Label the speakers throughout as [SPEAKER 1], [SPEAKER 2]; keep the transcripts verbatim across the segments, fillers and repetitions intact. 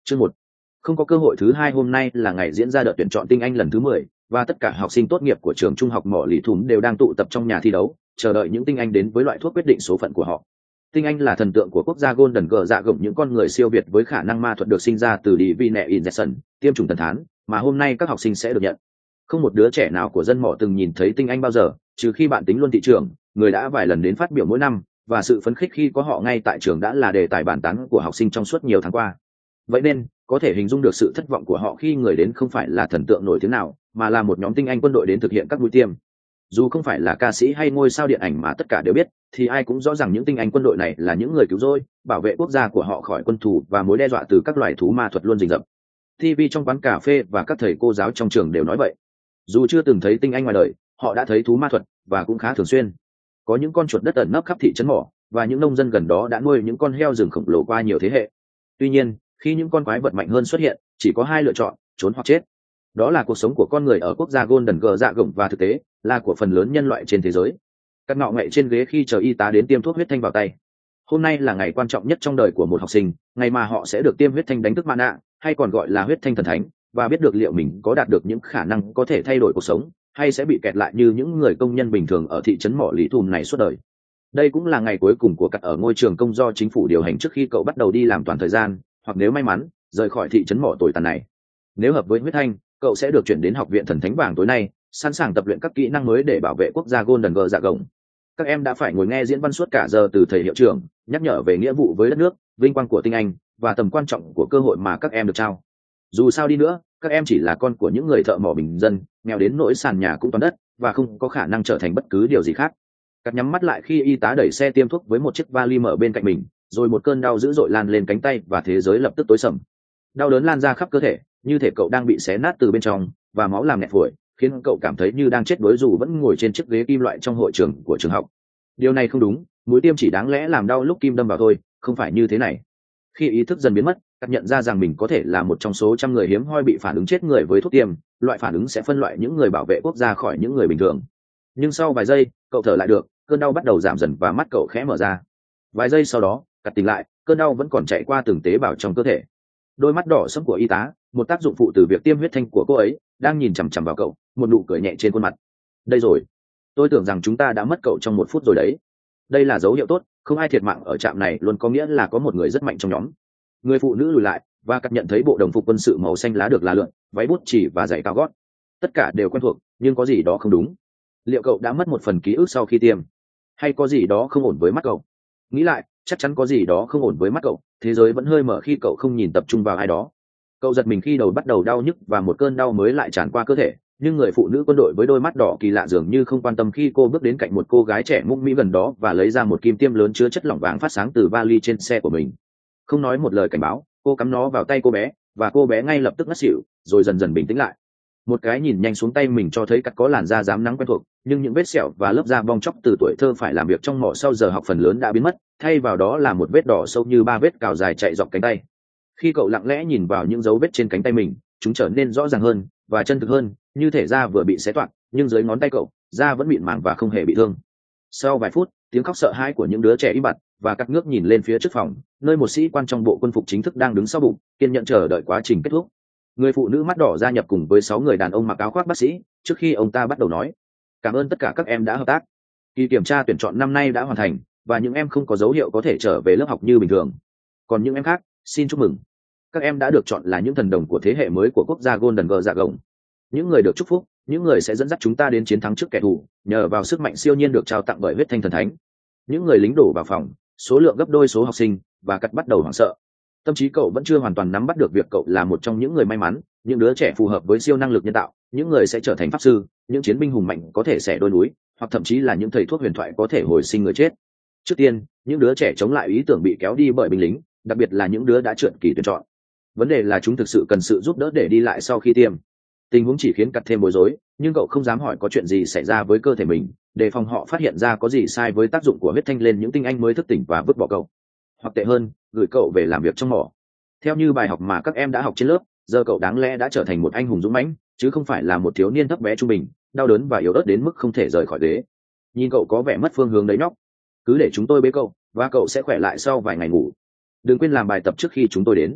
[SPEAKER 1] Chương một. Không có cơ hội thứ hai. Hôm nay là ngày diễn ra đợt tuyển chọn tinh anh lần thứ mười, và tất cả học sinh tốt nghiệp của trường trung học Mỏ Lì Thùm đều đang tụ tập trong nhà thi đấu, chờ đợi những tinh anh đến với loại thuốc quyết định số phận của họ. Tinh anh là thần tượng của quốc gia Golden Girl, dạ gồng những con người siêu việt với khả năng ma thuật được sinh ra từ Divine Injection, tiêm chủng thần thán, mà hôm nay các học sinh sẽ được nhận. Không một đứa trẻ nào của dân mỏ từng nhìn thấy tinh anh bao giờ, trừ khi bạn tính luôn thị trường, người đã vài lần đến phát biểu mỗi năm, và sự phấn khích khi có họ ngay tại trường đã là đề tài bàn tán của học sinh trong suốt nhiều tháng qua. Vậy nên, có thể hình dung được sự thất vọng của họ khi người đến không phải là thần tượng nổi tiếng nào, mà là một nhóm tinh anh quân đội đến thực hiện các mũi tiêm. Dù không phải là ca sĩ hay ngôi sao điện ảnh mà tất cả đều biết, thì ai cũng rõ ràng những tinh anh quân đội này là những người cứu rỗi, bảo vệ quốc gia của họ khỏi quân thù và mối đe dọa từ các loài thú ma thuật luôn rình rập. ti vi trong quán cà phê và các thầy cô giáo trong trường đều nói vậy. Dù chưa từng thấy tinh anh ngoài đời, họ đã thấy thú ma thuật, và cũng khá thường xuyên. Có những con chuột đất ẩn nấp khắp thị trấn mỏ, và những nông dân gần đó đã nuôi những con heo rừng khổng lồ qua nhiều thế hệ. Tuy nhiên, khi những con quái vật mạnh hơn xuất hiện, chỉ có hai lựa chọn: trốn hoặc chết. Đó là cuộc sống của con người ở quốc gia Golden Girl dạ gồng, và thực tế là của phần lớn nhân loại trên thế giới. Cắt ngọ ngậy trên ghế khi chờ y tá đến tiêm thuốc huyết thanh vào tay. Hôm nay là ngày quan trọng nhất trong đời của một học sinh, ngày mà họ sẽ được tiêm huyết thanh đánh thức mana, hay còn gọi là huyết thanh thần thánh, và biết được liệu mình có đạt được những khả năng có thể thay đổi cuộc sống, hay sẽ bị kẹt lại như những người công nhân bình thường ở thị trấn Mỏ Lì Thùm này suốt đời. Đây cũng là ngày cuối cùng của Cắt ở ngôi trường công do chính phủ điều hành trước khi cậu bắt đầu đi làm toàn thời gian, hoặc nếu may mắn rời khỏi thị trấn mỏ tồi tàn này. Nếu hợp với huyết thanh, cậu sẽ được chuyển đến học viện thần thánh vàng tối nay, sẵn sàng tập luyện các kỹ năng mới để bảo vệ quốc gia Golden Girl dạ gồng. Các em đã phải ngồi nghe diễn văn suốt cả giờ từ thầy hiệu trưởng, nhắc nhở về nghĩa vụ với đất nước, vinh quang của tinh anh, và tầm quan trọng của cơ hội mà các em được trao. Dù sao đi nữa, các em chỉ là con của những người thợ mỏ bình dân, nghèo đến nỗi sàn nhà cũng toàn đất, và không có khả năng trở thành bất cứ điều gì khác. Cắt nhắm mắt lại khi y tá đẩy xe tiêm thuốc với một chiếc vali mở bên cạnh mình, rồi một cơn đau dữ dội lan lên cánh tay và thế giới lập tức tối sầm. Đau đớn lan ra khắp cơ thể, như thể cậu đang bị xé nát từ bên trong, và máu làm nghẹt phổi, khiến cậu cảm thấy như đang chết đuối dù vẫn ngồi trên chiếc ghế kim loại trong hội trường của trường học. Điều này không đúng, mũi tiêm chỉ đáng lẽ làm đau lúc kim đâm vào thôi, không phải như thế này. Khi ý thức dần biến mất, Cắt nhận ra rằng mình có thể là một trong số trăm người hiếm hoi bị phản ứng chết người với thuốc tiêm. Loại phản ứng sẽ phân loại những người bảo vệ quốc gia khỏi những người bình thường. Nhưng sau vài giây, cậu thở lại được, cơn đau bắt đầu giảm dần và mắt cậu khẽ mở ra. Vài giây sau đó, Cắt tỉnh lại, cơn đau vẫn còn chạy qua từng tế bào trong cơ thể. Đôi mắt đỏ sẫm của y tá, một tác dụng phụ từ việc tiêm huyết thanh của cô ấy, đang nhìn chằm chằm vào cậu, một nụ cười nhẹ trên khuôn mặt. Đây rồi, tôi tưởng rằng chúng ta đã mất cậu trong một phút rồi đấy. Đây là dấu hiệu tốt, không ai thiệt mạng ở trạm này luôn có nghĩa là có một người rất mạnh trong nhóm. Người phụ nữ lùi lại, và Cắt nhận thấy bộ đồng phục quân sự màu xanh lá được là lượn, váy bút chì và giày cao gót. Tất cả đều quen thuộc, nhưng có gì đó không đúng. Liệu cậu đã mất một phần ký ức sau khi tiêm, hay có gì đó không ổn với mắt cậu? Nghĩ lại, chắc chắn có gì đó không ổn với mắt cậu. Thế giới vẫn hơi mở khi cậu không nhìn tập trung vào ai đó. Cậu giật mình khi đầu bắt đầu đau nhức và một cơn đau mới lại tràn qua cơ thể, nhưng người phụ nữ quân đội với đôi mắt đỏ kỳ lạ dường như không quan tâm khi cô bước đến cạnh một cô gái trẻ mũm mĩm gần đó và lấy ra một kim tiêm lớn chứa chất lỏng vàng phát sáng từ vali trên xe của mình. Không nói một lời cảnh báo, cô cắm nó vào tay cô bé, và cô bé ngay lập tức ngất xỉu, rồi dần dần bình tĩnh lại. Một cái nhìn nhanh xuống tay mình cho thấy Cắt có làn da rám nắng quen thuộc, nhưng những vết sẹo và lớp da bong chóc từ tuổi thơ phải làm việc trong mỏ sau giờ học phần lớn đã biến mất, thay vào đó là một vết đỏ sâu như ba vết cào dài chạy dọc cánh tay. Khi cậu lặng lẽ nhìn vào những dấu vết trên cánh tay mình, chúng trở nên rõ ràng hơn và chân thực hơn, như thể da vừa bị xé toạc, nhưng dưới ngón tay cậu, da vẫn mịn màng và không hề bị thương. Sau vài phút, tiếng khóc sợ hãi của những đứa trẻ im bặt, và Cắt ngước nhìn lên phía trước phòng, nơi một sĩ quan trong bộ quân phục chính thức đang đứng sau bụng, kiên nhẫn chờ đợi quá trình kết thúc. Người phụ nữ mắt đỏ gia nhập cùng với sáu người đàn ông mặc áo khoác bác sĩ, trước khi ông ta bắt đầu nói: cảm ơn tất cả các em đã hợp tác. Kỳ kiểm tra tuyển chọn năm nay đã hoàn thành, và những em không có dấu hiệu có thể trở về lớp học như bình thường. Còn những em khác, xin chúc mừng. Các em đã được chọn là những thần đồng của thế hệ mới của quốc gia Golden Girl dạ gồng. Những người được chúc phúc, những người sẽ dẫn dắt chúng ta đến chiến thắng trước kẻ thù, nhờ vào sức mạnh siêu nhiên được trao tặng bởi huyết thanh thần thánh. Những người lính đổ vào phòng, số lượng gấp đôi số học sinh, và Cắt bắt đầu hoảng sợ. Tâm trí cậu vẫn chưa hoàn toàn nắm bắt được việc cậu là một trong những người may mắn, những đứa trẻ phù hợp với siêu năng lực nhân tạo, những người sẽ trở thành pháp sư, những chiến binh hùng mạnh có thể xẻ đôi núi, hoặc thậm chí là những thầy thuốc huyền thoại có thể hồi sinh người chết. Trước tiên, những đứa trẻ chống lại ý tưởng bị kéo đi bởi binh lính, đặc biệt là những đứa đã trượt kỳ tuyển chọn. Vấn đề là chúng thực sự cần sự giúp đỡ để đi lại sau khi tiêm. Tình huống chỉ khiến Cắt thêm bối rối, nhưng cậu không dám hỏi có chuyện gì xảy ra với cơ thể mình, để phòng họ phát hiện ra có gì sai với tác dụng của huyết thanh lên những tinh anh mới thức tỉnh và vứt bỏ cậu. Hoặc tệ hơn, gửi cậu về làm việc trong mỏ. Theo như bài học mà các em đã học trên lớp, giờ cậu đáng lẽ đã trở thành một anh hùng dũng mãnh, chứ không phải là một thiếu niên thấp bé trung bình, đau đớn và yếu ớt đến mức không thể rời khỏi ghế. Nhìn cậu có vẻ mất phương hướng đấy nhóc. Cứ để chúng tôi bế cậu, và cậu sẽ khỏe lại sau vài ngày ngủ. Đừng quên làm bài tập trước khi chúng tôi đến.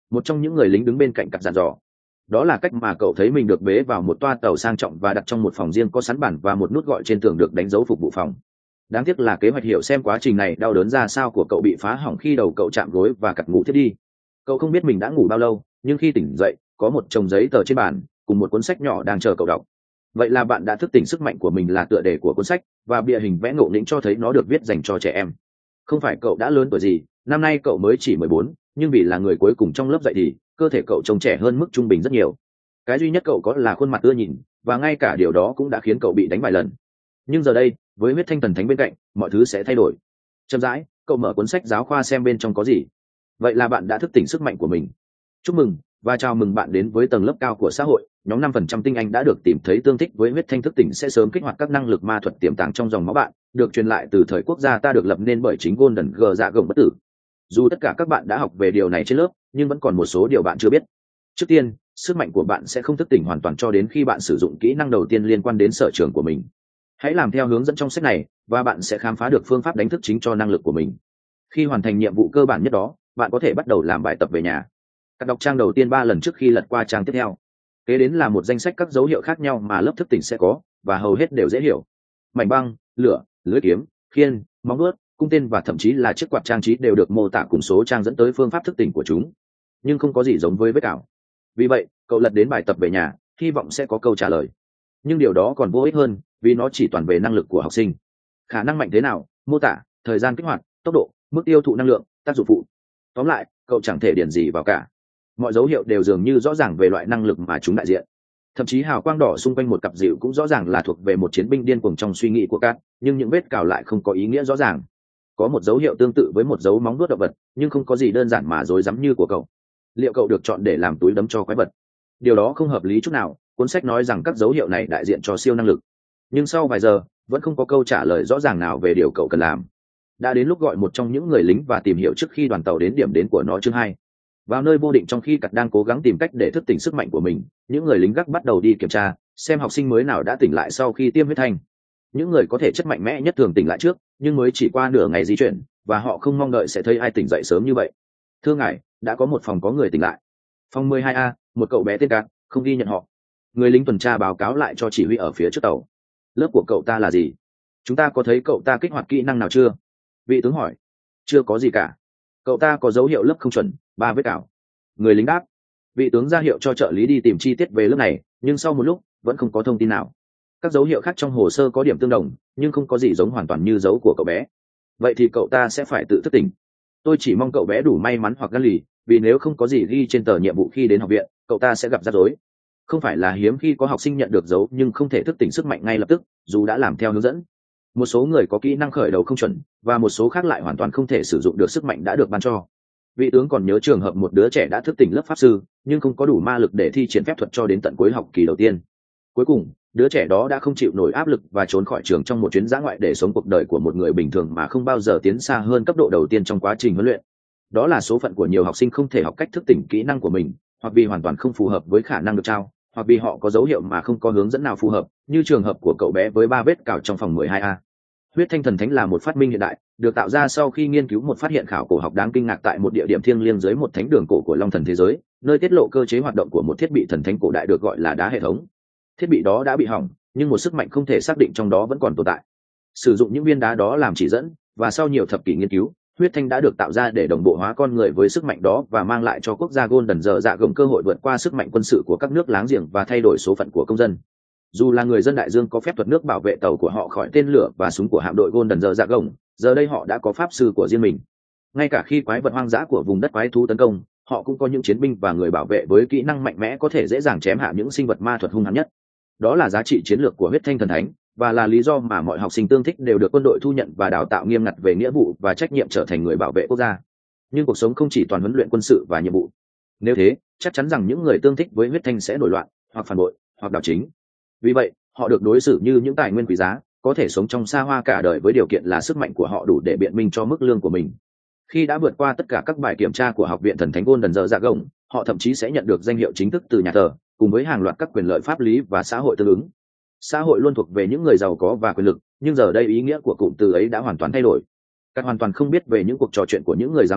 [SPEAKER 1] Một trong những người lính đứng bên cạnh cặp dặn dò. Đó là cách mà cậu thấy mình được bế vào một toa tàu sang trọng và đặt trong một phòng riêng có sẵn bản và một nút gọi trên tường được đánh dấu phục vụ phòng. Đáng tiếc là kế hoạch hiểu xem quá trình này đau đớn ra sao của cậu bị phá hỏng khi đầu cậu chạm gối và cặp ngủ thiết đi. Cậu không biết mình đã ngủ bao lâu, nhưng khi tỉnh dậy có một chồng giấy tờ trên bàn cùng một cuốn sách nhỏ đang chờ cậu đọc. Vậy là bạn đã thức tỉnh sức mạnh của mình là tựa đề của cuốn sách, và bìa hình vẽ ngộ nghĩnh cho thấy nó được viết dành cho trẻ em. Không phải cậu đã lớn tuổi gì, năm nay cậu mới chỉ mười bốn, nhưng vì là người cuối cùng trong lớp dậy thì cơ thể cậu trông trẻ hơn mức trung bình rất nhiều. Cái duy nhất cậu có là khuôn mặt ưa nhìn, và ngay cả điều đó cũng đã khiến cậu bị đánh vài lần. Nhưng giờ đây, với huyết thanh thần thánh bên cạnh, mọi thứ sẽ thay đổi. Chậm rãi, cậu mở cuốn sách giáo khoa xem bên trong có gì. Vậy là bạn đã thức tỉnh sức mạnh của mình. Chúc mừng và chào mừng bạn đến với tầng lớp cao của xã hội. Nhóm năm phần trăm tinh anh đã được tìm thấy tương thích với huyết thanh thức tỉnh sẽ sớm kích hoạt các năng lực ma thuật tiềm tàng trong dòng máu bạn, được truyền lại từ thời quốc gia ta được lập nên bởi chính Golden G dạ gồng bất tử. Dù tất cả các bạn đã học về điều này trên lớp, nhưng vẫn còn một số điều bạn chưa biết. Trước tiên, sức mạnh của bạn sẽ không thức tỉnh hoàn toàn cho đến khi bạn sử dụng kỹ năng đầu tiên liên quan đến sở trường của mình. Hãy làm theo hướng dẫn trong sách này, và bạn sẽ khám phá được phương pháp đánh thức chính cho năng lực của mình. Khi hoàn thành nhiệm vụ cơ bản nhất đó, bạn có thể bắt đầu làm bài tập về nhà. Các đọc trang đầu tiên ba lần trước khi lật qua trang tiếp theo. Kế đến là một danh sách các dấu hiệu khác nhau mà lớp thức tỉnh sẽ có, và hầu hết đều dễ hiểu. Mảnh băng, lửa, lưỡi kiếm, khiên, móng vuốt, cung tên và thậm chí là chiếc quạt trang trí đều được mô tả cùng số trang dẫn tới phương pháp thức tỉnh của chúng. Nhưng không có gì giống với vết cào. Vì vậy, cậu lật đến bài tập về nhà, hy vọng sẽ có câu trả lời. Nhưng điều đó còn vô ích hơn, vì nó chỉ toàn về năng lực của học sinh. Khả năng mạnh thế nào, mô tả, thời gian kích hoạt, tốc độ, mức tiêu thụ năng lượng, tác dụng phụ. Tóm lại, cậu chẳng thể điền gì vào cả. Mọi dấu hiệu đều dường như rõ ràng về loại năng lực mà chúng đại diện. Thậm chí hào quang đỏ xung quanh một cặp dịu cũng rõ ràng là thuộc về một chiến binh điên cuồng trong suy nghĩ của Cát, nhưng những vết cào lại không có ý nghĩa rõ ràng. Có một dấu hiệu tương tự với một dấu móng vuốt động vật, nhưng không có gì đơn giản mà rối rắm như của cậu. Liệu cậu được chọn để làm túi đấm cho quái vật? Điều đó không hợp lý chút nào. Cuốn sách nói rằng các dấu hiệu này đại diện cho siêu năng lực, nhưng sau vài giờ vẫn không có câu trả lời rõ ràng nào về điều cậu cần làm. Đã đến lúc gọi một trong những người lính và tìm hiểu trước khi đoàn tàu đến điểm đến của nó. Chương hai. Vào nơi vô định, trong khi Cát đang cố gắng tìm cách để thức tỉnh sức mạnh của mình, những người lính gác bắt đầu đi kiểm tra xem học sinh mới nào đã tỉnh lại sau khi tiêm huyết thanh. Những người có thể chất mạnh mẽ nhất thường tỉnh lại trước, nhưng mới chỉ qua nửa ngày di chuyển, và họ không mong đợi sẽ thấy ai tỉnh dậy sớm như vậy. Thưa ngài, đã có một phòng có người tỉnh lại. Phòng mười hai A, một cậu bé tên Cát, không ghi nhận họ. Người lính tuần tra báo cáo lại cho chỉ huy ở phía trước tàu. Lớp của cậu ta là gì? Chúng ta có thấy cậu ta kích hoạt kỹ năng nào chưa? Vị tướng hỏi. Chưa có gì cả. Cậu ta có dấu hiệu lớp không chuẩn, ba vết cào. Người lính đáp. Vị tướng ra hiệu cho trợ lý đi tìm chi tiết về lớp này, nhưng sau một lúc vẫn không có thông tin nào. Các dấu hiệu khác trong hồ sơ có điểm tương đồng, nhưng không có gì giống hoàn toàn như dấu của cậu bé. Vậy thì cậu ta sẽ phải tự thức tỉnh. Tôi chỉ mong cậu bé đủ may mắn hoặc gan lì, vì nếu không có gì ghi trên tờ nhiệm vụ khi đến học viện, cậu ta sẽ gặp rắc rối. Không phải là hiếm khi có học sinh nhận được dấu nhưng không thể thức tỉnh sức mạnh ngay lập tức, dù đã làm theo hướng dẫn. Một số người có kỹ năng khởi đầu không chuẩn, và một số khác lại hoàn toàn không thể sử dụng được sức mạnh đã được ban cho. Vị tướng còn nhớ trường hợp một đứa trẻ đã thức tỉnh lớp pháp sư, nhưng không có đủ ma lực để thi triển phép thuật cho đến tận cuối học kỳ đầu tiên. Cuối cùng, đứa trẻ đó đã không chịu nổi áp lực và trốn khỏi trường trong một chuyến dã ngoại để sống cuộc đời của một người bình thường mà không bao giờ tiến xa hơn cấp độ đầu tiên trong quá trình huấn luyện. Đó là số phận của nhiều học sinh không thể học cách thức tỉnh kỹ năng của mình, hoặc vì hoàn toàn không phù hợp với khả năng được trao, hoặc vì họ có dấu hiệu mà không có hướng dẫn nào phù hợp, như trường hợp của cậu bé với ba vết cào trong phòng mười hai A. Huyết thanh thần thánh là một phát minh hiện đại, được tạo ra sau khi nghiên cứu một phát hiện khảo cổ học đáng kinh ngạc tại một địa điểm thiêng liêng dưới một thánh đường cổ của Long Thần thế giới, nơi tiết lộ cơ chế hoạt động của một thiết bị thần thánh cổ đại được gọi là đá hệ thống. Thiết bị đó đã bị hỏng, nhưng một sức mạnh không thể xác định trong đó vẫn còn tồn tại. Sử dụng những viên đá đó làm chỉ dẫn, và sau nhiều thập kỷ nghiên cứu, huyết thanh đã được tạo ra để đồng bộ hóa con người với sức mạnh đó và mang lại cho quốc gia Golden giờ dạ gồng cơ hội vượt qua sức mạnh quân sự của các nước láng giềng và thay đổi số phận của công dân. Dù là người dân đại dương có phép thuật nước bảo vệ tàu của họ khỏi tên lửa và súng của hạm đội Golden giờ dạ gồng, giờ đây họ đã có pháp sư của riêng mình. Ngay cả khi quái vật hoang dã của vùng đất quái thú tấn công, họ cũng có những chiến binh và người bảo vệ với kỹ năng mạnh mẽ có thể dễ dàng chém hạ những sinh vật ma thuật hung hãn nhất. Đó là giá trị chiến lược của huyết thanh thần thánh, và là lý do mà mọi học sinh tương thích đều được quân đội thu nhận và đào tạo nghiêm ngặt về nghĩa vụ và trách nhiệm trở thành người bảo vệ quốc gia. Nhưng cuộc sống không chỉ toàn huấn luyện quân sự và nhiệm vụ. Nếu thế, chắc chắn rằng những người tương thích với huyết thanh sẽ nổi loạn, hoặc phản bội, hoặc đảo chính. Vì vậy, họ được đối xử như những tài nguyên quý giá, có thể sống trong xa hoa cả đời với điều kiện là sức mạnh của họ đủ để biện minh cho mức lương của mình. Khi đã vượt qua tất cả các bài kiểm tra của học viện thần thánh Golden giờ dạ gồng, họ thậm chí sẽ nhận được danh hiệu chính thức từ nhà thờ, cùng với hàng loạt các quyền lợi pháp lý và xã hội tương ứng. Xã hội luôn thuộc về những người giàu có và quyền lực, nhưng giờ đây ý nghĩa của cụm từ ấy đã hoàn toàn thay đổi. Các hoàn toàn không biết về những cuộc trò chuyện của những người giám sát,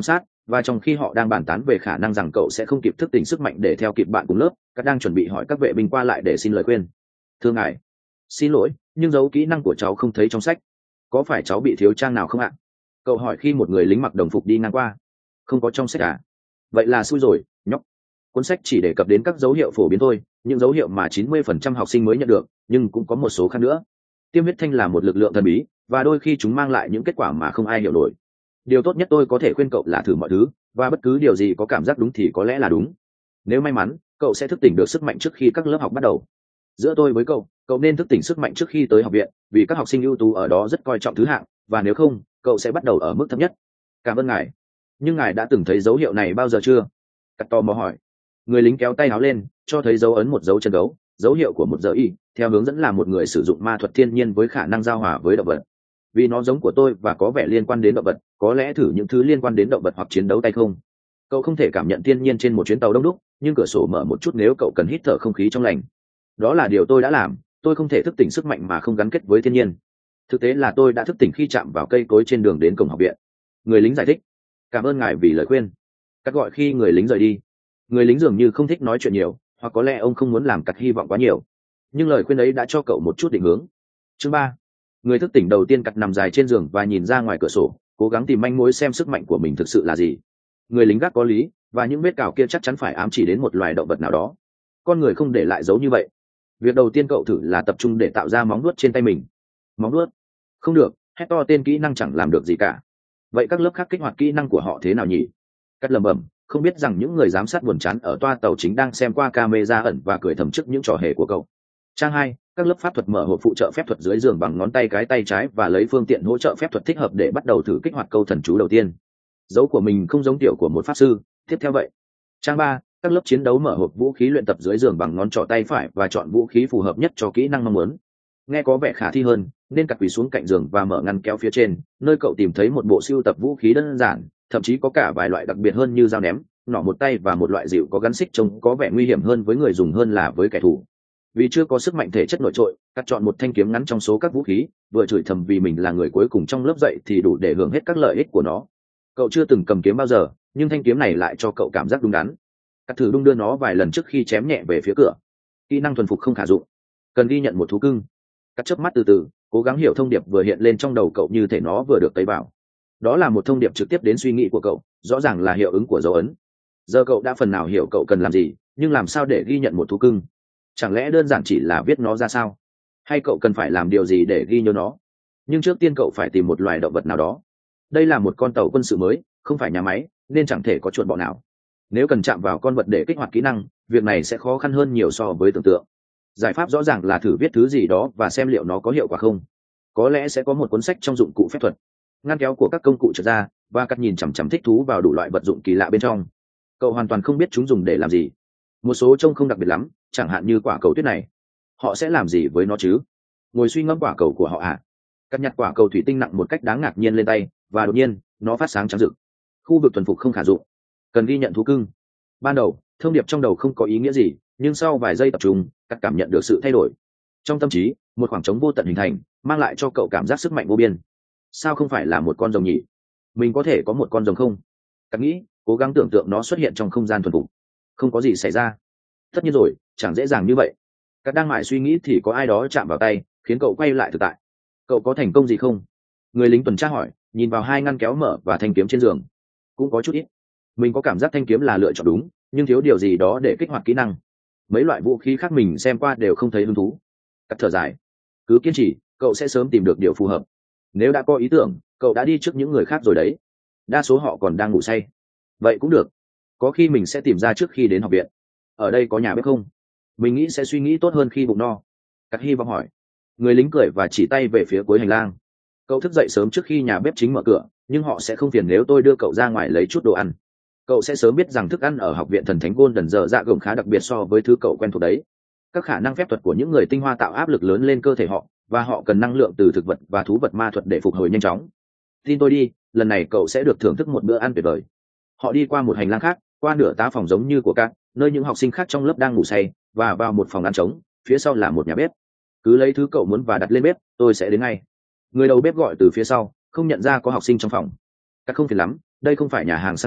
[SPEAKER 1] và trong khi họ đang bàn tán về khả năng rằng cậu sẽ không kịp thức tỉnh sức mạnh để theo kịp bạn cùng lớp, các đang chuẩn bị hỏi các vệ binh qua lại để xin lời khuyên. Thưa ngài, xin lỗi, nhưng dấu kỹ năng của cháu không thấy trong sách. Có phải cháu bị thiếu trang nào không ạ? Cậu hỏi khi một người lính mặc đồng phục đi ngang qua. Không có trong sách à? Vậy là xui rồi, nhóc. Cuốn sách chỉ đề cập đến các dấu hiệu phổ biến thôi, những dấu hiệu mà chín mươi phần trăm học sinh mới nhận được, nhưng cũng có một số khác nữa. Tiêm huyết thanh là một lực lượng thần bí, và đôi khi chúng mang lại những kết quả mà không ai hiểu nổi. Điều tốt nhất tôi có thể khuyên cậu là thử mọi thứ, và bất cứ điều gì có cảm giác đúng thì có lẽ là đúng. Nếu may mắn, cậu sẽ thức tỉnh được sức mạnh trước khi các lớp học bắt đầu. Giữa tôi với cậu, cậu nên thức tỉnh sức mạnh trước khi tới học viện, vì các học sinh ưu tú ở đó rất coi trọng thứ hạng, và nếu không, cậu sẽ bắt đầu ở mức thấp nhất. Cảm ơn ngài. Nhưng ngài đã từng thấy dấu hiệu này bao giờ chưa? Cắt tò mò hỏi. Người lính kéo tay áo lên, cho thấy dấu ấn một dấu chân gấu, dấu hiệu của một giờ y, theo hướng dẫn là một người sử dụng ma thuật thiên nhiên với khả năng giao hòa với động vật. Vì nó giống của tôi và có vẻ liên quan đến động vật, có lẽ thử những thứ liên quan đến động vật hoặc chiến đấu tay không. Cậu không thể cảm nhận thiên nhiên trên một chuyến tàu đông đúc, nhưng cửa sổ mở một chút nếu cậu cần hít thở không khí trong lành. Đó là điều tôi đã làm, tôi không thể thức tỉnh sức mạnh mà không gắn kết với thiên nhiên. Thực tế là tôi đã thức tỉnh khi chạm vào cây cối trên đường đến cổng học viện. Người lính giải thích. Cảm ơn ngài vì lời khuyên. Cắt gọi khi người lính rời đi. Người lính dường như không thích nói chuyện nhiều, hoặc có lẽ ông không muốn làm Cắt hy vọng quá nhiều. Nhưng lời khuyên ấy đã cho cậu một chút định hướng. Chương ba. Người thức tỉnh đầu tiên Cắt nằm dài trên giường và nhìn ra ngoài cửa sổ, cố gắng tìm manh mối xem sức mạnh của mình thực sự là gì. Người lính gác có lý, và những vết cào kia chắc chắn phải ám chỉ đến một loài động vật nào đó. Con người không để lại dấu như vậy. Việc đầu tiên cậu thử là tập trung để tạo ra móng vuốt trên tay mình. Móng vuốt? Không được, hét to tên kỹ năng chẳng làm được gì cả. Vậy các lớp khác kích hoạt kỹ năng của họ thế nào nhỉ? Cắt lẩm bẩm, không biết rằng những người giám sát buồn chán ở toa tàu chính đang xem qua camera ẩn và cười thầm trước những trò hề của cậu. Trang hai, các lớp pháp thuật mở hộp phụ trợ phép thuật dưới giường bằng ngón tay cái tay trái và lấy phương tiện hỗ trợ phép thuật thích hợp để bắt đầu thử kích hoạt câu thần chú đầu tiên. Dấu của mình không giống tiểu của một pháp sư, tiếp theo vậy. Trang ba, các lớp chiến đấu mở hộp vũ khí luyện tập dưới giường bằng ngón trỏ tay phải và chọn vũ khí phù hợp nhất cho kỹ năng mong muốn. Nghe có vẻ khả thi hơn, nên Cắt quỳ xuống cạnh giường và mở ngăn kéo phía trên, nơi cậu tìm thấy một bộ sưu tập vũ khí đơn giản, thậm chí có cả vài loại đặc biệt hơn như dao ném, nỏ một tay và một loại dịu có gắn xích trông có vẻ nguy hiểm hơn với người dùng hơn là với kẻ thù. Vì chưa có sức mạnh thể chất nổi trội, Cắt chọn một thanh kiếm ngắn trong số các vũ khí, vừa chửi thầm vì mình là người cuối cùng trong lớp dậy thì đủ để hưởng hết các lợi ích của nó. Cậu chưa từng cầm kiếm bao giờ, nhưng thanh kiếm này lại cho cậu cảm giác đúng đắn. Cắt thử đung đưa nó vài lần trước khi chém nhẹ về phía cửa. Kỹ năng thuần phục không khả dụng, cần ghi nhận một thú cưng. Cắt chớp mắt từ từ, cố gắng hiểu thông điệp vừa hiện lên trong đầu cậu như thể nó vừa được tấy vào. Đó là một thông điệp trực tiếp đến suy nghĩ của cậu, rõ ràng là hiệu ứng của dấu ấn. Giờ cậu đã phần nào hiểu cậu cần làm gì, nhưng làm sao để ghi nhận một thú cưng? Chẳng lẽ đơn giản chỉ là viết nó ra sao? Hay cậu cần phải làm điều gì để ghi nhớ nó? Nhưng trước tiên cậu phải tìm một loài động vật nào đó. Đây là một con tàu quân sự mới, không phải nhà máy, nên chẳng thể có chuột bọ nào. Nếu cần chạm vào con vật để kích hoạt kỹ năng, việc này sẽ khó khăn hơn nhiều so với tưởng tượng. Giải pháp rõ ràng là thử viết thứ gì đó và xem liệu nó có hiệu quả không. Có lẽ sẽ có một cuốn sách trong dụng cụ phép thuật. Ngăn kéo của các công cụ trượt ra, và Cắt nhìn chằm chằm thích thú vào đủ loại vật dụng kỳ lạ bên trong. Cậu hoàn toàn không biết chúng dùng để làm gì. Một số trông không đặc biệt lắm, chẳng hạn như quả cầu tuyết này. Họ sẽ làm gì với nó chứ? Ngồi suy ngẫm quả cầu của họ à? Cắt nhặt quả cầu thủy tinh nặng một cách đáng ngạc nhiên lên tay, và đột nhiên nó phát sáng trắng rực. Khu vực thuần phục không khả dụng, cần ghi nhận thú cưng. Ban đầu thông điệp trong đầu không có ý nghĩa gì, nhưng sau vài giây tập trung, Cắt cảm nhận được sự thay đổi. Trong tâm trí, một khoảng trống vô tận hình thành, mang lại cho cậu cảm giác sức mạnh vô biên. Sao không phải là một con rồng nhỉ? Mình có thể có một con rồng không? Cắt nghĩ, cố gắng tưởng tượng nó xuất hiện trong không gian thuần phục. Không có gì xảy ra. Tất nhiên rồi, chẳng dễ dàng như vậy. Cắt đang mãi suy nghĩ thì có ai đó chạm vào tay, khiến cậu quay lại thực tại. Cậu có thành công gì không? Người lính tuần tra hỏi, nhìn vào hai ngăn kéo mở và thanh kiếm trên giường. Cũng có chút ít. Mình có cảm giác thanh kiếm là lựa chọn đúng, nhưng thiếu điều gì đó để kích hoạt kỹ năng. Mấy loại vũ khí khác mình xem qua đều không thấy hứng thú. Cắt thở dài. Cứ kiên trì, cậu sẽ sớm tìm được điều phù hợp. Nếu đã có ý tưởng, cậu đã đi trước những người khác rồi đấy. Đa số họ còn đang ngủ say. Vậy cũng được. Có khi mình sẽ tìm ra trước khi đến học viện. Ở đây có nhà bếp không? Mình nghĩ sẽ suy nghĩ tốt hơn khi bụng no. Cắt hy vọng hỏi. Người lính cười và chỉ tay về phía cuối hành lang. Cậu thức dậy sớm trước khi nhà bếp chính mở cửa, nhưng họ sẽ không phiền nếu tôi đưa cậu ra ngoài lấy chút đồ ăn. Cậu sẽ sớm biết rằng thức ăn ở học viện thần thánh Golden giờ dạ gồng khá đặc biệt so với thứ cậu quen thuộc đấy. Các khả năng phép thuật của những người tinh hoa tạo áp lực lớn lên cơ thể họ, và họ cần năng lượng từ thực vật và thú vật ma thuật để phục hồi nhanh chóng. Tin tôi đi, lần này cậu sẽ được thưởng thức một bữa ăn tuyệt vời. Họ đi qua một hành lang khác, qua nửa tá phòng giống như của các, nơi những học sinh khác trong lớp đang ngủ say, và vào một phòng ăn trống, phía sau là một nhà bếp. Cứ lấy thứ cậu muốn và đặt lên bếp, tôi sẽ đến ngay. Người đầu bếp gọi từ phía sau, không nhận ra có học sinh trong phòng. Các không phiền lắm, đây không phải nhà hàng sang trọng,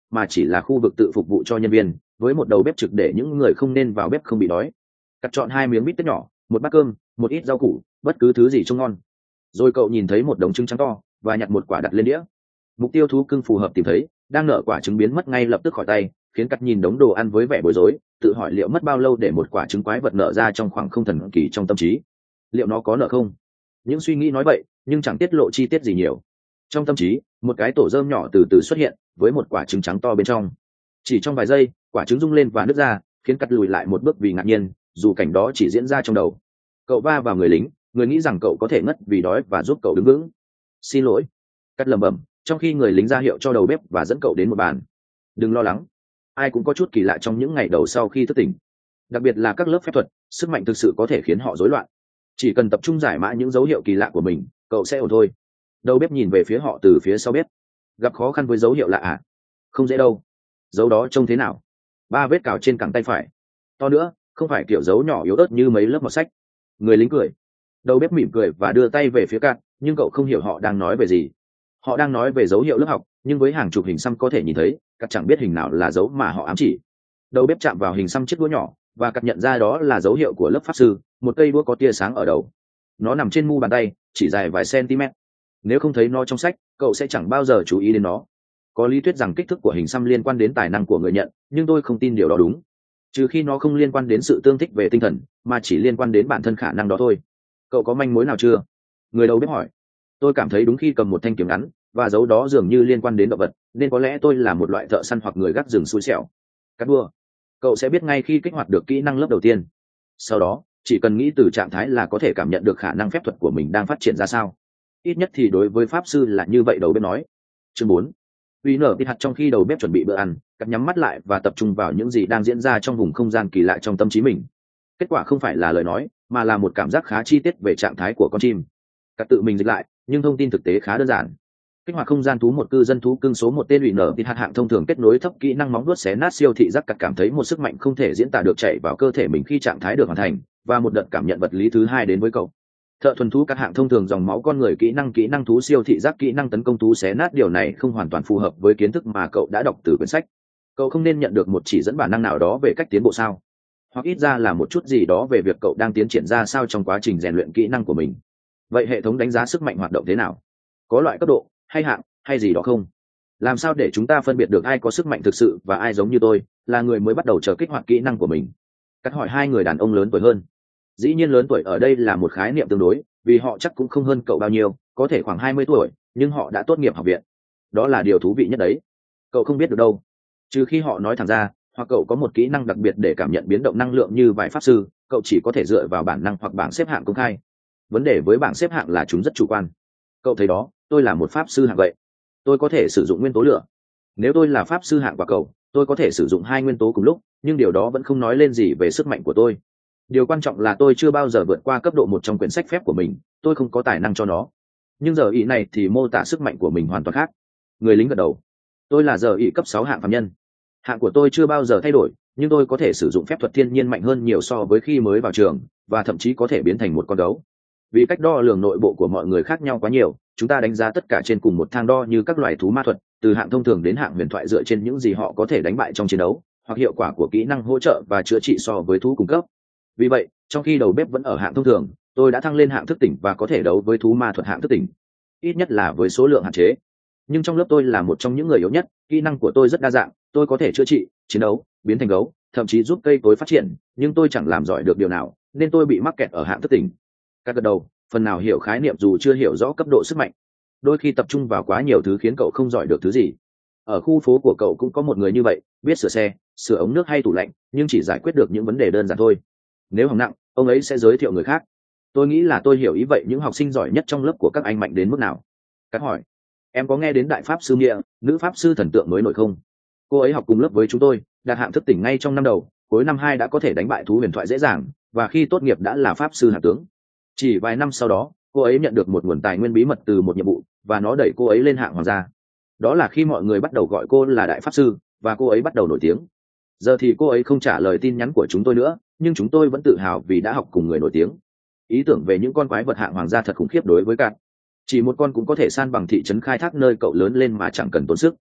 [SPEAKER 1] mà chỉ là khu vực tự phục vụ cho nhân viên, với một đầu bếp trực để những người không nên vào bếp không bị đói. Cắt chọn hai miếng bít tết nhỏ, một bát cơm, một ít rau củ, bất cứ thứ gì trông ngon. Rồi cậu nhìn thấy một đống trứng trắng to và nhặt một quả đặt lên đĩa. Mục tiêu thú cưng phù hợp tìm thấy, đang nở quả trứng biến mất ngay lập tức khỏi tay, khiến Cắt nhìn đống đồ ăn với vẻ bối rối, tự hỏi liệu mất bao lâu để một quả trứng quái vật nở ra trong khoảng không thần kỳ trong tâm trí. Liệu nó có nở không? Những suy nghĩ nói vậy, nhưng chẳng tiết lộ chi tiết gì nhiều. Trong tâm trí, một cái tổ rơm nhỏ từ từ xuất hiện, với một quả trứng trắng to bên trong. Chỉ trong vài giây, quả trứng rung lên và nứt ra, khiến Cắt lùi lại một bước vì ngạc nhiên, dù cảnh đó chỉ diễn ra trong đầu. Cậu va vào người lính, người nghĩ rằng cậu có thể ngất vì đói và giúp cậu đứng vững. Xin lỗi, Cắt lẩm bẩm, trong khi người lính ra hiệu cho đầu bếp và dẫn cậu đến một bàn. Đừng lo lắng, ai cũng có chút kỳ lạ trong những ngày đầu sau khi thức tỉnh, đặc biệt là các lớp phép thuật, sức mạnh thực sự có thể khiến họ rối loạn. Chỉ cần tập trung giải mã những dấu hiệu kỳ lạ của mình, cậu sẽ ổn thôi. Đầu bếp nhìn về phía họ từ phía sau bếp. Gặp khó khăn với dấu hiệu lạ à? Không dễ đâu. Dấu đó trông thế nào? Ba vết cào trên cẳng tay phải. To nữa, không phải kiểu dấu nhỏ yếu ớt như mấy lớp mọt sách. Người lính cười. Đầu bếp mỉm cười và đưa tay về phía Cát, nhưng cậu không hiểu họ đang nói về gì. Họ đang nói về dấu hiệu lớp học, nhưng với hàng chục hình xăm có thể nhìn thấy, Cát chẳng biết hình nào là dấu mà họ ám chỉ. Đầu bếp chạm vào hình xăm chiếc đũa nhỏ, và Cát nhận ra đó là dấu hiệu của lớp pháp sư, một cây đũa có tia sáng ở đầu. Nó nằm trên mu bàn tay, chỉ dài vài cm. Nếu không thấy nó trong sách, cậu sẽ chẳng bao giờ chú ý đến nó. Có lý thuyết rằng kích thước của hình xăm liên quan đến tài năng của người nhận, nhưng tôi không tin điều đó đúng. Trừ khi nó không liên quan đến sự tương thích về tinh thần, mà chỉ liên quan đến bản thân khả năng đó thôi. Cậu có manh mối nào chưa? Người đầu bếp hỏi. Tôi cảm thấy đúng khi cầm một thanh kiếm ngắn, và dấu đó dường như liên quan đến động vật, nên có lẽ tôi là một loại thợ săn hoặc người gác rừng xui xẻo. Cắt đua. Cậu sẽ biết ngay khi kích hoạt được kỹ năng lớp đầu tiên. Sau đó, chỉ cần nghĩ từ trạng thái là có thể cảm nhận được khả năng phép thuật của mình đang phát triển ra sao. Ít nhất thì đối với pháp sư là như vậy, đầu bếp nói. Chương bốn. Uy nở tít hạt. Trong khi đầu bếp chuẩn bị bữa ăn, Cắt nhắm mắt lại và tập trung vào những gì đang diễn ra trong vùng không gian kỳ lạ trong tâm trí mình. Kết quả không phải là lời nói, mà là một cảm giác khá chi tiết về trạng thái của con chim. Cắt tự mình dịch lại, nhưng thông tin thực tế khá đơn giản. Kích hoạt không gian thú, một cư dân thú cưng số một tên Uy nở tít hạt hạng thông thường kết nối thấp kỹ năng móng vuốt xé nát siêu thị giác. Cắt cảm thấy một sức mạnh không thể diễn tả được chảy vào cơ thể mình khi trạng thái được hoàn thành, và một đợt cảm nhận vật lý thứ hai đến với cậu. Thợ thuần thú các hạng thông thường dòng máu con người kỹ năng kỹ năng thú siêu thị giác kỹ năng tấn công thú xé nát. Điều này không hoàn toàn phù hợp với kiến thức mà cậu đã đọc từ quyển sách. Cậu không nên nhận được một chỉ dẫn bản năng nào đó về cách tiến bộ sao, hoặc ít ra là một chút gì đó về việc cậu đang tiến triển ra sao trong quá trình rèn luyện kỹ năng của mình. Vậy hệ thống đánh giá sức mạnh hoạt động thế nào? Có loại cấp độ hay hạng hay gì đó không? Làm sao để chúng ta phân biệt được ai có sức mạnh thực sự và ai giống như tôi là người mới bắt đầu chờ kích hoạt kỹ năng của mình? Cắt hỏi hai người đàn ông lớn tuổi hơn. Dĩ nhiên lớn tuổi ở đây là một khái niệm tương đối, vì họ chắc cũng không hơn cậu bao nhiêu, có thể khoảng hai mươi tuổi, nhưng họ đã tốt nghiệp học viện. Đó là điều thú vị nhất đấy. Cậu không biết được đâu. Trừ khi họ nói thẳng ra, hoặc cậu có một kỹ năng đặc biệt để cảm nhận biến động năng lượng như vài pháp sư, cậu chỉ có thể dựa vào bản năng hoặc bảng xếp hạng công khai. Vấn đề với bảng xếp hạng là chúng rất chủ quan. Cậu thấy đó, tôi là một pháp sư hạng vậy. Tôi có thể sử dụng nguyên tố lửa. Nếu tôi là pháp sư hạng quả cầu, tôi có thể sử dụng hai nguyên tố cùng lúc, nhưng điều đó vẫn không nói lên gì về sức mạnh của tôi. Điều quan trọng là tôi chưa bao giờ vượt qua cấp độ một trong quyển sách phép của mình, tôi không có tài năng cho nó. Nhưng giờ ý này thì mô tả sức mạnh của mình hoàn toàn khác. Người lính gật đầu. Tôi là giờ ý cấp sáu hạng phàm nhân. Hạng của tôi chưa bao giờ thay đổi, nhưng tôi có thể sử dụng phép thuật thiên nhiên mạnh hơn nhiều so với khi mới vào trường, và thậm chí có thể biến thành một con gấu. Vì cách đo lường nội bộ của mọi người khác nhau quá nhiều, chúng ta đánh giá tất cả trên cùng một thang đo như các loài thú ma thuật, từ hạng thông thường đến hạng huyền thoại dựa trên những gì họ có thể đánh bại trong chiến đấu, hoặc hiệu quả của kỹ năng hỗ trợ và chữa trị so với thú cung cấp. Vì vậy, trong khi đầu bếp vẫn ở hạng thông thường, tôi đã thăng lên hạng thức tỉnh và có thể đấu với thú ma thuật hạng thức tỉnh, ít nhất là với số lượng hạn chế. Nhưng trong lớp tôi là một trong những người yếu nhất, kỹ năng của tôi rất đa dạng, tôi có thể chữa trị, chiến đấu, biến thành gấu, thậm chí giúp cây cối phát triển, nhưng tôi chẳng làm giỏi được điều nào, nên tôi bị mắc kẹt ở hạng thức tỉnh. Các gật đầu, phần nào hiểu khái niệm dù chưa hiểu rõ cấp độ sức mạnh. Đôi khi tập trung vào quá nhiều thứ khiến cậu không giỏi được thứ gì. Ở khu phố của cậu cũng có một người như vậy, biết sửa xe, sửa ống nước hay tủ lạnh, nhưng chỉ giải quyết được những vấn đề đơn giản thôi. Nếu hỏng nặng, ông ấy sẽ giới thiệu người khác. Tôi nghĩ là tôi hiểu ý vậy những học sinh giỏi nhất trong lớp của các anh mạnh đến mức nào. Các hỏi, em có nghe đến đại pháp sư Nghĩa, nữ pháp sư thần tượng mới nổi không? Cô ấy học cùng lớp với chúng tôi, đạt hạng thức tỉnh ngay trong năm đầu, cuối năm hai đã có thể đánh bại thú huyền thoại dễ dàng, và khi tốt nghiệp đã là pháp sư hạng tướng. Chỉ vài năm sau đó, cô ấy nhận được một nguồn tài nguyên bí mật từ một nhiệm vụ, và nó đẩy cô ấy lên hạng hoàng gia. Đó là khi mọi người bắt đầu gọi cô là đại pháp sư, và cô ấy bắt đầu nổi tiếng. Giờ thì cô ấy không trả lời tin nhắn của chúng tôi nữa, nhưng chúng tôi vẫn tự hào vì đã học cùng người nổi tiếng. Ý tưởng về những con quái vật hạng hoàng gia thật khủng khiếp đối với Cát. Chỉ một con cũng có thể san bằng thị trấn khai thác nơi cậu lớn lên mà chẳng cần tốn sức.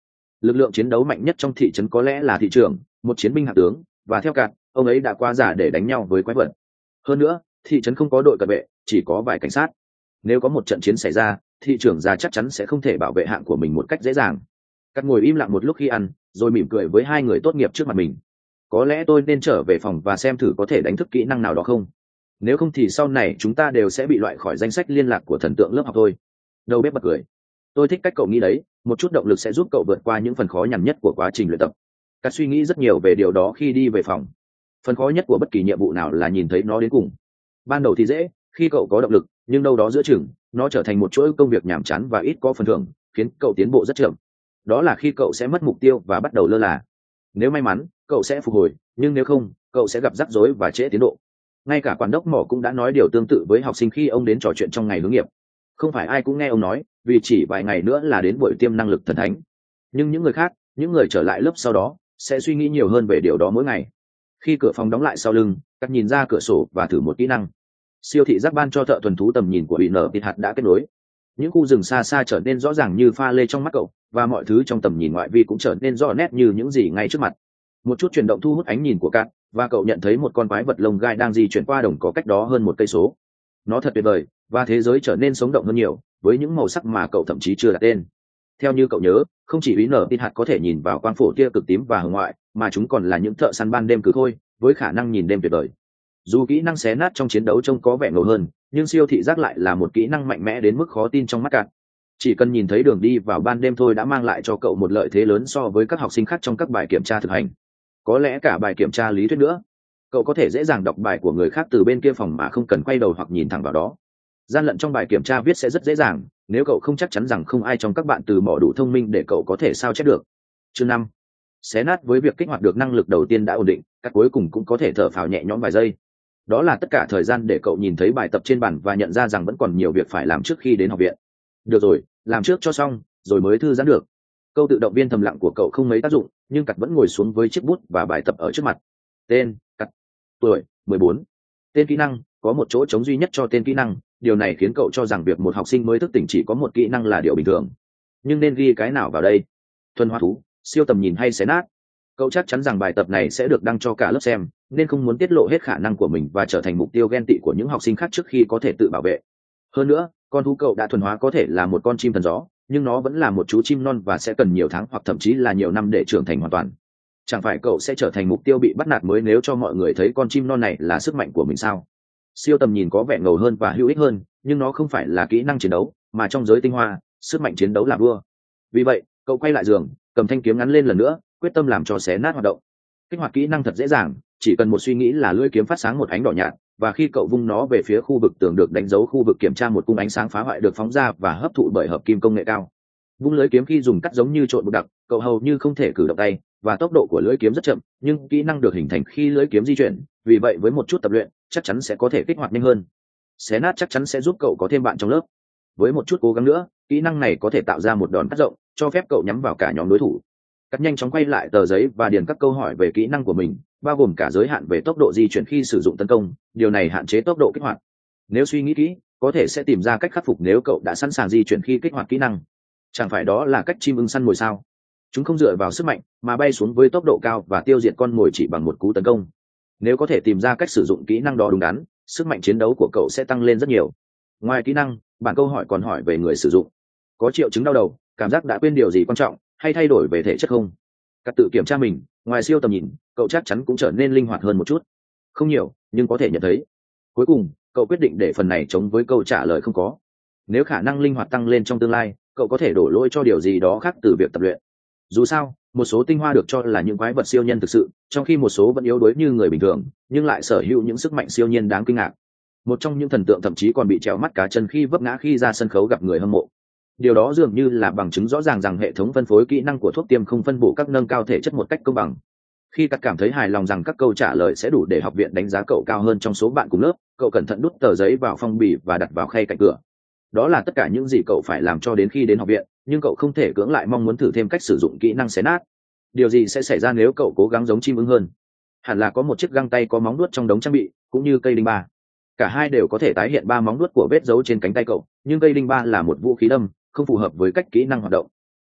[SPEAKER 1] lực lượng chiến đấu mạnh nhất trong thị trấn có lẽ là thị trưởng, một chiến binh hạ tướng, và theo cạn ông ấy đã quá già để đánh nhau với quái vật. Hơn nữa thị trấn không có đội cận vệ, chỉ có vài cảnh sát. Nếu có một trận chiến xảy ra, thị trưởng già chắc chắn sẽ không thể bảo vệ hạng của mình một cách dễ dàng. Cắt ngồi im lặng một lúc khi ăn, rồi mỉm cười với hai người tốt nghiệp trước mặt mình. Có lẽ tôi nên trở về phòng và xem thử có thể đánh thức kỹ năng nào đó không. Nếu không thì sau này chúng ta đều sẽ bị loại khỏi danh sách liên lạc của thần tượng lớp học thôi. Đầu bếp bật cười. Tôi thích cách cậu nghĩ đấy, một chút động lực sẽ giúp cậu vượt qua những phần khó nhằn nhất của quá trình luyện tập. Cắt suy nghĩ rất nhiều về điều đó khi đi về phòng. Phần khó nhất của bất kỳ nhiệm vụ nào là nhìn thấy nó đến cùng. Ban đầu thì dễ, khi cậu có động lực, nhưng đâu đó giữa chừng, nó trở thành một chuỗi công việc nhàm chán và ít có phần thưởng, khiến cậu tiến bộ rất chậm. Đó là khi cậu sẽ mất mục tiêu và bắt đầu lơ là. Nếu may mắn, cậu sẽ phục hồi, nhưng nếu không, cậu sẽ gặp rắc rối và trễ tiến độ. Ngay cả quản đốc mỏ cũng đã nói điều tương tự với học sinh khi ông đến trò chuyện trong ngày hướng nghiệp. Không phải ai cũng nghe ông nói, vì chỉ vài ngày nữa là đến buổi tiêm năng lực thần thánh. Nhưng những người khác, những người trở lại lớp sau đó, sẽ suy nghĩ nhiều hơn về điều đó mỗi ngày. Khi cửa phòng đóng lại sau lưng, Cắt nhìn ra cửa sổ và thử một kỹ năng. Siêu thị giác ban cho thợ thuần thú tầm nhìn của ủy nở tịt hạt đã kết nối. Những khu rừng xa xa trở nên rõ ràng như pha lê trong mắt cậu, và mọi thứ trong tầm nhìn ngoại vi cũng trở nên rõ nét như những gì ngay trước mặt. Một chút chuyển động thu hút ánh nhìn của Cắt, và cậu nhận thấy một con quái vật lông gai đang di chuyển qua đồng cỏ cách đó hơn một cây số. Nó thật tuyệt vời, và thế giới trở nên sống động hơn nhiều, với những màu sắc mà cậu thậm chí chưa đặt tên. Theo như cậu nhớ, không chỉ ủy nở tịt hạt có thể nhìn vào quang phổ tia cực tím và hồng ngoại, mà chúng còn là những thợ săn ban đêm cực khôi, với khả năng nhìn đêm tuyệt vời. Dù kỹ năng xé nát trong chiến đấu trông có vẻ ngầu hơn, nhưng siêu thị giác lại là một kỹ năng mạnh mẽ đến mức khó tin trong mắt Cạn. Chỉ cần nhìn thấy đường đi vào ban đêm thôi đã mang lại cho cậu một lợi thế lớn so với các học sinh khác trong các bài kiểm tra thực hành. Có lẽ cả bài kiểm tra lý thuyết nữa. Cậu có thể dễ dàng đọc bài của người khác từ bên kia phòng mà không cần quay đầu hoặc nhìn thẳng vào đó. Gian lận trong bài kiểm tra viết sẽ rất dễ dàng, nếu cậu không chắc chắn rằng không ai trong các bạn từ bỏ đủ thông minh để cậu có thể sao chép được. Chương năm. Xé nát. Với việc kích hoạt được năng lực đầu tiên đã ổn định, các cuối cùng cũng có thể thở phào nhẹ nhõm vài giây. Đó là tất cả thời gian để cậu nhìn thấy bài tập trên bàn và nhận ra rằng vẫn còn nhiều việc phải làm trước khi đến học viện. Được rồi, làm trước cho xong, rồi mới thư giãn được. Câu tự động viên thầm lặng của cậu không mấy tác dụng, nhưng Cắt vẫn ngồi xuống với chiếc bút và bài tập ở trước mặt. Tên: Cắt. Tuổi: mười bốn. Tên kỹ năng: có một chỗ trống duy nhất cho tên kỹ năng. Điều này khiến cậu cho rằng việc một học sinh mới thức tỉnh chỉ có một kỹ năng là điều bình thường. Nhưng nên ghi cái nào vào đây? Thuần hóa thú, siêu tầm nhìn hay xé nát? Cậu chắc chắn rằng bài tập này sẽ được đăng cho cả lớp xem, nên không muốn tiết lộ hết khả năng của mình và trở thành mục tiêu ghen tị của những học sinh khác trước khi có thể tự bảo vệ. Hơn nữa, con thú cậu đã thuần hóa có thể là một con chim thần gió, nhưng nó vẫn là một chú chim non và sẽ cần nhiều tháng hoặc thậm chí là nhiều năm để trưởng thành hoàn toàn. Chẳng phải cậu sẽ trở thành mục tiêu bị bắt nạt mới nếu cho mọi người thấy con chim non này là sức mạnh của mình sao? Siêu tầm nhìn có vẻ ngầu hơn và hữu ích hơn, nhưng nó không phải là kỹ năng chiến đấu, mà trong giới tinh hoa, sức mạnh chiến đấu là vua. Vì vậy, cậu quay lại giường, cầm thanh kiếm ngắn lên lần nữa, quyết tâm làm cho xé nát hoạt động. Kích hoạt kỹ năng thật dễ dàng, chỉ cần một suy nghĩ là lưỡi kiếm phát sáng một ánh đỏ nhạt, và khi cậu vung nó về phía khu vực tường được đánh dấu khu vực kiểm tra, một cung ánh sáng phá hoại được phóng ra và hấp thụ bởi hợp kim công nghệ cao. Vung lưỡi kiếm khi dùng cắt giống như trộn bột đặc, cậu hầu như không thể cử động tay, và tốc độ của lưỡi kiếm rất chậm, nhưng kỹ năng được hình thành khi lưỡi kiếm di chuyển, vì vậy với một chút tập luyện, chắc chắn sẽ có thể kích hoạt nhanh hơn. Xé nát chắc chắn sẽ giúp cậu có thêm bạn trong lớp. Với một chút cố gắng nữa, kỹ năng này có thể tạo ra một đòn cắt rộng, cho phép cậu nhắm vào cả nhóm đối thủ. Cắt nhanh chóng quay lại tờ giấy và điền các câu hỏi về kỹ năng của mình, bao gồm cả giới hạn về tốc độ di chuyển khi sử dụng tấn công. Điều này hạn chế tốc độ kích hoạt. Nếu suy nghĩ kỹ, có thể sẽ tìm ra cách khắc phục nếu cậu đã sẵn sàng di chuyển khi kích hoạt kỹ năng. Chẳng phải đó là cách chim ưng săn mồi sao? Chúng không dựa vào sức mạnh, mà bay xuống với tốc độ cao và tiêu diệt con mồi chỉ bằng một cú tấn công. Nếu có thể tìm ra cách sử dụng kỹ năng đó đúng đắn, sức mạnh chiến đấu của cậu sẽ tăng lên rất nhiều. Ngoài kỹ năng, bản câu hỏi còn hỏi về người sử dụng. Có triệu chứng đau đầu, cảm giác đã quên điều gì quan trọng, hay thay đổi về thể chất không? Cắt tự kiểm tra mình, ngoài siêu tầm nhìn, cậu chắc chắn cũng trở nên linh hoạt hơn một chút. Không nhiều, nhưng có thể nhận thấy. Cuối cùng, cậu quyết định để phần này chống với câu trả lời không có. Nếu khả năng linh hoạt tăng lên trong tương lai, cậu có thể đổ lỗi cho điều gì đó khác từ việc tập luyện. Dù sao, một số tinh hoa được cho là những quái vật siêu nhân thực sự, trong khi một số vẫn yếu đuối như người bình thường, nhưng lại sở hữu những sức mạnh siêu nhiên đáng kinh ngạc. Một trong những thần tượng thậm chí còn bị trèo mắt cá chân khi vấp ngã khi ra sân khấu gặp người hâm mộ. Điều đó dường như là bằng chứng rõ ràng rằng hệ thống phân phối kỹ năng của thuốc tiêm không phân bổ các nâng cao thể chất một cách công bằng. Khi Cắt cảm thấy hài lòng rằng các câu trả lời sẽ đủ để học viện đánh giá cậu cao hơn trong số bạn cùng lớp, cậu cẩn thận đút tờ giấy vào phong bì và đặt vào khay cạnh cửa. Đó là tất cả những gì cậu phải làm cho đến khi đến học viện, nhưng cậu không thể cưỡng lại mong muốn thử thêm cách sử dụng kỹ năng xé nát. Điều gì sẽ xảy ra nếu cậu cố gắng giống chim ưng hơn? Hẳn là có một chiếc găng tay có móng đuốt trong đống trang bị, cũng như cây đinh ba. Cả hai đều có thể tái hiện ba móng đuốt của vết dấu trên cánh tay cậu, nhưng cây đinh ba là một vũ khí đâm, không phù hợp với cách kỹ năng hoạt động.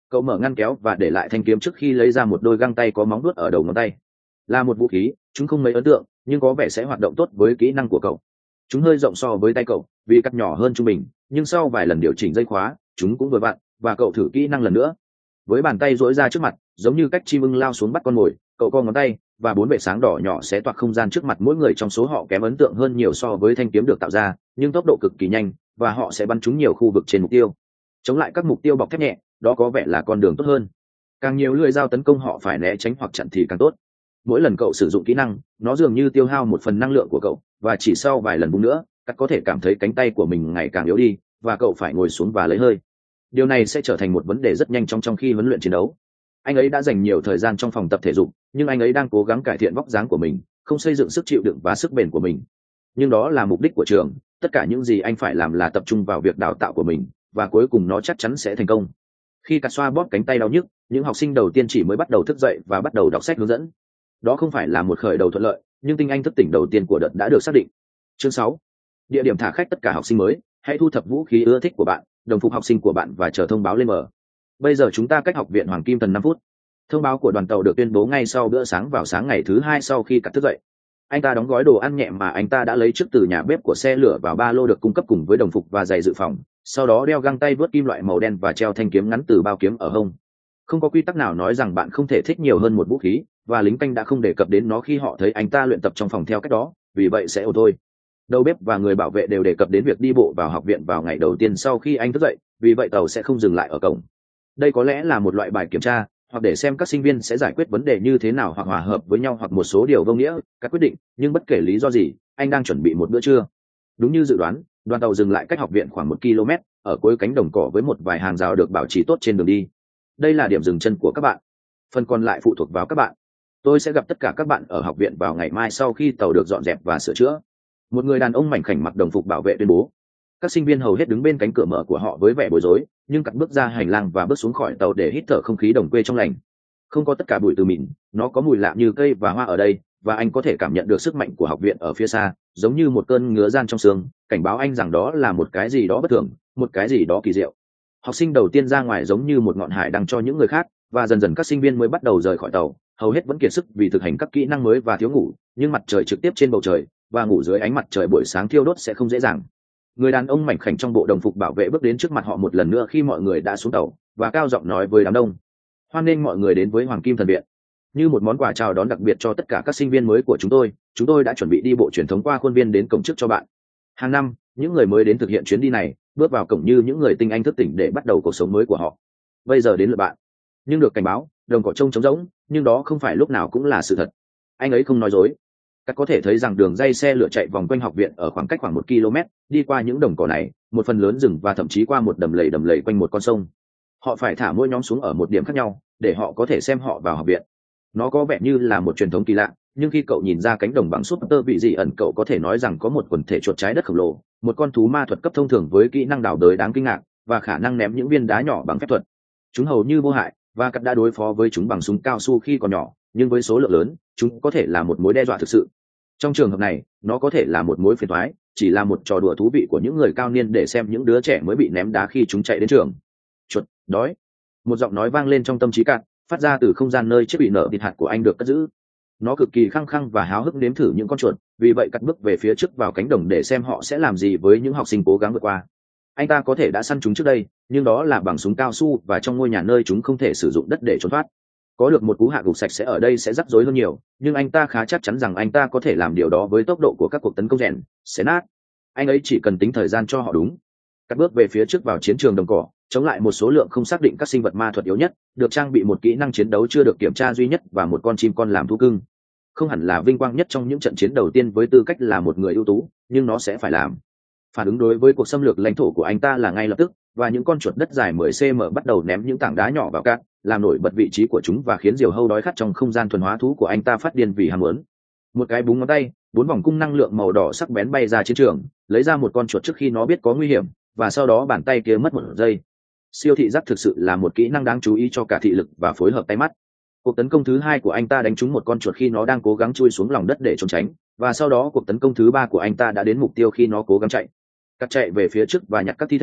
[SPEAKER 1] Cậu mở ngăn kéo và để lại thanh kiếm trước khi lấy ra một đôi găng tay có móng vuốt ở đầu ngón tay. Là một vũ khí, chúng không mấy ấn tượng, nhưng có vẻ sẽ hoạt động tốt với kỹ năng của cậu. Chúng hơi rộng so với tay cậu, vì cắt nhỏ hơn trung bình, nhưng sau vài lần điều chỉnh dây khóa, chúng cũng vừa vặn, và cậu thử kỹ năng lần nữa. Với bàn tay duỗi ra trước mặt, giống như cách chim ưng lao xuống bắt con mồi, cậu co ngón tay, và bốn vệt sáng đỏ nhỏ xé toạc không gian trước mặt mỗi người trong số họ kém ấn tượng hơn nhiều so với thanh kiếm được tạo ra, nhưng tốc độ cực kỳ nhanh, và họ sẽ bắn trúng nhiều khu vực trên mục tiêu. Chống lại các mục tiêu bọc thép nhẹ, đó có vẻ là con đường tốt hơn. Càng nhiều lưỡi dao tấn công họ phải né tránh hoặc chặn thì càng tốt. Mỗi lần cậu sử dụng kỹ năng, nó dường như tiêu hao một phần năng lượng của cậu, và chỉ sau vài lần búng nữa, cắt có thể cảm thấy cánh tay của mình ngày càng yếu đi, và cậu phải ngồi xuống và lấy hơi. Điều này sẽ trở thành một vấn đề rất nhanh trong trong khi huấn luyện chiến đấu. Anh ấy đã dành nhiều thời gian trong phòng tập thể dục, nhưng anh ấy đang cố gắng cải thiện vóc dáng của mình, không xây dựng sức chịu đựng và sức bền của mình. Nhưng đó là mục đích của trường, tất cả những gì anh phải làm là tập trung vào việc đào tạo của mình, và cuối cùng nó chắc chắn sẽ thành công. Khi cắt xoa bóp cánh tay đau nhức, những học sinh đầu tiên chỉ mới bắt đầu thức dậy và bắt đầu đọc sách hướng dẫn. Đó không phải là một khởi đầu thuận lợi, nhưng tinh anh thức tỉnh đầu tiên của đợt đã được xác định. Chương sáu. Địa điểm thả khách tất cả học sinh mới, hãy thu thập vũ khí ưa thích của bạn, đồng phục học sinh của bạn và chờ thông báo lên mở. Bây giờ chúng ta cách học viện Hoàng Kim Thần năm phút. Thông báo của đoàn tàu được tuyên bố ngay sau bữa sáng vào sáng ngày thứ hai sau khi cắt thức dậy. Anh ta đóng gói đồ ăn nhẹ mà anh ta đã lấy trước từ nhà bếp của xe lửa vào ba lô được cung cấp cùng với đồng phục và giày dự phòng, sau đó đeo găng tay vớt kim loại màu đen và treo thanh kiếm ngắn từ bao kiếm ở hông. Không có quy tắc nào nói rằng bạn không thể thích nhiều hơn một vũ khí, và lính canh đã không đề cập đến nó khi họ thấy anh ta luyện tập trong phòng theo cách đó, vì vậy sẽ ổn thôi. Đầu bếp và người bảo vệ đều đề cập đến việc đi bộ vào học viện vào ngày đầu tiên sau khi anh thức dậy, vì vậy tàu sẽ không dừng lại ở cổng. Đây có lẽ là một loại bài kiểm tra, hoặc để xem các sinh viên sẽ giải quyết vấn đề như thế nào hoặc hòa hợp với nhau hoặc một số điều vô nghĩa, các quyết định, nhưng bất kể lý do gì, anh đang chuẩn bị một bữa trưa. Đúng như dự đoán, đoàn tàu dừng lại cách học viện khoảng một ki lô mét, ở cuối cánh đồng cỏ với một vài hàng rào được bảo trì tốt trên đường đi. Đây là điểm dừng chân của các bạn. Phần còn lại phụ thuộc vào các bạn. Tôi sẽ gặp tất cả các bạn ở học viện vào ngày mai sau khi tàu được dọn dẹp và sửa chữa. Một người đàn ông mảnh khảnh mặc đồng phục bảo vệ tuyên bố. Các sinh viên hầu hết đứng bên cánh cửa mở của họ với vẻ bối rối, nhưng cắt bước ra hành lang và bước xuống khỏi tàu để hít thở không khí đồng quê trong lành. Không có tất cả bụi từ mịn, nó có mùi lạ như cây và hoa ở đây, và anh có thể cảm nhận được sức mạnh của học viện ở phía xa, giống như một cơn ngứa gian trong xương, cảnh báo anh rằng đó là một cái gì đó bất thường, một cái gì đó kỳ diệu. Học sinh đầu tiên ra ngoài giống như một ngọn hải đăng cho những người khác, và dần dần các sinh viên mới bắt đầu rời khỏi tàu, hầu hết vẫn kiệt sức vì thực hành các kỹ năng mới và thiếu ngủ, nhưng mặt trời trực tiếp trên bầu trời và ngủ dưới ánh mặt trời buổi sáng thiêu đốt sẽ không dễ dàng. Người đàn ông mảnh khảnh trong bộ đồng phục bảo vệ bước đến trước mặt họ một lần nữa khi mọi người đã xuống tàu, và cao giọng nói với đám đông: hoan nghênh mọi người đến với Hoàng Kim Thần Viện. Như một món quà chào đón đặc biệt cho tất cả các sinh viên mới của chúng tôi, chúng tôi đã chuẩn bị đi bộ truyền thống qua khuôn viên đến cổng trước cho bạn. Hàng năm, những người mới đến thực hiện chuyến đi này bước vào cổng như những người tinh anh thức tỉnh để bắt đầu cuộc sống mới của họ. Bây giờ đến lượt bạn. Nhưng được cảnh báo, đồng cỏ trông trống rỗng, nhưng đó không phải lúc nào cũng là sự thật. Anh ấy không nói dối. Các có thể thấy rằng đường dây xe lửa chạy vòng quanh học viện ở khoảng cách khoảng một ki lô mét, đi qua những đồng cỏ này, một phần lớn rừng và thậm chí qua một đầm lầy đầm lầy quanh một con sông. Họ phải thả mỗi nhóm xuống ở một điểm khác nhau để họ có thể xem họ vào học viện. Nó có vẻ như là một truyền thống kỳ lạ, nhưng khi cậu nhìn ra cánh đồng bằng súp tơ vị dị ẩn, cậu có thể nói rằng có một quần thể chuột trái đất khổng lồ, một con thú ma thuật cấp thông thường với kỹ năng đào đới đáng kinh ngạc và khả năng ném những viên đá nhỏ bằng phép thuật. Chúng hầu như vô hại, và cắt đã đối phó với chúng bằng súng cao su khi còn nhỏ, nhưng với số lượng lớn, chúng có thể là một mối đe dọa thực sự. Trong trường hợp này, nó có thể là một mối phiền toái, chỉ là một trò đùa thú vị của những người cao niên để xem những đứa trẻ mới bị ném đá khi chúng chạy đến trường. Chuột, đói. Một giọng nói vang lên trong tâm trí cạn, phát ra từ không gian nơi chiếc bị nở thịt hạt của anh được cất giữ. Nó cực kỳ khăng khăng và háo hức nếm thử những con chuột, vì vậy cắt bước về phía trước vào cánh đồng để xem họ sẽ làm gì với những học sinh cố gắng vượt qua. Anh ta có thể đã săn chúng trước đây, nhưng đó là bằng súng cao su và trong ngôi nhà nơi chúng không thể sử dụng đất để trốn thoát. Có được một cú hạ gục sạch sẽ ở đây sẽ rắc rối hơn nhiều, nhưng anh ta khá chắc chắn rằng anh ta có thể làm điều đó với tốc độ của các cuộc tấn công rèn, xé nát. Anh ấy chỉ cần tính thời gian cho họ đúng. Cắt bước về phía trước vào chiến trường đồng cỏ, chống lại một số lượng không xác định các sinh vật ma thuật yếu nhất, được trang bị một kỹ năng chiến đấu chưa được kiểm tra duy nhất và một con chim con làm thú cưng. Không hẳn là vinh quang nhất trong những trận chiến đầu tiên với tư cách là một người ưu tú, nhưng nó sẽ phải làm. Phản ứng đối với cuộc xâm lược lãnh thổ của anh ta là ngay lập tức, và những con chuột đất dài mười xăng-ti-mét bắt đầu ném những tảng đá nhỏ vào cát, làm nổi bật vị trí của chúng và khiến diều hâu đói khát trong không gian thuần hóa thú của anh ta phát điên vì ham muốn. Một cái búng ngón tay, bốn vòng cung năng lượng màu đỏ sắc bén bay ra chiến trường, lấy ra một con chuột trước khi nó biết có nguy hiểm, và sau đó bàn tay kia mất một giây. Siêu thị giác thực sự là một kỹ năng đáng chú ý cho cả thị lực và phối hợp tay mắt. Cuộc tấn công thứ hai của anh ta đánh trúng một con chuột khi nó đang cố gắng chui xuống lòng đất để trốn tránh, và sau đó cuộc tấn công thứ ba của anh ta đã đến mục tiêu khi nó cố gắng chạy. Cắt chạy về phía trước và nhặt các thi thể,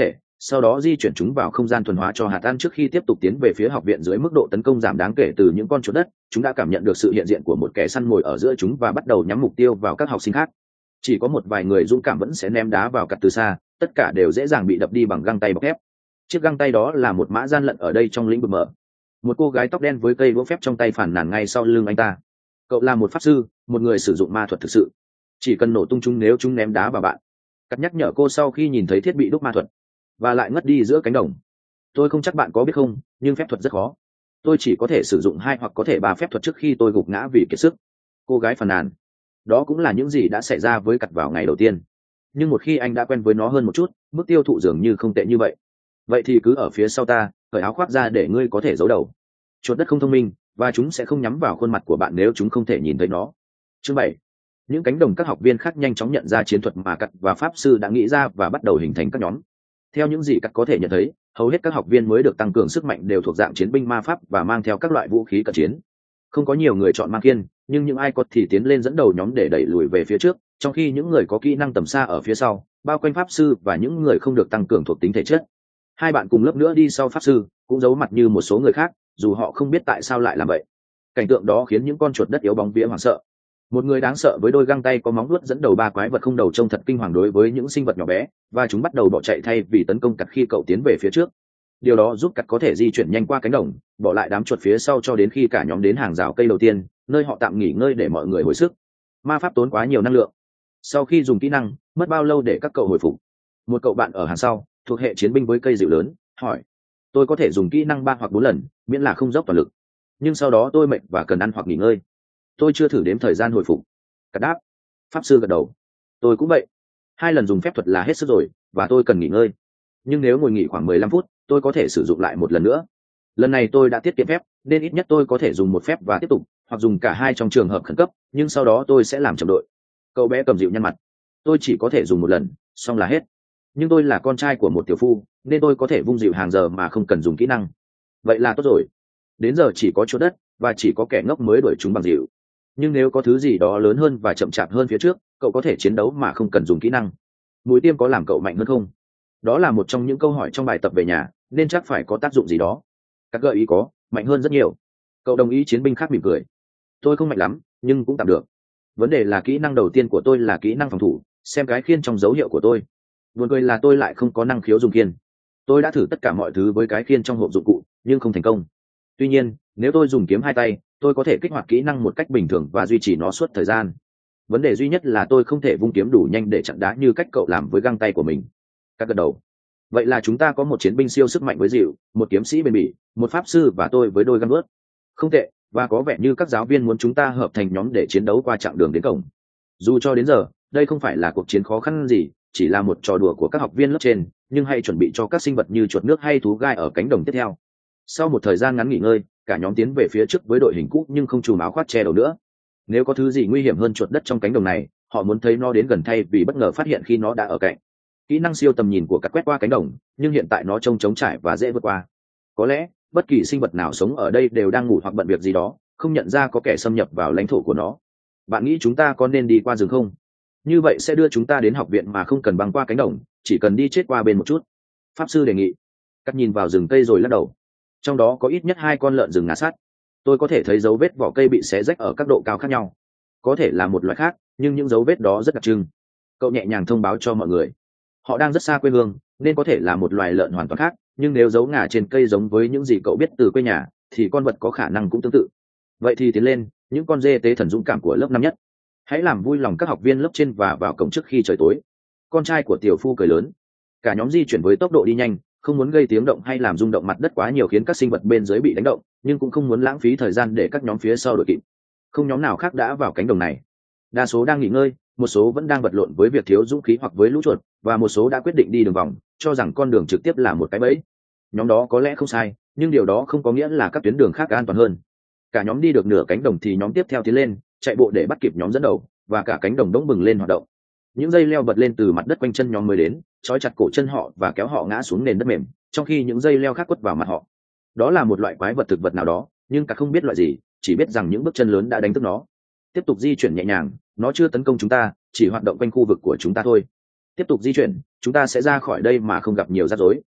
[SPEAKER 1] sau đó di chuyển chúng vào không gian thuần hóa cho hạt ăn trước khi tiếp tục tiến về phía học viện. Dưới mức độ tấn công giảm đáng kể từ những con chuột đất, chúng đã cảm nhận được sự hiện diện của một kẻ săn mồi ở giữa chúng và bắt đầu nhắm mục tiêu vào các học sinh khác. Chỉ có một vài người dũng cảm vẫn sẽ ném đá vào cặt từ xa, tất cả đều dễ dàng bị đập đi bằng găng tay bọc thép. Chiếc găng tay đó là một mã gian lận ở đây trong lĩnh vực mở. Một cô gái tóc đen với cây đũa phép trong tay phản nàn ngay sau lưng anh ta. Cậu là một pháp sư, một người sử dụng ma thuật thực sự, chỉ cần nổ tung chúng nếu chúng ném đá vào bạn. Cắt nhắc nhở cô sau khi nhìn thấy thiết bị đúc ma thuật và lại ngất đi giữa cánh đồng. Tôi không chắc bạn có biết không, nhưng phép thuật rất khó. Tôi chỉ có thể sử dụng hai hoặc có thể ba phép thuật trước khi tôi gục ngã vì kiệt sức. Cô gái phàn nàn. Đó cũng là những gì đã xảy ra với Cắt vào ngày đầu tiên. Nhưng một khi anh đã quen với nó hơn một chút, mức tiêu thụ dường như không tệ như vậy. Vậy thì cứ ở phía sau ta, cởi áo khoác ra để ngươi có thể giấu đầu. Chuột đất không thông minh, và chúng sẽ không nhắm vào khuôn mặt của bạn nếu chúng không thể nhìn thấy nó. Chương bảy. Những cánh đồng các học viên khác nhanh chóng nhận ra chiến thuật mà Cắt và pháp sư đã nghĩ ra và bắt đầu hình thành các nhóm. Theo những gì Cắt có thể nhận thấy, hầu hết các học viên mới được tăng cường sức mạnh đều thuộc dạng chiến binh ma pháp và mang theo các loại vũ khí cận chiến. Không có nhiều người chọn mang khiên, nhưng những ai có thì tiến lên dẫn đầu nhóm để đẩy lùi về phía trước, trong khi những người có kỹ năng tầm xa ở phía sau, bao quanh pháp sư và những người không được tăng cường thuộc tính thể chất. Hai bạn cùng lớp nữa đi sau pháp sư, cũng giấu mặt như một số người khác, dù họ không biết tại sao lại làm vậy. Cảnh tượng đó khiến những con chuột đất yếu bóng vía hoảng sợ. Một người đáng sợ với đôi găng tay có móng vuốt dẫn đầu ba quái vật không đầu trông thật kinh hoàng đối với những sinh vật nhỏ bé, và chúng bắt đầu bỏ chạy thay vì tấn công Cắt khi cậu tiến về phía trước. Điều đó giúp Cắt có thể di chuyển nhanh qua cánh đồng, bỏ lại đám chuột phía sau cho đến khi cả nhóm đến hàng rào cây đầu tiên, nơi họ tạm nghỉ ngơi để mọi người hồi sức. Ma pháp tốn quá nhiều năng lượng. Sau khi dùng kỹ năng, mất bao lâu để các cậu hồi phục? Một cậu bạn ở hàng sau, thuộc hệ chiến binh với cây dịu lớn, hỏi. Tôi có thể dùng kỹ năng ba hoặc bốn lần, miễn là không dốc toàn lực. Nhưng sau đó tôi mệt và cần ăn hoặc nghỉ ngơi. Tôi chưa thử đếm thời gian hồi phục. Cắt đáp. Pháp sư gật đầu. Tôi cũng vậy. Hai lần dùng phép thuật là hết sức rồi, và tôi cần nghỉ ngơi. Nhưng nếu ngồi nghỉ khoảng mười lăm phút, tôi có thể sử dụng lại một lần nữa. Lần này tôi đã tiết kiệm phép, nên ít nhất tôi có thể dùng một phép và tiếp tục, hoặc dùng cả hai trong trường hợp khẩn cấp, nhưng sau đó tôi sẽ làm chậm đội. Cậu bé cầm dịu nhăn mặt. Tôi chỉ có thể dùng một lần, xong là hết. Nhưng tôi là con trai của một tiểu phu, nên tôi có thể vung dịu hàng giờ mà không cần dùng kỹ năng. Vậy là tốt rồi. Đến giờ chỉ có chỗ đất, và chỉ có kẻ ngốc mới đuổi chúng bằng dịu. Nhưng nếu có thứ gì đó lớn hơn và chậm chạp hơn phía trước, cậu có thể chiến đấu mà không cần dùng kỹ năng. Mũi tiêm có làm cậu mạnh hơn không? Đó là một trong những câu hỏi trong bài tập về nhà, nên chắc phải có tác dụng gì đó. Các gợi ý có, mạnh hơn rất nhiều. Cậu đồng ý. Chiến binh khác mỉm cười. Tôi không mạnh lắm, nhưng cũng tạm được. Vấn đề là kỹ năng đầu tiên của tôi là kỹ năng phòng thủ, xem cái khiên trong dấu hiệu của tôi. Buồn cười là tôi lại không có năng khiếu dùng khiên. Tôi đã thử tất cả mọi thứ với cái khiên trong hộp dụng cụ, nhưng không thành công. Tuy nhiên, nếu tôi dùng kiếm hai tay, tôi có thể kích hoạt kỹ năng một cách bình thường và duy trì nó suốt thời gian. Vấn đề duy nhất là tôi không thể vung kiếm đủ nhanh để chặn đá như cách cậu làm với găng tay của mình. Các gật đầu. Vậy là chúng ta có một chiến binh siêu sức mạnh với dịu, một kiếm sĩ bền bỉ, một pháp sư và tôi với đôi găng ướt. Không tệ, và có vẻ như các giáo viên muốn chúng ta hợp thành nhóm để chiến đấu qua chặng đường đến cổng. Dù cho đến giờ, đây không phải là cuộc chiến khó khăn gì, chỉ là một trò đùa của các học viên lớp trên, nhưng hãy chuẩn bị cho các sinh vật như chuột nước hay thú gai ở cánh đồng tiếp theo. Sau một thời gian ngắn nghỉ ngơi, cả nhóm tiến về phía trước với đội hình cũ nhưng không trùm áo khoác che đầu nữa. Nếu có thứ gì nguy hiểm hơn chuột đất trong cánh đồng này, họ muốn thấy nó đến gần thay vì bất ngờ phát hiện khi nó đã ở cạnh. Kỹ năng siêu tầm nhìn của Cắt quét qua cánh đồng, nhưng hiện tại nó trông trống trải và dễ vượt qua. Có lẽ bất kỳ sinh vật nào sống ở đây đều đang ngủ hoặc bận việc gì đó, không nhận ra có kẻ xâm nhập vào lãnh thổ của nó. Bạn nghĩ chúng ta có nên đi qua rừng không? Như vậy sẽ đưa chúng ta đến học viện mà không cần băng qua cánh đồng, chỉ cần đi chết qua bên một chút. Pháp sư đề nghị. Cắt nhìn vào rừng cây rồi lắc đầu. Trong đó có ít nhất hai con lợn rừng ngã sát. Tôi có thể thấy dấu vết vỏ cây bị xé rách ở các độ cao khác nhau. Có thể là một loại khác, nhưng những dấu vết đó rất đặc trưng. Cậu nhẹ nhàng thông báo cho mọi người. Họ đang rất xa quê hương, nên có thể là một loài lợn hoàn toàn khác, nhưng nếu dấu ngả trên cây giống với những gì cậu biết từ quê nhà, thì con vật có khả năng cũng tương tự. Vậy thì tiến lên, những con dê tế thần dũng cảm của lớp năm nhất. Hãy làm vui lòng các học viên lớp trên và vào cổng trước khi trời tối. Con trai của tiểu phu cười lớn. Cả nhóm di chuyển với tốc độ đi nhanh, không muốn gây tiếng động hay làm rung động mặt đất quá nhiều khiến các sinh vật bên dưới bị đánh động, nhưng cũng không muốn lãng phí thời gian để các nhóm phía sau đuổi kịp. Không nhóm nào khác đã vào cánh đồng này. Đa số đang nghỉ ngơi, một số vẫn đang vật lộn với việc thiếu dũng khí hoặc với lũ chuột, và một số đã quyết định đi đường vòng, cho rằng con đường trực tiếp là một cái bẫy. Nhóm đó có lẽ không sai, nhưng điều đó không có nghĩa là các tuyến đường khác an toàn hơn. Cả nhóm đi được nửa cánh đồng thì nhóm tiếp theo tiến lên, chạy bộ để bắt kịp nhóm dẫn đầu, và cả cánh đồng đống bừng lên hoạt động. Những dây leo bật lên từ mặt đất quanh chân nhóm mới đến, trói chặt cổ chân họ và kéo họ ngã xuống nền đất mềm, trong khi những dây leo khác quất vào mặt họ. Đó là một loại quái vật thực vật nào đó, nhưng cả không biết loại gì, chỉ biết rằng những bước chân lớn đã đánh thức nó. Tiếp tục di chuyển nhẹ nhàng, nó chưa tấn công chúng ta, chỉ hoạt động quanh khu vực của chúng ta thôi. Tiếp tục di chuyển, chúng ta sẽ ra khỏi đây mà không gặp nhiều rắc rối,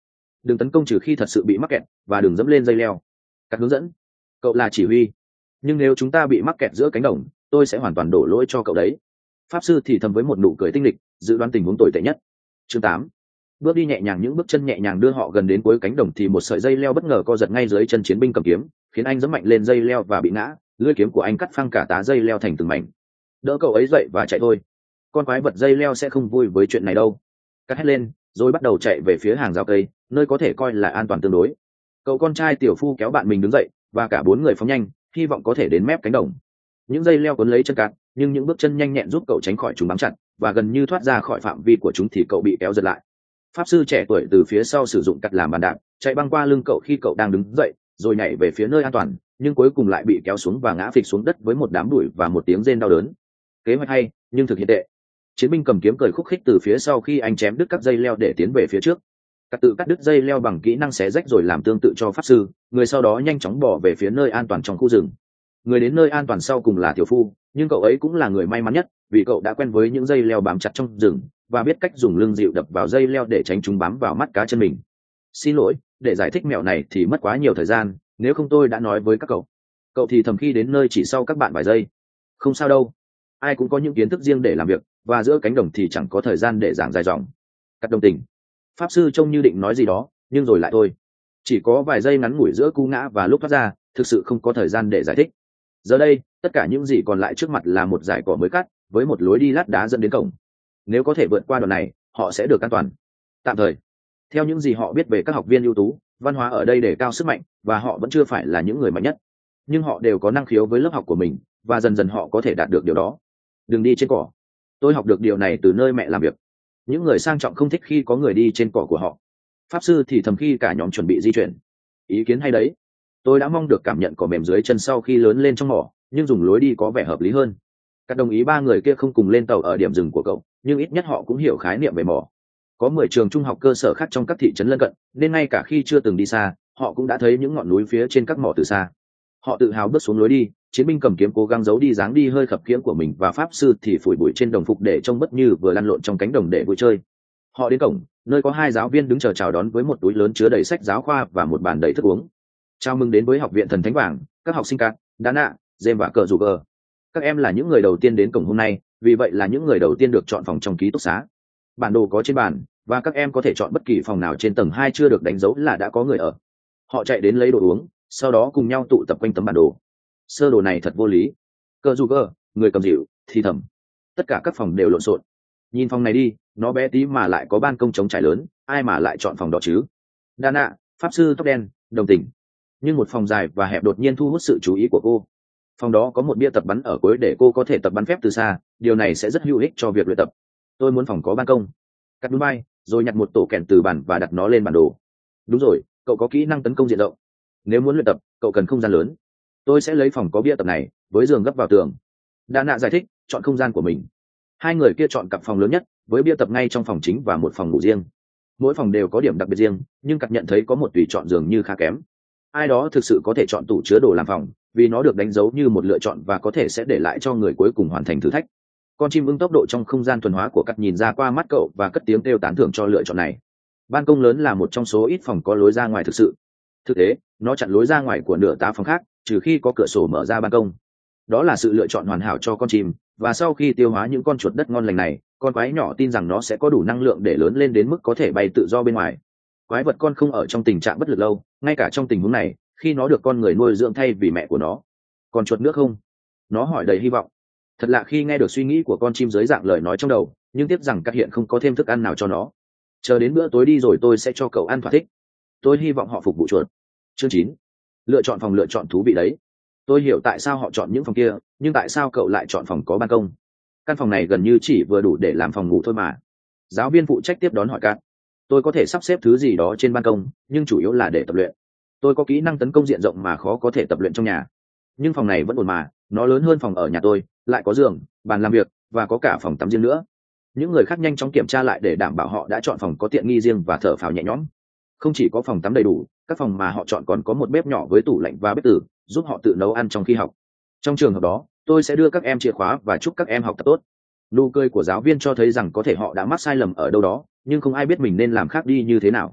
[SPEAKER 1] đừng tấn công trừ khi thật sự bị mắc kẹt, và đừng dẫm lên dây leo. Cắt hướng dẫn. Cậu là chỉ huy, nhưng nếu chúng ta bị mắc kẹt giữa cánh đồng, tôi sẽ hoàn toàn đổ lỗi cho cậu đấy. Pháp sư thì thầm với một nụ cười tinh lịch, dự đoán tình huống tồi tệ nhất. Chương tám. Bước đi nhẹ nhàng, những bước chân nhẹ nhàng đưa họ gần đến cuối cánh đồng thì một sợi dây leo bất ngờ co giật ngay dưới chân chiến binh cầm kiếm, khiến anh giẫm mạnh lên dây leo và bị ngã. Lưỡi kiếm của anh cắt phăng cả tá dây leo thành từng mảnh. Đỡ cậu ấy dậy và chạy thôi, con quái vật dây leo sẽ không vui với chuyện này đâu. Cắt hét lên rồi bắt đầu chạy về phía hàng rào cây, nơi có thể coi là an toàn tương đối. Cậu con trai tiểu phu kéo bạn mình đứng dậy, và cả bốn người phóng nhanh, hy vọng có thể đến mép cánh đồng. Những dây leo cuốn lấy chân Cắt, nhưng những bước chân nhanh nhẹn giúp cậu tránh khỏi chúng bám chặt, và gần như thoát ra khỏi phạm vi của chúng thì cậu bị kéo giật lại. Pháp sư trẻ tuổi từ phía sau sử dụng Cắt làm bàn đạp, chạy băng qua lưng cậu khi cậu đang đứng dậy, rồi nhảy về phía nơi an toàn, nhưng cuối cùng lại bị kéo xuống và ngã phịch xuống đất với một đám bụi và một tiếng rên đau đớn. Kế hoạch hay, nhưng thực hiện tệ. Chiến binh cầm kiếm cười khúc khích từ phía sau khi anh chém đứt các dây leo để tiến về phía trước. Cắt tự cắt đứt dây leo bằng kỹ năng xé rách rồi làm tương tự cho pháp sư, người sau đó nhanh chóng bỏ về phía nơi an toàn trong khu rừng. Người đến nơi an toàn sau cùng là tiểu phu, nhưng cậu ấy cũng là người may mắn nhất, vì cậu đã quen với những dây leo bám chặt trong rừng và biết cách dùng lưng dịu đập vào dây leo để tránh chúng bám vào mắt cá chân mình. Xin lỗi, để giải thích mẹo này thì mất quá nhiều thời gian, nếu không tôi đã nói với các cậu. Cậu thì thầm khi đến nơi chỉ sau các bạn vài giây. Không sao đâu, ai cũng có những kiến thức riêng để làm việc, và giữa cánh đồng thì chẳng có thời gian để giảng dài dòng. Cắt đồng tình. Pháp sư trông như định nói gì đó, nhưng rồi lại thôi. Chỉ có vài giây ngắn ngủi giữa cú ngã và lúc thoát ra, thực sự không có thời gian để giải thích. Giờ đây, tất cả những gì còn lại trước mặt là một dải cỏ mới cắt, với một lối đi lát đá dẫn đến cổng. Nếu có thể vượt qua đoạn này, họ sẽ được an toàn. Tạm thời. Theo những gì họ biết về các học viên ưu tú, văn hóa ở đây đề cao sức mạnh, và họ vẫn chưa phải là những người mạnh nhất. Nhưng họ đều có năng khiếu với lớp học của mình, và dần dần họ có thể đạt được điều đó. Đừng đi trên cỏ. Tôi học được điều này từ nơi mẹ làm việc. Những người sang trọng không thích khi có người đi trên cỏ của họ. Pháp sư thì thầm khi cả nhóm chuẩn bị di chuyển. Ý kiến hay đấy. Tôi đã mong được cảm nhận cỏ mềm dưới chân sau khi lớn lên trong mỏ, nhưng dùng lối đi có vẻ hợp lý hơn. Các đồng ý ba người kia không cùng lên tàu ở điểm dừng của cậu, nhưng ít nhất họ cũng hiểu khái niệm về mỏ. Có mười trường trung học cơ sở khác trong các thị trấn lân cận, nên ngay cả khi chưa từng đi xa, họ cũng đã thấy những ngọn núi phía trên các mỏ từ xa. Họ tự hào bước xuống lối đi, chiến binh cầm kiếm cố gắng giấu đi dáng đi hơi khập khiễng của mình, và pháp sư thì phủi bụi trên đồng phục để trông bất như vừa lăn lộn trong cánh đồng để vui chơi. Họ đến cổng, nơi có hai giáo viên đứng chờ chào đón với một túi lớn chứa đầy sách giáo khoa và một bàn đầy thức uống. Chào mừng đến với học viện Thần Thánh Vàng, các học sinh Cát, Đá Nạ, James và Cờ Dù Gờ. Các em là những người đầu tiên đến cổng hôm nay, vì vậy là những người đầu tiên được chọn phòng trong ký túc xá. Bản đồ có trên bàn, và các em có thể chọn bất kỳ phòng nào trên tầng hai chưa được đánh dấu là đã có người ở. Họ chạy đến lấy đồ uống, sau đó cùng nhau tụ tập quanh tấm bản đồ. Sơ đồ này thật vô lý. Cờ Dù Gờ, người cầm dịu, thì thầm. Tất cả các phòng đều lộn xộn. Nhìn phòng này đi, nó bé tí mà lại có ban công trống trải lớn, ai mà lại chọn phòng đó chứ? Đa Nạ, pháp sư tóc đen, đồng tình. Nhưng một phòng dài và hẹp đột nhiên thu hút sự chú ý của cô. Phòng đó có một bia tập bắn ở cuối để cô có thể tập bắn phép từ xa, điều này sẽ rất hữu ích cho việc luyện tập. Tôi muốn phòng có ban công. Cắt núi bay, rồi nhặt một tổ kèn từ bàn và đặt nó lên bản đồ. Đúng rồi, cậu có kỹ năng tấn công diện rộng. Nếu muốn luyện tập, cậu cần không gian lớn. Tôi sẽ lấy phòng có bia tập này, với giường gấp vào tường. Đa Nạ giải thích, chọn không gian của mình. Hai người kia chọn cặp phòng lớn nhất, với bia tập ngay trong phòng chính và một phòng ngủ riêng. Mỗi phòng đều có điểm đặc biệt riêng, nhưng Cắt nhận thấy có một tùy chọn giường như khá kém. Ai đó thực sự có thể chọn tủ chứa đồ làm phòng, vì nó được đánh dấu như một lựa chọn và có thể sẽ để lại cho người cuối cùng hoàn thành thử thách. Con chim ưng tốc độ trong không gian thuần hóa của Cắt nhìn ra qua mắt cậu và cất tiếng kêu tán thưởng cho lựa chọn này. Ban công lớn là một trong số ít phòng có lối ra ngoài thực sự. Thực tế, nó chặn lối ra ngoài của nửa tá phòng khác, trừ khi có cửa sổ mở ra ban công. Đó là sự lựa chọn hoàn hảo cho con chim, và sau khi tiêu hóa những con chuột đất ngon lành này, con quái nhỏ tin rằng nó sẽ có đủ năng lượng để lớn lên đến mức có thể bay tự do bên ngoài. Quái vật con không ở trong tình trạng bất lực lâu, ngay cả trong tình huống này, khi nó được con người nuôi dưỡng thay vì mẹ của nó. Còn chuột nước không? Nó hỏi đầy hy vọng. Thật lạ khi nghe được suy nghĩ của con chim dưới dạng lời nói trong đầu, nhưng tiếc rằng Cát hiện không có thêm thức ăn nào cho nó. Chờ đến bữa tối đi rồi tôi sẽ cho cậu ăn thỏa thích. Tôi hy vọng họ phục vụ chuột. Chương chín. Lựa chọn phòng lựa chọn thú vị đấy. Tôi hiểu tại sao họ chọn những phòng kia, nhưng tại sao cậu lại chọn phòng có ban công? Căn phòng này gần như chỉ vừa đủ để làm phòng ngủ thôi mà. Giáo viên phụ trách tiếp đón hỏi Cát. Tôi có thể sắp xếp thứ gì đó trên ban công, nhưng chủ yếu là để tập luyện. Tôi có kỹ năng tấn công diện rộng mà khó có thể tập luyện trong nhà. Nhưng phòng này vẫn ổn mà, nó lớn hơn phòng ở nhà tôi, lại có giường, bàn làm việc, và có cả phòng tắm riêng nữa. Những người khác nhanh chóng kiểm tra lại để đảm bảo họ đã chọn phòng có tiện nghi riêng và thở phào nhẹ nhõm. Không chỉ có phòng tắm đầy đủ, các phòng mà họ chọn còn có một bếp nhỏ với tủ lạnh và bếp từ, giúp họ tự nấu ăn trong khi học. Trong trường hợp đó, tôi sẽ đưa các em chìa khóa và chúc các em học tập tốt. Nụ cười của giáo viên cho thấy rằng có thể họ đã mắc sai lầm ở đâu đó, nhưng không ai biết mình nên làm khác đi như thế nào.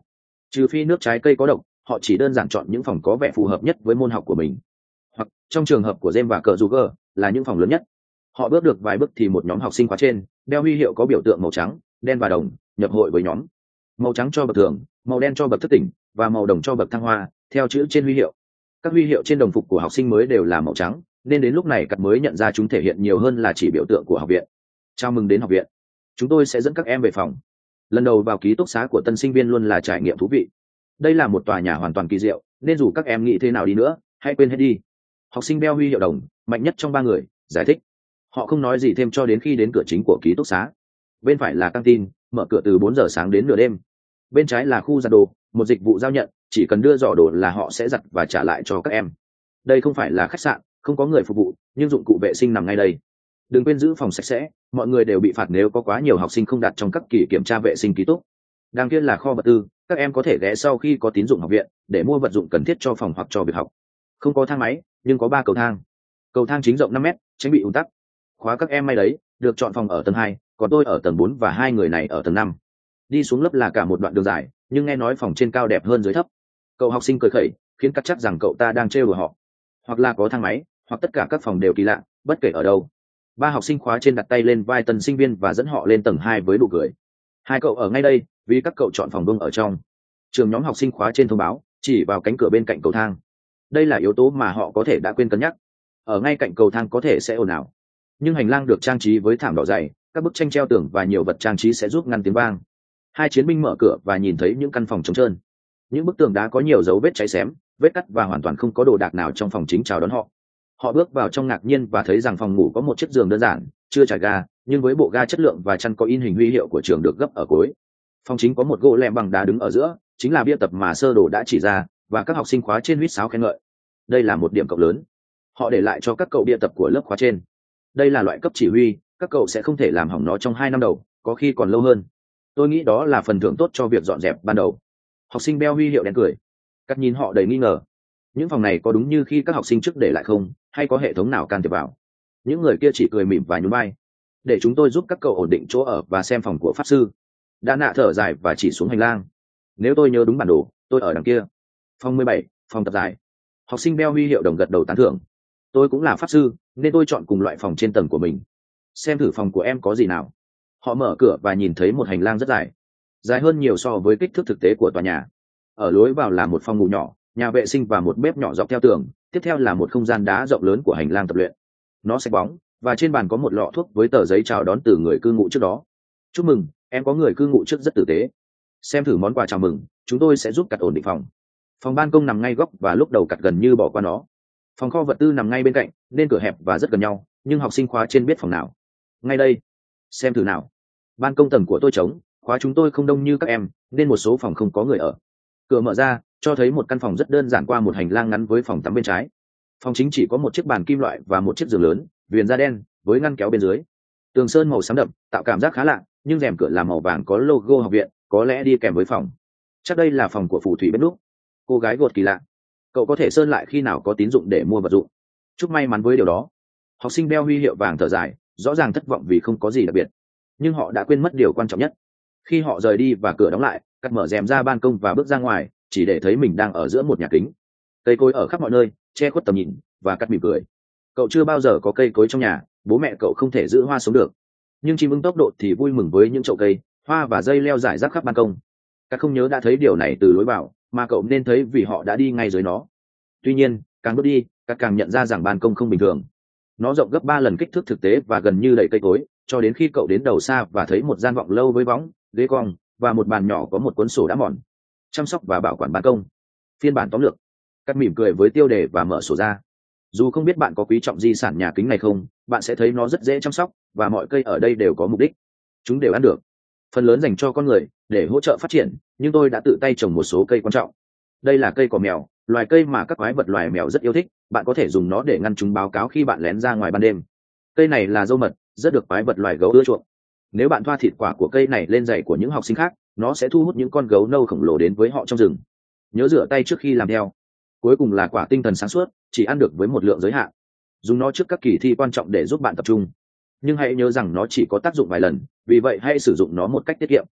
[SPEAKER 1] Trừ phi nước trái cây có độc, họ chỉ đơn giản chọn những phòng có vẻ phù hợp nhất với môn học của mình, hoặc trong trường hợp của James và cờ Juger là những phòng lớn nhất. Họ bước được vài bước thì một nhóm học sinh khóa trên đeo huy hiệu có biểu tượng màu trắng, đen và đồng nhập hội với nhóm. Màu trắng cho bậc thường, màu đen cho bậc thức tỉnh và màu đồng cho bậc thăng hoa, theo chữ trên huy hiệu. Các huy hiệu trên đồng phục của học sinh mới đều là màu trắng, nên đến lúc này Cắt mới nhận ra chúng thể hiện nhiều hơn là chỉ biểu tượng của học viện. Chào mừng đến học viện, chúng tôi sẽ dẫn các em về phòng. Lần đầu vào ký túc xá của tân sinh viên luôn là trải nghiệm thú vị. Đây là một tòa nhà hoàn toàn kỳ diệu, nên dù các em nghĩ thế nào đi nữa, hãy quên hết đi. Học sinh đeo huy hiệu đồng, mạnh nhất trong ba người, giải thích. Họ không nói gì thêm cho đến khi đến cửa chính của ký túc xá. Bên phải là căng tin, mở cửa từ bốn giờ sáng đến nửa đêm. Bên trái là khu giặt đồ, một dịch vụ giao nhận, chỉ cần đưa giỏ đồ là họ sẽ giặt và trả lại cho các em. Đây không phải là khách sạn, không có người phục vụ, nhưng dụng cụ vệ sinh nằm ngay đây. Đừng quên giữ phòng sạch sẽ, mọi người đều bị phạt nếu có quá nhiều học sinh không đặt trong các kỳ kiểm tra vệ sinh ký túc. Đằng kia là kho vật tư, các em có thể ghé sau khi có tín dụng học viện để mua vật dụng cần thiết cho phòng hoặc cho việc học. Không có thang máy, nhưng có ba cầu thang. Cầu thang chính rộng năm mét, tránh bị ùn tắc. Khóa các em may đấy, được chọn phòng ở tầng hai, còn tôi ở tầng bốn và hai người này ở tầng năm. Đi xuống lớp là cả một đoạn đường dài, nhưng nghe nói phòng trên cao đẹp hơn dưới thấp. Cậu học sinh cười khẩy, khiến Cắt chắc rằng cậu ta đang trêu đùa họ. Hoặc là có thang máy, hoặc tất cả các phòng đều kỳ lạ, bất kể ở đâu. Ba học sinh khóa trên đặt tay lên vai tân sinh viên và dẫn họ lên tầng hai với nụ cười. Hai cậu ở ngay đây, vì các cậu chọn phòng đông ở trong. Trường nhóm học sinh khóa trên thông báo, chỉ vào cánh cửa bên cạnh cầu thang. Đây là yếu tố mà họ có thể đã quên cân nhắc. Ở ngay cạnh cầu thang có thể sẽ ồn ào, nhưng hành lang được trang trí với thảm đỏ dày, các bức tranh treo tường và nhiều vật trang trí sẽ giúp ngăn tiếng vang. Hai chiến binh mở cửa và nhìn thấy những căn phòng trống trơn. Những bức tường đá có nhiều dấu vết cháy xém, vết cắt và hoàn toàn không có đồ đạc nào trong phòng chính chào đón họ. Họ bước vào trong ngạc nhiên và thấy rằng phòng ngủ có một chiếc giường đơn giản, chưa trải ga, nhưng với bộ ga chất lượng và chăn có in hình huy hiệu của trường được gấp ở cuối. Phòng chính có một gỗ lem bằng đá đứng ở giữa, chính là bia tập mà sơ đồ đã chỉ ra, và các học sinh khóa trên huýt sáo khen ngợi. Đây là một điểm cộng lớn. Họ để lại cho các cậu bia tập của lớp khóa trên. Đây là loại cấp chỉ huy, các cậu sẽ không thể làm hỏng nó trong hai năm đầu, có khi còn lâu hơn. Tôi nghĩ đó là phần thưởng tốt cho việc dọn dẹp ban đầu. Học sinh đeo huy hiệu đen cười. Cắt nhìn họ đầy nghi ngờ. Những phòng này có đúng như khi các học sinh trước để lại không, hay có hệ thống nào can thiệp vào? Những người kia chỉ cười mỉm và nhún vai. Để chúng tôi giúp các cậu ổn định chỗ ở và xem phòng của pháp sư. Đã nạ thở dài và chỉ xuống hành lang. Nếu tôi nhớ đúng bản đồ, tôi ở đằng kia. Phòng mười bảy, phòng tập dài. Học sinh đeo huy hiệu đồng gật đầu tán thưởng. Tôi cũng là pháp sư, nên tôi chọn cùng loại phòng trên tầng của mình. Xem thử phòng của em có gì nào. Họ mở cửa và nhìn thấy một hành lang rất dài, dài hơn nhiều so với kích thước thực tế của tòa nhà. Ở lối vào là một phòng ngủ nhỏ, nhà vệ sinh và một bếp nhỏ dọc theo tường. Tiếp theo là một không gian đá rộng lớn của hành lang tập luyện. Nó sạch bóng, và trên bàn có một lọ thuốc với tờ giấy chào đón từ người cư ngụ trước đó. Chúc mừng, em có người cư ngụ trước rất tử tế. Xem thử món quà chào mừng, chúng tôi sẽ giúp Cắt ổn định phòng. Phòng ban công nằm ngay góc và lúc đầu Cắt gần như bỏ qua nó. Phòng kho vật tư nằm ngay bên cạnh, nên cửa hẹp và rất gần nhau, nhưng học sinh khóa trên biết phòng nào. Ngay đây, xem thử nào. Ban công tầng của tôi trống, khóa chúng tôi không đông như các em, nên một số phòng không có người ở. Cửa mở ra, cho thấy một căn phòng rất đơn giản qua một hành lang ngắn với phòng tắm bên trái. Phòng chính chỉ có một chiếc bàn kim loại và một chiếc giường lớn, viền da đen, với ngăn kéo bên dưới. Tường sơn màu xám đậm, tạo cảm giác khá lạ, nhưng rèm cửa là màu vàng có logo học viện, có lẽ đi kèm với phòng. Chắc đây là phòng của phù thủy bên lúc. Cô gái gột kỳ lạ. Cậu có thể sơn lại khi nào có tín dụng để mua vật dụng. Chúc may mắn với điều đó. Học sinh đeo huy hiệu vàng thở dài, rõ ràng thất vọng vì không có gì đặc biệt. Nhưng họ đã quên mất điều quan trọng nhất. Khi họ rời đi và cửa đóng lại, Cắt mở rèm ra ban công và bước ra ngoài, chỉ để thấy mình đang ở giữa một nhà kính. Cây cối ở khắp mọi nơi, che khuất tầm nhìn, và Cắt mỉm cười. Cậu chưa bao giờ có cây cối trong nhà, bố mẹ cậu không thể giữ hoa sống được. Nhưng chim ưng tốc độ thì vui mừng với những chậu cây, hoa và dây leo rải rác khắp ban công. Cắt không nhớ đã thấy điều này từ lối vào, mà cậu nên thấy vì họ đã đi ngay dưới nó. Tuy nhiên, càng bước đi, Cắt càng nhận ra rằng ban công không bình thường. Nó rộng gấp ba lần kích thước thực tế và gần như đầy cây cối, cho đến khi cậu đến đầu xa và thấy một gian vọng lâu với võng, ghế cong và một bàn nhỏ có một cuốn sổ đã mòn. Chăm sóc và bảo quản ban công. Phiên bản tóm lược. Cắt mỉm cười với tiêu đề và mở sổ ra. Dù không biết bạn có quý trọng di sản nhà kính này không, bạn sẽ thấy nó rất dễ chăm sóc, và mọi cây ở đây đều có mục đích. Chúng đều ăn được. Phần lớn dành cho con người, để hỗ trợ phát triển, nhưng tôi đã tự tay trồng một số cây quan trọng. Đây là cây cỏ mèo, loài cây mà các quái vật loài mèo rất yêu thích, bạn có thể dùng nó để ngăn chúng báo cáo khi bạn lén ra ngoài ban đêm. Cây này là dâu mật, rất được quái vật loài gấu ưa chuộng. Nếu bạn thoa thịt quả của cây này lên giày của những học sinh khác, nó sẽ thu hút những con gấu nâu khổng lồ đến với họ trong rừng. Nhớ rửa tay trước khi làm theo. Cuối cùng là quả tinh thần sáng suốt, chỉ ăn được với một lượng giới hạn. Dùng nó trước các kỳ thi quan trọng để giúp bạn tập trung. Nhưng hãy nhớ rằng nó chỉ có tác dụng vài lần, vì vậy hãy sử dụng nó một cách tiết kiệm.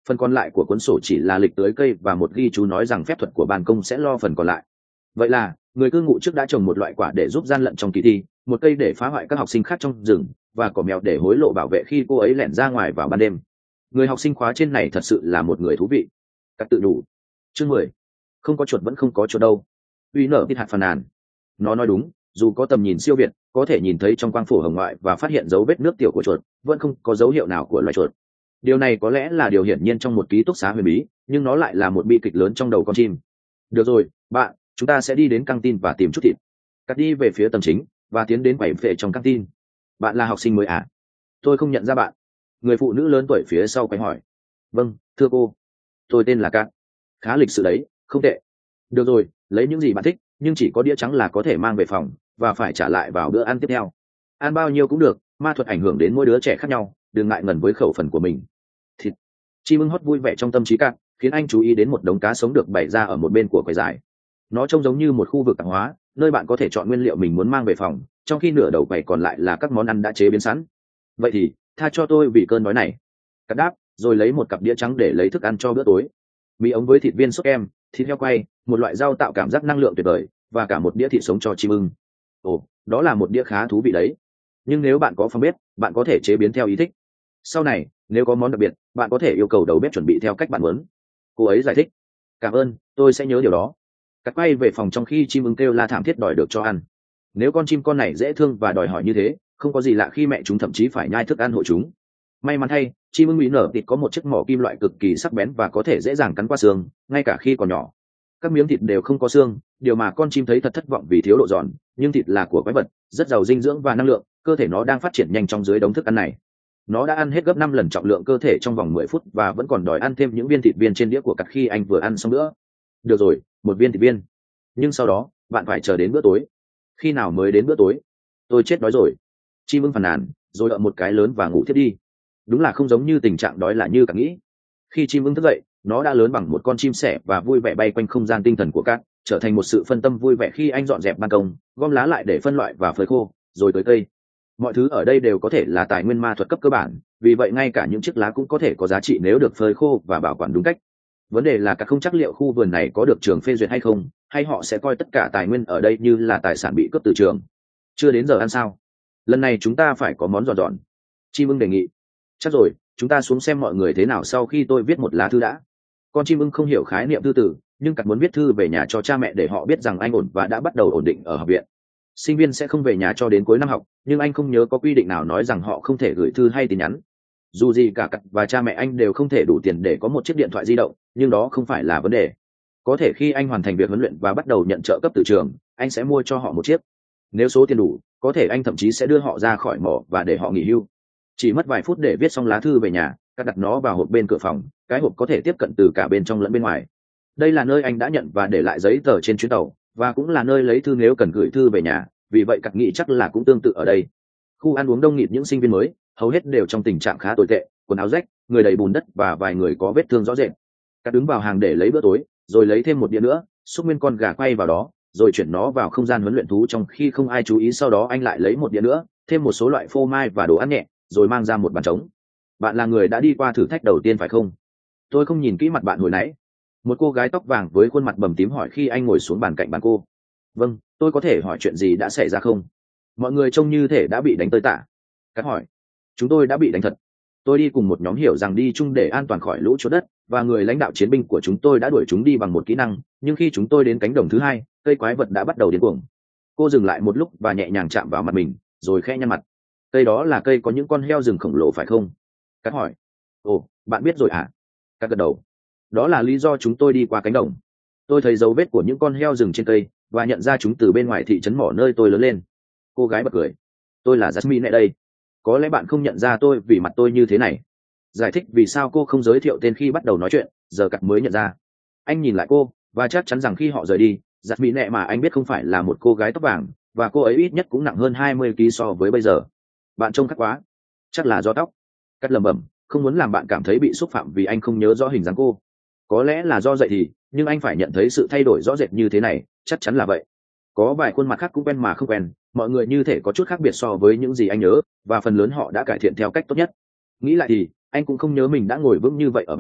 [SPEAKER 1] Phần còn lại của cuốn sổ chỉ là lịch tưới cây và một ghi chú nói rằng phép thuật của ban công sẽ lo phần còn lại. Vậy là người cư ngụ trước đã trồng một loại quả để giúp gian lận trong kỳ thi, một cây để phá hoại các học sinh khác trong rừng, và cỏ mèo để hối lộ bảo vệ khi cô ấy lẻn ra ngoài vào ban đêm. Người học sinh khóa trên này thật sự là một người thú vị. Các tự đủ. Chương mười. Không có chuột vẫn không có chuột đâu. Uy nở tít hạt phàn nàn. Nó nói đúng, dù có tầm nhìn siêu việt, có thể nhìn thấy trong quang phổ hồng ngoại và phát hiện dấu vết nước tiểu của chuột, vẫn không có dấu hiệu nào của loài chuột. Điều này có lẽ là điều hiển nhiên trong một ký túc xá huyền bí, nhưng nó lại là một bi kịch lớn trong đầu con chim. Được rồi, bạn, chúng ta sẽ đi đến căng tin và tìm chút thịt. Cắt đi về phía tầng chính và tiến đến quầy phệ trong căng tin. Bạn là học sinh mới à? Tôi không nhận ra bạn. Người phụ nữ lớn tuổi phía sau quay hỏi. Vâng, thưa cô. Tôi tên là Cát. Khá lịch sự đấy, không tệ. Được rồi, lấy những gì bạn thích, nhưng chỉ có đĩa trắng là có thể mang về phòng và phải trả lại vào bữa ăn tiếp theo. Ăn bao nhiêu cũng được, ma thuật ảnh hưởng đến mỗi đứa trẻ khác nhau, đừng ngại ngần với khẩu phần của mình. Thịt. Chim ưng hót vui vẻ trong tâm trí Cát, khiến anh chú ý đến một đống cá sống được bày ra ở một bên của quầy giải. Nó trông giống như một khu vực tạp hóa, nơi bạn có thể chọn nguyên liệu mình muốn mang về phòng, trong khi nửa đầu quầy còn lại là các món ăn đã chế biến sẵn. Vậy thì tha cho tôi vì cơn đói này. Cát đáp, rồi lấy một cặp đĩa trắng để lấy thức ăn cho bữa tối. Mì ống với thịt viên sốt kem, thịt heo quay, một loại rau tạo cảm giác năng lượng tuyệt vời, và cả một đĩa thịt sống cho chim ưng. Ồ, đó là một đĩa khá thú vị đấy. Nhưng nếu bạn có phòng bếp, bạn có thể chế biến theo ý thích. Sau này, nếu có món đặc biệt, bạn có thể yêu cầu đầu bếp chuẩn bị theo cách bạn muốn. Cô ấy giải thích. Cảm ơn, tôi sẽ nhớ điều đó. Cắt quay về phòng trong khi chim ưng kêu la thảm thiết đòi được cho ăn. Nếu con chim con này dễ thương và đòi hỏi như thế, không có gì lạ khi mẹ chúng thậm chí phải nhai thức ăn hộ chúng. May mắn thay, chim ưng mỹ nở thịt có một chiếc mỏ kim loại cực kỳ sắc bén và có thể dễ dàng cắn qua xương, ngay cả khi còn nhỏ. Các miếng thịt đều không có xương, điều mà con chim thấy thật thất vọng vì thiếu độ giòn, nhưng thịt là của quái vật, rất giàu dinh dưỡng và năng lượng, cơ thể nó đang phát triển nhanh trong dưới đống thức ăn này. Nó đã ăn hết gấp năm lần trọng lượng cơ thể trong vòng mười phút và vẫn còn đòi ăn thêm những viên thịt viên trên đĩa của Cắt khi anh vừa ăn xong bữa. Được rồi, một viên thịt viên. Nhưng sau đó, bạn phải chờ đến bữa tối. Khi nào mới đến bữa tối? Tôi chết đói rồi. Chim ưng phàn nàn, rồi ậm một cái lớn và ngủ thiếp đi. Đúng là không giống như tình trạng đói là như Cắt nghĩ. Khi chim ưng thức dậy, nó đã lớn bằng một con chim sẻ và vui vẻ bay quanh không gian tinh thần của Cát, trở thành một sự phân tâm vui vẻ khi anh dọn dẹp ban công, gom lá lại để phân loại và phơi khô, rồi tưới cây. Mọi thứ ở đây đều có thể là tài nguyên ma thuật cấp cơ bản, vì vậy ngay cả những chiếc lá cũng có thể có giá trị nếu được phơi khô và bảo quản đúng cách. Vấn đề là Cát không chắc liệu khu vườn này có được trường phê duyệt hay không, hay họ sẽ coi tất cả tài nguyên ở đây như là tài sản bị cướp từ trường. Chưa đến giờ ăn sao? Lần này chúng ta phải có món giòn giòn. Chim ưng đề nghị. Chắc rồi, chúng ta xuống xem mọi người thế nào sau khi tôi viết một lá thư đã. Con chim ưng không hiểu khái niệm thư tử, nhưng Cát muốn viết thư về nhà cho cha mẹ để họ biết rằng anh ổn và đã bắt đầu ổn định ở học viện. Sinh viên sẽ không về nhà cho đến cuối năm học, nhưng anh không nhớ có quy định nào nói rằng họ không thể gửi thư hay tin nhắn. Dù gì cả Cát và cha mẹ anh đều không thể đủ tiền để có một chiếc điện thoại di động, nhưng đó không phải là vấn đề. Có thể khi anh hoàn thành việc huấn luyện và bắt đầu nhận trợ cấp từ trường, anh sẽ mua cho họ một chiếc. Nếu số tiền đủ, có thể anh thậm chí sẽ đưa họ ra khỏi mỏ và để họ nghỉ hưu. Chỉ mất vài phút để viết xong lá thư về nhà, Cát đặt nó vào hộp bên cửa phòng, cái hộp có thể tiếp cận từ cả bên trong lẫn bên ngoài. Đây là nơi anh đã nhận và để lại giấy tờ trên chuyến tàu, và cũng là nơi lấy thư nếu cần gửi thư về nhà, vì vậy Cát nghĩ chắc là cũng tương tự ở đây. Khu ăn uống đông nghịt những sinh viên mới, hầu hết đều trong tình trạng khá tồi tệ, quần áo rách, người đầy bùn đất và vài người có vết thương rõ rệt. Cát đứng vào hàng để lấy bữa tối, rồi lấy thêm một đĩa nữa, xúc nguyên con gà quay vào đó, rồi chuyển nó vào không gian huấn luyện thú trong khi không ai chú ý. Sau đó anh lại lấy một đĩa nữa, thêm một số loại phô mai và đồ ăn nhẹ, rồi mang ra một bàn trống. Bạn là người đã đi qua thử thách đầu tiên phải không? Tôi không nhìn kỹ mặt bạn hồi nãy. Một cô gái tóc vàng với khuôn mặt bầm tím hỏi khi anh ngồi xuống bàn cạnh bàn cô. Vâng, tôi có thể hỏi chuyện gì đã xảy ra không? Mọi người trông như thể đã bị đánh tơi tả. Cát hỏi. Chúng tôi đã bị đánh thật. Tôi đi cùng một nhóm hiểu rằng đi chung để an toàn khỏi lũ chốt đất, và người lãnh đạo chiến binh của chúng tôi đã đuổi chúng đi bằng một kỹ năng, nhưng khi chúng tôi đến cánh đồng thứ hai, cây quái vật đã bắt đầu điên cuồng. Cô dừng lại một lúc và nhẹ nhàng chạm vào mặt mình, rồi khẽ nhăn mặt. Cây đó là cây có những con heo rừng khổng lồ phải không? Cát hỏi. Ồ, bạn biết rồi à? Cát gật đầu. Đó là lý do chúng tôi đi qua cánh đồng. Tôi thấy dấu vết của những con heo rừng trên cây và nhận ra chúng từ bên ngoài thị trấn mỏ nơi tôi lớn lên. Cô gái bật cười. Tôi là Jasmine này đây. Có lẽ bạn không nhận ra tôi vì mặt tôi như thế này. Giải thích vì sao cô không giới thiệu tên khi bắt đầu nói chuyện, giờ Cát mới nhận ra. Anh nhìn lại cô, và chắc chắn rằng khi họ rời đi, Jasmine mà anh biết không phải là một cô gái tóc vàng, và cô ấy ít nhất cũng nặng hơn hai mươi ki lô gam so với bây giờ. Bạn trông khác quá. Chắc là do tóc. Cát lẩm bẩm, không muốn làm bạn cảm thấy bị xúc phạm vì anh không nhớ rõ hình dáng cô. Có lẽ là do vậy thì, nhưng anh phải nhận thấy sự thay đổi rõ rệt như thế này, chắc chắn là vậy. Có vài khuôn mặt khác cũng quen mà không quen, mọi người như thể có chút khác biệt so với những gì anh nhớ, và phần lớn họ đã cải thiện theo cách tốt nhất. Nghĩ lại thì, anh cũng không nhớ mình đã ngồi vững như vậy ở bàn,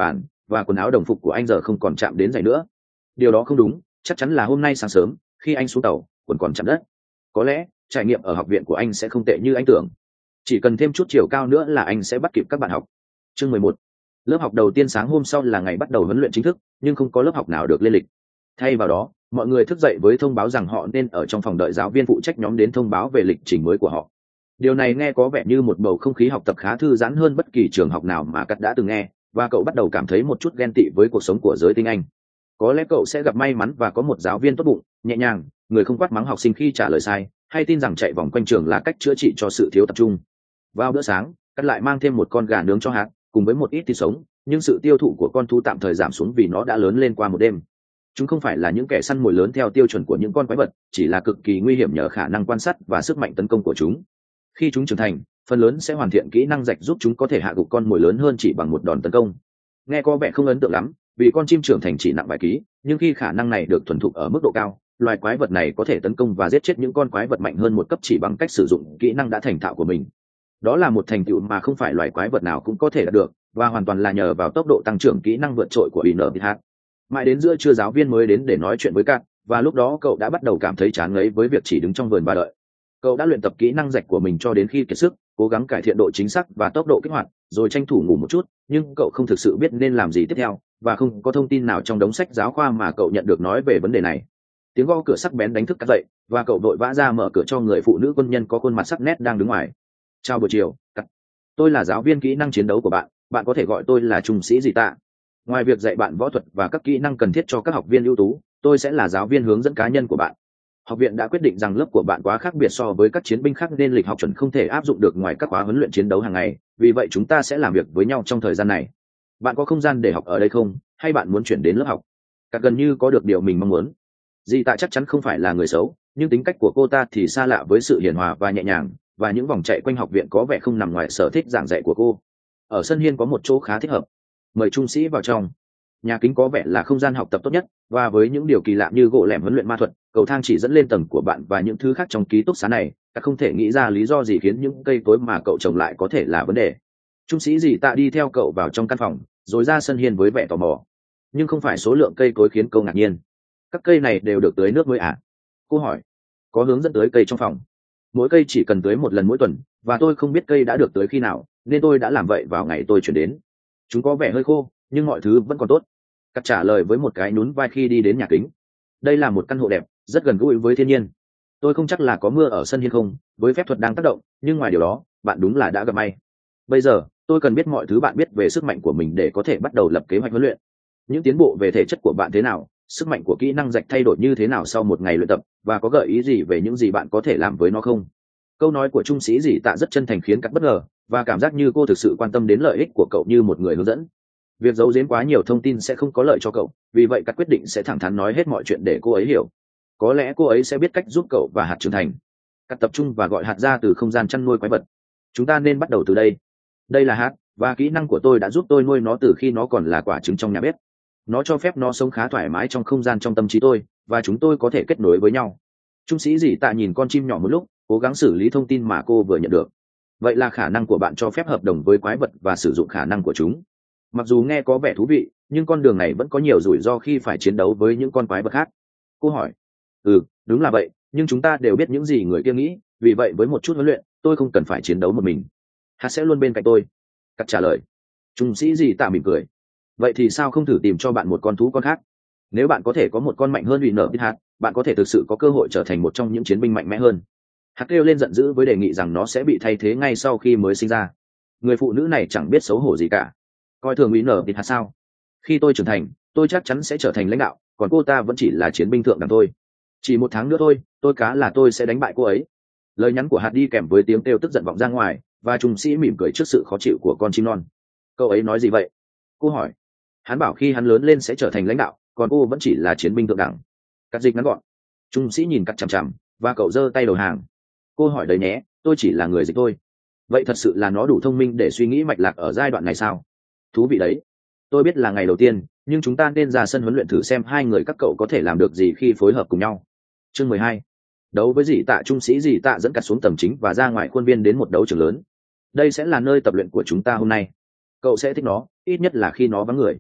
[SPEAKER 1] và quần áo đồng phục của anh giờ không còn chạm đến giày nữa. Điều đó không đúng, chắc chắn là hôm nay sáng sớm khi anh xuống tàu quần còn chạm đất. Có lẽ trải nghiệm ở học viện của anh sẽ không tệ như anh tưởng. Chỉ cần thêm chút chiều cao nữa là anh sẽ bắt kịp các bạn học. Chương mười một. Lớp học đầu tiên sáng hôm sau là ngày bắt đầu huấn luyện chính thức, nhưng không có lớp học nào được lên lịch. Thay vào đó, mọi người thức dậy với thông báo rằng họ nên ở trong phòng đợi giáo viên phụ trách nhóm đến thông báo về lịch trình mới của họ. Điều này nghe có vẻ như một bầu không khí học tập khá thư giãn hơn bất kỳ trường học nào mà Cắt đã từng nghe, và cậu bắt đầu cảm thấy một chút ghen tị với cuộc sống của giới tinh Anh. Có lẽ cậu sẽ gặp may mắn và có một giáo viên tốt bụng, nhẹ nhàng, người không quát mắng học sinh khi trả lời sai, hay tin rằng chạy vòng quanh trường là cách chữa trị cho sự thiếu tập trung. Vào bữa sáng, Cắt lại mang thêm một con gà nướng cho Hạt, cùng với một ít thịt sống, nhưng sự tiêu thụ của con thú tạm thời giảm xuống vì nó đã lớn lên qua một đêm. Chúng không phải là những kẻ săn mồi lớn theo tiêu chuẩn của những con quái vật, chỉ là cực kỳ nguy hiểm nhờ khả năng quan sát và sức mạnh tấn công của chúng. Khi chúng trưởng thành, phần lớn sẽ hoàn thiện kỹ năng rạch giúp chúng có thể hạ gục con mồi lớn hơn chỉ bằng một đòn tấn công. Nghe có vẻ không ấn tượng lắm, vì con chim trưởng thành chỉ nặng vài ký, nhưng khi khả năng này được thuần thục ở mức độ cao, loài quái vật này có thể tấn công và giết chết những con quái vật mạnh hơn một cấp chỉ bằng cách sử dụng kỹ năng đã thành thạo của mình. Đó là một thành tựu mà không phải loài quái vật nào cũng có thể đạt được, và hoàn toàn là nhờ vào tốc độ tăng trưởng kỹ năng vượt trội của i en pê hát. Mãi đến giữa trưa giáo viên mới đến để nói chuyện với Cát, và lúc đó cậu đã bắt đầu cảm thấy chán ngấy với việc chỉ đứng trong vườn và đợi. Cậu đã luyện tập kỹ năng rạch của mình cho đến khi kiệt sức, cố gắng cải thiện độ chính xác và tốc độ kích hoạt, rồi tranh thủ ngủ một chút, nhưng cậu không thực sự biết nên làm gì tiếp theo, và không có thông tin nào trong đống sách giáo khoa mà cậu nhận được nói về vấn đề này. Tiếng gõ cửa sắc bén đánh thức Cát dậy, và cậu vội vã ra mở cửa cho người phụ nữ quân nhân có khuôn mặt sắc nét đang đứng ngoài. Chào buổi chiều, Cát. Tôi là giáo viên kỹ năng chiến đấu của bạn, bạn có thể gọi tôi là trung sĩ gì tạ. Ngoài việc dạy bạn võ thuật và các kỹ năng cần thiết cho các học viên ưu tú, tôi sẽ là giáo viên hướng dẫn cá nhân của bạn. Học viện đã quyết định rằng lớp của bạn quá khác biệt so với các chiến binh khác nên lịch học chuẩn không thể áp dụng được ngoài các khóa huấn luyện chiến đấu hàng ngày, vì vậy chúng ta sẽ làm việc với nhau trong thời gian này. Bạn có không gian để học ở đây không, hay bạn muốn chuyển đến lớp học? Cả gần như có được điều mình mong muốn. Dì tạ chắc chắn không phải là người xấu, nhưng tính cách của cô ta thì xa lạ với sự hiền hòa và nhẹ nhàng, và những vòng chạy quanh học viện có vẻ không nằm ngoài sở thích giảng dạy của cô. Ở sân hiên có một chỗ khá thích hợp. Mời trung sĩ vào trong. Nhà kính có vẻ là không gian học tập tốt nhất, và với những điều kỳ lạ như gỗ lẻm huấn luyện ma thuật, cầu thang chỉ dẫn lên tầng của bạn và những thứ khác trong ký túc xá này, ta không thể nghĩ ra lý do gì khiến những cây cối mà cậu trồng lại có thể là vấn đề. Trung sĩ dì tạ đi theo cậu vào trong căn phòng, rồi ra sân hiên với vẻ tò mò. Nhưng không phải số lượng cây cối khiến cô ngạc nhiên. Các cây này đều được tưới nước mới à? Cô hỏi. Có hướng dẫn tưới cây trong phòng. Mỗi cây chỉ cần tưới một lần mỗi tuần, và tôi không biết cây đã được tưới khi nào, nên tôi đã làm vậy vào ngày tôi chuyển đến. Chúng có vẻ hơi khô, nhưng mọi thứ vẫn còn tốt. Cắt trả lời với một cái nhún vai khi đi đến nhà kính. Đây là một căn hộ đẹp, rất gần gũi với thiên nhiên. Tôi không chắc là có mưa ở sân hiên không, với phép thuật đang tác động, nhưng ngoài điều đó, bạn đúng là đã gặp may. Bây giờ, tôi cần biết mọi thứ bạn biết về sức mạnh của mình để có thể bắt đầu lập kế hoạch huấn luyện. Những tiến bộ về thể chất của bạn thế nào, sức mạnh của kỹ năng rạch thay đổi như thế nào sau một ngày luyện tập, và có gợi ý gì về những gì bạn có thể làm với nó không? Câu nói của trung sĩ dì tạ rất chân thành khiến Cắt bất ngờ, và cảm giác như cô thực sự quan tâm đến lợi ích của cậu như một người hướng dẫn. Việc giấu giếm quá nhiều thông tin sẽ không có lợi cho cậu, vì vậy Cắt quyết định sẽ thẳng thắn nói hết mọi chuyện để cô ấy hiểu. Có lẽ cô ấy sẽ biết cách giúp cậu và Hạt trưởng thành. Cắt tập trung và gọi Hạt ra từ không gian chăn nuôi quái vật. Chúng ta nên bắt đầu từ đây. Đây là Hạt, và kỹ năng của tôi đã giúp tôi nuôi nó từ khi nó còn là quả trứng trong nhà bếp. Nó cho phép nó sống khá thoải mái trong không gian trong tâm trí tôi, và chúng tôi có thể kết nối với nhau. Trung sĩ dì tạ nhìn con chim nhỏ một lúc, cố gắng xử lý thông tin mà cô vừa nhận được. Vậy là khả năng của bạn cho phép hợp đồng với quái vật và sử dụng khả năng của chúng. Mặc dù nghe có vẻ thú vị, nhưng con đường này vẫn có nhiều rủi ro khi phải chiến đấu với những con quái vật khác. Cô hỏi. Ừ, đúng là vậy, nhưng chúng ta đều biết những gì người kia nghĩ, vì vậy với một chút huấn luyện, tôi không cần phải chiến đấu một mình. Hạt sẽ luôn bên cạnh tôi. Cắt trả lời. Trung sĩ dì tạ mỉm cười. Vậy thì sao không thử tìm cho bạn một con thú con khác? Nếu bạn có thể có một con mạnh hơn ủy nở biết Hạt, bạn có thể thực sự có cơ hội trở thành một trong những chiến binh mạnh mẽ hơn. Hạt kêu lên giận dữ với đề nghị rằng nó sẽ bị thay thế ngay sau khi mới sinh ra. Người phụ nữ này chẳng biết xấu hổ gì cả. Coi thường ủy nở biết Hạt sao? Khi tôi trưởng thành, tôi chắc chắn sẽ trở thành lãnh đạo, còn cô ta vẫn chỉ là chiến binh thượng đẳng thôi. Chỉ một tháng nữa thôi, tôi cá là tôi sẽ đánh bại cô ấy. Lời nhắn của Hạt đi kèm với tiếng kêu tức giận vọng ra ngoài, và trung sĩ mỉm cười trước sự khó chịu của con chim non. Cậu ấy nói gì vậy? Cô hỏi. Hắn bảo khi hắn lớn lên sẽ trở thành lãnh đạo, còn cô vẫn chỉ là chiến binh thượng đẳng. Cắt dịch ngắn gọn. Trung sĩ nhìn Cắt chằm chằm, và cậu giơ tay đầu hàng. Cô hỏi đấy nhé, tôi chỉ là người dịch thôi. Vậy thật sự là nó đủ thông minh để suy nghĩ mạch lạc ở giai đoạn này sao? Thú vị đấy. Tôi biết là ngày đầu tiên, nhưng chúng ta nên ra sân huấn luyện thử xem hai người các cậu có thể làm được gì khi phối hợp cùng nhau. Chương mười hai. Đấu với dì tạ. Trung sĩ dì tạ dẫn Cắt xuống tầm chính và ra ngoài khuôn viên đến một đấu trường lớn. Đây sẽ là nơi tập luyện của chúng ta hôm nay. Cậu sẽ thích nó, ít nhất là khi nó vắng người.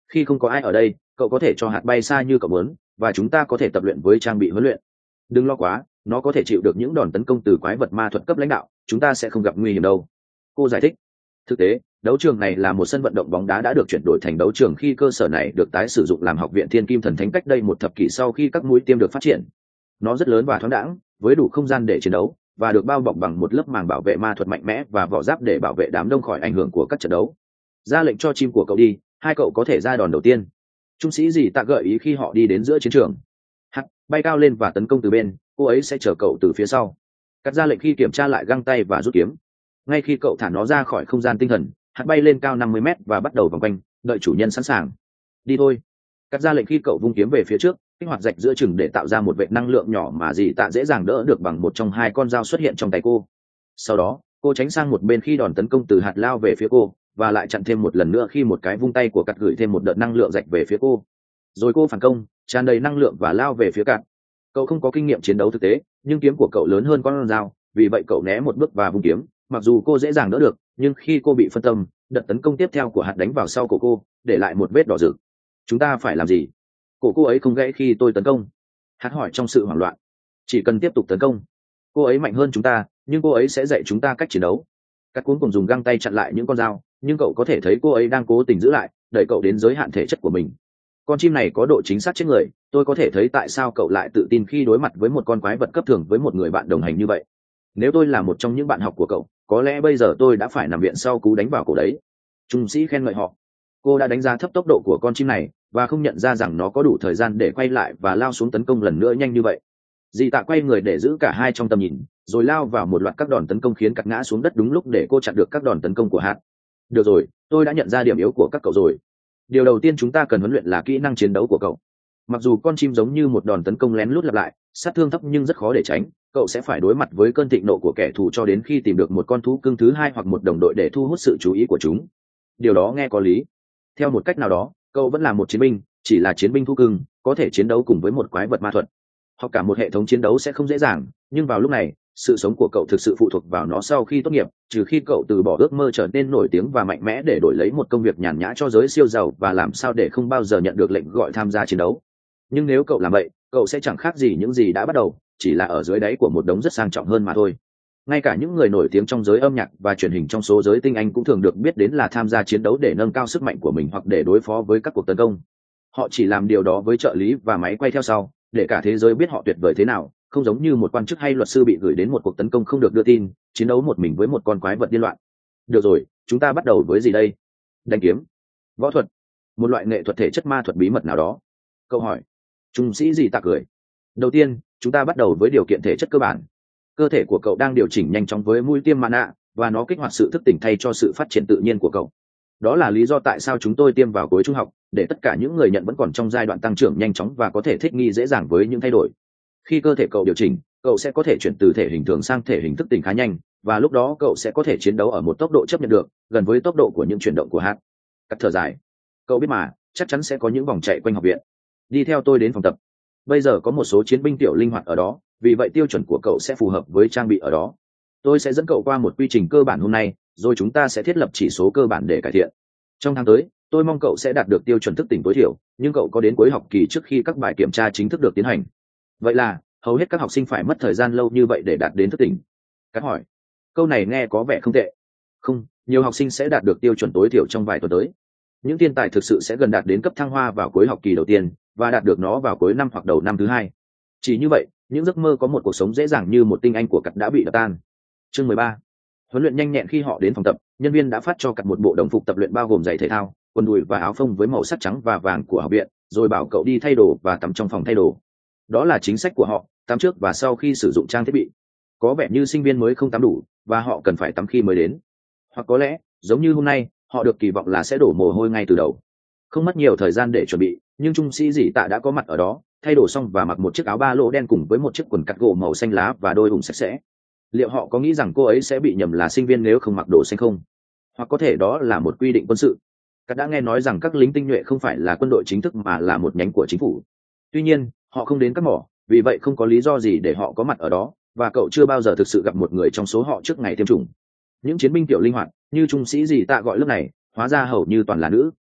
[SPEAKER 1] Khi không có ai ở đây, cậu có thể cho hạt bay xa như cậu muốn, và chúng ta có thể tập luyện với trang bị huấn luyện. Đừng lo quá, nó có thể chịu được những đòn tấn công từ quái vật ma thuật cấp lãnh đạo, chúng ta sẽ không gặp nguy hiểm đâu. Cô giải thích. Thực tế, đấu trường này là một sân vận động bóng đá đã được chuyển đổi thành đấu trường khi cơ sở này được tái sử dụng làm học viện Thiên Kim Thần Thánh cách đây một thập kỷ sau khi các mũi tiêm được phát triển. Nó rất lớn và thoáng đãng, với đủ không gian để chiến đấu, và được bao bọc bằng một lớp màng bảo vệ ma thuật mạnh mẽ và vỏ giáp để bảo vệ đám đông khỏi ảnh hưởng của các trận đấu. Ra lệnh cho chim của cậu đi, hai cậu có thể ra đòn đầu tiên. Trung sĩ gì tạ gợi ý khi họ đi đến giữa chiến trường. Hắc bay cao lên và tấn công từ bên, cô ấy sẽ chở cậu từ phía sau. Cắt ra lệnh khi kiểm tra lại găng tay và rút kiếm. Ngay khi cậu thả nó ra khỏi không gian tinh thần, hạt bay lên cao năm mươi mét và bắt đầu vòng quanh, đợi chủ nhân sẵn sàng. Đi thôi. Cắt ra lệnh khi cậu vung kiếm về phía trước, kích hoạt rạch giữa chừng để tạo ra một vệt năng lượng nhỏ mà dì tạ dễ dàng đỡ được bằng một trong hai con dao xuất hiện trong tay cô. Sau đó, cô tránh sang một bên khi đòn tấn công từ hạt lao về phía cô, và lại chặn thêm một lần nữa khi một cái vung tay của cắt gửi thêm một đợt năng lượng rạch về phía cô. Rồi cô phản công, tràn đầy năng lượng và lao về phía cắt. Cậu không có kinh nghiệm chiến đấu thực tế, nhưng kiếm của cậu lớn hơn con dao, vì vậy cậu né một bước và vung kiếm. Mặc dù cô dễ dàng đỡ được, nhưng khi cô bị phân tâm, đợt tấn công tiếp theo của hạt đánh vào sau cổ cô, để lại một vết đỏ rực. Chúng ta phải làm gì? Cổ cô ấy không gãy khi tôi tấn công. Hạt hỏi trong sự hoảng loạn. Chỉ cần tiếp tục tấn công. Cô ấy mạnh hơn chúng ta, nhưng cô ấy sẽ dạy chúng ta cách chiến đấu. Cắt cuống cùng dùng găng tay chặn lại những con dao, nhưng cậu có thể thấy cô ấy đang cố tình giữ lại, đẩy cậu đến giới hạn thể chất của mình. Con chim này có độ chính xác chết người, tôi có thể thấy tại sao cậu lại tự tin khi đối mặt với một con quái vật cấp thường với một người bạn đồng hành như vậy. Nếu tôi là một trong những bạn học của cậu, có lẽ bây giờ tôi đã phải nằm viện sau cú đánh vào cổ đấy. Trung sĩ khen ngợi họ. Cô đã đánh giá thấp tốc độ của con chim này và không nhận ra rằng nó có đủ thời gian để quay lại và lao xuống tấn công lần nữa nhanh như vậy. Dì tạ quay người để giữ cả hai trong tầm nhìn, rồi lao vào một loạt các đòn tấn công khiến cắt ngã xuống đất đúng lúc để cô chặn được các đòn tấn công của hạt. Được rồi, tôi đã nhận ra điểm yếu của các cậu rồi. Điều đầu tiên chúng ta cần huấn luyện là kỹ năng chiến đấu của cậu. Mặc dù con chim giống như một đòn tấn công lén lút lặp lại, sát thương thấp nhưng rất khó để tránh, cậu sẽ phải đối mặt với cơn thịnh nộ của kẻ thù cho đến khi tìm được một con thú cưng thứ hai hoặc một đồng đội để thu hút sự chú ý của chúng. Điều đó nghe có lý. Theo một cách nào đó, cậu vẫn là một chiến binh, chỉ là chiến binh thú cưng, có thể chiến đấu cùng với một quái vật ma thuật. Học cả một hệ thống chiến đấu sẽ không dễ dàng, nhưng vào lúc này, sự sống của cậu thực sự phụ thuộc vào nó sau khi tốt nghiệp, trừ khi cậu từ bỏ ước mơ trở nên nổi tiếng và mạnh mẽ để đổi lấy một công việc nhàn nhã cho giới siêu giàu và làm sao để không bao giờ nhận được lệnh gọi tham gia chiến đấu. Nhưng nếu cậu làm vậy, cậu sẽ chẳng khác gì những gì đã bắt đầu, chỉ là ở dưới đáy của một đống rất sang trọng hơn mà thôi. Ngay cả những người nổi tiếng trong giới âm nhạc và truyền hình trong số giới tinh anh cũng thường được biết đến là tham gia chiến đấu để nâng cao sức mạnh của mình hoặc để đối phó với các cuộc tấn công. Họ chỉ làm điều đó với trợ lý và máy quay theo sau, để cả thế giới biết họ tuyệt vời thế nào, không giống như một quan chức hay luật sư bị gửi đến một cuộc tấn công không được đưa tin, chiến đấu một mình với một con quái vật điên loạn. Được rồi, chúng ta bắt đầu với gì đây? Đánh kiếm, võ thuật, một loại nghệ thuật thể chất ma thuật bí mật nào đó? Câu hỏi. Trung sĩ gì tạ cười. Đầu tiên, chúng ta bắt đầu với điều kiện thể chất cơ bản. Cơ thể của cậu đang điều chỉnh nhanh chóng với mũi tiêm mana, và nó kích hoạt sự thức tỉnh thay cho sự phát triển tự nhiên của cậu. Đó là lý do tại sao chúng tôi tiêm vào cuối trung học, để tất cả những người nhận vẫn còn trong giai đoạn tăng trưởng nhanh chóng và có thể thích nghi dễ dàng với những thay đổi. Khi cơ thể cậu điều chỉnh, cậu sẽ có thể chuyển từ thể hình thường sang thể hình thức tỉnh khá nhanh, và lúc đó cậu sẽ có thể chiến đấu ở một tốc độ chấp nhận được, gần với tốc độ của những chuyển động của hạt. Cắt thở dài. Cậu biết mà, chắc chắn sẽ có những vòng chạy quanh học viện. Đi theo tôi đến phòng tập. Bây giờ có một số chiến binh tiểu linh hoạt ở đó, vì vậy tiêu chuẩn của cậu sẽ phù hợp với trang bị ở đó. Tôi sẽ dẫn cậu qua một quy trình cơ bản hôm nay, rồi chúng ta sẽ thiết lập chỉ số cơ bản để cải thiện. Trong tháng tới, tôi mong cậu sẽ đạt được tiêu chuẩn thức tỉnh tối thiểu, nhưng cậu có đến cuối học kỳ trước khi các bài kiểm tra chính thức được tiến hành. Vậy là, hầu hết các học sinh phải mất thời gian lâu như vậy để đạt đến thức tỉnh. Cắt hỏi. Câu này nghe có vẻ không tệ. Không, nhiều học sinh sẽ đạt được tiêu chuẩn tối thiểu trong vài tuần tới. Những thiên tài thực sự sẽ gần đạt đến cấp thăng hoa vào cuối học kỳ đầu tiên, và đạt được nó vào cuối năm hoặc đầu năm thứ hai. Chỉ như vậy, những giấc mơ có một cuộc sống dễ dàng như một tinh anh của Cắt đã bị đập tan. Chương mười ba. Huấn luyện nhanh nhẹn. Khi họ đến phòng tập, nhân viên đã phát cho Cắt một bộ đồng phục tập luyện bao gồm giày thể thao, quần đùi và áo phông với màu sắc trắng và vàng của học viện, rồi bảo cậu đi thay đồ và tắm trong phòng thay đồ. Đó là chính sách của họ, tắm trước và sau khi sử dụng trang thiết bị. Có vẻ như sinh viên mới không tắm đủ, và họ cần phải tắm khi mới đến. Hoặc có lẽ, giống như hôm nay, họ được kỳ vọng là sẽ đổ mồ hôi ngay từ đầu. Không mất nhiều thời gian để chuẩn bị, nhưng trung sĩ dĩ tạ đã có mặt ở đó, thay đồ xong và mặc một chiếc áo ba lỗ đen cùng với một chiếc quần cắt gỗ màu xanh lá và đôi ủng sạch sẽ. Liệu họ có nghĩ rằng cô ấy sẽ bị nhầm là sinh viên nếu không mặc đồ xanh không? Hoặc có thể đó là một quy định quân sự. Cắt đã nghe nói rằng các lính tinh nhuệ không phải là quân đội chính thức mà là một nhánh của chính phủ. Tuy nhiên, họ không đến các mỏ, vì vậy không có lý do gì để họ có mặt ở đó, và cậu chưa bao giờ thực sự gặp một người trong số họ trước ngày tiêm chủng. Những chiến binh tiểu linh hoạt, như trung sĩ gì tạ gọi lớp này, hóa ra hầu như toàn là nữ.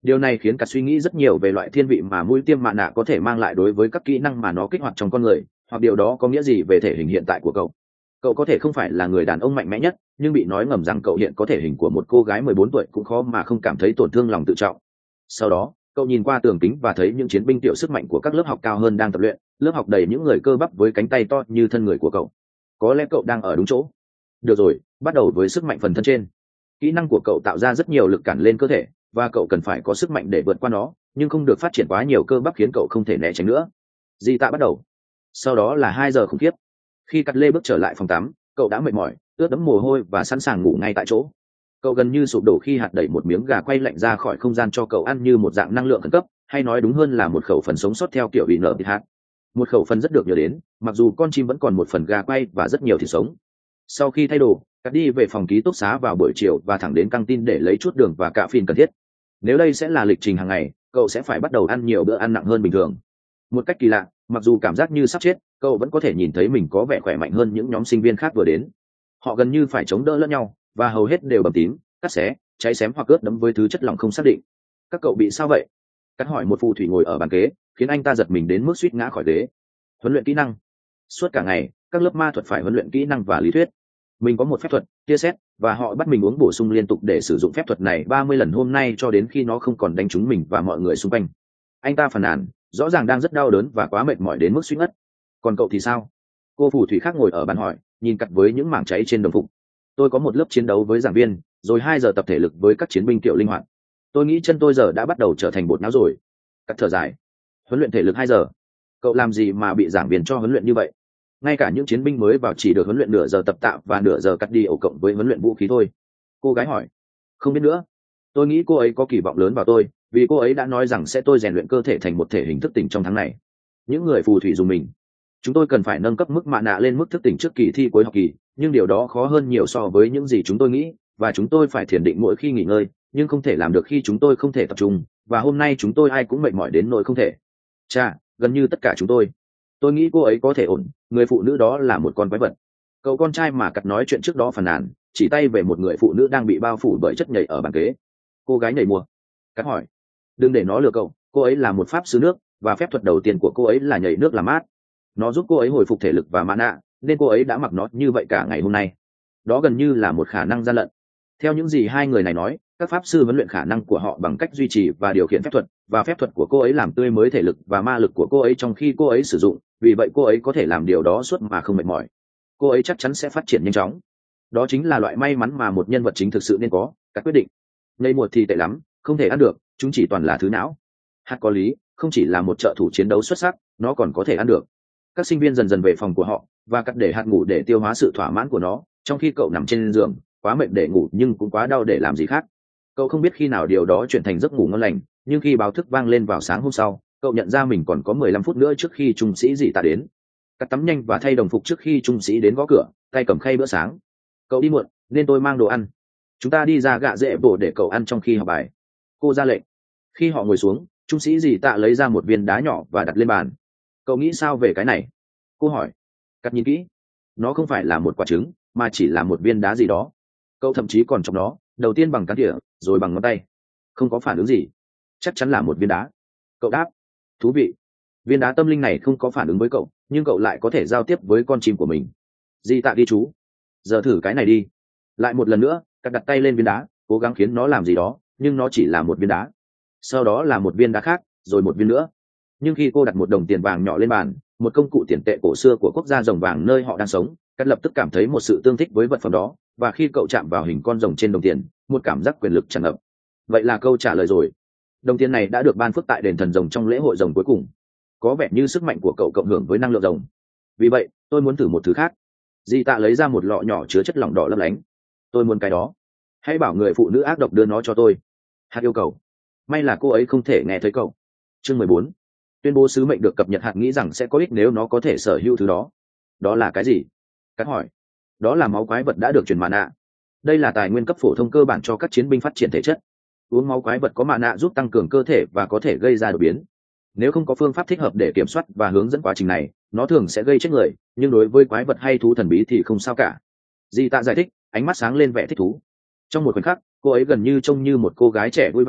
[SPEAKER 1] Điều này khiến cả suy nghĩ rất nhiều về loại thiên vị mà mũi tiêm mạ nạ có thể mang lại đối với các kỹ năng mà nó kích hoạt trong con người, hoặc điều đó có nghĩa gì về thể hình hiện tại của cậu. Cậu có thể không phải là người đàn ông mạnh mẽ nhất, nhưng bị nói ngầm rằng cậu hiện có thể hình của một cô gái mười bốn tuổi cũng khó mà không cảm thấy tổn thương lòng tự trọng. Sau đó, cậu nhìn qua tường kính và thấy những chiến binh tiểu sức mạnh của các lớp học cao hơn đang tập luyện, lớp học đầy những người cơ bắp với cánh tay to như thân người của cậu. Có lẽ cậu đang ở đúng chỗ. Được rồi, bắt đầu với sức mạnh phần thân trên. Kỹ năng của cậu tạo ra rất nhiều lực cản lên cơ thể, và cậu cần phải có sức mạnh để vượt qua nó, nhưng không được phát triển quá nhiều cơ bắp khiến cậu không thể né tránh nữa. Di tạ bắt đầu. Sau đó là hai giờ khủng khiếp. Khi Cắt Lê bước trở lại phòng tắm, cậu đã mệt mỏi, ướt đẫm mồ hôi và sẵn sàng ngủ ngay tại chỗ. Cậu gần như sụp đổ khi hạt đẩy một miếng gà quay lạnh ra khỏi không gian cho cậu ăn như một dạng năng lượng khẩn cấp, hay nói đúng hơn là một khẩu phần sống sót theo kiểu bị nở thịt hạt. Một khẩu phần rất được nhớ đến, mặc dù con chim vẫn còn một phần gà quay và rất nhiều thịt sống. Sau khi thay đồ, Cắt đi về phòng ký túc xá vào buổi chiều và thẳng đến căng tin để lấy chút đường và cà phê cần thiết. Nếu đây sẽ là lịch trình hàng ngày, cậu sẽ phải bắt đầu ăn nhiều bữa ăn nặng hơn bình thường. Một cách kỳ lạ, mặc dù cảm giác như sắp chết, cậu vẫn có thể nhìn thấy mình có vẻ khỏe mạnh hơn những nhóm sinh viên khác vừa đến. Họ gần như phải chống đỡ lẫn nhau, và hầu hết đều bầm tím, cắt xé, cháy xém hoặc ướt đẫm với thứ chất lỏng không xác định. Các cậu bị sao vậy? Cắt hỏi một phù thủy ngồi ở bàn kế, khiến anh ta giật mình đến mức suýt ngã khỏi ghế. Huấn luyện kỹ năng. Suốt cả ngày, các lớp ma thuật phải huấn luyện kỹ năng và lý thuyết. Mình có một phép thuật, tia sét, và họ bắt mình uống bổ sung liên tục để sử dụng phép thuật này ba mươi lần hôm nay cho đến khi nó không còn đánh trúng mình và mọi người xung quanh. Anh ta phàn nàn, rõ ràng đang rất đau đớn và quá mệt mỏi đến mức suýt ngất. Còn cậu thì sao? Cô phù thủy khác ngồi ở bàn hỏi, nhìn Cắt với những mảng cháy trên đồng phục. Tôi có một lớp chiến đấu với giảng viên, rồi hai giờ tập thể lực với các chiến binh kiểu linh hoạt. Tôi nghĩ chân tôi giờ đã bắt đầu trở thành bột não rồi. Cắt thở dài. Huấn luyện thể lực hai giờ. Cậu làm gì mà bị giảng viên cho huấn luyện như vậy? Ngay cả những chiến binh mới vào chỉ được huấn luyện nửa giờ tập tạ và nửa giờ cắt đi ổ cộng với huấn luyện vũ khí thôi. Cô gái hỏi. Không biết nữa. Tôi nghĩ cô ấy có kỳ vọng lớn vào tôi, vì cô ấy đã nói rằng sẽ tôi rèn luyện cơ thể thành một thể hình thức tỉnh trong tháng này. Những người phù thủy dùng mình. Chúng tôi cần phải nâng cấp mức mạ nạ lên mức thức tỉnh trước kỳ thi cuối học kỳ, nhưng điều đó khó hơn nhiều so với những gì chúng tôi nghĩ, và chúng tôi phải thiền định mỗi khi nghỉ ngơi, nhưng không thể làm được khi chúng tôi không thể tập trung, và hôm nay chúng tôi ai cũng mệt mỏi đến nỗi không thể. Chà, gần như tất cả chúng tôi. Tôi nghĩ cô ấy có thể ổn, người phụ nữ đó là một con quái vật. Cậu con trai mà Cắt nói chuyện trước đó phàn nàn, chỉ tay về một người phụ nữ đang bị bao phủ bởi chất nhầy ở bàn kế. Cô gái nhảy mùa. Cắt hỏi. Đừng để nó lừa cậu, cô ấy là một pháp sư nước, và phép thuật đầu tiên của cô ấy là nhảy nước làm mát. Nó giúp cô ấy hồi phục thể lực và mana, nên cô ấy đã mặc nó như vậy cả ngày hôm nay. Đó gần như là một khả năng gian lận. Theo những gì hai người này nói, các pháp sư huấn luyện khả năng của họ bằng cách duy trì và điều khiển phép thuật, và phép thuật của cô ấy làm tươi mới thể lực và ma lực của cô ấy trong khi cô ấy sử dụng, vì vậy cô ấy có thể làm điều đó suốt mà không mệt mỏi. Cô ấy chắc chắn sẽ phát triển nhanh chóng. Đó chính là loại may mắn mà một nhân vật chính thực sự nên có. Các quyết định. Ngây muột thì tệ lắm, không thể ăn được, chúng chỉ toàn là thứ não. Hạt có lý, không chỉ là một trợ thủ chiến đấu xuất sắc, nó còn có thể ăn được. Các sinh viên dần dần về phòng của họ, và Cắt để hạt ngủ để tiêu hóa sự thỏa mãn của nó, trong khi cậu nằm trên giường, quá mệt để ngủ nhưng cũng quá đau để làm gì khác. Cậu không biết khi nào điều đó chuyển thành giấc ngủ ngon lành, nhưng khi báo thức vang lên vào sáng hôm sau, cậu nhận ra mình còn có mười lăm phút nữa trước khi trung sĩ dì ta đến. Cắt tắm nhanh và thay đồng phục trước khi trung sĩ đến gõ cửa, tay cầm khay bữa sáng. Cậu đi muộn, nên tôi mang đồ ăn. Chúng ta đi ra gạ dễ bổ để cậu ăn trong khi học bài. Cô ra lệnh. Khi họ ngồi xuống, trung sĩ dì tạ lấy ra một viên đá nhỏ và đặt lên bàn. Cậu nghĩ sao về cái này? Cô hỏi. Cắt nhìn kỹ. Nó không phải là một quả trứng, mà chỉ là một viên đá gì đó. Cậu thậm chí còn chọc nó, đầu tiên bằng cán thìa, rồi bằng ngón tay. Không có phản ứng gì. Chắc chắn là một viên đá. Cậu đáp. Thú vị. Viên đá tâm linh này không có phản ứng với cậu, nhưng cậu lại có thể giao tiếp với con chim của mình. Di tạ ghi chú. Giờ thử cái này đi. Lại một lần nữa, Cắt đặt tay lên viên đá, cố gắng khiến nó làm gì đó, nhưng nó chỉ là một viên đá. Sau đó là một viên đá khác, rồi một viên nữa. Nhưng khi cô đặt một đồng tiền vàng nhỏ lên bàn, một công cụ tiền tệ cổ xưa của quốc gia rồng vàng nơi họ đang sống, Cắt lập tức cảm thấy một sự tương thích với vật phẩm đó, và khi cậu chạm vào hình con rồng trên đồng tiền, một cảm giác quyền lực tràn ngập. Vậy là câu trả lời rồi. Đồng tiền này đã được ban phước tại đền thần rồng trong lễ hội rồng cuối cùng. Có vẻ như sức mạnh của cậu cộng hưởng với năng lượng rồng. Vì vậy, tôi muốn thử một thứ khác. Di tạ lấy ra một lọ nhỏ chứa chất lỏng đỏ lấp lánh. Tôi muốn cái đó. Hãy bảo người phụ nữ ác độc đưa nó cho tôi. Hạt yêu cầu. May là cô ấy không thể nghe thấy cậu. Chương mười bốn. Tuyên bố sứ mệnh được cập nhật. Hạt nghĩ rằng sẽ có ích nếu nó có thể sở hữu thứ đó. Đó là cái gì? Cắt hỏi. Đó là máu quái vật đã được truyền mạ nạ. Đây là tài nguyên cấp phổ thông cơ bản cho các chiến binh phát triển thể chất. Uống máu quái vật có mạ nạ giúp tăng cường cơ thể và có thể gây ra đột biến. Nếu không có phương pháp thích hợp để kiểm soát và hướng dẫn quá trình này, nó thường sẽ gây chết người, nhưng đối với quái vật hay thú thần bí thì không sao cả. Di tạ giải thích, ánh mắt sáng lên vẻ thích thú. Trong một khoảnh khắc, cô ấy gần như trông như một cô gái trẻ vui vẻ,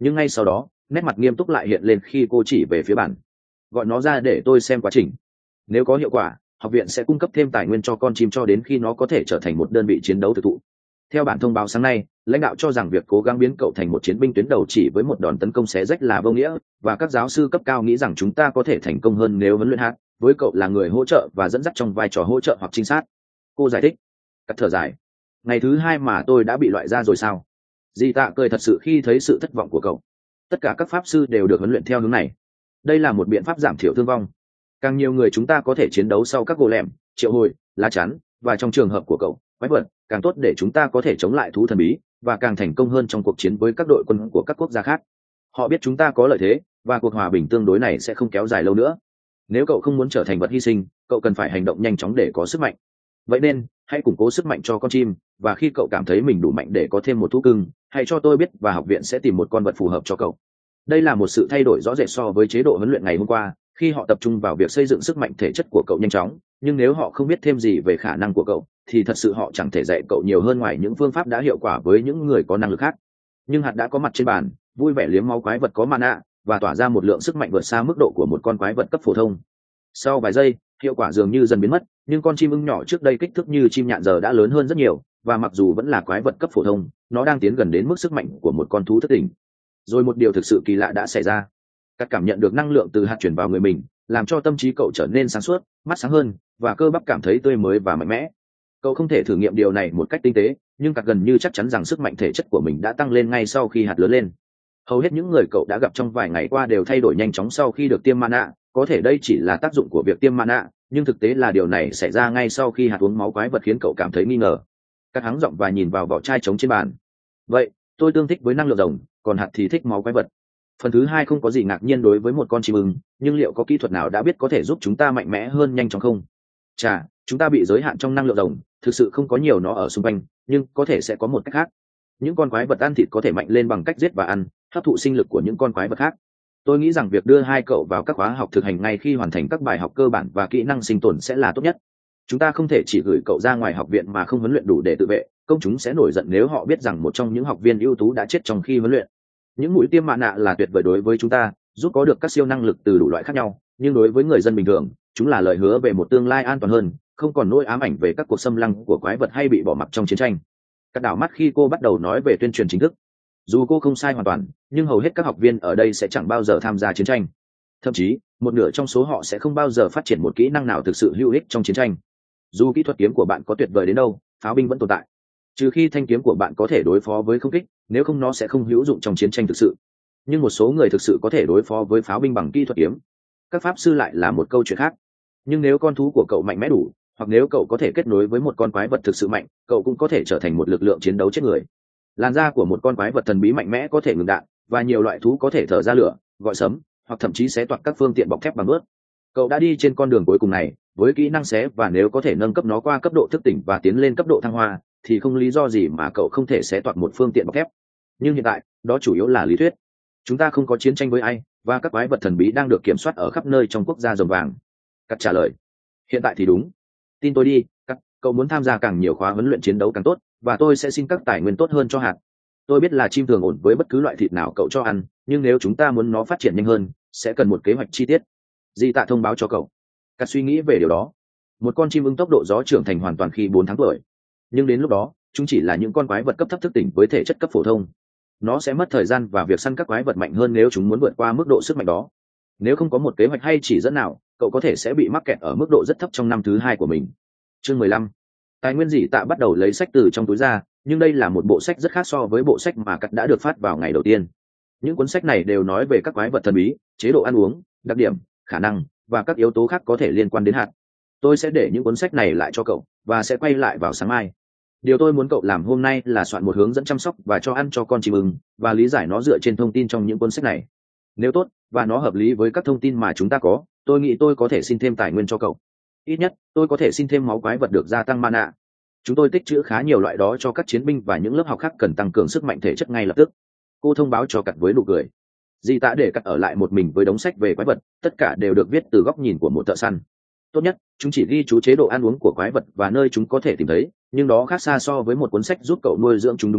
[SPEAKER 1] nhưng ngay sau đó nét mặt nghiêm túc lại hiện lên khi cô chỉ về phía bản. Gọi nó ra để tôi xem quá trình. Nếu có hiệu quả, học viện sẽ cung cấp thêm tài nguyên cho con chim cho đến khi nó có thể trở thành một đơn vị chiến đấu thực thụ. Theo bản thông báo sáng nay, lãnh đạo cho rằng việc cố gắng biến cậu thành một chiến binh tuyến đầu chỉ với một đòn tấn công xé rách là vô nghĩa, và các giáo sư cấp cao nghĩ rằng chúng ta có thể thành công hơn nếu huấn luyện hạt với cậu là người hỗ trợ và dẫn dắt trong vai trò hỗ trợ hoặc trinh sát. Cô giải thích. Cắt thở dài. Ngày thứ hai mà tôi đã bị loại ra rồi sao? Dì Tạ cười thật sự khi thấy sự thất vọng của cậu. Tất cả các pháp sư đều được huấn luyện theo hướng này. Đây là một biện pháp giảm thiểu thương vong. Càng nhiều người chúng ta có thể chiến đấu sau các gỗ lẻm, triệu hồi, lá chắn, và trong trường hợp của cậu, quái vật, càng tốt để chúng ta có thể chống lại thú thần bí, và càng thành công hơn trong cuộc chiến với các đội quân của các quốc gia khác. Họ biết chúng ta có lợi thế, và cuộc hòa bình tương đối này sẽ không kéo dài lâu nữa. Nếu cậu không muốn trở thành vật hy sinh, cậu cần phải hành động nhanh chóng để có sức mạnh. Vậy nên, hãy củng cố sức mạnh cho con chim, và khi cậu cảm thấy mình đủ mạnh để có thêm một thú cưng, hãy cho tôi biết và học viện sẽ tìm một con vật phù hợp cho cậu. Đây là một sự thay đổi rõ rệt so với chế độ huấn luyện ngày hôm qua, khi họ tập trung vào việc xây dựng sức mạnh thể chất của cậu nhanh chóng, nhưng nếu họ không biết thêm gì về khả năng của cậu, thì thật sự họ chẳng thể dạy cậu nhiều hơn ngoài những phương pháp đã hiệu quả với những người có năng lực khác. Nhưng hạt đã có mặt trên bàn, vui vẻ liếm máu quái vật có mana và tỏa ra một lượng sức mạnh vượt xa mức độ của một con quái vật cấp phổ thông. Sau vài giây, hiệu quả dường như dần biến mất, nhưng con chim ưng nhỏ trước đây kích thước như chim nhạn giờ đã lớn hơn rất nhiều, và mặc dù vẫn là quái vật cấp phổ thông, nó đang tiến gần đến mức sức mạnh của một con thú thất tỉnh. Rồi một điều thực sự kỳ lạ đã xảy ra. Các cảm nhận được năng lượng từ hạt chuyển vào người mình, làm cho tâm trí cậu trở nên sáng suốt, mắt sáng hơn, và cơ bắp cảm thấy tươi mới và mạnh mẽ. Cậu không thể thử nghiệm điều này một cách tinh tế, nhưng các gần như chắc chắn rằng sức mạnh thể chất của mình đã tăng lên ngay sau khi hạt lớn lên. Hầu hết những người cậu đã gặp trong vài ngày qua đều thay đổi nhanh chóng sau khi được tiêm mana. Có thể đây chỉ là tác dụng của việc tiêm mana, nhưng thực tế là điều này xảy ra ngay sau khi hạt uống máu quái vật khiến cậu cảm thấy nghi ngờ. Cắt hắng giọng và nhìn vào vỏ chai trống trên bàn. Vậy, tôi tương thích với năng lượng rồng, còn hạt thì thích máu quái vật. Phần thứ hai không có gì ngạc nhiên đối với một con chim ưng, nhưng liệu có kỹ thuật nào đã biết có thể giúp chúng ta mạnh mẽ hơn nhanh chóng không? Chà, chúng ta bị giới hạn trong năng lượng rồng, thực sự không có nhiều nó ở xung quanh, nhưng có thể sẽ có một cách khác. Những con quái vật ăn thịt có thể mạnh lên bằng cách giết và ăn, hấp thụ sinh lực của những con quái vật khác. Tôi nghĩ rằng việc đưa hai cậu vào các khóa học thực hành ngay khi hoàn thành các bài học cơ bản và kỹ năng sinh tồn sẽ là tốt nhất. Chúng ta không thể chỉ gửi cậu ra ngoài học viện mà không huấn luyện đủ để tự vệ, công chúng sẽ nổi giận nếu họ biết rằng một trong những học viên ưu tú đã chết trong khi huấn luyện. Những mũi tiêm mạ nạ là tuyệt vời đối với chúng ta, giúp có được các siêu năng lực từ đủ loại khác nhau, nhưng đối với người dân bình thường, chúng là lời hứa về một tương lai an toàn hơn, không còn nỗi ám ảnh về các cuộc xâm lăng của quái vật hay bị bỏ mặc trong chiến tranh. Cắt đảo mắt khi cô bắt đầu nói về tuyên truyền chính thức. Dù cô không sai hoàn toàn, nhưng hầu hết các học viên ở đây sẽ chẳng bao giờ tham gia chiến tranh. Thậm chí, một nửa trong số họ sẽ không bao giờ phát triển một kỹ năng nào thực sự hữu ích trong chiến tranh. Dù kỹ thuật kiếm của bạn có tuyệt vời đến đâu, pháo binh vẫn tồn tại. Trừ khi thanh kiếm của bạn có thể đối phó với không kích, nếu không nó sẽ không hữu dụng trong chiến tranh thực sự. Nhưng một số người thực sự có thể đối phó với pháo binh bằng kỹ thuật kiếm. Các pháp sư lại là một câu chuyện khác. Nhưng nếu con thú của cậu mạnh mẽ đủ, hoặc nếu cậu có thể kết nối với một con quái vật thực sự mạnh, cậu cũng có thể trở thành một lực lượng chiến đấu chết người. Làn da của một con quái vật thần bí mạnh mẽ có thể ngừng đạn, và nhiều loại thú có thể thở ra lửa, gọi sấm, hoặc thậm chí xé toạc các phương tiện bọc thép bằng bước. Cậu đã đi trên con đường cuối cùng này với kỹ năng xé, và nếu có thể nâng cấp nó qua cấp độ thức tỉnh và tiến lên cấp độ thăng hoa, thì không lý do gì mà cậu không thể xé toạc một phương tiện bọc thép. Nhưng hiện tại, đó chủ yếu là lý thuyết. Chúng ta không có chiến tranh với ai, và các quái vật thần bí đang được kiểm soát ở khắp nơi trong quốc gia rồng vàng. Cắt trả lời. Hiện tại thì đúng. Tin tôi đi, Cắt, cậu muốn tham gia càng nhiều khóa huấn luyện chiến đấu càng tốt, và tôi sẽ xin các tài nguyên tốt hơn cho hạt. Tôi biết là chim thường ổn với bất cứ loại thịt nào cậu cho ăn, nhưng nếu chúng ta muốn nó phát triển nhanh hơn, sẽ cần một kế hoạch chi tiết. Di Tạ thông báo cho cậu. Cắt suy nghĩ về điều đó. Một con chim ưng tốc độ gió trưởng thành hoàn toàn khi bốn tháng tuổi. Nhưng đến lúc đó, chúng chỉ là những con quái vật cấp thấp thức tỉnh với thể chất cấp phổ thông. Nó sẽ mất thời gian và việc săn các quái vật mạnh hơn nếu chúng muốn vượt qua mức độ sức mạnh đó. Nếu không có một kế hoạch hay chỉ dẫn nào, cậu có thể sẽ bị mắc kẹt ở mức độ rất thấp trong năm thứ hai của mình. Chương mười lăm. Tài nguyên Dĩ Tạ bắt đầu lấy sách từ trong túi ra, nhưng đây là một bộ sách rất khác so với bộ sách mà Cắt đã được phát vào ngày đầu tiên. Những cuốn sách này đều nói về các quái vật thần bí, chế độ ăn uống, đặc điểm, khả năng và các yếu tố khác có thể liên quan đến hạt. Tôi sẽ để những cuốn sách này lại cho cậu và sẽ quay lại vào sáng mai. Điều tôi muốn cậu làm hôm nay là soạn một hướng dẫn chăm sóc và cho ăn cho con chim ưng, và lý giải nó dựa trên thông tin trong những cuốn sách này. Nếu tốt và nó hợp lý với các thông tin mà chúng ta có, tôi nghĩ tôi có thể xin thêm tài nguyên cho cậu. Ít nhất, tôi có thể xin thêm máu quái vật được gia tăng mana. Chúng tôi tích trữ khá nhiều loại đó cho các chiến binh và những lớp học khác cần tăng cường sức mạnh thể chất ngay lập tức. Cô thông báo cho Cắt với nụ cười. Dì Tạ để Cắt ở lại một mình với đống sách về quái vật, tất cả đều được viết từ góc nhìn của một thợ săn. Tốt nhất, chúng chỉ ghi chú chế độ ăn uống của quái vật và nơi chúng có thể tìm thấy, nhưng đó khác xa so với một cuốn sách giúp cậu nuôi dưỡng chúng đúng cách,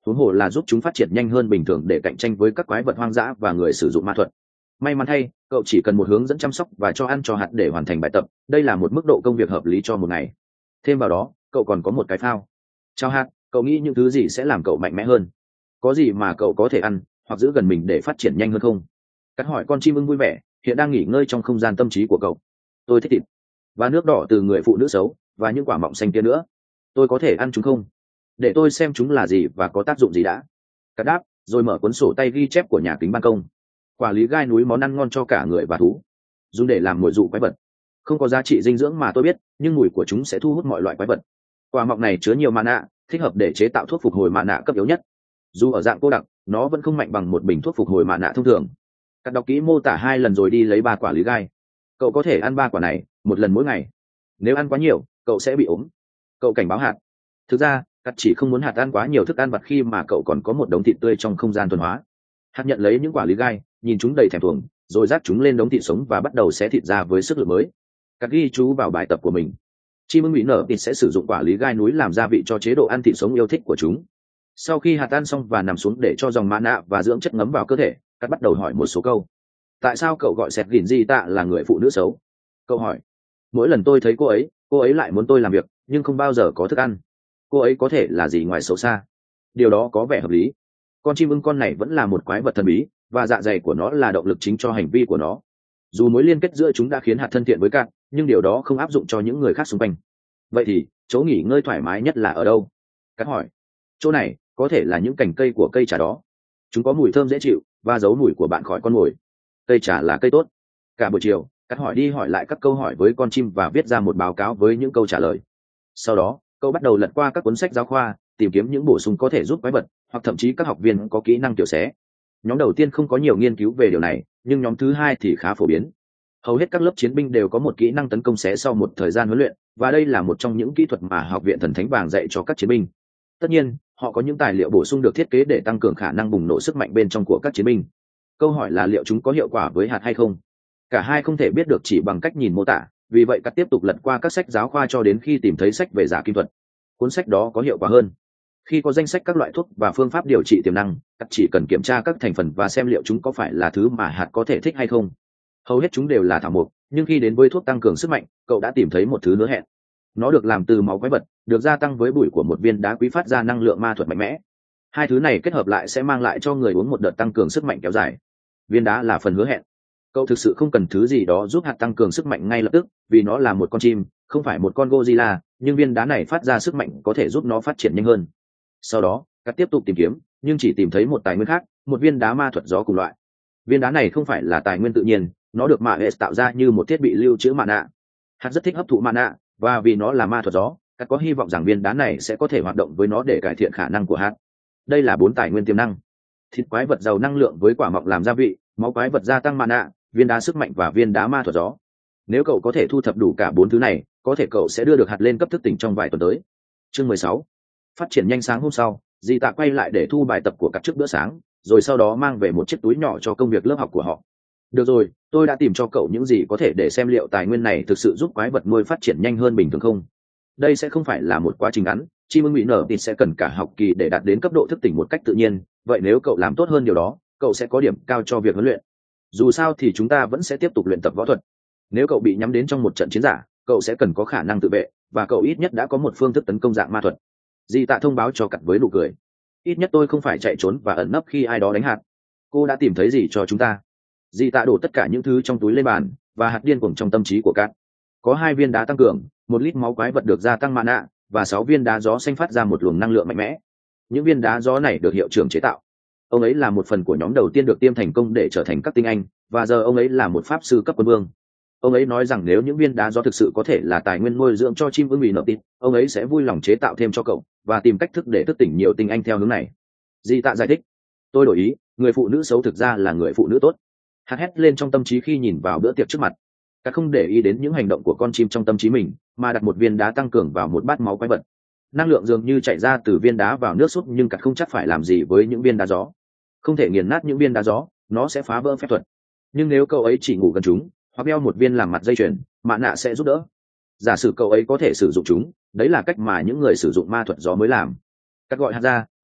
[SPEAKER 1] huống hồ là giúp chúng phát triển nhanh hơn bình thường để cạnh tranh với các quái vật hoang dã và người sử dụng ma thuật. May mắn thay, cậu chỉ cần một hướng dẫn chăm sóc và cho ăn cho hạt để hoàn thành bài tập, đây là một mức độ công việc hợp lý cho một ngày. Thêm vào đó, cậu còn có một cái phao. Chào hạt, cậu nghĩ những thứ gì sẽ làm cậu mạnh mẽ hơn? Có gì mà cậu có thể ăn hoặc giữ gần mình để phát triển nhanh hơn không? Cắt hỏi con chim ưng vui vẻ, hiện đang nghỉ ngơi trong không gian tâm trí của cậu. Tôi thích thịt và nước đỏ từ người phụ nữ xấu và những quả mọng xanh kia nữa. Tôi có thể ăn chúng không? Để tôi xem chúng là gì và có tác dụng gì đã. Cắt đáp, rồi mở cuốn sổ tay ghi chép của nhà kính ban công. Quả lý gai núi món ăn ngon cho cả người và thú, dùng để làm mồi dụ quái vật. Không có giá trị dinh dưỡng mà tôi biết, nhưng mùi của chúng sẽ thu hút mọi loại quái vật. Quả mọng này chứa nhiều mạ nạ, thích hợp để chế tạo thuốc phục hồi mạ nạ cấp yếu nhất. Dù ở dạng cô đặc, nó vẫn không mạnh bằng một bình thuốc phục hồi mạ nạ thông thường. Cắt đọc kỹ mô tả hai lần rồi đi lấy ba quả lý gai. Cậu có thể ăn ba quả này một lần mỗi ngày. Nếu ăn quá nhiều, cậu sẽ bị ốm. Cậu cảnh báo hạt. Thực ra, Cắt chỉ không muốn hạt ăn quá nhiều thức ăn vặt khi mà cậu còn có một đống thịt tươi trong không gian thuần hóa. Hạt nhận lấy những quả lý gai, nhìn chúng đầy thèm thuồng, rồi rác chúng lên đống thịt sống và bắt đầu xé thịt ra với sức lực mới. Cắt ghi chú vào bài tập của mình. Chim ưng bị nở thịt sẽ sử dụng quả lý gai núi làm gia vị cho chế độ ăn thịt sống yêu thích của chúng. Sau khi hạt ăn xong và nằm xuống để cho dòng mạ nạ và dưỡng chất ngấm vào cơ thể, Cắt bắt đầu hỏi một số câu. Tại sao cậu gọi Sẹt Gìn Di Tạ là người phụ nữ xấu? Cậu hỏi. Mỗi lần tôi thấy cô ấy, cô ấy lại muốn tôi làm việc, nhưng không bao giờ có thức ăn. Cô ấy có thể là gì ngoài xấu xa? Điều đó có vẻ hợp lý. Con chim ưng con này vẫn là một quái vật thần bí, và dạ dày của nó là động lực chính cho hành vi của nó. Dù mối liên kết giữa chúng đã khiến hạt thân thiện với Cát, nhưng điều đó không áp dụng cho những người khác xung quanh. Vậy thì chỗ nghỉ ngơi thoải mái nhất là ở đâu? Cát hỏi. Chỗ này có thể là những cành cây của cây trà đó. Chúng có mùi thơm dễ chịu và giấu mùi của bạn khỏi con mồi. Cây trà là cây tốt. Cả buổi chiều, Cát hỏi đi hỏi lại các câu hỏi với con chim và viết ra một báo cáo với những câu trả lời. Sau đó, cậu bắt đầu lật qua các cuốn sách giáo khoa, tìm kiếm những bổ sung có thể giúp quái vật, hoặc thậm chí các học viên có kỹ năng tiểu xé. Nhóm đầu tiên không có nhiều nghiên cứu về điều này, nhưng nhóm thứ hai thì khá phổ biến. Hầu hết các lớp chiến binh đều có một kỹ năng tấn công xé sau một thời gian huấn luyện, và đây là một trong những kỹ thuật mà Học viện Thần Thánh Vàng dạy cho các chiến binh. Tất nhiên, họ có những tài liệu bổ sung được thiết kế để tăng cường khả năng bùng nổ sức mạnh bên trong của các chiến binh. Câu hỏi là liệu chúng có hiệu quả với hạt hay không? Cả hai không thể biết được chỉ bằng cách nhìn mô tả, vì vậy Cắt tiếp tục lật qua các sách giáo khoa cho đến khi tìm thấy sách về giả kim thuật. Cuốn sách đó có hiệu quả hơn. Khi có danh sách các loại thuốc và phương pháp điều trị tiềm năng, Cắt chỉ cần kiểm tra các thành phần và xem liệu chúng có phải là thứ mà hạt có thể thích hay không. Hầu hết chúng đều là thảo mộc, nhưng khi đến với thuốc tăng cường sức mạnh, cậu đã tìm thấy một thứ nữa hẹn. Nó được làm từ máu quái vật, được gia tăng với bụi của một viên đá quý phát ra năng lượng ma thuật mạnh mẽ. Hai thứ này kết hợp lại sẽ mang lại cho người uống một đợt tăng cường sức mạnh kéo dài. Viên đá là phần hứa hẹn. Cậu thực sự không cần thứ gì đó giúp hạt tăng cường sức mạnh ngay lập tức, vì nó là một con chim, không phải một con Godzilla, nhưng viên đá này phát ra sức mạnh có thể giúp nó phát triển nhanh hơn. Sau đó, Cắt tiếp tục tìm kiếm, nhưng chỉ tìm thấy một tài nguyên khác, một viên đá ma thuật gió cùng loại. Viên đá này không phải là tài nguyên tự nhiên, nó được mạ hệ tạo ra như một thiết bị lưu trữ mạ nạ. Hạt rất thích hấp thụ mạ nạ, và vì nó là ma thuật gió, Cắt có hy vọng rằng viên đá này sẽ có thể hoạt động với nó để cải thiện khả năng của hạt. Đây là bốn tài nguyên tiềm năng: thịt quái vật giàu năng lượng với quả mọng làm gia vị, máu quái vật gia tăng mạ nạ, viên đá sức mạnh và viên đá ma thuật gió. Nếu cậu có thể thu thập đủ cả bốn thứ này, có thể cậu sẽ đưa được hạt lên cấp thức tỉnh trong vài tuần tới. Chương mười sáu. Phát triển nhanh. Sáng hôm sau, Di Tạ quay lại để thu bài tập của Cắt trước bữa sáng, rồi sau đó mang về một chiếc túi nhỏ cho công việc lớp học của họ. Được rồi, tôi đã tìm cho cậu những gì có thể để xem liệu tài nguyên này thực sự giúp quái vật nuôi phát triển nhanh hơn bình thường không. Đây sẽ không phải là một quá trình ngắn, chim ưng bị nở thì sẽ cần cả học kỳ để đạt đến cấp độ thức tỉnh một cách tự nhiên, vậy nếu cậu làm tốt hơn điều đó, cậu sẽ có điểm cao cho việc huấn luyện. Dù sao thì chúng ta vẫn sẽ tiếp tục luyện tập võ thuật. Nếu cậu bị nhắm đến trong một trận chiến giả, cậu sẽ cần có khả năng tự vệ, và cậu ít nhất đã có một phương thức tấn công dạng ma thuật. Di Tạ thông báo cho Cắt với nụ cười. Ít nhất tôi không phải chạy trốn và ẩn nấp khi ai đó đánh hạt. Cô đã tìm thấy gì cho chúng ta? Di Tạ đổ tất cả những thứ trong túi lên bàn, và hạt điên cuồng trong tâm trí của Cắt. Có hai viên đá tăng cường, một lít máu quái vật được gia tăng mạ nạ, và sáu viên đá gió xanh phát ra một luồng năng lượng mạnh mẽ. Những viên đá gió này được hiệu trưởng chế tạo. Ông ấy là một phần của nhóm đầu tiên được tiêm thành công để trở thành các tinh anh, và giờ ông ấy là một pháp sư cấp quân vương. Ông ấy nói rằng nếu những viên đá gió thực sự có thể là tài nguyên nuôi dưỡng cho chim ưng bị nở tít, ông ấy sẽ vui lòng chế tạo thêm cho cậu và tìm cách thức để thức tỉnh nhiều tinh anh theo hướng này. Di Tạ giải thích. Tôi đổi ý, người phụ nữ xấu thực ra là người phụ nữ tốt. Hạt hét lên trong tâm trí khi nhìn vào bữa tiệc trước mặt. Cắt không để ý đến những hành động của con chim trong tâm trí mình, mà đặt một viên đá tăng cường vào một bát máu quái vật. Năng lượng dường như chạy ra từ viên đá vào nước súp, nhưng Cắt không chắc phải làm gì với những viên đá gió. Không thể nghiền nát những viên đá gió, nó sẽ phá vỡ phép thuật. Nhưng nếu cậu ấy chỉ ngủ gần chúng, hoặc đeo một viên làm mặt dây chuyền, mạ nạ sẽ giúp đỡ. Giả sử cậu ấy có thể sử dụng chúng, đấy là cách mà những người sử dụng ma thuật gió mới làm. Cắt gọi hạt ra,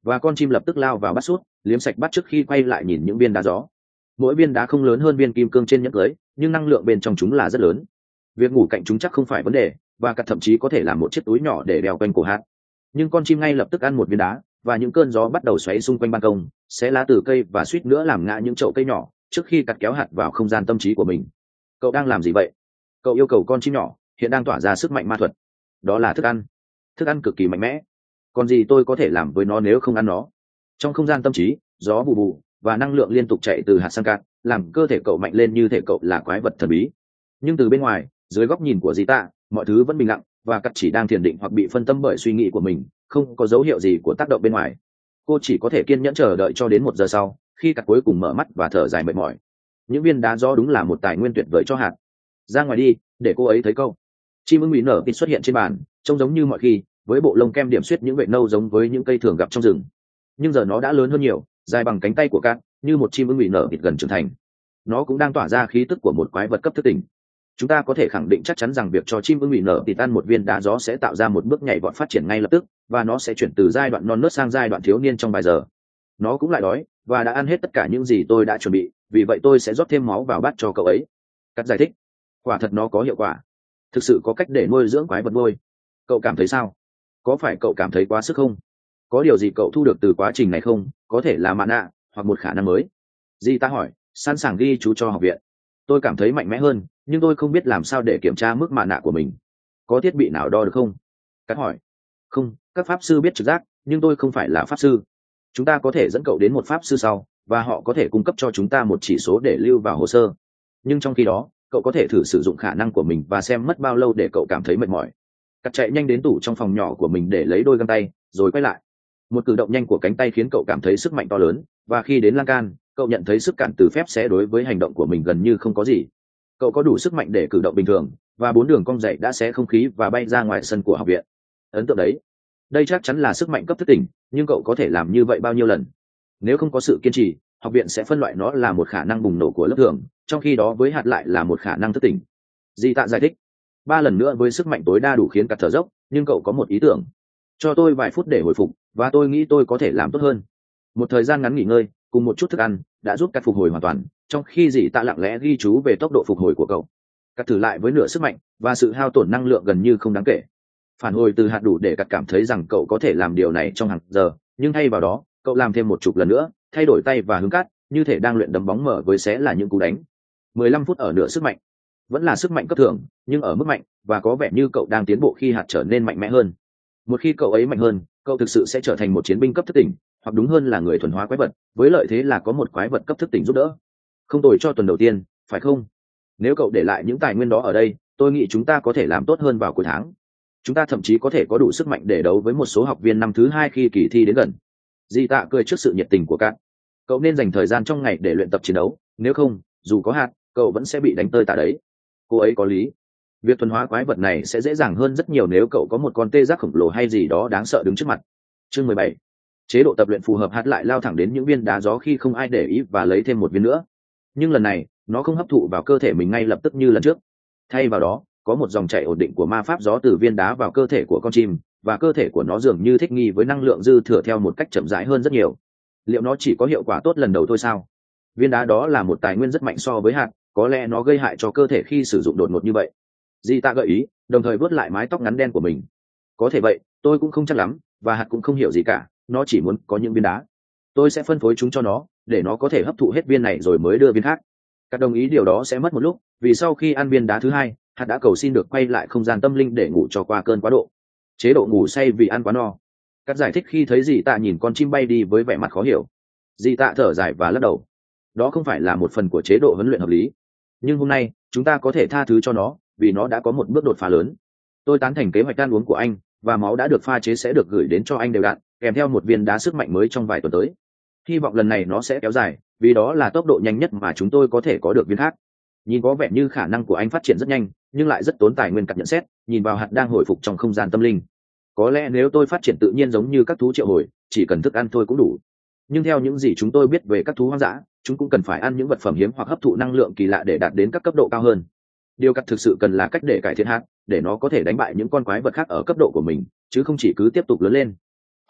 [SPEAKER 1] và con chim lập tức lao vào bắt sút liếm sạch bắt trước khi quay lại nhìn những viên đá gió. Mỗi viên đá không lớn hơn viên kim cương trên nhẫn cưới, nhưng năng lượng bên trong chúng là rất lớn. Việc ngủ cạnh chúng chắc không phải vấn đề, và cắt thậm chí có thể làm một chiếc túi nhỏ để đeo quanh cổ hạt. Nhưng con chim ngay lập tức ăn một viên đá, và những cơn gió bắt đầu xoáy xung quanh ban công, xé lá từ cây và suýt nữa làm ngã những chậu cây nhỏ trước khi cắt kéo hạt vào không gian tâm trí của mình. Cậu đang làm gì vậy? Cậu yêu cầu con chim nhỏ hiện đang tỏa ra sức mạnh ma thuật. Đó là thức ăn, thức ăn cực kỳ mạnh mẽ. Còn gì tôi có thể làm với nó nếu không ăn nó? Trong không gian tâm trí, gió bù bù và năng lượng liên tục chạy từ hạt sang cát, làm cơ thể cậu mạnh lên như thể cậu là quái vật thần bí. Nhưng từ bên ngoài, dưới góc nhìn của Gita, mọi thứ vẫn bình lặng, và cắt chỉ đang thiền định hoặc bị phân tâm bởi suy nghĩ của mình, không có dấu hiệu gì của tác động bên ngoài. Cô chỉ có thể kiên nhẫn chờ đợi cho đến một giờ sau, khi cắt cuối cùng mở mắt và thở dài mệt mỏi. Những viên đá gió đúng là một tài nguyên tuyệt vời cho hạt. Ra ngoài đi, để cô ấy thấy câu. Chim ưng bị nở vịt xuất hiện trên bàn, trông giống như mọi khi, với bộ lông kem điểm xuyết những vệt nâu giống với những cây thường gặp trong rừng. Nhưng giờ nó đã lớn hơn nhiều, dài bằng cánh tay của cát, như một chim ưng bị nở vịt gần trưởng thành. Nó cũng đang tỏa ra khí tức của một quái vật cấp thức tỉnh. Chúng ta có thể khẳng định chắc chắn rằng việc cho chim ưng bị nở vịt ăn một viên đá gió sẽ tạo ra một bước nhảy vọt phát triển ngay lập tức, và nó sẽ chuyển từ giai đoạn non nớt sang giai đoạn thiếu niên trong vài giờ. Nó cũng lại đói và đã ăn hết tất cả những gì tôi đã chuẩn bị, vì vậy tôi sẽ rót thêm máu vào bát cho cậu ấy. Cắt giải thích. Quả thật nó có hiệu quả. Thực sự có cách để nuôi dưỡng quái vật nuôi. Cậu cảm thấy sao? Có phải cậu cảm thấy quá sức không? Có điều gì cậu thu được từ quá trình này không? Có thể là mạn nạ hoặc một khả năng mới. Di ta hỏi, sẵn sàng ghi chú cho học viện. Tôi cảm thấy mạnh mẽ hơn, nhưng tôi không biết làm sao để kiểm tra mức mạn nạ của mình. Có thiết bị nào đo được không? Cắt hỏi. Không, các pháp sư biết trực giác, nhưng tôi không phải là pháp sư. Chúng ta có thể dẫn cậu đến một pháp sư sau, và họ có thể cung cấp cho chúng ta một chỉ số để lưu vào hồ sơ. Nhưng trong khi đó, cậu có thể thử sử dụng khả năng của mình và xem mất bao lâu để cậu cảm thấy mệt mỏi. Cắt chạy nhanh đến tủ trong phòng nhỏ của mình để lấy đôi găng tay, rồi quay lại. Một cử động nhanh của cánh tay khiến cậu cảm thấy sức mạnh to lớn, và khi đến lan can, cậu nhận thấy sức cản từ phép sẽ đối với hành động của mình gần như không có gì. Cậu có đủ sức mạnh để cử động bình thường, và bốn đường cong dậy đã xé không khí và bay ra ngoài sân của học viện. Ấn tượng đấy. Đây chắc chắn là sức mạnh cấp thức tỉnh, nhưng cậu có thể làm như vậy bao nhiêu lần? Nếu không có sự kiên trì, học viện sẽ phân loại nó là một khả năng bùng nổ của lớp thường, trong khi đó với hạt lại là một khả năng thức tỉnh. Di Tạ giải thích. Ba lần nữa với sức mạnh tối đa đủ khiến cắt thở dốc, nhưng cậu có một ý tưởng. Cho tôi vài phút để hồi phục, và tôi nghĩ tôi có thể làm tốt hơn. Một thời gian ngắn nghỉ ngơi, cùng một chút thức ăn, đã giúp cắt phục hồi hoàn toàn, trong khi Di Tạ lặng lẽ ghi chú về tốc độ phục hồi của cậu. Cắt thử lại với nửa sức mạnh, và sự hao tổn năng lượng gần như không đáng kể. Phản hồi từ hạt đủ để cắt cảm thấy rằng cậu có thể làm điều này trong hàng giờ, nhưng thay vào đó, cậu làm thêm một chục lần nữa, thay đổi tay và hướng cắt, như thể đang luyện đấm bóng mở với xé là những cú đánh. mười lăm phút ở nửa sức mạnh. Vẫn là sức mạnh cấp thường, nhưng ở mức mạnh, và có vẻ như cậu đang tiến bộ khi hạt trở nên mạnh mẽ hơn. Một khi cậu ấy mạnh hơn, cậu thực sự sẽ trở thành một chiến binh cấp thức tỉnh, hoặc đúng hơn là người thuần hóa quái vật, với lợi thế là có một quái vật cấp thức tỉnh giúp đỡ. Không tồi cho tuần đầu tiên, phải không? Nếu cậu để lại những tài nguyên đó ở đây, tôi nghĩ chúng ta có thể làm tốt hơn vào cuối tháng. Chúng ta thậm chí có thể có đủ sức mạnh để đấu với một số học viên năm thứ hai khi kỳ thi đến gần. Di Tạ cười trước sự nhiệt tình của cát. Cậu nên dành thời gian trong ngày để luyện tập chiến đấu, nếu không, dù có hạt, cậu vẫn sẽ bị đánh tơi tả đấy. Cô ấy có lý. Việc thuần hóa quái vật này sẽ dễ dàng hơn rất nhiều nếu cậu có một con tê giác khổng lồ hay gì đó đáng sợ đứng trước mặt. Chương mười bảy. Chế độ tập luyện phù hợp. Hạt lại lao thẳng đến những viên đá gió khi không ai để ý và lấy thêm một viên nữa. Nhưng lần này, nó không hấp thụ vào cơ thể mình ngay lập tức như lần trước. Thay vào đó, có một dòng chảy ổn định của ma pháp gió từ viên đá vào cơ thể của con chim, và cơ thể của nó dường như thích nghi với năng lượng dư thừa theo một cách chậm rãi hơn rất nhiều. Liệu nó chỉ có hiệu quả tốt lần đầu thôi sao? Viên đá đó là một tài nguyên rất mạnh so với hạt, có lẽ nó gây hại cho cơ thể khi sử dụng đột ngột như vậy. Di Tạ gợi ý, đồng thời vuốt lại mái tóc ngắn đen của mình. Có thể vậy, tôi cũng không chắc lắm, và hạt cũng không hiểu gì cả, nó chỉ muốn có những viên đá. Tôi sẽ phân phối chúng cho nó, để nó có thể hấp thụ hết viên này rồi mới đưa viên khác. Các đồng ý điều đó sẽ mất một lúc, vì sau khi ăn viên đá thứ hai, hạt đã cầu xin được quay lại không gian tâm linh để ngủ cho qua cơn quá độ. Chế độ ngủ say vì ăn quá no. Các giải thích khi thấy Di Tạ nhìn con chim bay đi với vẻ mặt khó hiểu. Di Tạ thở dài và lắc đầu. Đó không phải là một phần của chế độ huấn luyện hợp lý. Nhưng hôm nay, chúng ta có thể tha thứ cho nó, vì nó đã có một bước đột phá lớn. Tôi tán thành kế hoạch ăn uống của anh, và máu đã được pha chế sẽ được gửi đến cho anh đều đặn, kèm theo một viên đá sức mạnh mới trong vài tuần tới. Hy vọng lần này nó sẽ kéo dài, vì đó là tốc độ nhanh nhất mà chúng tôi có thể có được viên khác. Nhìn có vẻ như khả năng của anh phát triển rất nhanh, nhưng lại rất tốn tài nguyên. Cặp nhận xét, nhìn vào hạt đang hồi phục trong không gian tâm linh. Có lẽ nếu tôi phát triển tự nhiên giống như các thú triệu hồi, chỉ cần thức ăn thôi cũng đủ. Nhưng theo những gì chúng tôi biết về các thú hoang dã, chúng cũng cần phải ăn những vật phẩm hiếm hoặc hấp thụ năng lượng kỳ lạ để đạt đến các cấp độ cao hơn. Điều cắt thực sự cần là cách để cải thiện hạt, để nó có thể đánh bại những con quái vật khác ở cấp độ của mình, chứ không chỉ cứ tiếp tục lớn lên.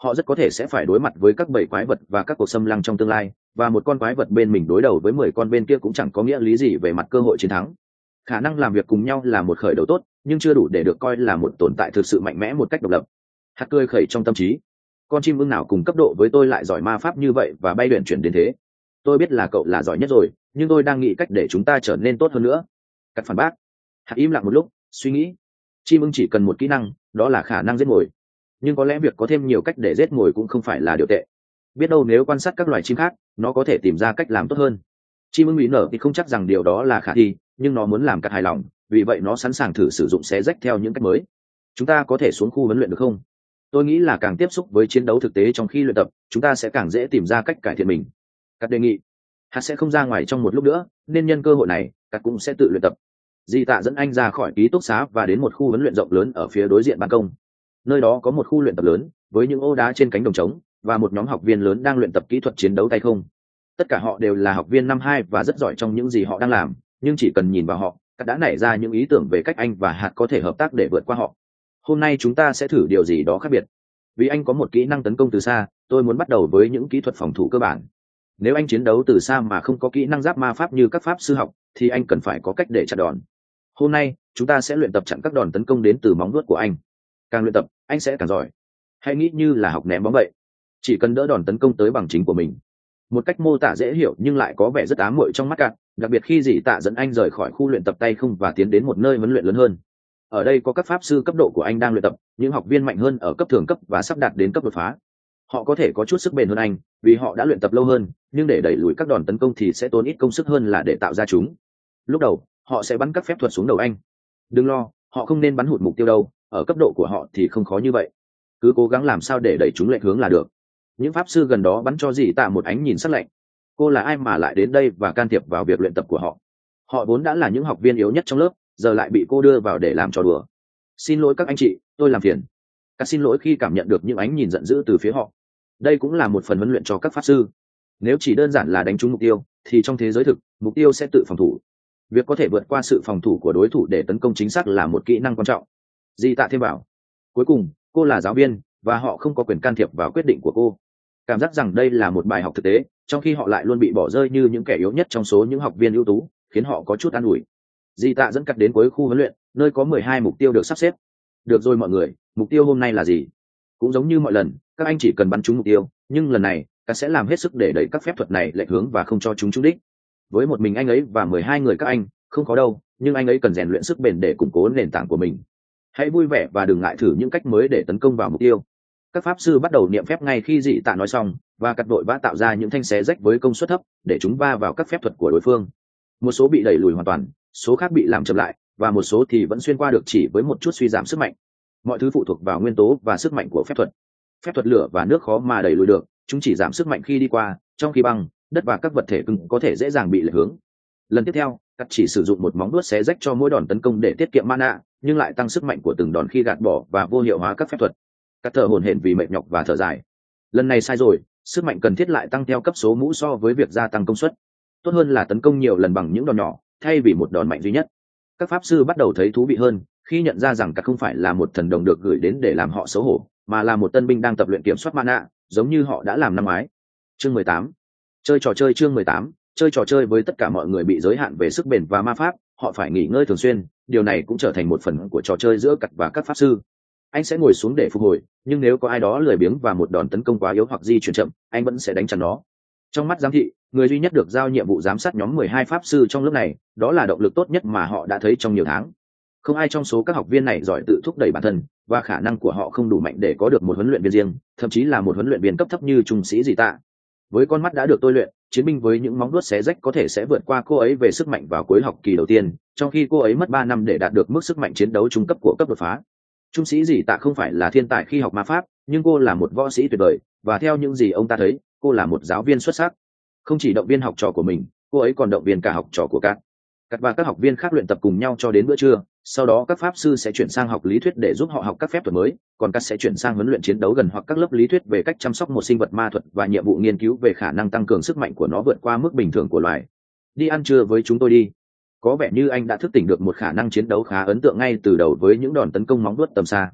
[SPEAKER 1] họ rất có thể sẽ phải đối mặt với các bầy quái vật và các cuộc xâm lăng trong tương lai, và một con quái vật bên mình đối đầu với mười con bên kia cũng chẳng có nghĩa lý gì về mặt cơ hội chiến thắng. Khả năng làm việc cùng nhau là một khởi đầu tốt, nhưng chưa đủ để được coi là một tồn tại thực sự mạnh mẽ một cách độc lập. Hạt cười khẩy trong tâm trí. Con chim ưng nào cùng cấp độ với tôi lại giỏi ma pháp như vậy và bay luyện chuyển đến thế? Tôi biết là cậu là giỏi nhất rồi, nhưng tôi đang nghĩ cách để chúng ta trở nên tốt hơn nữa. Cắt phản bác. Hạt im lặng một lúc, suy nghĩ. Chim ưng chỉ cần một kỹ năng, đó là khả năng giết mồi. Nhưng có lẽ việc có thêm nhiều cách để giết mồi cũng không phải là điều tệ. Biết đâu nếu quan sát các loài chim khác, nó có thể tìm ra cách làm tốt hơn. Chim ưng bị nở thì không chắc rằng điều đó là khả thi, nhưng nó muốn làm Cắt hài lòng, vì vậy nó sẵn sàng thử sử dụng xé rách theo những cách mới. Chúng ta có thể xuống khu huấn luyện được không? Tôi nghĩ là càng tiếp xúc với chiến đấu thực tế trong khi luyện tập, chúng ta sẽ càng dễ tìm ra cách cải thiện mình. Cắt đề nghị. Hắn sẽ không ra ngoài trong một lúc nữa, nên nhân cơ hội này, Cắt cũng sẽ tự luyện tập. Di Tạ dẫn anh ra khỏi ký túc xá và đến một khu huấn luyện rộng lớn ở phía đối diện ban công. Nơi đó có một khu luyện tập lớn với những ô đá trên cánh đồng trống và một nhóm học viên lớn đang luyện tập kỹ thuật chiến đấu tay không. Tất cả họ đều là học viên năm hai và rất giỏi trong những gì họ đang làm, nhưng chỉ cần nhìn vào họ, Cắt đã nảy ra những ý tưởng về cách anh và Hạt có thể hợp tác để vượt qua họ. Hôm nay chúng ta sẽ thử điều gì đó khác biệt. Vì anh có một kỹ năng tấn công từ xa, tôi muốn bắt đầu với những kỹ thuật phòng thủ cơ bản. Nếu anh chiến đấu từ xa mà không có kỹ năng giáp ma pháp như các pháp sư học, thì anh cần phải có cách để chặn đòn. Hôm nay chúng ta sẽ luyện tập chặn các đòn tấn công đến từ móng vuốt của anh. Càng luyện tập, anh sẽ càng giỏi. Hãy nghĩ như là học ném bóng vậy, chỉ cần đỡ đòn tấn công tới bằng chính của mình. Một cách mô tả dễ hiểu nhưng lại có vẻ rất ám muội trong mắt Cạn, đặc biệt khi Dì Tạ dẫn anh rời khỏi khu luyện tập tay không và tiến đến một nơi huấn luyện lớn hơn. Ở đây có các pháp sư cấp độ của anh đang luyện tập, những học viên mạnh hơn ở cấp thường cấp và sắp đạt đến cấp đột phá. Họ có thể có chút sức bền hơn anh vì họ đã luyện tập lâu hơn, nhưng để đẩy lùi các đòn tấn công thì sẽ tốn ít công sức hơn là để tạo ra chúng. Lúc đầu họ sẽ bắn các phép thuật xuống đầu anh. Đừng lo, họ không nên bắn hụt mục tiêu đâu, ở cấp độ của họ thì không khó như vậy. Cứ cố gắng làm sao để đẩy chúng lệch hướng là được. Những pháp sư gần đó bắn cho Dì Tạ một ánh nhìn sắc lạnh. Cô là ai mà lại đến đây và can thiệp vào việc luyện tập của họ? Họ vốn đã là những học viên yếu nhất trong lớp, giờ lại bị cô đưa vào để làm trò đùa. Xin lỗi các anh chị, tôi làm phiền. Các xin lỗi khi cảm nhận được những ánh nhìn giận dữ từ phía họ. Đây cũng là một phần huấn luyện cho các pháp sư. Nếu chỉ đơn giản là đánh trúng mục tiêu, thì trong thế giới thực, mục tiêu sẽ tự phòng thủ. Việc có thể vượt qua sự phòng thủ của đối thủ để tấn công chính xác là một kỹ năng quan trọng. Di Tạ thêm bảo. Cuối cùng, cô là giáo viên, và họ không có quyền can thiệp vào quyết định của cô. Cảm giác rằng đây là một bài học thực tế, trong khi họ lại luôn bị bỏ rơi như những kẻ yếu nhất trong số những học viên ưu tú, khiến họ có chút an ủi. Di Tạ dẫn Cắt đến cuối khu huấn luyện, nơi có mười hai mục tiêu được sắp xếp. Được rồi mọi người, mục tiêu hôm nay là gì? Cũng giống như mọi lần, các anh chỉ cần bắn trúng mục tiêu, nhưng lần này, Cắt sẽ làm hết sức để đẩy các phép thuật này lệch hướng và không cho chúng trúng đích. Với một mình anh ấy và mười hai người các anh, không khó đâu, nhưng anh ấy cần rèn luyện sức bền để củng cố nền tảng của mình. Hãy vui vẻ và đừng ngại thử những cách mới để tấn công vào mục tiêu. Các pháp sư bắt đầu niệm phép ngay khi Dị Tạ nói xong, và Cắt vội vã tạo ra những thanh xé rách với công suất thấp để chúng va vào các phép thuật của đối phương. Một số bị đẩy lùi hoàn toàn, số khác bị làm chậm lại, và một số thì vẫn xuyên qua được chỉ với một chút suy giảm sức mạnh. Mọi thứ phụ thuộc vào nguyên tố và sức mạnh của phép thuật. Phép thuật lửa và nước khó mà đẩy lùi được, chúng chỉ giảm sức mạnh khi đi qua, trong khi băng, đất và các vật thể cứng có thể dễ dàng bị lệch hướng. Lần tiếp theo, Cắt chỉ sử dụng một móng vuốt xé rách cho mỗi đòn tấn công để tiết kiệm mana, nhưng lại tăng sức mạnh của từng đòn khi gạt bỏ và vô hiệu hóa các phép thuật. Cắt thở hổn hển vì mệt nhọc và thở dài. Lần này sai rồi, sức mạnh cần thiết lại tăng theo cấp số mũ so với việc gia tăng công suất. Tốt hơn là tấn công nhiều lần bằng những đòn nhỏ, thay vì một đòn mạnh duy nhất. Các pháp sư bắt đầu thấy thú vị hơn khi nhận ra rằng Cắt không phải là một thần đồng được gửi đến để làm họ xấu hổ, mà là một tân binh đang tập luyện kiểm soát mana, giống như họ đã làm năm ngoái. Chương mười tám. Chơi trò chơi chương mười tám. Chơi trò chơi với tất cả mọi người bị giới hạn về sức bền và ma pháp, họ phải nghỉ ngơi thường xuyên, điều này cũng trở thành một phần của trò chơi giữa Cắt và các pháp sư. Anh sẽ ngồi xuống để phục hồi, nhưng nếu có ai đó lười biếng và một đòn tấn công quá yếu hoặc di chuyển chậm, anh vẫn sẽ đánh chặn nó. Trong mắt giám thị, người duy nhất được giao nhiệm vụ giám sát nhóm mười hai pháp sư trong lớp này, đó là động lực tốt nhất mà họ đã thấy trong nhiều tháng. Không ai trong số các học viên này giỏi tự thúc đẩy bản thân, và khả năng của họ không đủ mạnh để có được một huấn luyện viên riêng, thậm chí là một huấn luyện viên cấp thấp như trung sĩ Dị Tạ. Với con mắt đã được tôi luyện, chiến binh với những móng vuốt xé rách có thể sẽ vượt qua cô ấy về sức mạnh vào cuối học kỳ đầu tiên, trong khi cô ấy mất ba năm để đạt được mức sức mạnh chiến đấu trung cấp của cấp đột phá. Trung sĩ Dị Tạ không phải là thiên tài khi học ma pháp, nhưng cô là một võ sĩ tuyệt vời, và theo những gì ông ta thấy, cô là một giáo viên xuất sắc. Không chỉ động viên học trò của mình, cô ấy còn động viên cả học trò của Cắt. Cắt và các học viên khác luyện tập cùng nhau cho đến bữa trưa, sau đó các pháp sư sẽ chuyển sang học lý thuyết để giúp họ học các phép thuật mới, còn Cắt sẽ chuyển sang huấn luyện chiến đấu gần hoặc các lớp lý thuyết về cách chăm sóc một sinh vật ma thuật và nhiệm vụ nghiên cứu về khả năng tăng cường sức mạnh của nó vượt qua mức bình thường của loài. Đi ăn trưa với chúng tôi đi. Có vẻ như anh đã thức tỉnh được một khả năng chiến đấu khá ấn tượng ngay từ đầu với những đòn tấn công móng vuốt tầm xa.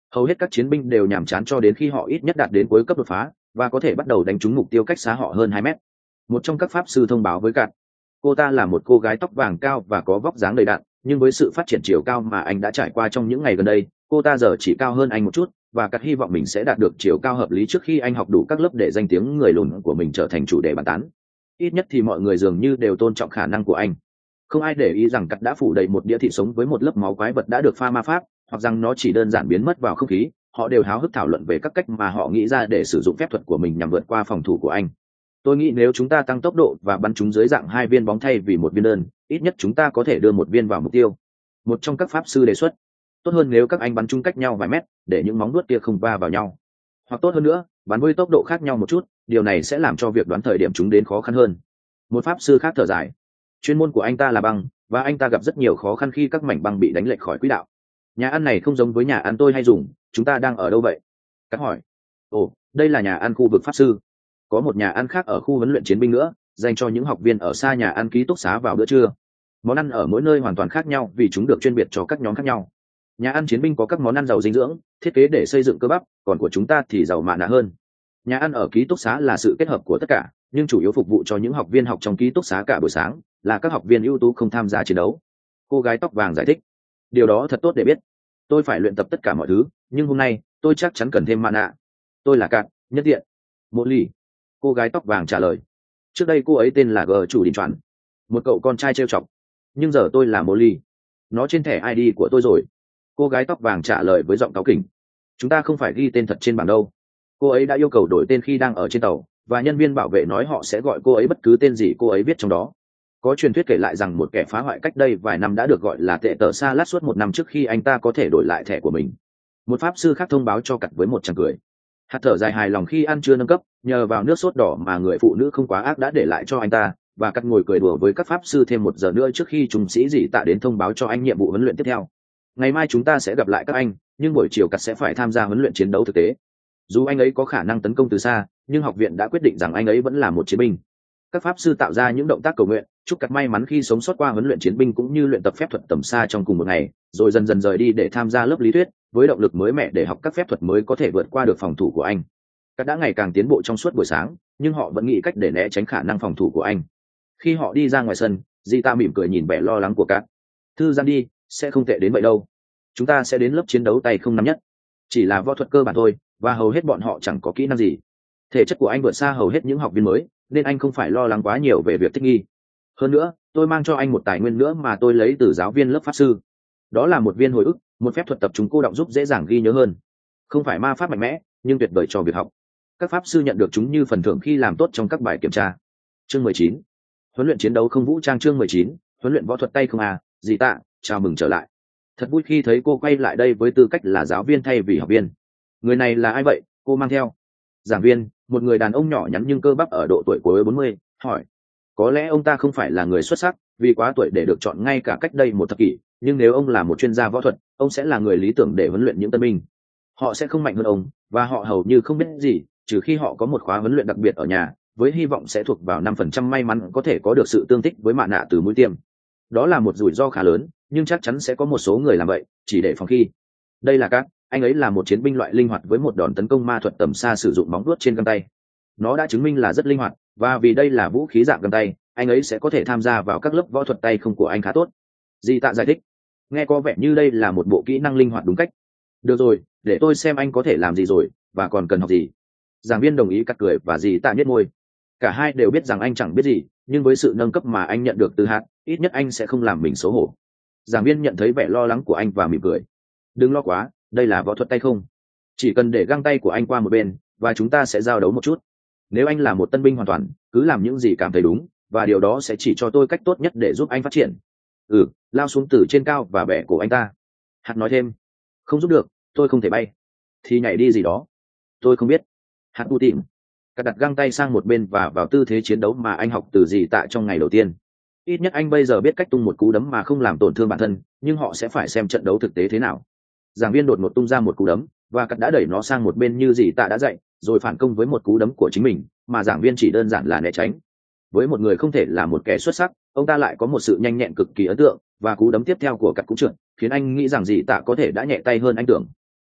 [SPEAKER 1] hầu hết các chiến binh đều nhàm chán cho đến khi họ ít nhất đạt đến cuối cấp đột phá và có thể bắt đầu đánh trúng mục tiêu cách xa họ hơn hai mét. Một trong các pháp sư thông báo với Cát. Cô ta là một cô gái tóc vàng cao và có vóc dáng đầy đặn, nhưng với sự phát triển chiều cao mà anh đã trải qua trong những ngày gần đây, cô ta giờ chỉ cao hơn anh một chút, và Cát hy vọng mình sẽ đạt được chiều cao hợp lý trước khi anh học đủ các lớp để danh tiếng người lùn của mình trở thành chủ đề bàn tán. Ít nhất thì mọi người dường như đều tôn trọng khả năng của anh. Không ai để ý rằng Cát đã phủ đầy một đĩa thịt sống với một lớp máu quái vật đã được pha ma pháp, hoặc rằng nó chỉ đơn giản biến mất vào không khí. Họ đều háo hức thảo luận về các cách mà họ nghĩ ra để sử dụng phép thuật của mình nhằm vượt qua phòng thủ của anh. Tôi nghĩ nếu chúng ta tăng tốc độ và bắn chúng dưới dạng hai viên bóng thay vì một viên đơn, ít nhất chúng ta có thể đưa một viên vào mục tiêu. Một trong các pháp sư đề xuất, tốt hơn nếu các anh bắn chung cách nhau vài mét để những móng vuốt kia không va vào nhau. Hoặc tốt hơn nữa, bắn với tốc độ khác nhau một chút, điều này sẽ làm cho việc đoán thời điểm chúng đến khó khăn hơn. Một pháp sư khác thở dài, chuyên môn của anh ta là băng, và anh ta gặp rất nhiều khó khăn khi các mảnh băng bị đánh lệch khỏi quỹ đạo. Nhà ăn này không giống với nhà ăn tôi hay dùng, chúng ta đang ở đâu vậy? Cát hỏi. Ồ, đây là nhà ăn khu vực pháp sư. Có một nhà ăn khác ở khu huấn luyện chiến binh nữa, dành cho những học viên ở xa nhà ăn ký túc xá vào bữa trưa. Món ăn ở mỗi nơi hoàn toàn khác nhau vì chúng được chuyên biệt cho các nhóm khác nhau. Nhà ăn chiến binh có các món ăn giàu dinh dưỡng, thiết kế để xây dựng cơ bắp, còn của chúng ta thì giàu mạ nạ hơn. Nhà ăn ở ký túc xá là sự kết hợp của tất cả, nhưng chủ yếu phục vụ cho những học viên học trong ký túc xá cả buổi sáng, là các học viên ưu tú không tham gia chiến đấu. Cô gái tóc vàng giải thích. Điều đó thật tốt để biết. Tôi phải luyện tập tất cả mọi thứ, nhưng hôm nay tôi chắc chắn cần thêm mạ nạ. Tôi là Cát, nhất tiện. Một lì. Cô gái tóc vàng trả lời. Trước đây cô ấy tên là G chủ đình choán, một cậu con trai trêu chọc. Nhưng giờ tôi là Molly. Nó trên thẻ i đê của tôi rồi. Cô gái tóc vàng trả lời với giọng cáu kỉnh. Chúng ta không phải ghi tên thật trên bảng đâu. Cô ấy đã yêu cầu đổi tên khi đang ở trên tàu, và nhân viên bảo vệ nói họ sẽ gọi cô ấy bất cứ tên gì cô ấy viết trong đó. Có truyền thuyết kể lại rằng một kẻ phá hoại cách đây vài năm đã được gọi là tệ tở sa lát suốt một năm trước khi anh ta có thể đổi lại thẻ của mình. Một pháp sư khác thông báo cho Cát với một tràng cười. Hạt thở dài hài lòng khi ăn trưa nâng cấp, nhờ vào nước sốt đỏ mà người phụ nữ không quá ác đã để lại cho anh ta, và Cát ngồi cười đùa với các pháp sư thêm một giờ nữa trước khi trung sĩ Dị Tạ đến thông báo cho anh nhiệm vụ huấn luyện tiếp theo. Ngày mai chúng ta sẽ gặp lại các anh, nhưng buổi chiều Cát sẽ phải tham gia huấn luyện chiến đấu thực tế. Dù anh ấy có khả năng tấn công từ xa, nhưng học viện đã quyết định rằng anh ấy vẫn là một chiến binh. Các pháp sư tạo ra những động tác cầu nguyện, chúc Cát may mắn khi sống sót qua huấn luyện chiến binh cũng như luyện tập phép thuật tầm xa trong cùng một ngày, rồi dần dần rời đi để tham gia lớp lý thuyết, với động lực mới mẻ để học các phép thuật mới có thể vượt qua được phòng thủ của anh. Cát đã ngày càng tiến bộ trong suốt buổi sáng, nhưng họ vẫn nghĩ cách để né tránh khả năng phòng thủ của anh. Khi họ đi ra ngoài sân, Dị Tạ mỉm cười nhìn vẻ lo lắng của Cát. Thư giãn đi, sẽ không tệ đến vậy đâu. Chúng ta sẽ đến lớp chiến đấu tay không năm nhất. Chỉ là võ thuật cơ bản thôi, và hầu hết bọn họ chẳng có kỹ năng gì. Thể chất của anh vượt xa hầu hết những học viên mới, nên anh không phải lo lắng quá nhiều về việc thích nghi. Hơn nữa, tôi mang cho anh một tài nguyên nữa mà tôi lấy từ giáo viên lớp pháp sư. Đó là một viên hồi ức, một phép thuật tập trung cô đọng giúp dễ dàng ghi nhớ hơn. Không phải ma pháp mạnh mẽ, nhưng tuyệt vời cho việc học. Các pháp sư nhận được chúng như phần thưởng khi làm tốt trong các bài kiểm tra. Chương mười chín. Huấn luyện chiến đấu không vũ trang. Chương mười chín. Huấn luyện võ thuật tay không à, Dị Tạ, chào mừng trở lại. Thật vui khi thấy cô quay lại đây với tư cách là giáo viên thay vì học viên. Người này là ai vậy, cô mang theo? Giảng viên, một người đàn ông nhỏ nhắn nhưng cơ bắp ở độ tuổi cuối bốn mươi, hỏi. Có lẽ ông ta không phải là người xuất sắc, vì quá tuổi để được chọn ngay cả cách đây một thập kỷ, nhưng nếu ông là một chuyên gia võ thuật, ông sẽ là người lý tưởng để huấn luyện những tân binh. Họ sẽ không mạnh hơn ông, và họ hầu như không biết gì, trừ khi họ có một khóa huấn luyện đặc biệt ở nhà, với hy vọng sẽ thuộc vào năm phần trăm may mắn có thể có được sự tương thích với mạ nạ từ mũi tiêm. Đó là một rủi ro khá lớn, nhưng chắc chắn sẽ có một số người làm vậy, chỉ để phòng khi. Đây là Cát, anh ấy là một chiến binh loại linh hoạt với một đòn tấn công ma thuật tầm xa sử dụng móng vuốt trên găng tay. Nó đã chứng minh là rất linh hoạt, và vì đây là vũ khí dạng găng tay, anh ấy sẽ có thể tham gia vào các lớp võ thuật tay không của anh khá tốt. Dị Tạ giải thích. Nghe có vẻ như đây là một bộ kỹ năng linh hoạt đúng cách. Được rồi, để tôi xem anh có thể làm gì rồi, và còn cần học gì. Giảng viên đồng ý cắt cười và Dị Tạ nhếch môi. Cả hai đều biết rằng anh chẳng biết gì, nhưng với sự nâng cấp mà anh nhận được từ hạt, ít nhất anh sẽ không làm mình xấu hổ. Giảng viên nhận thấy vẻ lo lắng của anh và mỉm cười. Đừng lo quá, đây là võ thuật tay không. Chỉ cần để găng tay của anh qua một bên, và chúng ta sẽ giao đấu một chút. Nếu anh là một tân binh hoàn toàn, cứ làm những gì cảm thấy đúng, và điều đó sẽ chỉ cho tôi cách tốt nhất để giúp anh phát triển. Ừ, lao xuống từ trên cao và bẻ cổ anh ta. Hạt nói thêm. Không giúp được, tôi không thể bay. Thì nhảy đi gì đó. Tôi không biết. Hạt u tìm. Cắt đặt găng tay sang một bên và vào tư thế chiến đấu mà anh học từ Dị Tạ trong ngày đầu tiên. Ít nhất anh bây giờ biết cách tung một cú đấm mà không làm tổn thương bản thân, nhưng họ sẽ phải xem trận đấu thực tế thế nào. Giảng viên đột ngột tung ra một cú đấm, và Cắt đã đẩy nó sang một bên như Dị Tạ đã dạy, rồi phản công với một cú đấm của chính mình, mà giảng viên chỉ đơn giản là né tránh. Với một người không thể là một kẻ xuất sắc, ông ta lại có một sự nhanh nhẹn cực kỳ ấn tượng, và cú đấm tiếp theo của Cắt cũng trượt, khiến anh nghĩ rằng Dị Tạ có thể đã nhẹ tay hơn anh tưởng.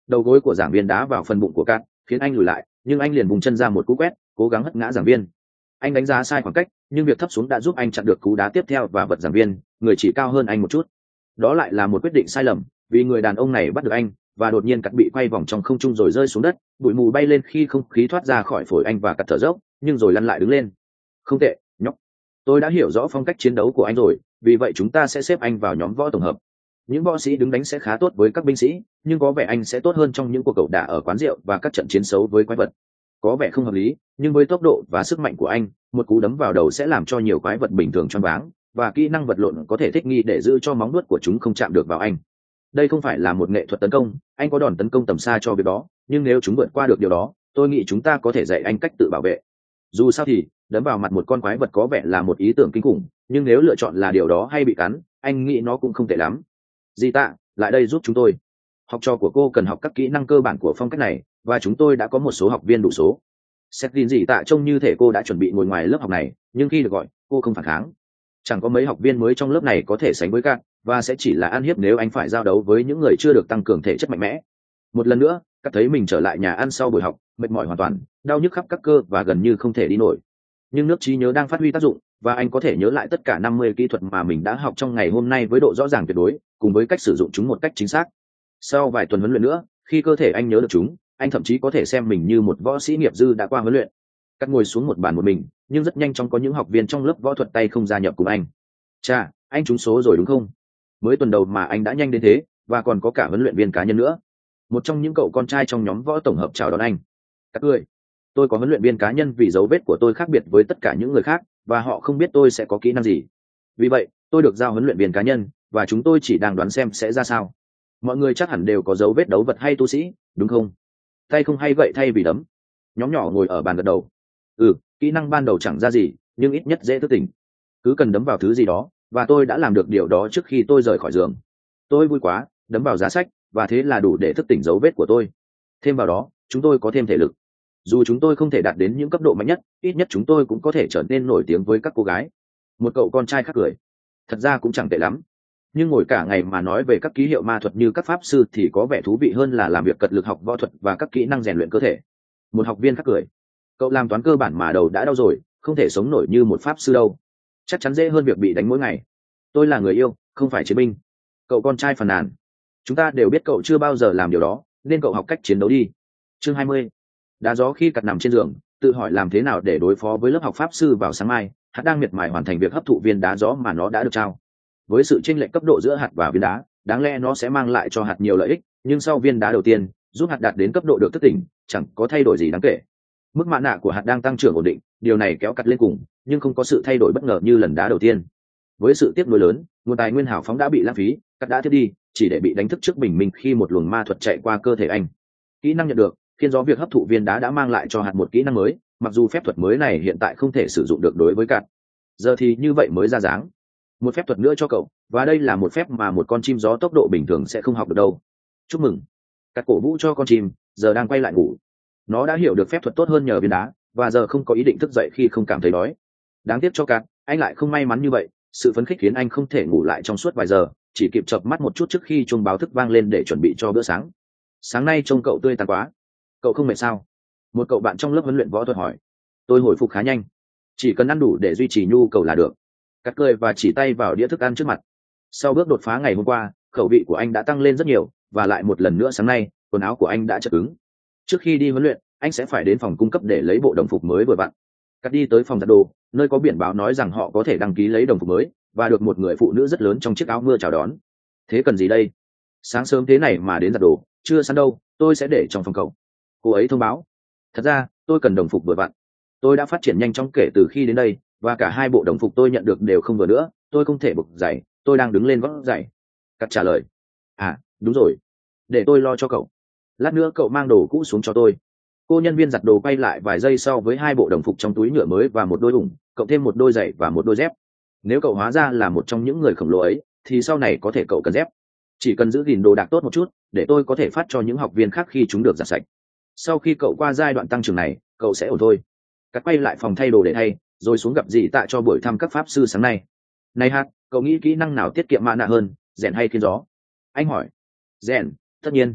[SPEAKER 1] đầu gối của giảng viên đá vào phần bụng của cát, khiến anh lùi lại, nhưng anh liền vùng chân ra một cú quét, cố gắng hất ngã giảng viên. Anh đánh giá sai khoảng cách, nhưng việc thấp xuống đã giúp anh chặn được cú đá tiếp theo và vật giảng viên, người chỉ cao hơn anh một chút. Đó lại là một quyết định sai lầm, vì người đàn ông này bắt được anh, và đột nhiên cắt bị quay vòng trong không trung rồi rơi xuống đất, bụi mù bay lên khi không khí thoát ra khỏi phổi anh và cắt thở dốc, nhưng rồi lăn lại đứng lên. Không tệ, nhóc. Tôi đã hiểu rõ phong cách chiến đấu của anh rồi, vì vậy chúng ta sẽ xếp anh vào nhóm võ tổng hợp. Những võ sĩ đứng đánh sẽ khá tốt với các binh sĩ, nhưng có vẻ anh sẽ tốt hơn trong những cuộc ẩu đả ở quán rượu và các trận chiến xấu với quái vật. Có vẻ không hợp lý, nhưng với tốc độ và sức mạnh của anh, một cú đấm vào đầu sẽ làm cho nhiều quái vật bình thường choáng váng, và kỹ năng vật lộn có thể thích nghi để giữ cho móng vuốt của chúng không chạm được vào anh. Đây không phải là một nghệ thuật tấn công, anh có đòn tấn công tầm xa cho việc đó, nhưng nếu chúng vượt qua được điều đó, tôi nghĩ chúng ta có thể dạy anh cách tự bảo vệ. Dù sao thì, đấm vào mặt một con quái vật có vẻ là một ý tưởng kinh khủng, nhưng nếu lựa chọn là điều đó hay bị cắn, anh nghĩ nó cũng không tệ lắm. Di Tạ, lại đây giúp chúng tôi. Học trò của cô cần học các kỹ năng cơ bản của phong cách này, và chúng tôi đã có một số học viên đủ số. Settin Di Tạ trông như thể cô đã chuẩn bị ngồi ngoài lớp học này, nhưng khi được gọi, cô không phản kháng. Chẳng có mấy học viên mới trong lớp này có thể sánh với các, và sẽ chỉ là ăn hiếp nếu anh phải giao đấu với những người chưa được tăng cường thể chất mạnh mẽ. Một lần nữa, các thấy mình trở lại nhà ăn sau buổi học, mệt mỏi hoàn toàn, đau nhức khắp các cơ và gần như không thể đi nổi. Nhưng nước trí nhớ đang phát huy tác dụng, và anh có thể nhớ lại tất cả năm mươi kỹ thuật mà mình đã học trong ngày hôm nay với độ rõ ràng tuyệt đối, cùng với cách sử dụng chúng một cách chính xác. Sau vài tuần huấn luyện nữa, khi cơ thể anh nhớ được chúng, anh thậm chí có thể xem mình như một võ sĩ nghiệp dư đã qua huấn luyện. Cắt ngồi xuống một bàn một mình, nhưng rất nhanh chóng có những học viên trong lớp võ thuật tay không gia nhập cùng anh. Chà, anh trúng số rồi đúng không? Mới tuần đầu mà anh đã nhanh đến thế, và còn có cả huấn luyện viên cá nhân nữa. Một trong những cậu con trai trong nhóm võ tổng hợp chào đón anh. Cắt cười. Tôi có huấn luyện viên cá nhân vì dấu vết của tôi khác biệt với tất cả những người khác, và họ không biết tôi sẽ có kỹ năng gì. Vì vậy, tôi được giao huấn luyện viên cá nhân, và chúng tôi chỉ đang đoán xem sẽ ra sao. Mọi người chắc hẳn đều có dấu vết đấu vật hay tu sĩ, đúng không? Tay không hay gậy thay vì đấm. Nhóm nhỏ ngồi ở bàn gật đầu. Ừ, kỹ năng ban đầu chẳng ra gì, nhưng ít nhất dễ thức tỉnh. Cứ cần đấm vào thứ gì đó, và tôi đã làm được điều đó trước khi tôi rời khỏi giường. Tôi vui quá, đấm vào giá sách, và thế là đủ để thức tỉnh dấu vết của tôi. Thêm vào đó, chúng tôi có thêm thể lực. Dù chúng tôi không thể đạt đến những cấp độ mạnh nhất, ít nhất chúng tôi cũng có thể trở nên nổi tiếng với các cô gái. Một cậu con trai khác cười. Thật ra cũng chẳng tệ lắm. Nhưng ngồi cả ngày mà nói về các ký hiệu ma thuật như các pháp sư thì có vẻ thú vị hơn là làm việc cật lực học võ thuật và các kỹ năng rèn luyện cơ thể. Một học viên khác cười. Cậu làm toán cơ bản mà đầu đã đau rồi, không thể sống nổi như một pháp sư đâu. Chắc chắn dễ hơn việc bị đánh mỗi ngày. Tôi là người yêu, không phải chiến binh. Cậu con trai phàn nàn. Chúng ta đều biết cậu chưa bao giờ làm điều đó, nên cậu học cách chiến đấu đi. Chương hai mươi. Đá gió khi cặt nằm trên giường, tự hỏi làm thế nào để đối phó với lớp học pháp sư vào sáng mai. Hạt đang miệt mài hoàn thành việc hấp thụ viên đá gió mà nó đã được trao. Với sự chênh lệch cấp độ giữa hạt và viên đá, đáng lẽ nó sẽ mang lại cho hạt nhiều lợi ích, nhưng sau viên đá đầu tiên giúp hạt đạt đến cấp độ được thức tỉnh, chẳng có thay đổi gì đáng kể. Mức mã nạ của hạt đang tăng trưởng ổn định, điều này kéo cặt lên cùng, nhưng không có sự thay đổi bất ngờ như lần đá đầu tiên. Với sự tiếc nuối lớn, nguồn tài nguyên hào phóng đã bị lãng phí, cắt đã thiết đi, chỉ để bị đánh thức trước bình minh khi một luồng ma thuật chạy qua cơ thể anh. Kỹ năng nhận được, khiến gió việc hấp thụ viên đá đã mang lại cho hạt một kỹ năng mới, mặc dù phép thuật mới này hiện tại không thể sử dụng được đối với cát. Giờ thì như vậy mới ra dáng. Một phép thuật nữa cho cậu, và đây là một phép mà một con chim gió tốc độ bình thường sẽ không học được đâu. Chúc mừng. Cát cổ vũ cho con chim, giờ đang quay lại ngủ. Nó đã hiểu được phép thuật tốt hơn nhờ viên đá, và giờ không có ý định thức dậy khi không cảm thấy đói. Đáng tiếc cho Cát, anh lại không may mắn như vậy. Sự phấn khích khiến anh không thể ngủ lại trong suốt vài giờ, chỉ kịp chợp mắt một chút trước khi chuông báo thức vang lên để chuẩn bị cho bữa sáng. Sáng nay trông cậu tươi tắn quá. Cậu không mệt sao? Một cậu bạn trong lớp huấn luyện võ thuật hỏi. Tôi hồi phục khá nhanh, chỉ cần ăn đủ để duy trì nhu cầu là được. Cắt cười và chỉ tay vào đĩa thức ăn trước mặt. Sau bước đột phá ngày hôm qua, khẩu vị của anh đã tăng lên rất nhiều, và lại một lần nữa sáng nay quần áo của anh đã chật cứng. Trước khi đi huấn luyện, anh sẽ phải đến phòng cung cấp để lấy bộ đồng phục mới vừa vặn. Cắt đi tới phòng giặt đồ, nơi có biển báo nói rằng họ có thể đăng ký lấy đồng phục mới, và được một người phụ nữ rất lớn trong chiếc áo mưa chào đón. Thế cần gì đây? Sáng sớm thế này mà đến giặt đồ, chưa sẵn đâu, tôi sẽ để trong phòng cậu. Cô ấy thông báo. Thật ra, tôi cần đồng phục vừa vặn. Tôi đã phát triển nhanh chóng kể từ khi đến đây, và cả hai bộ đồng phục tôi nhận được đều không vừa nữa. Tôi không thể bực giày, tôi đang đứng lên gót giày. Cắt trả lời. À, đúng rồi. Để tôi lo cho cậu. Lát nữa cậu mang đồ cũ xuống cho tôi. Cô nhân viên giặt đồ quay lại vài giây sau với hai bộ đồng phục trong túi nhựa mới và một đôi ủng, cộng thêm một đôi giày và một đôi dép. Nếu cậu hóa ra là một trong những người khổng lồ ấy, thì sau này có thể cậu cần dép. Chỉ cần giữ gìn đồ đạc tốt một chút, để tôi có thể phát cho những học viên khác khi chúng được giặt sạch. Sau khi cậu qua giai đoạn tăng trưởng này, cậu sẽ ổn thôi. Cắt quay lại phòng thay đồ để thay, rồi xuống gặp dì tạ cho buổi thăm các pháp sư sáng nay. Này Hạt, cậu nghĩ kỹ năng nào tiết kiệm mana hơn, rèn hay khiến gió? Anh hỏi. Rèn, tất nhiên.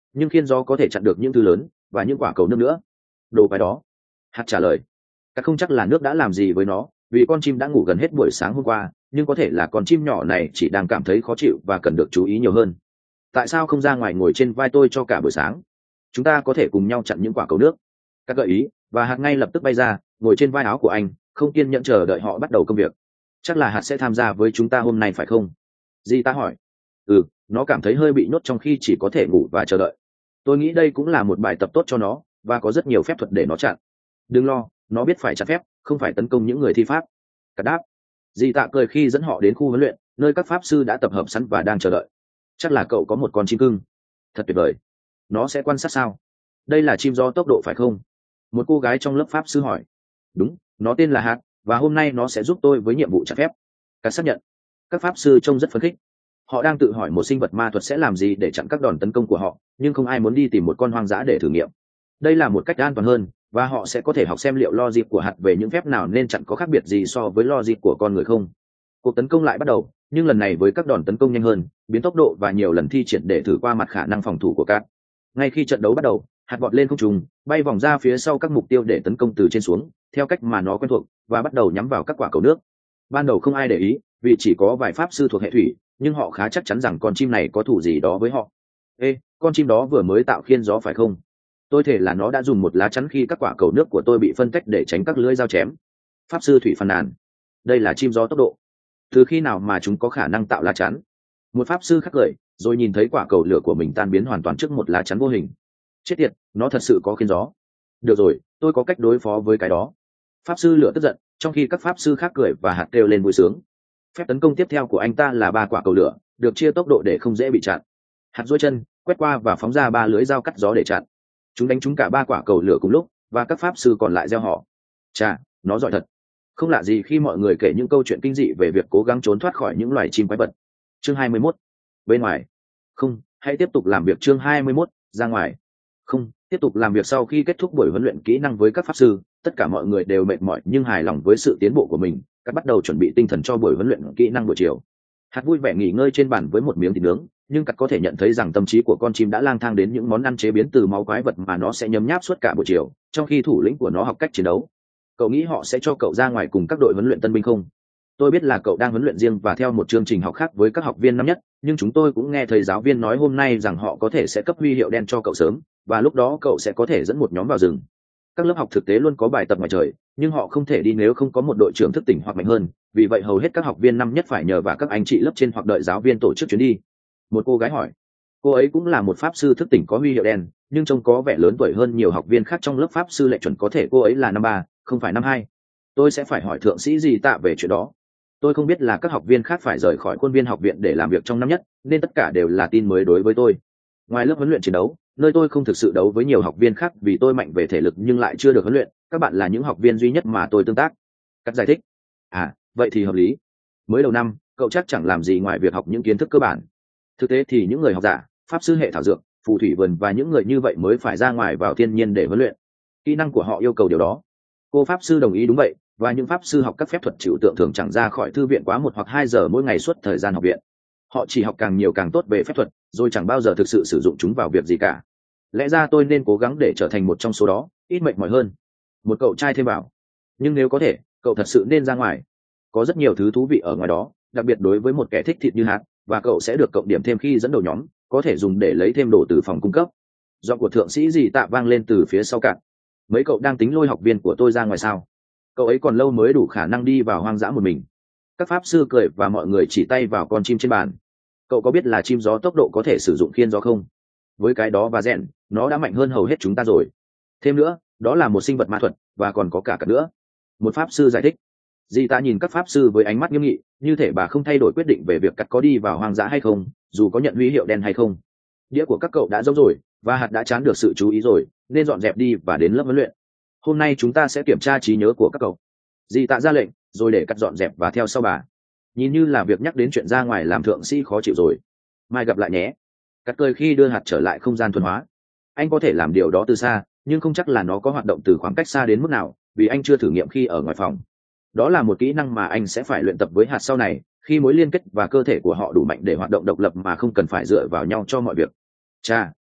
[SPEAKER 1] nhưng khiên gió có thể chặn được những thứ lớn và những quả cầu nước nữa. Đồ cái đó. Hạt trả lời. Các không chắc là nước đã làm gì với nó, vì con chim đã ngủ gần hết buổi sáng hôm qua, nhưng có thể là con chim nhỏ này chỉ đang cảm thấy khó chịu và cần được chú ý nhiều hơn. Tại sao không ra ngoài ngồi trên vai tôi cho cả buổi sáng? Chúng ta có thể cùng nhau chặn những quả cầu nước. Các gợi ý, và hạt ngay lập tức bay ra, ngồi trên vai áo của anh, không kiên nhẫn chờ đợi họ bắt đầu công việc. Chắc là hạt sẽ tham gia với chúng ta hôm nay phải không? Di ta hỏi. Ừ, nó cảm thấy hơi bị nhốt trong khi chỉ có thể ngủ và chờ đợi. Tôi nghĩ đây cũng là một bài tập tốt cho nó, và có rất nhiều phép thuật để nó chặn. Đừng lo, nó biết phải chặn phép, không phải tấn công những người thi pháp. Cả đáp. Di tạ cười khi dẫn họ đến khu huấn luyện, nơi các pháp sư đã tập hợp sẵn và đang chờ đợi. Chắc là cậu có một con chim cưng. Thật tuyệt vời. Nó sẽ quan sát sao? Đây là chim gió tốc độ phải không? Một cô gái trong lớp pháp sư hỏi. Đúng, nó tên là Hạt, và hôm nay nó sẽ giúp tôi với nhiệm vụ chặn phép. Các xác nhận. Các pháp sư trông rất phấn khích. Họ đang tự hỏi một sinh vật ma thuật sẽ làm gì để chặn các đòn tấn công của họ, nhưng không ai muốn đi tìm một con hoang dã để thử nghiệm. Đây là một cách an toàn hơn, và họ sẽ có thể học xem liệu logic của Hạt về những phép nào nên chặn có khác biệt gì so với logic của con người không. Cuộc tấn công lại bắt đầu, nhưng lần này với các đòn tấn công nhanh hơn, biến tốc độ và nhiều lần thi triển để thử qua mặt khả năng phòng thủ của Cát. Ngay khi trận đấu bắt đầu, Hạt vọt lên không trung, bay vòng ra phía sau các mục tiêu để tấn công từ trên xuống, theo cách mà nó quen thuộc, và bắt đầu nhắm vào các quả cầu nước. Ban đầu không ai để ý, vì chỉ có vài pháp sư thuộc hệ thủy, nhưng họ khá chắc chắn rằng con chim này có thủ gì đó với họ. Ê, con chim đó vừa mới tạo khiên gió phải không? Tôi thể là nó đã dùng một lá chắn khi các quả cầu nước của tôi bị phân cách để tránh các lưỡi dao chém. Pháp sư thủy phàn nàn. Đây là chim gió tốc độ. Từ khi nào mà chúng có khả năng tạo lá chắn? Một pháp sư khắc cười, rồi nhìn thấy quả cầu lửa của mình tan biến hoàn toàn trước một lá chắn vô hình. Chết tiệt, nó thật sự có khiên gió. Được rồi, tôi có cách đối phó với cái đó. Pháp sư lửa tức giận, trong khi các pháp sư khác cười và hạt kêu lên vui sướng. Phép tấn công tiếp theo của anh ta là ba quả cầu lửa, được chia tốc độ để không dễ bị chặn. Hạt duỗi chân, quét qua và phóng ra ba lưới dao cắt gió để chặn. Chúng đánh trúng cả ba quả cầu lửa cùng lúc, và các pháp sư còn lại gieo họ. Chà, nó giỏi thật. Không lạ gì khi mọi người kể những câu chuyện kinh dị về việc cố gắng trốn thoát khỏi những loài chim quái vật. Chương hai mươi mốt. Bên ngoài. Không, hãy tiếp tục làm việc. Chương hai mươi mốt. Ra ngoài. Không, tiếp tục làm việc. Sau khi kết thúc buổi huấn luyện kỹ năng với các pháp sư, tất cả mọi người đều mệt mỏi nhưng hài lòng với sự tiến bộ của mình. Các bắt đầu chuẩn bị tinh thần cho buổi huấn luyện kỹ năng buổi chiều. Hạt vui vẻ nghỉ ngơi trên bàn với một miếng thịt nướng, nhưng Cắt có thể nhận thấy rằng tâm trí của con chim đã lang thang đến những món ăn chế biến từ máu quái vật mà nó sẽ nhấm nháp suốt cả buổi chiều, trong khi thủ lĩnh của nó học cách chiến đấu. Cậu nghĩ họ sẽ cho cậu ra ngoài cùng các đội huấn luyện tân binh không? Tôi biết là cậu đang huấn luyện riêng và theo một chương trình học khác với các học viên năm nhất, nhưng chúng tôi cũng nghe thầy giáo viên nói hôm nay rằng họ có thể sẽ cấp huy hiệu đen cho cậu sớm, và lúc đó cậu sẽ có thể dẫn một nhóm vào rừng. Các lớp học thực tế luôn có bài tập ngoài trời, nhưng họ không thể đi nếu không có một đội trưởng thức tỉnh hoặc mạnh hơn, vì vậy hầu hết các học viên năm nhất phải nhờ vào các anh chị lớp trên hoặc đợi giáo viên tổ chức chuyến đi. Một cô gái hỏi. Cô ấy cũng là một pháp sư thức tỉnh có huy hiệu đen, nhưng trông có vẻ lớn tuổi hơn nhiều học viên khác trong lớp pháp sư lệ chuẩn. Có thể cô ấy là năm ba, không phải năm hai. Tôi sẽ phải hỏi thượng sĩ gì tạ về chuyện đó. Tôi không biết là các học viên khác phải rời khỏi khuôn viên học viện để làm việc trong năm nhất, nên tất cả đều là tin mới đối với tôi. Ngoài lớp huấn luyện chiến đấu, nơi tôi không thực sự đấu với nhiều học viên khác vì tôi mạnh về thể lực nhưng lại chưa được huấn luyện, các bạn là những học viên duy nhất mà tôi tương tác. Cắt giải thích. À, vậy thì hợp lý. Mới đầu năm, cậu chắc chẳng làm gì ngoài việc học những kiến thức cơ bản. Thực tế thì những người học giả, pháp sư hệ thảo dược, phù thủy vườn và những người như vậy mới phải ra ngoài vào thiên nhiên để huấn luyện. Kỹ năng của họ yêu cầu điều đó. Cô pháp sư đồng ý đúng vậy, và những pháp sư học các phép thuật trừu tượng thường chẳng ra khỏi thư viện quá một hoặc hai giờ mỗi ngày suốt thời gian học viện. Họ chỉ học càng nhiều càng tốt về phép thuật, rồi chẳng bao giờ thực sự sử dụng chúng vào việc gì cả. Lẽ ra tôi nên cố gắng để trở thành một trong số đó, ít mệt mỏi hơn. Một cậu trai thêm bảo. Nhưng nếu có thể, cậu thật sự nên ra ngoài. Có rất nhiều thứ thú vị ở ngoài đó, đặc biệt đối với một kẻ thích thịt như Hạt, và cậu sẽ được cộng điểm thêm khi dẫn đầu nhóm, có thể dùng để lấy thêm đồ từ phòng cung cấp. Giọng của thượng sĩ gì tạ vang lên từ phía sau cạn. Mấy cậu đang tính lôi học viên của tôi ra ngoài sao? Cậu ấy còn lâu mới đủ khả năng đi vào hoang dã một mình. Các pháp sư cười và mọi người chỉ tay vào con chim trên bàn. Cậu có biết là chim gió tốc độ có thể sử dụng khiên gió không? Với cái đó và rèn, nó đã mạnh hơn hầu hết chúng ta rồi. Thêm nữa, đó là một sinh vật ma thuật, và còn có cả cặp nữa. Một pháp sư giải thích. Dì ta nhìn các pháp sư với ánh mắt nghiêm nghị, như thể bà không thay đổi quyết định về việc cắt có đi vào hoang dã hay không, dù có nhận huy hiệu đen hay không. Đĩa của các cậu đã giống rồi, và Hạt đã chán được sự chú ý rồi, nên dọn dẹp đi và đến lớp huấn luyện. Hôm nay chúng ta sẽ kiểm tra trí nhớ của các cậu. Dì tạ ra lệnh, rồi để cắt dọn dẹp và theo sau bà. Nhìn như là việc nhắc đến chuyện ra ngoài làm thượng sĩ khó chịu rồi. Mai gặp lại nhé. Cắt cười khi đưa Hạt trở lại không gian thuần hóa. Anh có thể làm điều đó từ xa, nhưng không chắc là nó có hoạt động từ khoảng cách xa đến mức nào, vì anh chưa thử nghiệm khi ở ngoài phòng. Đó là một kỹ năng mà anh sẽ phải luyện tập với Hạt sau này, khi mối liên kết và cơ thể của họ đủ mạnh để hoạt động độc lập mà không cần phải dựa vào nhau cho mọi việc. Chà,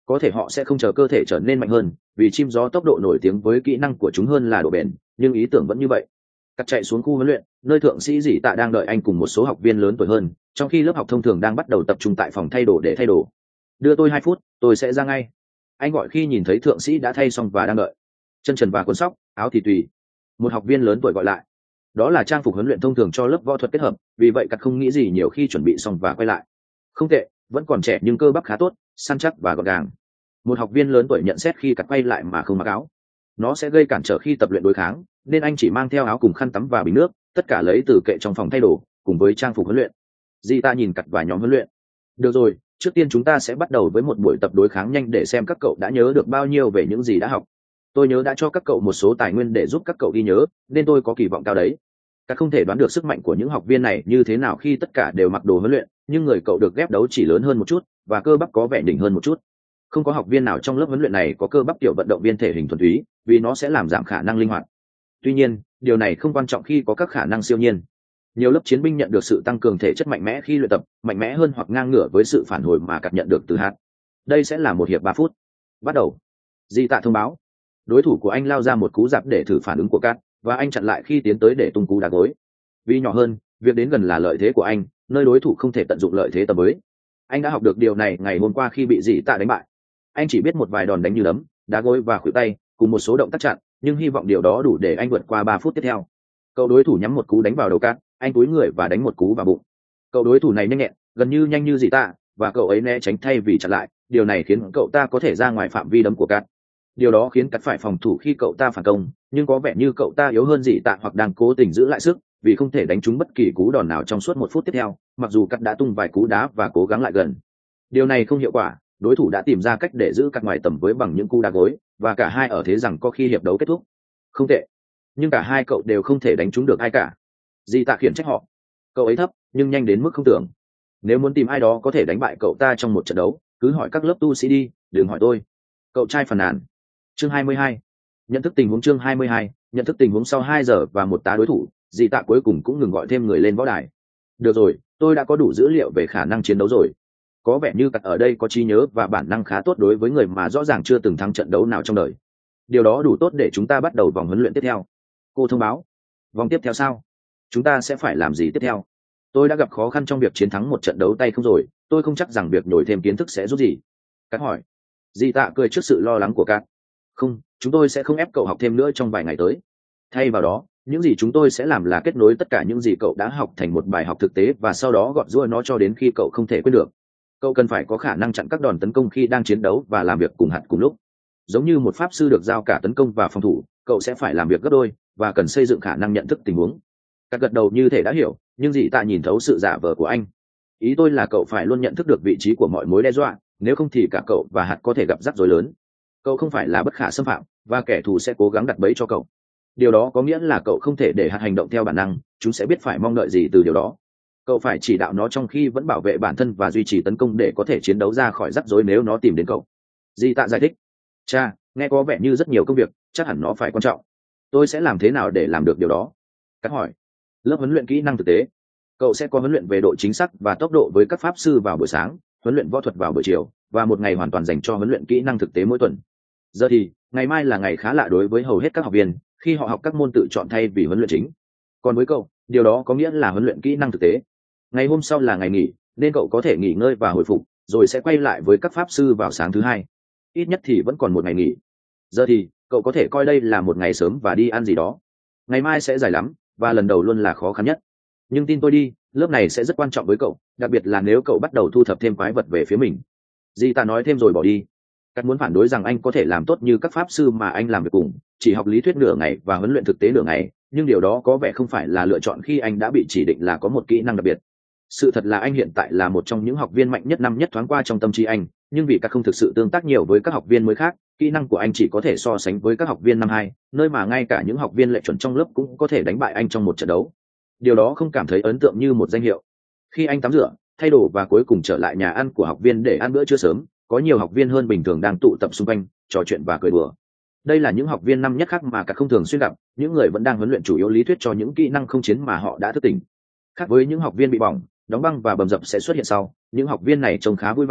[SPEAKER 1] có thể họ sẽ không chờ cơ thể trở nên mạnh hơn, vì chim gió tốc độ nổi tiếng với kỹ năng của chúng hơn là độ bền, nhưng ý tưởng vẫn như vậy. Cắt chạy xuống khu huấn luyện, nơi thượng sĩ dĩ tạ đang đợi anh cùng một số học viên lớn tuổi hơn, trong khi lớp học thông thường đang bắt đầu tập trung tại phòng thay đồ để thay đồ. Đưa tôi hai phút, tôi sẽ ra ngay, anh gọi khi nhìn thấy thượng sĩ đã thay xong và đang đợi, chân trần và quần sóc, áo thì tùy. Một học viên lớn tuổi gọi lại. Đó là trang phục huấn luyện thông thường cho lớp võ thuật kết hợp, vì vậy Cắt không nghĩ gì nhiều khi chuẩn bị xong và quay lại. Không tệ, vẫn còn trẻ nhưng cơ bắp khá tốt, săn chắc và gọn gàng. Một học viên lớn tuổi nhận xét khi Cắt quay lại mà không mặc áo. Nó sẽ gây cản trở khi tập luyện đối kháng, nên anh chỉ mang theo áo cùng khăn tắm và bình nước, tất cả lấy từ kệ trong phòng thay đồ cùng với trang phục huấn luyện. Di ta nhìn Cắt và nhóm huấn luyện. Được rồi, trước tiên chúng ta sẽ bắt đầu với một buổi tập đối kháng nhanh để xem các cậu đã nhớ được bao nhiêu về những gì đã học. Tôi nhớ đã cho các cậu một số tài nguyên để giúp các cậu ghi nhớ, nên tôi có kỳ vọng cao đấy. Các không thể đoán được sức mạnh của những học viên này như thế nào khi tất cả đều mặc đồ huấn luyện, nhưng người cậu được ghép đấu chỉ lớn hơn một chút và cơ bắp có vẻ đỉnh hơn một chút. Không có học viên nào trong lớp huấn luyện này có cơ bắp tiểu vận động viên thể hình thuần túy, vì nó sẽ làm giảm khả năng linh hoạt. Tuy nhiên, điều này không quan trọng khi có các khả năng siêu nhiên. Nhiều lớp chiến binh nhận được sự tăng cường thể chất mạnh mẽ khi luyện tập, mạnh mẽ hơn hoặc ngang ngửa với sự phản hồi mà Cắt nhận được từ hạt. Đây sẽ là một hiệp ba phút. Bắt đầu. Di tạ thông báo. Đối thủ của anh lao ra một cú giáp để thử phản ứng của Cắt, và anh chặn lại khi tiến tới để tung cú đá gối. Vì nhỏ hơn, việc đến gần là lợi thế của anh, nơi đối thủ không thể tận dụng lợi thế tầm mới. Anh đã học được điều này ngày hôm qua khi bị Di tạ đánh bại. Anh chỉ biết một vài đòn đánh như đấm, đá gối và khuỷu tay, cùng một số động tác chặn, nhưng hy vọng điều đó đủ để anh vượt qua ba phút tiếp theo. Cậu đối thủ nhắm một cú đánh vào đầu Cắt, anh cúi người và đánh một cú vào bụng. Cậu đối thủ này nhanh nhẹn, gần như nhanh như Di tạ, và cậu ấy né tránh thay vì chặn lại, điều này khiến cậu ta có thể ra ngoài phạm vi đấm của Cắt. Điều đó khiến Cắt phải phòng thủ khi cậu ta phản công, nhưng có vẻ như cậu ta yếu hơn Di tạ hoặc đang cố tình giữ lại sức, vì không thể đánh trúng bất kỳ cú đòn nào trong suốt một phút tiếp theo, mặc dù Cắt đã tung vài cú đá và cố gắng lại gần. Điều này không hiệu quả, đối thủ đã tìm ra cách để giữ Cắt ngoài tầm với bằng những cú đá gối, và cả hai ở thế rằng có khi hiệp đấu kết thúc. Không tệ, nhưng cả hai cậu đều không thể đánh trúng được ai cả. Di tạ khiển trách họ. Cậu ấy thấp, nhưng nhanh đến mức không tưởng. Nếu muốn tìm ai đó có thể đánh bại cậu ta trong một trận đấu, cứ hỏi các lớp tu sĩ đi, đừng hỏi tôi. Cậu trai phàn nàn. Chương hai mươi hai. Nhận thức tình huống chương hai mươi hai. Nhận thức tình huống sau hai giờ và một tá đối thủ, Di tạ cuối cùng cũng ngừng gọi thêm người lên võ đài. Được rồi, tôi đã có đủ dữ liệu về khả năng chiến đấu rồi. Có vẻ như Cắt ở đây có trí nhớ và bản năng khá tốt đối với người mà rõ ràng chưa từng thắng trận đấu nào trong đời. Điều đó đủ tốt để chúng ta bắt đầu vòng huấn luyện tiếp theo. Cô thông báo. Vòng tiếp theo sao? Chúng ta sẽ phải làm gì tiếp theo? Tôi đã gặp khó khăn trong việc chiến thắng một trận đấu tay không rồi, tôi không chắc rằng việc nhồi thêm kiến thức sẽ giúp gì. Cắt hỏi. Di tạ cười trước sự lo lắng của Cắt. Không, chúng tôi sẽ không ép cậu học thêm nữa trong vài ngày tới. Thay vào đó, những gì chúng tôi sẽ làm là kết nối tất cả những gì cậu đã học thành một bài học thực tế và sau đó gọt giũa nó cho đến khi cậu không thể quên được. Cậu cần phải có khả năng chặn các đòn tấn công khi đang chiến đấu và làm việc cùng hạt cùng lúc. Giống như một pháp sư được giao cả tấn công và phòng thủ, cậu sẽ phải làm việc gấp đôi và cần xây dựng khả năng nhận thức tình huống. Các gật đầu như thể đã hiểu, nhưng Dị tạ nhìn thấu sự giả vờ của anh. Ý tôi là cậu phải luôn nhận thức được vị trí của mọi mối đe dọa, nếu không thì cả cậu và hạt có thể gặp rắc rối lớn. Cậu không phải là bất khả xâm phạm, và kẻ thù sẽ cố gắng đặt bẫy cho cậu. Điều đó có nghĩa là cậu không thể để hạt hành động theo bản năng, chúng sẽ biết phải mong đợi gì từ điều đó. Cậu phải chỉ đạo nó trong khi vẫn bảo vệ bản thân và duy trì tấn công để có thể chiến đấu ra khỏi rắc rối nếu nó tìm đến cậu. Dị tạ giải thích. Cha, nghe có vẻ như rất nhiều công việc, chắc hẳn nó phải quan trọng. Tôi sẽ làm thế nào để làm được điều đó? Cắt hỏi. Lớp huấn luyện kỹ năng thực tế. Cậu sẽ có huấn luyện về độ chính xác và tốc độ với các pháp sư vào buổi sáng, huấn luyện võ thuật vào buổi chiều, và một ngày hoàn toàn dành cho huấn luyện kỹ năng thực tế mỗi tuần. Giờ thì, ngày mai là ngày khá lạ đối với hầu hết các học viên, khi họ học các môn tự chọn thay vì huấn luyện chính. Còn với cậu, điều đó có nghĩa là huấn luyện kỹ năng thực tế. Ngày hôm sau là ngày nghỉ, nên cậu có thể nghỉ ngơi và hồi phục, rồi sẽ quay lại với các pháp sư vào sáng thứ hai. Ít nhất thì vẫn còn một ngày nghỉ. Giờ thì, cậu có thể coi đây là một ngày sớm và đi ăn gì đó. Ngày mai sẽ dài lắm, và lần đầu luôn là khó khăn nhất. Nhưng tin tôi đi, lớp này sẽ rất quan trọng với cậu, đặc biệt là nếu cậu bắt đầu thu thập thêm quái vật về phía mình. Di ta nói thêm rồi bỏ đi. Cắt muốn phản đối rằng anh có thể làm tốt như các pháp sư mà anh làm việc cùng, chỉ học lý thuyết nửa ngày và huấn luyện thực tế nửa ngày, nhưng điều đó có vẻ không phải là lựa chọn khi anh đã bị chỉ định là có một kỹ năng đặc biệt. Sự thật là anh hiện tại là một trong những học viên mạnh nhất năm nhất thoáng qua trong tâm trí anh, nhưng vì các không thực sự tương tác nhiều với các học viên mới khác, kỹ năng của anh chỉ có thể so sánh với các học viên năm hai, nơi mà ngay cả những học viên lệ chuẩn trong lớp cũng có thể đánh bại anh trong một trận đấu. Điều đó không cảm thấy ấn tượng như một danh hiệu. Khi anh tắm rửa, thay đồ và cuối cùng trở lại nhà ăn của học viên để ăn bữa trưa sớm, có nhiều học viên hơn bình thường đang tụ tập xung quanh, trò chuyện và cười đùa. Đây là những học viên năm nhất khác mà các không thường xuyên gặp, những người vẫn đang huấn luyện chủ yếu lý thuyết cho những kỹ năng không chiến mà họ đã thức tỉnh. Khác với những học viên bị bỏng, đóng băng và bầm dập sẽ xuất hiện sau, những học viên này trông khá vui vẻ,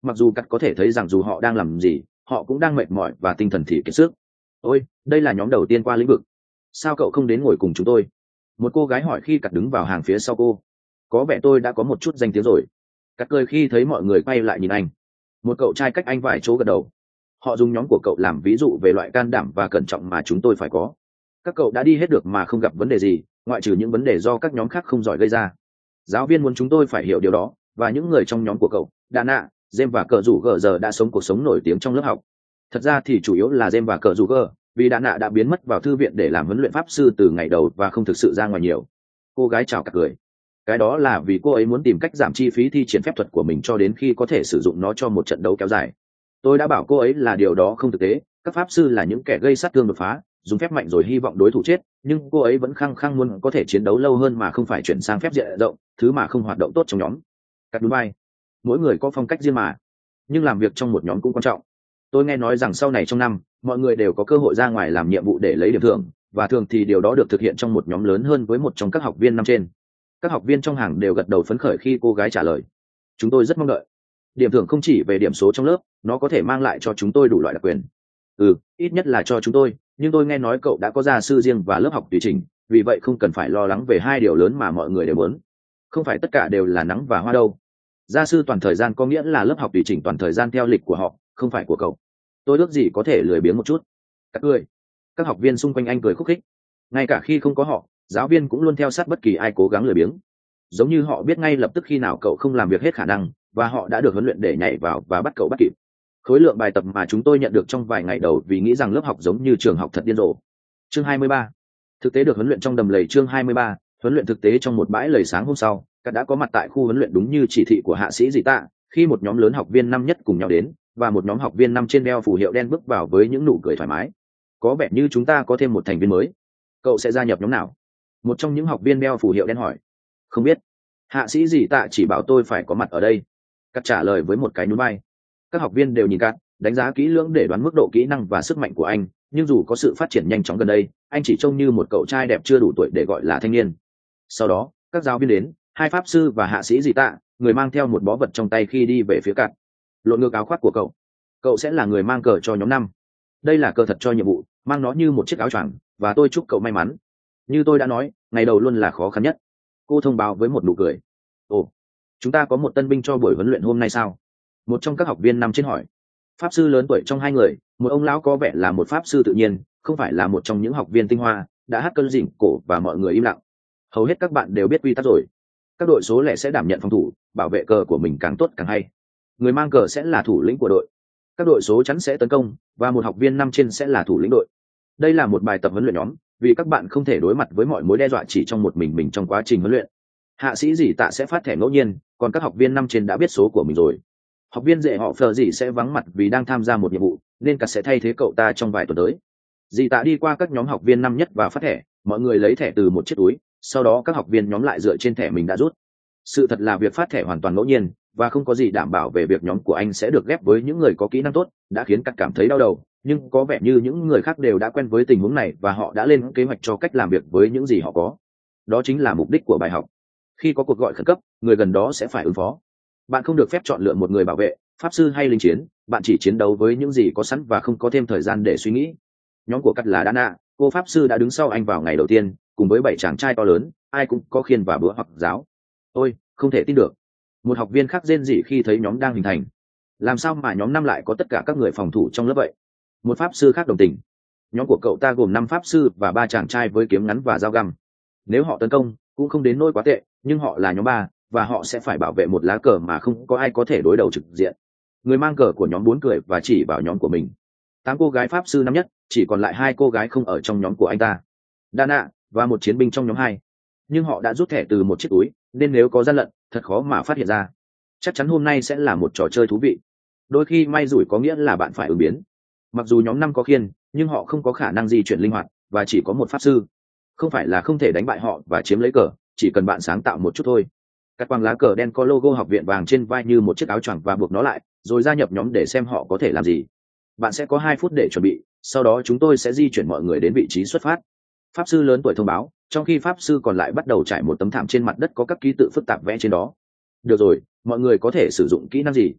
[SPEAKER 1] mặc dù cắt có thể thấy rằng dù họ đang làm gì họ cũng đang mệt mỏi và tinh thần thì kiệt sức. Ôi, đây là nhóm đầu tiên qua lĩnh vực, sao cậu không đến ngồi cùng chúng tôi? Một cô gái hỏi khi cắt đứng vào hàng phía sau cô. Có vẻ tôi đã có một chút danh tiếng rồi. Cắt cười khi thấy mọi người quay lại nhìn anh. Một cậu trai cách anh vài chỗ gật đầu. Họ dùng nhóm của cậu làm ví dụ về loại can đảm và cẩn trọng mà chúng tôi phải có. Các cậu đã đi hết được mà không gặp vấn đề gì, ngoại trừ những vấn đề do các nhóm khác không giỏi gây ra. Giáo viên muốn chúng tôi phải hiểu điều đó, và những người trong nhóm của cậu, Dana, James và cờ rủ gờ giờ đã sống cuộc sống nổi tiếng trong lớp học. Thật ra thì chủ yếu là James và cờ rủ gờ, vì Dana đã biến mất vào thư viện để làm huấn luyện pháp sư từ ngày đầu và không thực sự ra ngoài nhiều. Cô gái chào cả cười. Cái đó là vì cô ấy muốn tìm cách giảm chi phí thi triển phép thuật của mình cho đến khi có thể sử dụng nó cho một trận đấu kéo dài. Tôi đã bảo cô ấy là điều đó không thực tế, các pháp sư là những kẻ gây sát thương đột phá, dùng phép mạnh rồi hy vọng đối thủ chết, nhưng cô ấy vẫn khăng khăng muốn có thể chiến đấu lâu hơn mà không phải chuyển sang phép diện rộng, thứ mà không hoạt động tốt trong nhóm. Cắt núi bay. Mỗi người có phong cách riêng mà, nhưng làm việc trong một nhóm cũng quan trọng. Tôi nghe nói rằng sau này trong năm, mọi người đều có cơ hội ra ngoài làm nhiệm vụ để lấy điểm thưởng, và thường thì điều đó được thực hiện trong một nhóm lớn hơn với một trong các học viên năm trên. Các học viên trong hàng đều gật đầu phấn khởi khi cô gái trả lời. Chúng tôi rất mong đợi. Điểm thưởng không chỉ về điểm số trong lớp, nó có thể mang lại cho chúng tôi đủ loại đặc quyền. Ừ, ít nhất là cho chúng tôi, nhưng tôi nghe nói cậu đã có gia sư riêng và lớp học tùy chỉnh, vì vậy không cần phải lo lắng về hai điều lớn mà mọi người đều muốn. Không phải tất cả đều là nắng và hoa đâu. Gia sư toàn thời gian có nghĩa là lớp học tùy chỉnh toàn thời gian theo lịch của họ, không phải của cậu. Tôi ước gì có thể lười biếng một chút. Các cười. Các học viên xung quanh anh cười khúc khích. Ngay cả khi không có họ, giáo viên cũng luôn theo sát bất kỳ ai cố gắng lười biếng. Giống như họ biết ngay lập tức khi nào cậu không làm việc hết khả năng, và họ đã được huấn luyện để nhảy vào và bắt cậu bắt kịp. Khối lượng bài tập mà chúng tôi nhận được trong vài ngày đầu vì nghĩ rằng lớp học giống như trường học thật điên rồ. Chương hai mươi ba. Thực tế được huấn luyện trong đầm lầy. Chương hai mươi ba. Huấn luyện thực tế trong một bãi lầy. Sáng hôm sau, các đã có mặt tại khu huấn luyện đúng như chỉ thị của hạ sĩ Dị Tạ, khi một nhóm lớn học viên năm nhất cùng nhau đến, và một nhóm học viên năm trên đeo phù hiệu đen bước vào với những nụ cười thoải mái. Có vẻ như chúng ta có thêm một thành viên mới. Cậu sẽ gia nhập nhóm nào? Một trong những học viên đeo phù hiệu đen hỏi. Không biết. Hạ sĩ Dị Tạ chỉ bảo tôi phải có mặt ở đây. Cắt trả lời với một cái nhún vai. Các học viên đều nhìn Cắt, đánh giá kỹ lưỡng để đoán mức độ kỹ năng và sức mạnh của anh, nhưng dù có sự phát triển nhanh chóng gần đây, anh chỉ trông như một cậu trai đẹp chưa đủ tuổi để gọi là thanh niên. Sau đó, các giáo viên đến, hai pháp sư và hạ sĩ Dị Tạ, người mang theo một bó vật trong tay khi đi về phía Cắt. Lộn ngược áo khoác của cậu. Cậu sẽ là người mang cờ cho nhóm năm. Đây là cờ thật cho nhiệm vụ, mang nó như một chiếc áo choàng, và tôi chúc cậu may mắn. Như tôi đã nói, ngày đầu luôn là khó khăn nhất. Cô thông báo với một nụ cười. Ồ, chúng ta có một tân binh cho buổi huấn luyện hôm nay sao? Một trong các học viên năm trên hỏi. Pháp sư lớn tuổi trong hai người, một ông lão có vẻ là một pháp sư tự nhiên, không phải là một trong những học viên tinh hoa, đã hát cơn dỉnh cổ và mọi người im lặng. Hầu hết các bạn đều biết quy tắc rồi. Các đội số lẻ sẽ đảm nhận phòng thủ, bảo vệ cờ của mình càng tốt càng hay. Người mang cờ sẽ là thủ lĩnh của đội. Các đội số chắn sẽ tấn công, và một học viên năm trên sẽ là thủ lĩnh đội. Đây là một bài tập huấn luyện nhóm, vì các bạn không thể đối mặt với mọi mối đe dọa chỉ trong một mình mình trong quá trình huấn luyện. Hạ sĩ Dị Tạ sẽ phát thẻ ngẫu nhiên, còn các học viên năm trên đã biết số của mình rồi. Học viên dễ họ Phờ Dị sẽ vắng mặt vì đang tham gia một nhiệm vụ, nên Cắt sẽ thay thế cậu ta trong vài tuần tới. Dị Tạ đi qua các nhóm học viên năm nhất và phát thẻ, mọi người lấy thẻ từ một chiếc túi, sau đó các học viên nhóm lại dựa trên thẻ mình đã rút. Sự thật là việc phát thẻ hoàn toàn ngẫu nhiên, và không có gì đảm bảo về việc nhóm của anh sẽ được ghép với những người có kỹ năng tốt, đã khiến Cắt cảm thấy đau đầu, nhưng có vẻ như những người khác đều đã quen với tình huống này và họ đã lên kế hoạch cho cách làm việc với những gì họ có. Đó chính là mục đích của bài học. Khi có cuộc gọi khẩn cấp, người gần đó sẽ phải ứng phó. Bạn không được phép chọn lựa một người bảo vệ, pháp sư hay lính chiến, bạn chỉ chiến đấu với những gì có sẵn và không có thêm thời gian để suy nghĩ. Nhóm của Cắt là Dana, cô pháp sư đã đứng sau anh vào ngày đầu tiên, cùng với bảy chàng trai to lớn, ai cũng có khiên và búa hoặc giáo. Ôi, không thể tin được. Một học viên khác rên rỉ khi thấy nhóm đang hình thành. Làm sao mà nhóm năm lại có tất cả các người phòng thủ trong lớp vậy? Một pháp sư khác đồng tình. Nhóm của cậu ta gồm năm pháp sư và ba chàng trai với kiếm ngắn và dao găm. Nếu họ tấn công, cũng không đến nỗi quá tệ, nhưng họ là nhóm ba, và họ sẽ phải bảo vệ một lá cờ mà không có ai có thể đối đầu trực diện. Người mang cờ của nhóm bốn cười và chỉ vào nhóm của mình. Tám cô gái pháp sư năm nhất, chỉ còn lại hai cô gái không ở trong nhóm của anh ta, Dana và một chiến binh trong nhóm hai. Nhưng họ đã rút thẻ từ một chiếc túi, nên nếu có gian lận, thật khó mà phát hiện ra. Chắc chắn hôm nay sẽ là một trò chơi thú vị. Đôi khi may rủi có nghĩa là bạn phải ứng biến. Mặc dù nhóm năm có khiên, nhưng họ không có khả năng di chuyển linh hoạt, và chỉ có một pháp sư. Không phải là không thể đánh bại họ và chiếm lấy cờ, chỉ cần bạn sáng tạo một chút thôi. Các quang lá cờ đen có logo học viện vàng trên vai như một chiếc áo choàng và buộc nó lại, rồi gia nhập nhóm để xem họ có thể làm gì. Bạn sẽ có hai phút để chuẩn bị, sau đó chúng tôi sẽ di chuyển mọi người đến vị trí xuất phát. Pháp sư lớn tuổi thông báo, trong khi pháp sư còn lại bắt đầu trải một tấm thảm trên mặt đất có các ký tự phức tạp vẽ trên đó. Được rồi, mọi người có thể sử dụng kỹ năng gì?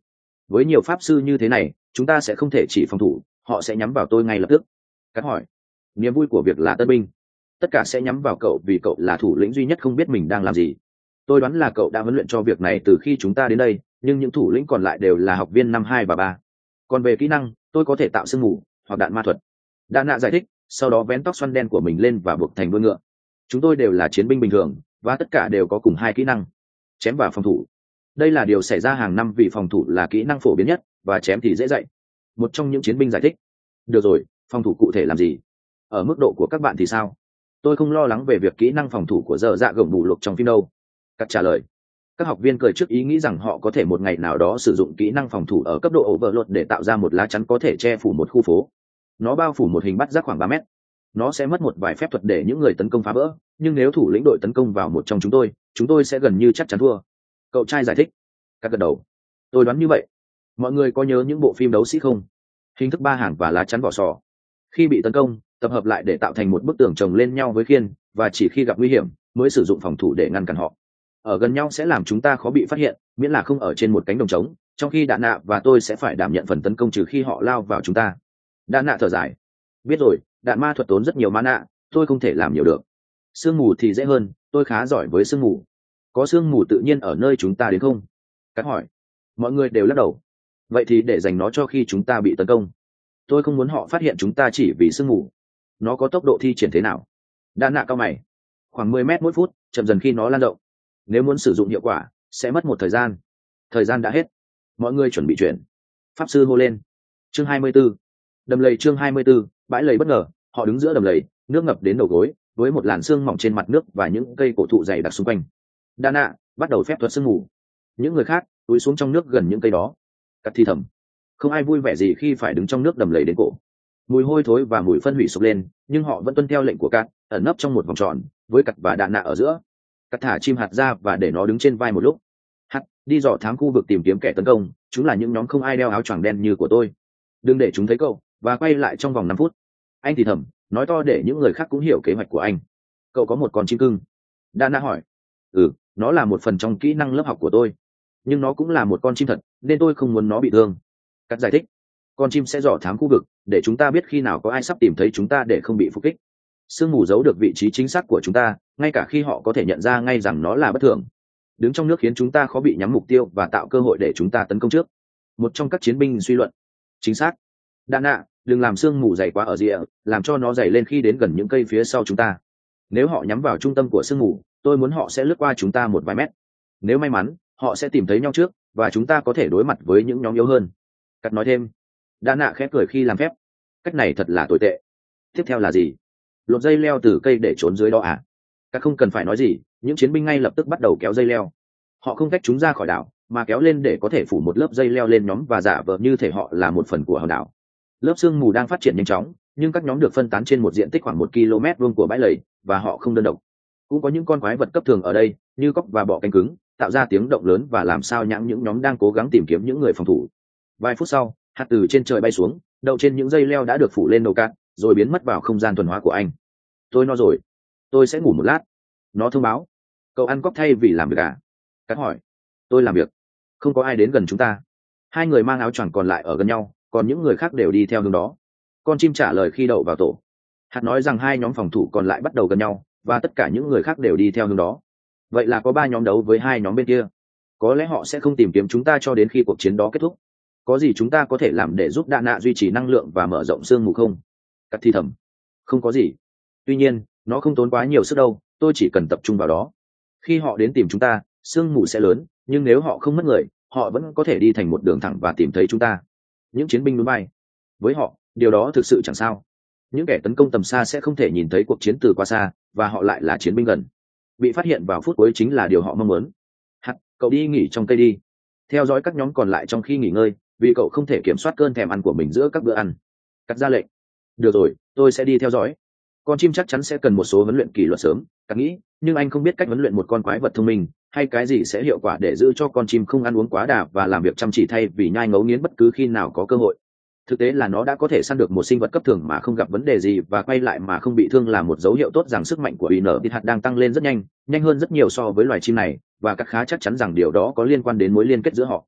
[SPEAKER 1] với nhiều pháp sư như thế này chúng ta sẽ không thể chỉ phòng thủ, họ sẽ nhắm vào tôi ngay lập tức. Cắt hỏi. Niềm vui của việc là tân binh, tất cả sẽ nhắm vào cậu vì cậu là thủ lĩnh duy nhất không biết mình đang làm gì. Tôi đoán là cậu đã huấn luyện cho việc này từ khi chúng ta đến đây, nhưng những thủ lĩnh còn lại đều là học viên năm hai và ba. Còn về kỹ năng, tôi có thể tạo sương mù hoặc đạn ma thuật. Đa nạ giải thích, sau đó vén tóc xoăn đen của mình lên và buộc thành đuôi ngựa. Chúng tôi đều là chiến binh bình thường và tất cả đều có cùng hai kỹ năng: chém và phòng thủ. Đây là điều xảy ra hàng năm vì phòng thủ là kỹ năng phổ biến nhất và chém thì dễ dạy. Một trong những chiến binh giải thích. Được rồi, phòng thủ cụ thể làm gì? Ở mức độ của các bạn thì sao? Tôi không lo lắng về việc kỹ năng phòng thủ của dở dạ gồng bù lục trong phim đâu. Cắt trả lời. Các học viên cười trước ý nghĩ rằng họ có thể một ngày nào đó sử dụng kỹ năng phòng thủ ở cấp độ overload để tạo ra một lá chắn có thể che phủ một khu phố. Nó bao phủ một hình bắt giác khoảng ba mét. Nó sẽ mất một vài phép thuật để những người tấn công phá vỡ, nhưng nếu thủ lĩnh đội tấn công vào một trong chúng tôi, chúng tôi sẽ gần như chắc chắn thua. Cậu trai giải thích. Các gật đầu. Tôi đoán như vậy. Mọi người có nhớ những bộ phim đấu sĩ không? Hình thức ba hàng và lá chắn vỏ sò. Khi bị tấn công, tập hợp lại để tạo thành một bức tường chồng lên nhau với khiên, và chỉ khi gặp nguy hiểm mới sử dụng phòng thủ để ngăn cản họ. Ở gần nhau sẽ làm chúng ta khó bị phát hiện, miễn là không ở trên một cánh đồng trống, trong khi đạn nạ và tôi sẽ phải đảm nhận phần tấn công trừ khi họ lao vào chúng ta. Đạn nạ thở dài. Biết rồi, đạn ma thuật tốn rất nhiều mana, tôi không thể làm nhiều được. Sương mù thì dễ hơn, tôi khá giỏi với sương mù. Có sương mù tự nhiên ở nơi chúng ta đến không? Cắt hỏi. Mọi người đều lắc đầu. Vậy thì để dành nó cho khi chúng ta bị tấn công. Tôi không muốn họ phát hiện chúng ta chỉ vì sương mù. Nó có tốc độ thi triển thế nào? Đạn nạ cao mày. Khoảng mười mét mỗi phút, chậm dần khi nó lan rộng. Nếu muốn sử dụng hiệu quả, sẽ mất một thời gian. Thời gian đã hết. Mọi người chuẩn bị chuyển. Pháp sư hô lên. Chương hai mươi 24. Đầm lầy chương hai mươi 24, bãi lầy bất ngờ, họ đứng giữa đầm lầy, nước ngập đến đầu gối, với một làn sương mỏng trên mặt nước và những cây cổ thụ dày đặc xung quanh. Đa nạ bắt đầu phép thuật sương mù. Những người khác túi xuống trong nước gần những cây đó. Cắt thi thầm. Không ai vui vẻ gì khi phải đứng trong nước đầm lầy đến cổ. Mùi hôi thối và mùi phân hủy sộc lên, nhưng họ vẫn tuân theo lệnh của Cắt, ẩn nấp trong một vòng tròn, với Cắt và Đa nạ ở giữa. Cắt thả chim hạt ra và để nó đứng trên vai một lúc. Hạt đi dò thám khu vực tìm kiếm kẻ tấn công, chúng là những nhóm không ai đeo áo choàng đen như của tôi. Đừng để chúng thấy cậu, và quay lại trong vòng năm phút. Anh thì thầm, nói to để những người khác cũng hiểu kế hoạch của anh. Cậu có một con chim cưng. Dana hỏi. Ừ, nó là một phần trong kỹ năng lớp học của tôi, nhưng nó cũng là một con chim thật, nên tôi không muốn nó bị thương. Cắt giải thích. Con chim sẽ dò thám khu vực để chúng ta biết khi nào có ai sắp tìm thấy chúng ta để không bị phục kích. Sương mù giấu được vị trí chính xác của chúng ta, ngay cả khi họ có thể nhận ra ngay rằng nó là bất thường. Đứng trong nước khiến chúng ta khó bị nhắm mục tiêu và tạo cơ hội để chúng ta tấn công trước. Một trong các chiến binh suy luận. Chính xác. Đạn nạ, đừng làm sương mù dày quá ở rìa, làm cho nó dày lên khi đến gần những cây phía sau chúng ta. Nếu họ nhắm vào trung tâm của sương mù, tôi muốn họ sẽ lướt qua chúng ta một vài mét. Nếu may mắn, họ sẽ tìm thấy nhau trước, và chúng ta có thể đối mặt với những nhóm yếu hơn. Cắt nói thêm. Đạn nạ khẽ cười khi làm phép. Cách này thật là tồi tệ. Tiếp theo là gì? Lột dây leo từ cây để trốn dưới đó à? Cắt không cần phải nói gì, những chiến binh ngay lập tức bắt đầu kéo dây leo. Họ không tách chúng ra khỏi đảo, mà kéo lên để có thể phủ một lớp dây leo lên nhóm và giả vờ như thể họ là một phần của hòn đảo. Lớp sương mù đang phát triển nhanh chóng, nhưng các nhóm được phân tán trên một diện tích khoảng một ki lô mét vuông của bãi lầy, và họ không đơn độc. Cũng có những con quái vật cấp thường ở đây, như cóc và bọ cánh cứng, tạo ra tiếng động lớn và làm sao nhãng những nhóm đang cố gắng tìm kiếm những người phòng thủ. Vài phút sau, hạt từ trên trời bay xuống, đậu trên những dây leo đã được phủ lên đầu cát, rồi biến mất vào không gian thuần hóa của anh. Tôi no rồi, tôi sẽ ngủ một lát. Nó thông báo. Cậu ăn cóc thay vì làm việc à? Cắt hỏi. Tôi làm việc. Không có ai đến gần chúng ta. Hai người mang áo choàng còn lại ở gần nhau, còn những người khác đều đi theo hướng đó. Con chim trả lời khi đậu vào tổ. Hạt nói rằng hai nhóm phòng thủ còn lại bắt đầu gần nhau, và tất cả những người khác đều đi theo hướng đó. Vậy là có ba nhóm đấu với hai nhóm bên kia. Có lẽ họ sẽ không tìm kiếm chúng ta cho đến khi cuộc chiến đó kết thúc. Có gì chúng ta có thể làm để giúp Đa nạ duy trì năng lượng và mở rộng sương mù không? Cắt thi thầm. Không có gì. Tuy nhiên, nó không tốn quá nhiều sức đâu, tôi chỉ cần tập trung vào đó. Khi họ đến tìm chúng ta, sương mù sẽ lớn, nhưng nếu họ không mất người, họ vẫn có thể đi thành một đường thẳng và tìm thấy chúng ta. Những chiến binh núi bay. Với họ, điều đó thực sự chẳng sao. Những kẻ tấn công tầm xa sẽ không thể nhìn thấy cuộc chiến từ quá xa, và họ lại là chiến binh gần. Bị phát hiện vào phút cuối chính là điều họ mong muốn. Hạt, cậu đi nghỉ trong cây đi. Theo dõi các nhóm còn lại trong khi nghỉ ngơi, vì cậu không thể kiểm soát cơn thèm ăn của mình giữa các bữa ăn. Cắt ra lệnh. Được rồi, tôi sẽ đi theo dõi. Con chim chắc chắn sẽ cần một số huấn luyện kỷ luật sớm, Cắt nghĩ, nhưng anh không biết cách huấn luyện một con quái vật thông minh, hay cái gì sẽ hiệu quả để giữ cho con chim không ăn uống quá đà và làm việc chăm chỉ thay vì nhai ngấu nghiến bất cứ khi nào có cơ hội. Thực tế là nó đã có thể săn được một sinh vật cấp thường mà không gặp vấn đề gì và quay lại mà không bị thương, là một dấu hiệu tốt rằng sức mạnh của Inner Thịt hạt đang tăng lên rất nhanh, nhanh hơn rất nhiều so với loài chim này, và các khá chắc chắn rằng điều đó có liên quan đến mối liên kết giữa họ.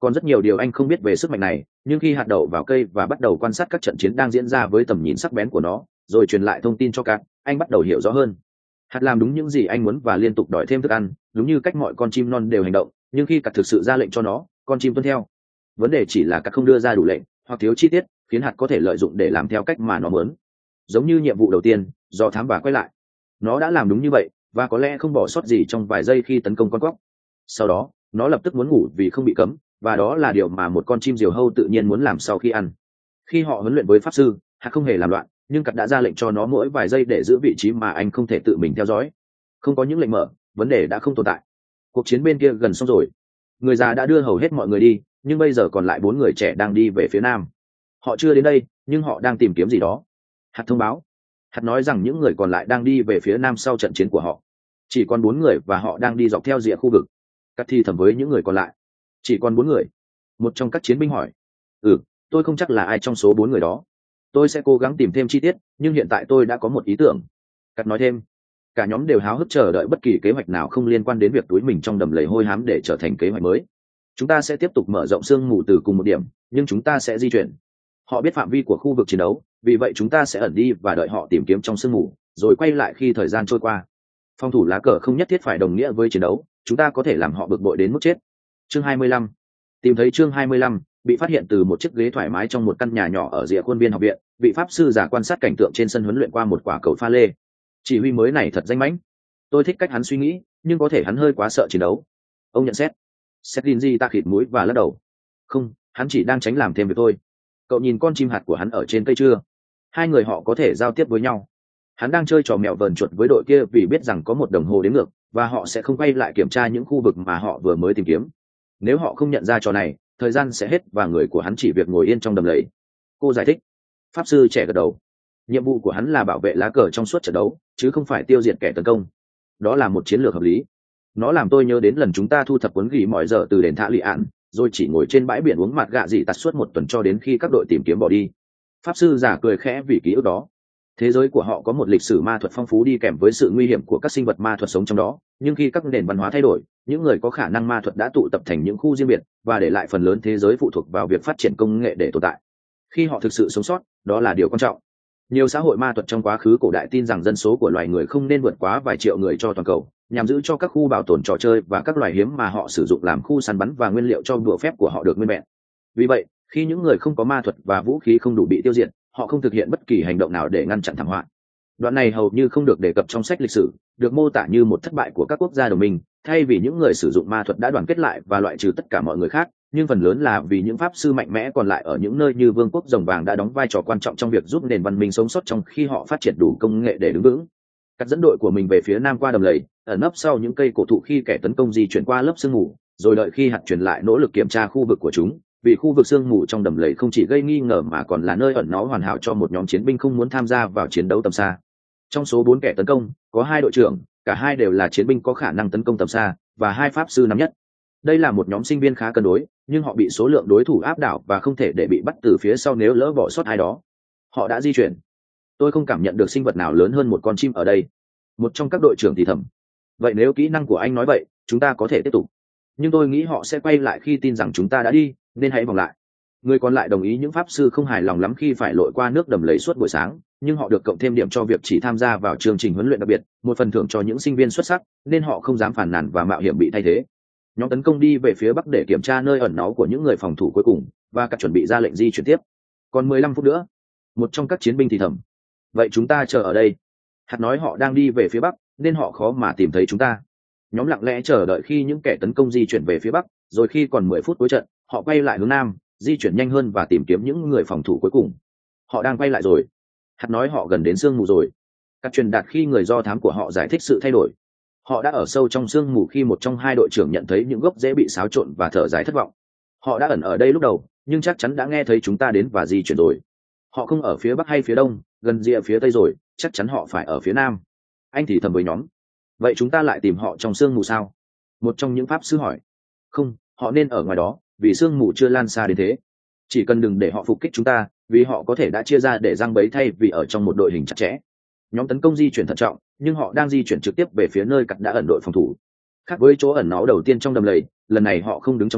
[SPEAKER 1] Còn rất nhiều điều anh không biết về sức mạnh này, nhưng khi hạt đậu vào cây và bắt đầu quan sát các trận chiến đang diễn ra với tầm nhìn sắc bén của nó, rồi truyền lại thông tin cho Cát, anh bắt đầu hiểu rõ hơn. Hạt làm đúng những gì anh muốn và liên tục đòi thêm thức ăn, đúng như cách mọi con chim non đều hành động, nhưng khi Cát thực sự ra lệnh cho nó, con chim tuân theo. Vấn đề chỉ là Cát không đưa ra đủ lệnh, hoặc thiếu chi tiết, khiến hạt có thể lợi dụng để làm theo cách mà nó muốn. Giống như nhiệm vụ đầu tiên, do thám và quay lại. Nó đã làm đúng như vậy, và có lẽ không bỏ sót gì trong vài giây khi tấn công con cóc. Sau đó, nó lập tức muốn ngủ vì không bị cấm, và đó là điều mà một con chim diều hâu tự nhiên muốn làm sau khi ăn. Khi họ huấn luyện với pháp sư, hạt không hề làm loạn, nhưng Cát đã ra lệnh cho nó mỗi vài giây để giữ vị trí mà anh không thể tự mình theo dõi. Không có những lệnh mở, vấn đề đã không tồn tại. Cuộc chiến bên kia gần xong rồi. Người già đã đưa hầu hết mọi người đi, nhưng bây giờ còn lại bốn người trẻ đang đi về phía nam. Họ chưa đến đây, nhưng họ đang tìm kiếm gì đó. Hạt thông báo. Hạt nói rằng những người còn lại đang đi về phía nam sau trận chiến của họ. Chỉ còn bốn người và họ đang đi dọc theo rìa khu vực. Cát thì thầm với những người còn lại. Chỉ còn bốn người. Một trong các chiến binh hỏi. Ừ, tôi không chắc là ai trong số bốn người đó. Tôi sẽ cố gắng tìm thêm chi tiết, nhưng hiện tại tôi đã có một ý tưởng. Cát nói thêm. Cả nhóm đều háo hức chờ đợi bất kỳ kế hoạch nào không liên quan đến việc túi mình trong đầm lầy hôi hám để trở thành kế hoạch mới. Chúng ta sẽ tiếp tục mở rộng sương mù từ cùng một điểm, nhưng chúng ta sẽ di chuyển. Họ biết phạm vi của khu vực chiến đấu, vì vậy chúng ta sẽ ẩn đi và đợi họ tìm kiếm trong sương mù, rồi quay lại khi thời gian trôi qua. Phòng thủ lá cờ không nhất thiết phải đồng nghĩa với chiến đấu, chúng ta có thể làm họ bực bội đến mức chết. Chương hai mươi lăm. Tìm thấy chương hai mươi lăm, bị phát hiện từ một chiếc ghế thoải mái trong một căn nhà nhỏ ở rìa khuôn viên học viện, vị pháp sư già quan sát cảnh tượng trên sân huấn luyện qua một quả cầu pha lê. Chỉ huy mới này thật danh mãnh. Tôi thích cách hắn suy nghĩ, nhưng có thể hắn hơi quá sợ chiến đấu. Ông nhận xét. Setlinji ta khịt mũi và lắc đầu. Không, hắn chỉ đang tránh làm thêm việc thôi. Cậu nhìn con chim hạt của hắn ở trên cây chưa? Hai người họ có thể giao tiếp với nhau. Hắn đang chơi trò mèo vờn chuột với đội kia vì biết rằng có một đồng hồ đếm ngược, và họ sẽ không quay lại kiểm tra những khu vực mà họ vừa mới tìm kiếm. Nếu họ không nhận ra trò này, thời gian sẽ hết và người của hắn chỉ việc ngồi yên trong đầm lầy. Cô giải thích. Pháp sư trẻ gật đầu. Nhiệm vụ của hắn là bảo vệ lá cờ trong suốt trận đấu, chứ không phải tiêu diệt kẻ tấn công. Đó là một chiến lược hợp lý. Nó làm tôi nhớ đến lần chúng ta thu thập cuốn ghi mọi giờ từ đền Thạ Lị Ạn, rồi chỉ ngồi trên bãi biển uống mặt gạ dị tạt suốt một tuần cho đến khi các đội tìm kiếm bỏ đi. Pháp sư giả cười khẽ vì ký ức đó. Thế giới của họ có một lịch sử ma thuật phong phú đi kèm với sự nguy hiểm của các sinh vật ma thuật sống trong đó, nhưng khi các nền văn hóa thay đổi, những người có khả năng ma thuật đã tụ tập thành những khu riêng biệt và để lại phần lớn thế giới phụ thuộc vào việc phát triển công nghệ để tồn tại. Khi họ thực sự sống sót, đó là điều quan trọng. Nhiều xã hội ma thuật trong quá khứ cổ đại tin rằng dân số của loài người không nên vượt quá vài triệu người cho toàn cầu, nhằm giữ cho các khu bảo tồn trò chơi và các loài hiếm mà họ sử dụng làm khu săn bắn và nguyên liệu cho đũa phép của họ được nguyên vẹn. Vì vậy, khi những người không có ma thuật và vũ khí không đủ bị tiêu diệt, họ không thực hiện bất kỳ hành động nào để ngăn chặn thảm họa. Đoạn này hầu như không được đề cập trong sách lịch sử, được mô tả như một thất bại của các quốc gia đồng minh, thay vì những người sử dụng ma thuật đã đoàn kết lại và loại trừ tất cả mọi người khác, nhưng phần lớn là vì những pháp sư mạnh mẽ còn lại ở những nơi như Vương quốc Rồng Vàng đã đóng vai trò quan trọng trong việc giúp nền văn minh sống sót trong khi họ phát triển đủ công nghệ để đứng vững. Cắt dẫn đội của mình về phía nam qua đầm lầy, ẩn nấp sau những cây cổ thụ khi kẻ tấn công di chuyển qua lớp sương mù, rồi đợi khi hạt truyền lại nỗ lực kiểm tra khu vực của chúng, vì khu vực sương mù trong đầm lầy không chỉ gây nghi ngờ mà còn là nơi ẩn náu hoàn hảo cho một nhóm chiến binh không muốn tham gia vào chiến đấu tầm xa. Trong số bốn kẻ tấn công, có hai đội trưởng, cả hai đều là chiến binh có khả năng tấn công tầm xa, và hai pháp sư năm nhất. Đây là một nhóm sinh viên khá cân đối, nhưng họ bị số lượng đối thủ áp đảo và không thể để bị bắt từ phía sau nếu lỡ bỏ sót ai đó. Họ đã di chuyển. Tôi không cảm nhận được sinh vật nào lớn hơn một con chim ở đây. Một trong các đội trưởng thì thầm. Vậy nếu kỹ năng của anh nói vậy, chúng ta có thể tiếp tục. Nhưng tôi nghĩ họ sẽ quay lại khi tin rằng chúng ta đã đi, nên hãy vòng lại. Người còn lại đồng ý. Những pháp sư không hài lòng lắm khi phải lội qua nước đầm lầy suốt buổi sáng, nhưng họ được cộng thêm điểm cho việc chỉ tham gia vào chương trình huấn luyện đặc biệt, một phần thưởng cho những sinh viên xuất sắc, nên họ không dám phàn nàn và mạo hiểm bị thay thế. Nhóm tấn công đi về phía bắc để kiểm tra nơi ẩn náu của những người phòng thủ cuối cùng, và các chuẩn bị ra lệnh di chuyển tiếp. Còn mười lăm phút nữa. Một trong các chiến binh thì thầm. Vậy chúng ta chờ ở đây. Hạt nói họ đang đi về phía bắc, nên họ khó mà tìm thấy chúng ta. Nhóm lặng lẽ chờ đợi khi những kẻ tấn công di chuyển về phía bắc, rồi khi còn mười phút cuối trận, họ quay lại hướng nam, di chuyển nhanh hơn và tìm kiếm những người phòng thủ cuối cùng. Họ đang quay lại rồi. Hạt nói họ gần đến sương mù rồi. Các truyền đạt khi người do thám của họ giải thích sự thay đổi. Họ đã ở sâu trong sương mù khi một trong hai đội trưởng nhận thấy những gốc rễ bị xáo trộn và thở dài thất vọng. Họ đã ẩn ở đây lúc đầu, nhưng chắc chắn đã nghe thấy chúng ta đến và di chuyển rồi. Họ không ở phía bắc hay phía đông, gần rìa phía tây rồi, chắc chắn họ phải ở phía nam. Anh thì thầm với nhóm. Vậy chúng ta lại tìm họ trong sương mù sao? Một trong những pháp sư hỏi. Không, họ nên ở ngoài đó, vì sương mù chưa lan xa đến thế. Chỉ cần đừng để họ phục kích chúng ta, vì họ có thể đã chia ra để giăng bẫy thay vì ở trong một đội hình chặt chẽ. Nhóm tấn công di chuyển thận trọng, nhưng họ đang di chuyển trực tiếp về phía nơi Cắt đã ẩn đội phòng thủ. Khác với chỗ ẩn náu đầu tiên trong đầm lầy, lần này họ không đứng trong nước,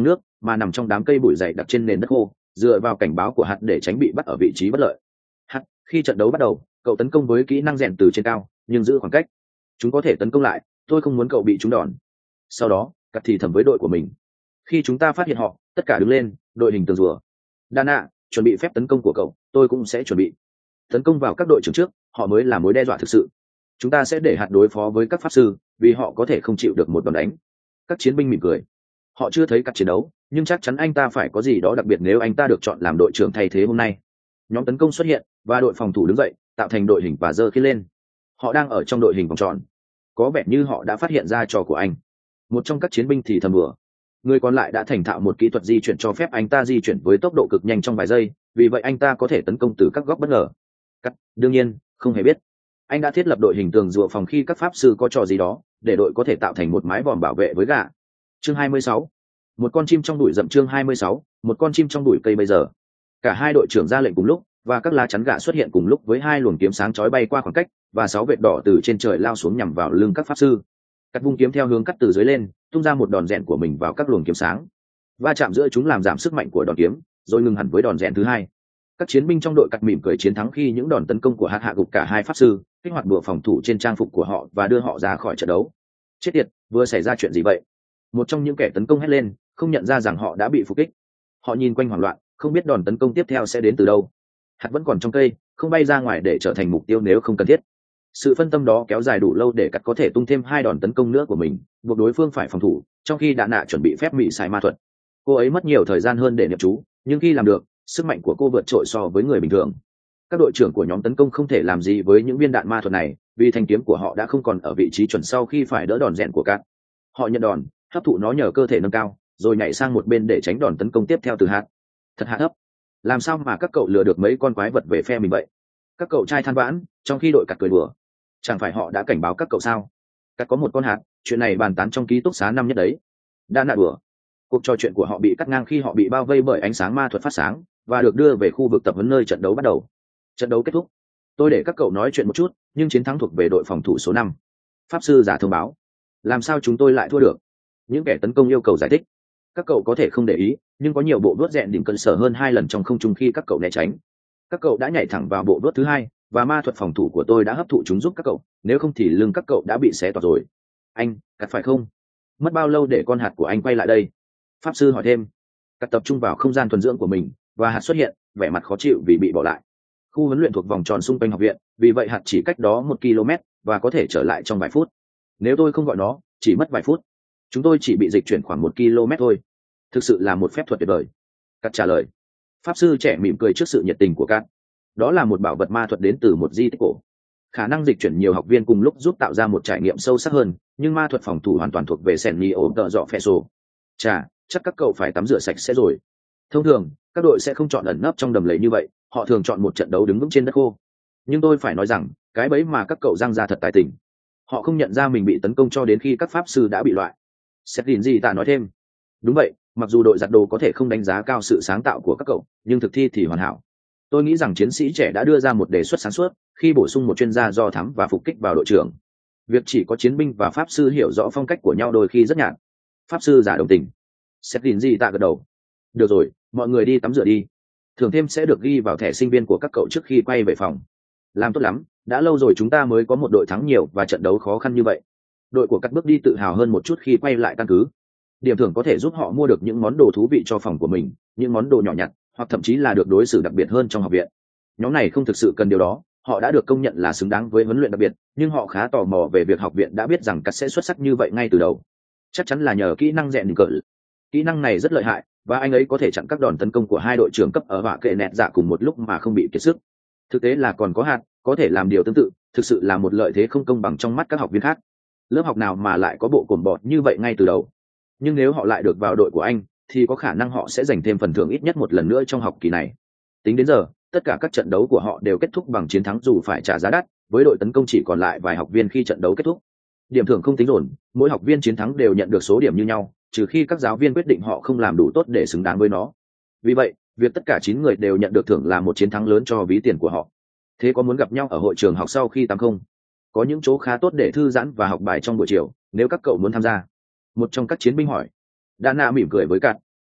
[SPEAKER 1] mà nằm trong đám cây bụi dày đặc trên nền đất khô, dựa vào cảnh báo của hạt để tránh bị bắt ở vị trí bất lợi. Hạt, khi trận đấu bắt đầu, cậu tấn công với kỹ năng rèn từ trên cao, nhưng giữ khoảng cách. Chúng có thể tấn công lại, tôi không muốn cậu bị trúng đòn. Sau đó, cắt thì thầm với đội của mình. Khi chúng ta phát hiện họ, tất cả đứng lên, đội hình tường rùa. Dana, chuẩn bị phép tấn công của cậu, tôi cũng sẽ chuẩn bị. Tấn công vào các đội trưởng trước, họ mới là mối đe dọa thực sự. Chúng ta sẽ để hạt đối phó với các pháp sư, vì họ có thể không chịu được một đòn đánh. Các chiến binh mỉm cười. Họ chưa thấy cắt chiến đấu, nhưng chắc chắn anh ta phải có gì đó đặc biệt nếu anh ta được chọn làm đội trưởng thay thế hôm nay. Nhóm tấn công xuất hiện và đội phòng thủ đứng dậy, tạo thành đội hình và giơ khi lên. Họ đang ở trong đội hình vòng tròn. Có vẻ như họ đã phát hiện ra trò của anh. Một trong các chiến binh thì thầm bừa. Người còn lại đã thành thạo một kỹ thuật di chuyển cho phép anh ta di chuyển với tốc độ cực nhanh trong vài giây, vì vậy anh ta có thể tấn công từ các góc bất ngờ. Cắt, đương nhiên, không hề biết. Anh đã thiết lập đội hình tường dựa phòng khi các pháp sư có trò gì đó, để đội có thể tạo thành một mái vòm bảo vệ với gà. Chương hai mươi sáu. Một con chim trong bụi rậm. Chương hai mươi sáu. Một con chim trong bụi cây bây giờ. Cả hai đội trưởng ra lệnh cùng lúc, và các lá chắn gà xuất hiện cùng lúc với hai luồng kiếm sáng chói bay qua khoảng cách, và sáu vệt đỏ từ trên trời lao xuống nhằm vào lưng các pháp sư. Cắt vung kiếm theo hướng cắt từ dưới lên, tung ra một đòn rèn của mình vào các luồng kiếm sáng. Va chạm giữa chúng làm giảm sức mạnh của đòn kiếm, rồi ngừng hẳn với đòn rèn thứ hai. Các chiến binh trong đội cắt mỉm cười chiến thắng khi những đòn tấn công của hạt hạ gục cả hai pháp sư, kích hoạt bùa phòng thủ trên trang phục của họ và đưa họ ra khỏi trận đấu. Chết tiệt, vừa xảy ra chuyện gì vậy? Một trong những kẻ tấn công hét lên, không nhận ra rằng họ đã bị phục kích. Họ nhìn quanh hoảng loạn, không biết đòn tấn công tiếp theo sẽ đến từ đâu. Hạt vẫn còn trong cây, không bay ra ngoài để trở thành mục tiêu nếu không cần thiết. Sự phân tâm đó kéo dài đủ lâu để cắt có thể tung thêm hai đòn tấn công nữa của mình, buộc đối phương phải phòng thủ, trong khi đạn nạ chuẩn bị phép mị xài ma thuật. Cô ấy mất nhiều thời gian hơn để niệm chú, nhưng khi làm được, sức mạnh của cô vượt trội so với người bình thường. Các đội trưởng của nhóm tấn công không thể làm gì với những viên đạn ma thuật này, vì thanh kiếm của họ đã không còn ở vị trí chuẩn sau khi phải đỡ đòn rèn của cắt. Họ nhận đòn, hấp thụ nó nhờ cơ thể nâng cao, rồi nhảy sang một bên để tránh đòn tấn công tiếp theo từ hạt. Thật hạ thấp. Làm sao mà các cậu lừa được mấy con quái vật về phe mình vậy? Các cậu trai than vãn, trong khi đội cắt cười đùa. Chẳng phải họ đã cảnh báo các cậu sao? Cắt có một con hạt, chuyện này bàn tán trong ký túc xá năm nhất đấy. Đã nạ đùa. Cuộc trò chuyện của họ bị cắt ngang khi họ bị bao vây bởi ánh sáng ma thuật phát sáng và được đưa về khu vực tập huấn nơi trận đấu bắt đầu. Trận đấu kết thúc. Tôi để các cậu nói chuyện một chút, nhưng chiến thắng thuộc về đội phòng thủ số năm. Pháp sư giả thông báo. Làm sao chúng tôi lại thua được? Những kẻ tấn công yêu cầu giải thích. Các cậu có thể không để ý, nhưng có nhiều bộ đuốt rèn đỉnh cân sở hơn hai lần trong không trung khi các cậu né tránh. Các cậu đã nhảy thẳng vào bộ đuốt thứ hai, và ma thuật phòng thủ của tôi đã hấp thụ chúng giúp các cậu, nếu không thì lưng các cậu đã bị xé toạc rồi. Anh, cắt phải không? Mất bao lâu để con hạt của anh quay lại đây? Pháp sư hỏi thêm. Cắt tập trung vào không gian thuần dưỡng của mình, và hạt xuất hiện, vẻ mặt khó chịu vì bị bỏ lại. Khu huấn luyện thuộc vòng tròn xung quanh học viện, vì vậy hạt chỉ cách đó một ki lô mét và có thể trở lại trong vài phút. Nếu tôi không gọi nó, chỉ mất vài phút. Chúng tôi chỉ bị dịch chuyển khoảng một ki lô mét thôi. Thực sự là một phép thuật tuyệt vời. Cắt trả lời. Pháp sư trẻ mỉm cười trước sự nhiệt tình của Cắt. Đó là một bảo vật ma thuật đến từ một di tích cổ. Khả năng dịch chuyển nhiều học viên cùng lúc giúp tạo ra một trải nghiệm sâu sắc hơn, nhưng ma thuật phòng thủ hoàn toàn thuộc về sẻn nhì ổn tợ dọ phe sổ. Chà, chắc các cậu phải tắm rửa sạch sẽ rồi. Thông thường, các đội sẽ không chọn ẩn nấp trong đầm lầy như vậy, họ thường chọn một trận đấu đứng vững trên đất khô. Nhưng tôi phải nói rằng, cái bẫy mà các cậu răng ra thật tài tình. Họ không nhận ra mình bị tấn công cho đến khi các pháp sư đã bị loại. Sếp Lìn gì ta nói thêm. Đúng vậy, mặc dù đội giặt đồ có thể không đánh giá cao sự sáng tạo của các cậu, nhưng thực thi thì hoàn hảo. Tôi nghĩ rằng chiến sĩ trẻ đã đưa ra một đề xuất sáng suốt khi bổ sung một chuyên gia do thám và phục kích vào đội trưởng. Việc chỉ có chiến binh và pháp sư hiểu rõ phong cách của nhau đôi khi rất nhạt. Pháp sư giả đồng tình. Sếp Lìn gì ta gật đầu. Được rồi, mọi người đi tắm rửa đi. Thưởng thêm sẽ được ghi vào thẻ sinh viên của các cậu trước khi quay về phòng. Làm tốt lắm, đã lâu rồi chúng ta mới có một đội thắng nhiều và trận đấu khó khăn như vậy. Đội của Cắt bước đi tự hào hơn một chút khi quay lại căn cứ. Điểm thưởng có thể giúp họ mua được những món đồ thú vị cho phòng của mình, những món đồ nhỏ nhặt, hoặc thậm chí là được đối xử đặc biệt hơn trong học viện. Nhóm này không thực sự cần điều đó, họ đã được công nhận là xứng đáng với huấn luyện đặc biệt, nhưng họ khá tò mò về việc học viện đã biết rằng Cắt sẽ xuất sắc như vậy ngay từ đầu. Chắc chắn là nhờ kỹ năng rèn cỡ. Kỹ năng này rất lợi hại, và anh ấy có thể chặn các đòn tấn công của hai đội trưởng cấp ở vạ kệ nẹt dạ cùng một lúc mà không bị kiệt sức. Thực tế là còn có hạt, có thể làm điều tương tự, thực sự là một lợi thế không công bằng trong mắt các học viên khác. Lớp học nào mà lại có bộ cồn bọt như vậy ngay từ đầu. Nhưng nếu họ lại được vào đội của anh, thì có khả năng họ sẽ giành thêm phần thưởng ít nhất một lần nữa trong học kỳ này. Tính đến giờ, tất cả các trận đấu của họ đều kết thúc bằng chiến thắng dù phải trả giá đắt, với đội tấn công chỉ còn lại vài học viên khi trận đấu kết thúc. Điểm thưởng không tính dồn, mỗi học viên chiến thắng đều nhận được số điểm như nhau, trừ khi các giáo viên quyết định họ không làm đủ tốt để xứng đáng với nó. Vì vậy, việc tất cả chín người đều nhận được thưởng là một chiến thắng lớn cho ví tiền của họ. Thế có muốn gặp nhau ở hội trường học sau khi tắm không? Có những chỗ khá tốt để thư giãn và học bài trong buổi chiều, nếu các cậu muốn tham gia. Một trong các chiến binh hỏi. Đa Na mỉm cười với Cắt.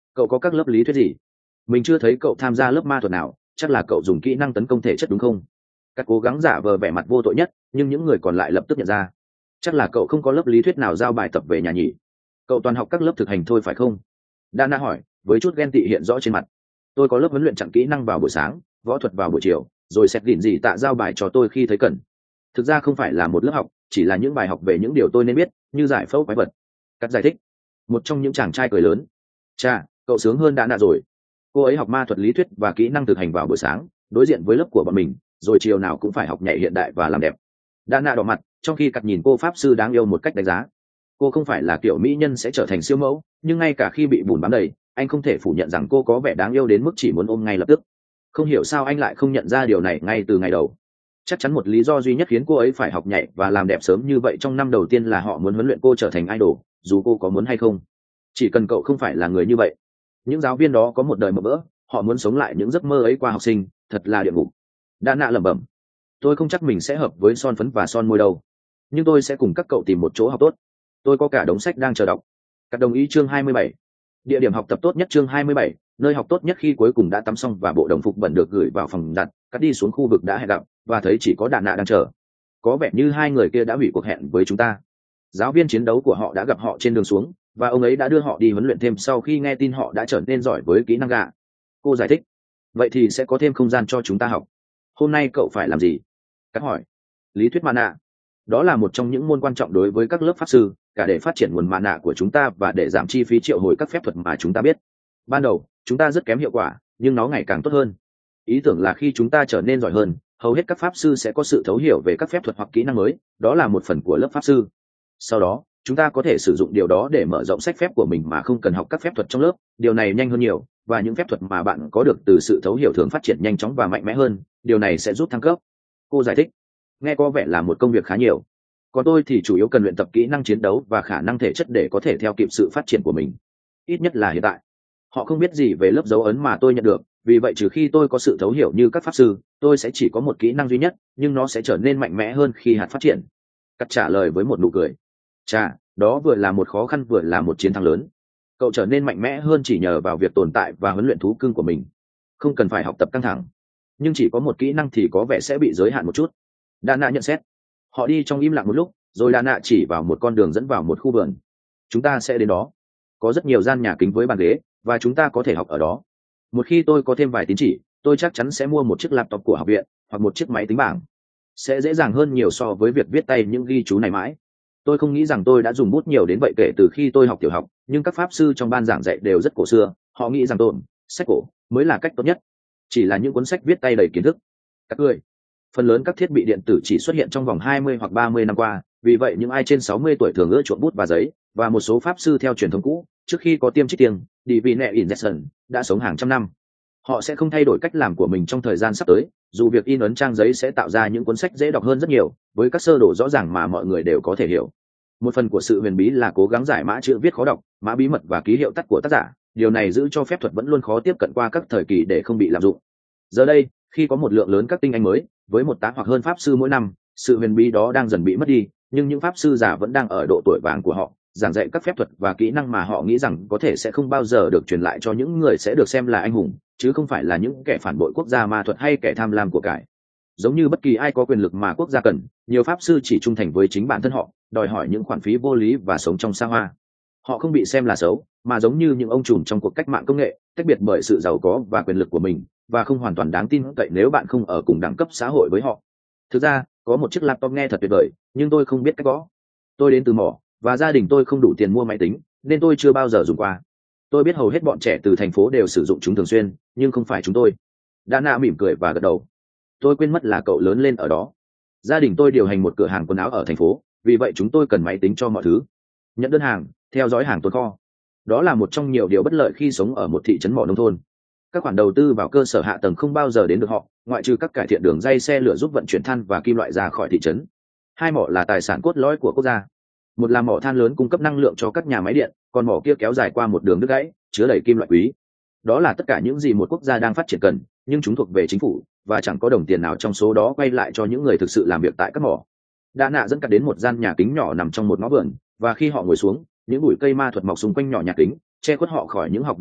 [SPEAKER 1] Cậu có các lớp lý thuyết gì? Mình chưa thấy cậu tham gia lớp ma thuật nào, chắc là cậu dùng kỹ năng tấn công thể chất đúng không? Các cố gắng giả vờ vẻ mặt vô tội nhất, nhưng những người còn lại lập tức nhận ra. Chắc là cậu không có lớp lý thuyết nào giao bài tập về nhà nhỉ? Cậu toàn học các lớp thực hành thôi phải không? Dana hỏi, với chút ghen tị hiện rõ trên mặt. Tôi có lớp huấn luyện chặn kỹ năng vào buổi sáng, võ thuật vào buổi chiều, rồi xét đỉnh gì tạ giao bài cho tôi khi thấy cần. Thực ra không phải là một lớp học, chỉ là những bài học về những điều tôi nên biết, như giải phẫu quái vật. Cắt giải thích. Một trong những chàng trai cười lớn. Chà, cậu sướng hơn Dana rồi. Cô ấy học ma thuật lý thuyết và kỹ năng thực hành vào buổi sáng, đối diện với lớp của bọn mình, rồi chiều nào cũng phải học nhảy hiện đại và làm đẹp. Dana đỏ mặt, trong khi cắt nhìn cô pháp sư đáng yêu một cách đánh giá. Cô không phải là kiểu mỹ nhân sẽ trở thành siêu mẫu, nhưng ngay cả khi bị bùn bám đầy, anh không thể phủ nhận rằng cô có vẻ đáng yêu đến mức chỉ muốn ôm ngay lập tức. Không hiểu sao anh lại không nhận ra điều này ngay từ ngày đầu. Chắc chắn một lý do duy nhất khiến cô ấy phải học nhảy và làm đẹp sớm như vậy trong năm đầu tiên là họ muốn huấn luyện cô trở thành idol, dù cô có muốn hay không. Chỉ cần cậu không phải là người như vậy. Những giáo viên đó có một đời mộng vỡ, họ muốn sống lại những giấc mơ ấy qua học sinh, thật là địa ngục. Đã nạ lẩm bẩm. Tôi không chắc mình sẽ hợp với son phấn và son môi đâu, nhưng tôi sẽ cùng các cậu tìm một chỗ học tốt. Tôi có cả đống sách đang chờ đọc. Các đồng ý chương hai mươi bảy. Địa điểm học tập tốt nhất chương hai mươi bảy, nơi học tốt nhất. Khi cuối cùng đã tắm xong và bộ đồng phục bẩn được gửi vào phòng đặt, cắt đi xuống khu vực đã hẹn gặp và thấy chỉ có Đạn Nạ đang chờ. Có vẻ như hai người kia đã hủy cuộc hẹn với chúng ta. Giáo viên chiến đấu của họ đã gặp họ trên đường xuống, và ông ấy đã đưa họ đi huấn luyện thêm sau khi nghe tin họ đã trở nên giỏi với kỹ năng gạ. Cô giải thích. Vậy thì sẽ có thêm không gian cho chúng ta học. Hôm nay cậu phải làm gì? Cắt hỏi. Lý thuyết mana. Đó là một trong những môn quan trọng đối với các lớp pháp sư, cả để phát triển nguồn mana của chúng ta và để giảm chi phí triệu hồi các phép thuật mà chúng ta biết. Ban đầu chúng ta rất kém hiệu quả, nhưng nó ngày càng tốt hơn. Ý tưởng là khi chúng ta trở nên giỏi hơn, hầu hết các pháp sư sẽ có sự thấu hiểu về các phép thuật hoặc kỹ năng mới, đó là một phần của lớp pháp sư. Sau đó chúng ta có thể sử dụng điều đó để mở rộng sách phép của mình mà không cần học các phép thuật trong lớp. Điều này nhanh hơn nhiều, và những phép thuật mà bạn có được từ sự thấu hiểu thường phát triển nhanh chóng và mạnh mẽ hơn. Điều này sẽ giúp thăng cấp. Cô giải thích. Nghe có vẻ là một công việc khá nhiều. Còn tôi thì chủ yếu cần luyện tập kỹ năng chiến đấu và khả năng thể chất để có thể theo kịp sự phát triển của mình. Ít nhất là hiện tại. Họ không biết gì về lớp dấu ấn mà tôi nhận được, vì vậy trừ khi tôi có sự thấu hiểu như các pháp sư, tôi sẽ chỉ có một kỹ năng duy nhất, nhưng nó sẽ trở nên mạnh mẽ hơn khi hạt phát triển. Cắt trả lời với một nụ cười. Chà, đó vừa là một khó khăn vừa là một chiến thắng lớn. Cậu trở nên mạnh mẽ hơn chỉ nhờ vào việc tồn tại và huấn luyện thú cưng của mình. Không cần phải học tập căng thẳng. Nhưng chỉ có một kỹ năng thì có vẻ sẽ bị giới hạn một chút. Đan Nạ nhận xét. Họ đi trong im lặng một lúc, rồi Đan Nạ chỉ vào một con đường dẫn vào một khu vườn. Chúng ta sẽ đến đó. Có rất nhiều gian nhà kính với bàn ghế, và chúng ta có thể học ở đó. Một khi tôi có thêm vài tín chỉ, tôi chắc chắn sẽ mua một chiếc laptop của học viện, hoặc một chiếc máy tính bảng. Sẽ dễ dàng hơn nhiều so với việc viết tay những ghi chú này mãi. Tôi không nghĩ rằng tôi đã dùng bút nhiều đến vậy kể từ khi tôi học tiểu học, nhưng các pháp sư trong ban giảng dạy đều rất cổ xưa. Họ nghĩ rằng tồn, sách cổ, mới là cách tốt nhất. Chỉ là những cuốn sách viết tay đầy kiến thức. Các người. Phần lớn các thiết bị điện tử chỉ xuất hiện trong vòng hai mươi hoặc ba mươi năm qua, vì vậy những ai trên sáu mươi tuổi thường ưa chuộng bút và giấy, và một số pháp sư theo truyền thống cũ, trước khi có tiêm trích tiền, Divine Injection, đã sống hàng trăm năm. Họ sẽ không thay đổi cách làm của mình trong thời gian sắp tới, dù việc in ấn trang giấy sẽ tạo ra những cuốn sách dễ đọc hơn rất nhiều, với các sơ đồ rõ ràng mà mọi người đều có thể hiểu. Một phần của sự huyền bí là cố gắng giải mã chữ viết khó đọc, mã bí mật và ký hiệu tắt của tác giả. Điều này giữ cho phép thuật vẫn luôn khó tiếp cận qua các thời kỳ để không bị lạm dụng. Giờ đây, khi có một lượng lớn các tinh anh mới, với một tá hoặc hơn pháp sư mỗi năm, sự huyền bí đó đang dần bị mất đi, nhưng những pháp sư già vẫn đang ở độ tuổi vàng của họ, giảng dạy các phép thuật và kỹ năng mà họ nghĩ rằng có thể sẽ không bao giờ được truyền lại cho những người sẽ được xem là anh hùng, chứ không phải là những kẻ phản bội quốc gia ma thuật hay kẻ tham lam của cải. Giống như bất kỳ ai có quyền lực mà quốc gia cần, nhiều pháp sư chỉ trung thành với chính bản thân họ, đòi hỏi những khoản phí vô lý và sống trong xa hoa. Họ không bị xem là xấu, mà giống như những ông trùm trong cuộc cách mạng công nghệ, tách biệt bởi sự giàu có và quyền lực của mình, và không hoàn toàn đáng tin cậy nếu bạn không ở cùng đẳng cấp xã hội với họ. Thực ra, có một chiếc laptop nghe thật tuyệt vời, nhưng tôi không biết cách gõ. Tôi đến từ mỏ, và gia đình tôi không đủ tiền mua máy tính, nên tôi chưa bao giờ dùng qua. Tôi biết hầu hết bọn trẻ từ thành phố đều sử dụng chúng thường xuyên, nhưng không phải chúng tôi. Dana mỉm cười và gật đầu. Tôi quên mất là cậu lớn lên ở đó. Gia đình tôi điều hành một cửa hàng quần áo ở thành phố, vì vậy chúng tôi cần máy tính cho mọi thứ. Nhận đơn hàng, theo dõi hàng tồn kho. Đó là một trong nhiều điều bất lợi khi sống ở một thị trấn mỏ nông thôn. Các khoản đầu tư vào cơ sở hạ tầng không bao giờ đến được họ, ngoại trừ các cải thiện đường dây xe lửa giúp vận chuyển than và kim loại ra khỏi thị trấn. Hai mỏ là tài sản cốt lõi của quốc gia. Một là mỏ than lớn cung cấp năng lượng cho các nhà máy điện, còn mỏ kia kéo dài qua một đường đứt gãy, chứa đầy kim loại quý. Đó là tất cả những gì một quốc gia đang phát triển cần, nhưng chúng thuộc về chính phủ, và chẳng có đồng tiền nào trong số đó quay lại cho những người thực sự làm việc tại các mỏ. Đã nạ dẫn cả đến một gian nhà kính nhỏ nằm trong một ngõ vườn, và khi họ ngồi xuống, những bụi cây ma thuật mọc xung quanh nhỏ nhà kính, che khuất họ khỏi những học viên khác,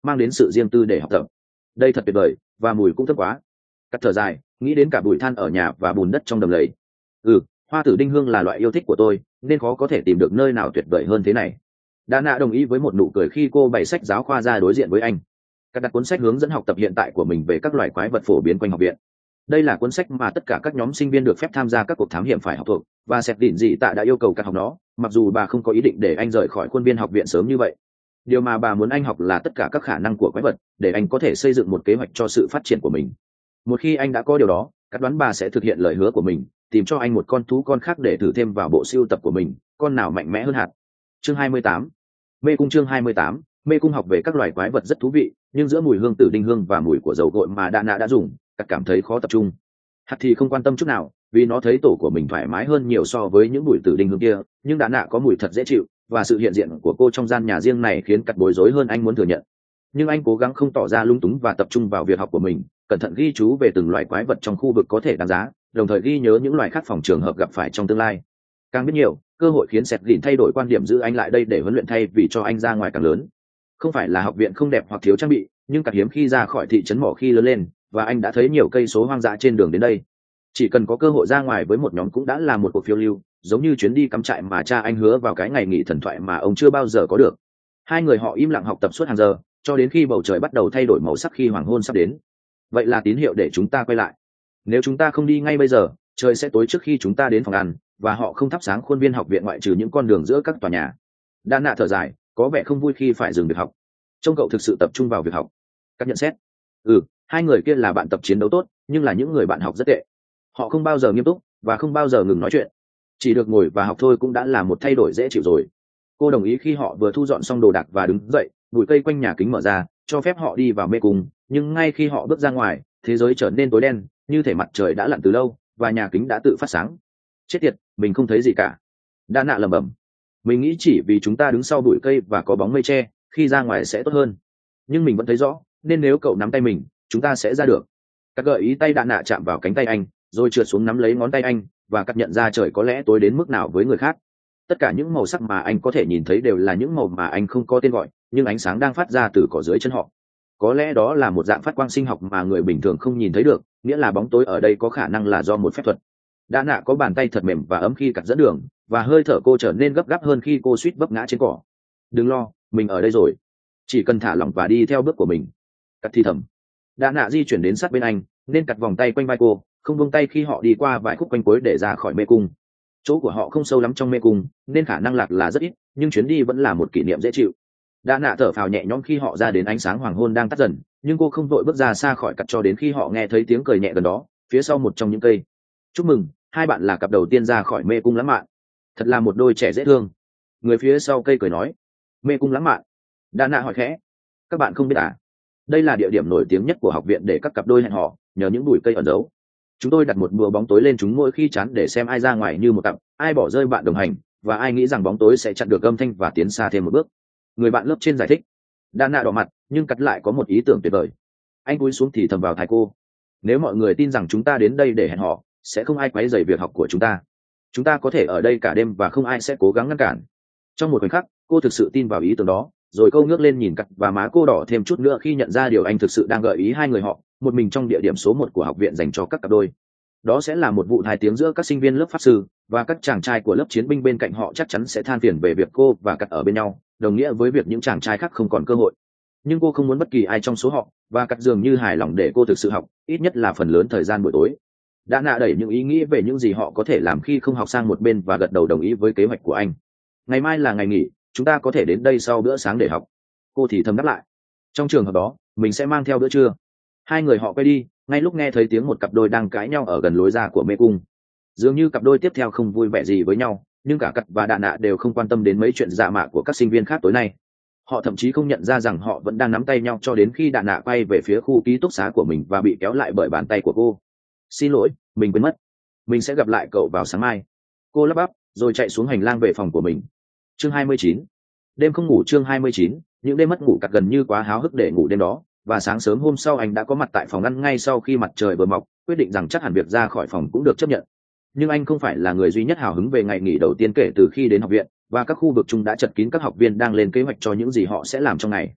[SPEAKER 1] mang đến sự riêng tư để học tập. Đây thật tuyệt vời, và mùi cũng thơm quá. Cắt thở dài, nghĩ đến cả bụi than ở nhà và bùn đất trong đầm lầy. Ừ, hoa tử đinh hương là loại yêu thích của tôi, nên khó có thể tìm được nơi nào tuyệt vời hơn thế này. Đa nạ đồng ý với một nụ cười khi cô bày sách giáo khoa ra đối diện với anh. Cắt đặt cuốn sách hướng dẫn học tập hiện tại của mình về các loài quái vật phổ biến quanh học viện. Đây là cuốn sách mà tất cả các nhóm sinh viên được phép tham gia các cuộc thám hiểm phải học thuộc, và Sẹt Đỉnh Dị Tạ đã yêu cầu Cắt học nó, mặc dù bà không có ý định để anh rời khỏi khuôn viên học viện sớm như vậy. Điều mà bà muốn anh học là tất cả các khả năng của quái vật, để anh có thể xây dựng một kế hoạch cho sự phát triển của mình. Một khi anh đã có điều đó, Cắt đoán bà sẽ thực hiện lời hứa của mình, tìm cho anh một con thú con khác để thử thêm vào bộ sưu tập của mình, con nào mạnh mẽ hơn hạt. Chương hai mươi tám, Mê cung. Chương hai mươi tám, Mê cung. Học về các loài quái vật rất thú vị, nhưng giữa mùi hương tử đinh hương và mùi của dầu gội mà Đa Nạ đã dùng, Cắt cảm thấy khó tập trung. Hạt thì không quan tâm chút nào, vì nó thấy tổ của mình thoải mái hơn nhiều so với những mùi tử đinh hương kia, nhưng Đa Nạ có mùi thật dễ chịu, và sự hiện diện của cô trong gian nhà riêng này khiến Cắt bối rối hơn anh muốn thừa nhận. Nhưng anh cố gắng không tỏ ra lung túng và tập trung vào việc học của mình, cẩn thận ghi chú về từng loài quái vật trong khu vực có thể đáng giá, đồng thời ghi nhớ những loài khác phòng trường hợp gặp phải trong tương lai. Càng biết nhiều, cơ hội khiến Sẹt Lìn thay đổi quan điểm giữ anh lại đây để huấn luyện thay vì cho anh ra ngoài càng lớn. Không phải là học viện không đẹp hoặc thiếu trang bị, nhưng Cắt hiếm khi ra khỏi thị trấn mỏ khi lớn lên, và anh đã thấy nhiều cây số hoang dã trên đường đến đây. Chỉ cần có cơ hội ra ngoài với một nhóm cũng đã là một cuộc phiêu lưu, giống như chuyến đi cắm trại mà cha anh hứa vào cái ngày nghỉ thần thoại mà ông chưa bao giờ có được. Hai người họ im lặng học tập suốt hàng giờ, cho đến khi bầu trời bắt đầu thay đổi màu sắc khi hoàng hôn sắp đến. Vậy là tín hiệu để chúng ta quay lại. Nếu chúng ta không đi ngay bây giờ, trời sẽ tối trước khi chúng ta đến phòng ăn, và họ không thắp sáng khuôn viên học viện ngoại trừ những con đường giữa các tòa nhà. Đa Nạ thở dài, có vẻ không vui khi phải dừng việc học. Trông cậu thực sự tập trung vào việc học. Các nhận xét. Ừ, hai người kia là bạn tập chiến đấu tốt, nhưng là những người bạn học rất tệ. Họ không bao giờ nghiêm túc, và không bao giờ ngừng nói chuyện. Chỉ được ngồi và học thôi cũng đã là một thay đổi dễ chịu rồi. Cô đồng ý khi họ vừa thu dọn xong đồ đạc và đứng dậy, bụi cây quanh nhà kính mở ra, cho phép họ đi vào mê cung. Nhưng ngay khi họ bước ra ngoài, thế giới trở nên tối đen, như thể mặt trời đã lặn từ lâu, và nhà kính đã tự phát sáng. Chết tiệt, mình không thấy gì cả. Đa Nạ lẩm bẩm. Mình nghĩ chỉ vì chúng ta đứng sau bụi cây và có bóng mây che, khi ra ngoài sẽ tốt hơn. Nhưng mình vẫn thấy rõ, nên nếu cậu nắm tay mình, chúng ta sẽ ra được. Các gợi ý tay Đa Nạ chạm vào cánh tay anh, rồi trượt xuống nắm lấy ngón tay anh, và Cắt nhận ra trời có lẽ tối đến mức nào với người khác. Tất cả những màu sắc mà anh có thể nhìn thấy đều là những màu mà anh không có tên gọi, nhưng ánh sáng đang phát ra từ cỏ dưới chân họ. Có lẽ đó là một dạng phát quang sinh học mà người bình thường không nhìn thấy được, nghĩa là bóng tối ở đây có khả năng là do một phép thuật. Đa Nạ có bàn tay thật mềm và ấm khi Cắt dẫn đường, và hơi thở cô trở nên gấp gáp hơn khi cô suýt vấp ngã trên cỏ. Đừng lo, mình ở đây rồi. Chỉ cần thả lỏng và đi theo bước của mình. Cắt thì thầm. Đa Nạ di chuyển đến sát bên anh, nên Cắt vòng tay quanh vai cô, không buông tay khi họ đi qua vài khúc quanh cuối để ra khỏi mê cung. Chỗ của họ không sâu lắm trong mê cung, nên khả năng lạc là rất ít, nhưng chuyến đi vẫn là một kỷ niệm dễ chịu. Đa Nạ thở phào nhẹ nhõm khi họ ra đến ánh sáng hoàng hôn đang tắt dần, nhưng cô không vội bước ra xa khỏi Cắt cho đến khi họ nghe thấy tiếng cười nhẹ gần đó, phía sau một trong những cây. Chúc mừng, hai bạn là cặp đầu tiên ra khỏi mê cung lãng mạn. Thật là một đôi trẻ dễ thương. Người phía sau cây cười nói. Mê cung lãng mạn? Đa Nạ hỏi khẽ. Các bạn không biết à? Đây là địa điểm nổi tiếng nhất của học viện để các cặp đôi hẹn hò, nhờ những bụi cây ẩn giấu. Chúng tôi đặt một bùa bóng tối lên chúng mỗi khi chán để xem ai ra ngoài như một cặp, ai bỏ rơi bạn đồng hành, và ai nghĩ rằng bóng tối sẽ chặn được âm thanh và tiến xa thêm một bước. Người bạn lớp trên giải thích. Đa Nạ đỏ mặt, nhưng Cắt lại có một ý tưởng tuyệt vời. Anh cúi xuống thì thầm vào tai cô. Nếu mọi người tin rằng chúng ta đến đây để hẹn hò, sẽ không ai quấy rầy việc học của chúng ta. Chúng ta có thể ở đây cả đêm và không ai sẽ cố gắng ngăn cản. Trong một khoảnh khắc, cô thực sự tin vào ý tưởng đó, rồi câu ngước lên nhìn Cắt, và má cô đỏ thêm chút nữa khi nhận ra điều anh thực sự đang gợi ý hai người họ, một mình trong địa điểm số một của học viện dành cho các cặp đôi. Đó sẽ là một vụ hai tiếng giữa các sinh viên lớp pháp sư, và các chàng trai của lớp chiến binh bên cạnh họ chắc chắn sẽ than phiền về việc cô và Cắt ở bên nhau, đồng nghĩa với việc những chàng trai khác không còn cơ hội. Nhưng cô không muốn bất kỳ ai trong số họ, và Cắt dường như hài lòng để cô thực sự học, ít nhất là phần lớn thời gian buổi tối. Đã Nạ đẩy những ý nghĩ về những gì họ có thể làm khi không học sang một bên và gật đầu đồng ý với kế hoạch của anh. Ngày mai là ngày nghỉ, chúng ta có thể đến đây sau bữa sáng để học. Cô thì thầm đáp lại. Trong trường hợp đó, mình sẽ mang theo bữa trưa. Hai người họ quay đi, ngay lúc nghe thấy tiếng một cặp đôi đang cãi nhau ở gần lối ra của mê cung. Dường như cặp đôi tiếp theo không vui vẻ gì với nhau, nhưng cả Cắt và Đạ Nạ đều không quan tâm đến mấy chuyện dạ mạ của các sinh viên khác tối nay. Họ thậm chí không nhận ra rằng họ vẫn đang nắm tay nhau cho đến khi Đạ Nạ quay về phía khu ký túc xá của mình và bị kéo lại bởi bàn tay của cô. Xin lỗi, mình quên mất. Mình sẽ gặp lại cậu vào sáng mai. Cô lắp bắp, rồi chạy xuống hành lang về phòng của mình. Chương hai mươi chín. Đêm không ngủ. Chương hai mươi chín. Những đêm mất ngủ Cắt gần như quá háo hức để ngủ đêm đó, và sáng sớm hôm sau anh đã có mặt tại phòng ăn ngay sau khi mặt trời vừa mọc, quyết định rằng chắc hẳn việc ra khỏi phòng cũng được chấp nhận. Nhưng anh không phải là người duy nhất hào hứng về ngày nghỉ đầu tiên kể từ khi đến học viện, và các khu vực chung đã chật kín các học viên đang lên kế hoạch cho những gì họ sẽ làm trong ngày.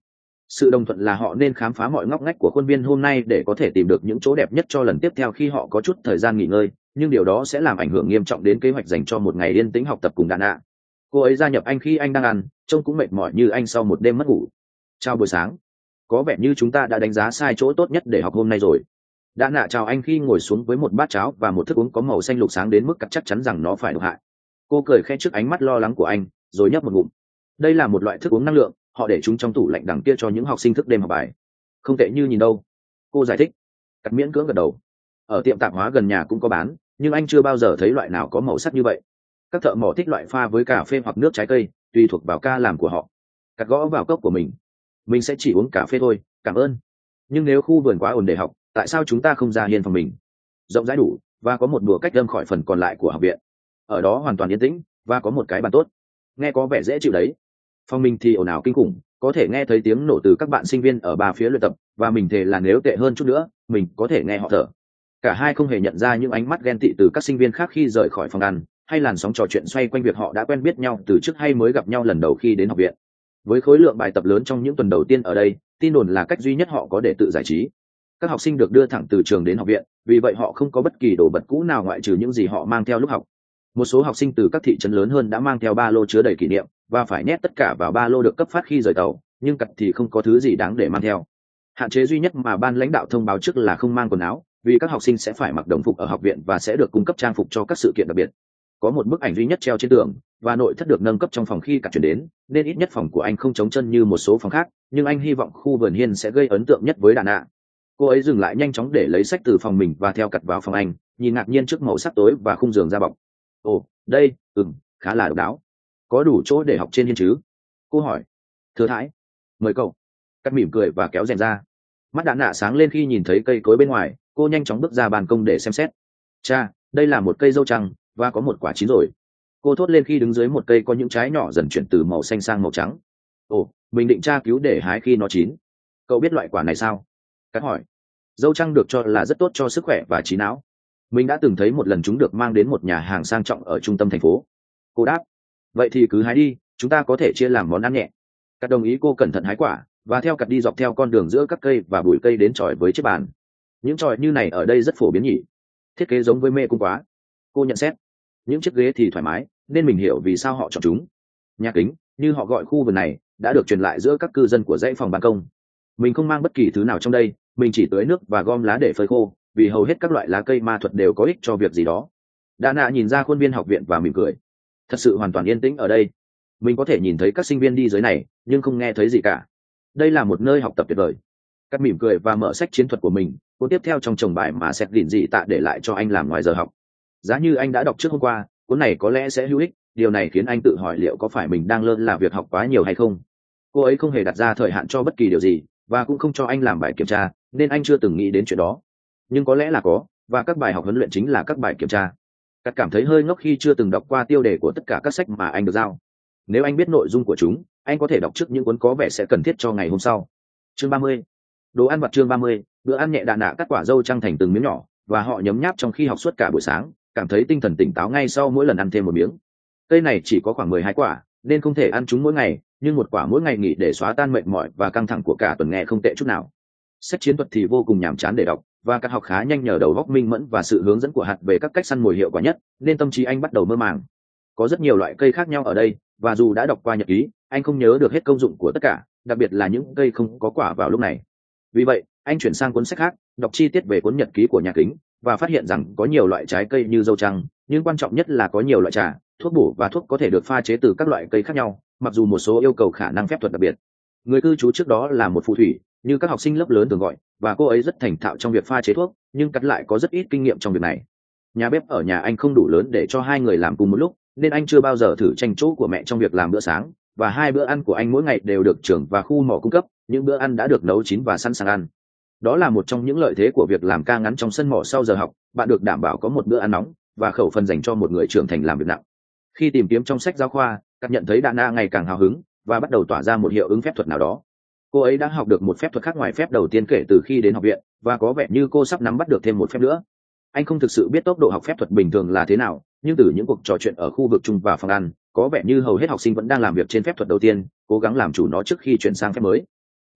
[SPEAKER 1] Sự đồng thuận là họ nên khám phá mọi ngóc ngách của khuôn viên hôm nay để có thể tìm được những chỗ đẹp nhất cho lần tiếp theo khi họ có chút thời gian nghỉ ngơi, nhưng điều đó sẽ làm ảnh hưởng nghiêm trọng đến kế hoạch dành cho một ngày yên tĩnh học tập cùng đàn ạ. Cô ấy gia nhập anh khi anh đang ăn, trông cũng mệt mỏi như anh sau một đêm mất ngủ. Chào buổi sáng. Có vẻ như chúng ta đã đánh giá sai chỗ tốt nhất để học hôm nay rồi. Đã nạ chào anh khi ngồi xuống với một bát cháo và một thức uống có màu xanh lục sáng đến mức chắc chắn rằng nó phải độc hại. Cô cười khẽ trước ánh mắt lo lắng của anh, rồi nhấp một ngụm. Đây là một loại thức uống năng lượng, họ để chúng trong tủ lạnh đằng kia cho những học sinh thức đêm học bài. Không tệ như nhìn đâu. Cô giải thích. Cắt miễn cưỡng gật đầu. Ở tiệm tạp hóa gần nhà cũng có bán, nhưng anh chưa bao giờ thấy loại nào có màu sắc như vậy. Các thợ mỏ thích loại pha với cà phê hoặc nước trái cây, tùy thuộc vào ca làm của họ. Cắt gõ vào cốc của mình. Mình sẽ chỉ uống cà phê thôi, cảm ơn. Nhưng nếu khu vườn quá ồn để học, tại sao chúng ta không ra hiên phòng mình? Rộng rãi đủ, và có một đùa cách đâm khỏi phần còn lại của học viện. Ở đó hoàn toàn yên tĩnh, và có một cái bàn tốt. Nghe có vẻ dễ chịu đấy. Phòng mình thì ồn ào kinh khủng, có thể nghe thấy tiếng nổ từ các bạn sinh viên ở ba phía luyện tập, và mình thề là nếu tệ hơn chút nữa, mình có thể nghe họ thở. Cả hai không hề nhận ra những ánh mắt ghen tị từ các sinh viên khác khi rời khỏi phòng ăn, hay làn sóng trò chuyện xoay quanh việc họ đã quen biết nhau từ trước hay mới gặp nhau lần đầu khi đến học viện. Với khối lượng bài tập lớn trong những tuần đầu tiên ở đây, tin đồn là cách duy nhất họ có để tự giải trí. Các học sinh được đưa thẳng từ trường đến học viện, vì vậy họ không có bất kỳ đồ vật cũ nào ngoại trừ những gì họ mang theo lúc học. Một số học sinh từ các thị trấn lớn hơn đã mang theo ba lô chứa đầy kỷ niệm, và phải nhét tất cả vào ba lô được cấp phát khi rời tàu, nhưng Cật thì không có thứ gì đáng để mang theo. Hạn chế duy nhất mà ban lãnh đạo thông báo trước là không mang quần áo, vì các học sinh sẽ phải mặc đồng phục ở học viện và sẽ được cung cấp trang phục cho các sự kiện đặc biệt. Có một bức ảnh duy nhất treo trên tường, và nội thất được nâng cấp trong phòng khi Cật chuyển đến, nên ít nhất phòng của anh không trống chân như một số phòng khác, nhưng anh hy vọng khu vườn hiên sẽ gây ấn tượng nhất với đàn ạ. Cô ấy dừng lại nhanh chóng để lấy sách từ phòng mình và theo Cật vào phòng anh, nhìn ngạc nhiên trước màu sắc tối và khung giường da bọc. Ồ, đây, ừm, khá là độc đáo. Có đủ chỗ để học trên hiên chứ? Cô hỏi. Thưa Thái, mời cậu. Cắt mỉm cười và kéo rèm ra. Mắt đạn nạ sáng lên khi nhìn thấy cây cối bên ngoài, cô nhanh chóng bước ra ban công để xem xét. Cha, đây là một cây dâu trăng, và có một quả chín rồi. Cô thốt lên khi đứng dưới một cây có những trái nhỏ dần chuyển từ màu xanh sang màu trắng. Ồ, mình định tra cứu để hái khi nó chín. Cậu biết loại quả này sao? Cắt hỏi. Dâu trăng được cho là rất tốt cho sức khỏe và trí não. Mình đã từng thấy một lần chúng được mang đến một nhà hàng sang trọng ở trung tâm thành phố. Cô đáp. Vậy thì cứ hái đi, chúng ta có thể chia làm món ăn nhẹ. Cắt đồng ý. Cô cẩn thận hái quả, và theo Cắt đi dọc theo con đường giữa các cây và bụi cây đến chòi với chiếc bàn. Những chòi như này ở đây rất phổ biến nhỉ? Thiết kế giống với mê cung quá. Cô nhận xét. Những chiếc ghế thì thoải mái, nên mình hiểu vì sao họ chọn chúng. Nhà kính, như họ gọi khu vườn này, đã được truyền lại giữa các cư dân của dãy phòng ban công. Mình không mang bất kỳ thứ nào trong đây, mình chỉ tưới nước và gom lá để phơi khô, vì hầu hết các loại lá cây ma thuật đều có ích cho việc gì đó. Đa nạ nhìn ra khuôn viên học viện và mỉm cười. Thật sự hoàn toàn yên tĩnh ở đây. Mình có thể nhìn thấy các sinh viên đi dưới này, nhưng không nghe thấy gì cả. Đây là một nơi học tập tuyệt vời. Cắt mỉm cười và mở sách chiến thuật của mình, cuốn tiếp theo trong chồng bài mà Seth Lin dị tạ để lại cho anh làm ngoài giờ học. Giá như anh đã đọc trước hôm qua, cuốn này có lẽ sẽ hữu ích. Điều này khiến anh tự hỏi liệu có phải mình đang lơ là việc học quá nhiều hay không. Cô ấy không hề đặt ra thời hạn cho bất kỳ điều gì, và cũng không cho anh làm bài kiểm tra, nên anh chưa từng nghĩ đến chuyện đó. Nhưng có lẽ là có, và các bài học huấn luyện chính là các bài kiểm tra. Cắt cảm thấy hơi ngốc khi chưa từng đọc qua tiêu đề của tất cả các sách mà anh được giao. Nếu anh biết nội dung của chúng, anh có thể đọc trước những cuốn có vẻ sẽ cần thiết cho ngày hôm sau. Chương ba mươi. Đồ ăn vặt. Chương ba mươi. Bữa ăn nhẹ. Đạn nạ cắt quả dâu trăng thành từng miếng nhỏ, và họ nhấm nháp trong khi học suốt cả buổi sáng, cảm thấy tinh thần tỉnh táo ngay sau mỗi lần ăn thêm một miếng. Cây này chỉ có khoảng mười hai quả, nên không thể ăn chúng mỗi ngày, nhưng một quả mỗi ngày nghỉ để xóa tan mệt mỏi và căng thẳng của cả tuần nghe không tệ chút nào. Sách chiến thuật thì vô cùng nhàm chán để đọc, và các học khá nhanh nhờ đầu óc minh mẫn và sự hướng dẫn của hạt về các cách săn mồi hiệu quả nhất, nên tâm trí anh bắt đầu mơ màng. Có rất nhiều loại cây khác nhau ở đây, và dù đã đọc qua nhật ký, anh không nhớ được hết công dụng của tất cả, đặc biệt là những cây không có quả vào lúc này. Vì vậy, anh chuyển sang cuốn sách khác, đọc chi tiết về cuốn nhật ký của nhà kính, và phát hiện rằng có nhiều loại trái cây như dâu trăng, nhưng quan trọng nhất là có nhiều loại trà, thuốc bổ và thuốc có thể được pha chế từ các loại cây khác nhau, mặc dù một số yêu cầu khả năng phép thuật đặc biệt. Người cư trú trước đó là một phù thủy, như các học sinh lớp lớn thường gọi, và cô ấy rất thành thạo trong việc pha chế thuốc, nhưng Cắt lại có rất ít kinh nghiệm trong việc này. Nhà bếp ở nhà anh không đủ lớn để cho hai người làm cùng một lúc, nên anh chưa bao giờ thử tranh chỗ của mẹ trong việc làm bữa sáng, và hai bữa ăn của anh mỗi ngày đều được trường và khu mỏ cung cấp, những bữa ăn đã được nấu chín và sẵn sàng ăn. Đó là một trong những lợi thế của việc làm ca ngắn trong sân mỏ sau giờ học, bạn được đảm bảo có một bữa ăn nóng và khẩu phần dành cho một người trưởng thành làm việc nặng. Khi tìm kiếm trong sách giáo khoa, Cắt nhận thấy Đa Na ngày càng hào hứng và bắt đầu tỏa ra một hiệu ứng phép thuật nào đó. Cô ấy đã học được một phép thuật khác ngoài phép đầu tiên kể từ khi đến học viện, và có vẻ như cô sắp nắm bắt được thêm một phép nữa. Anh không thực sự biết tốc độ học phép thuật bình thường là thế nào, nhưng từ những cuộc trò chuyện ở khu vực chung và phòng ăn, có vẻ như hầu hết học sinh vẫn đang làm việc trên phép thuật đầu tiên, cố gắng làm chủ nó trước khi chuyển sang phép mới.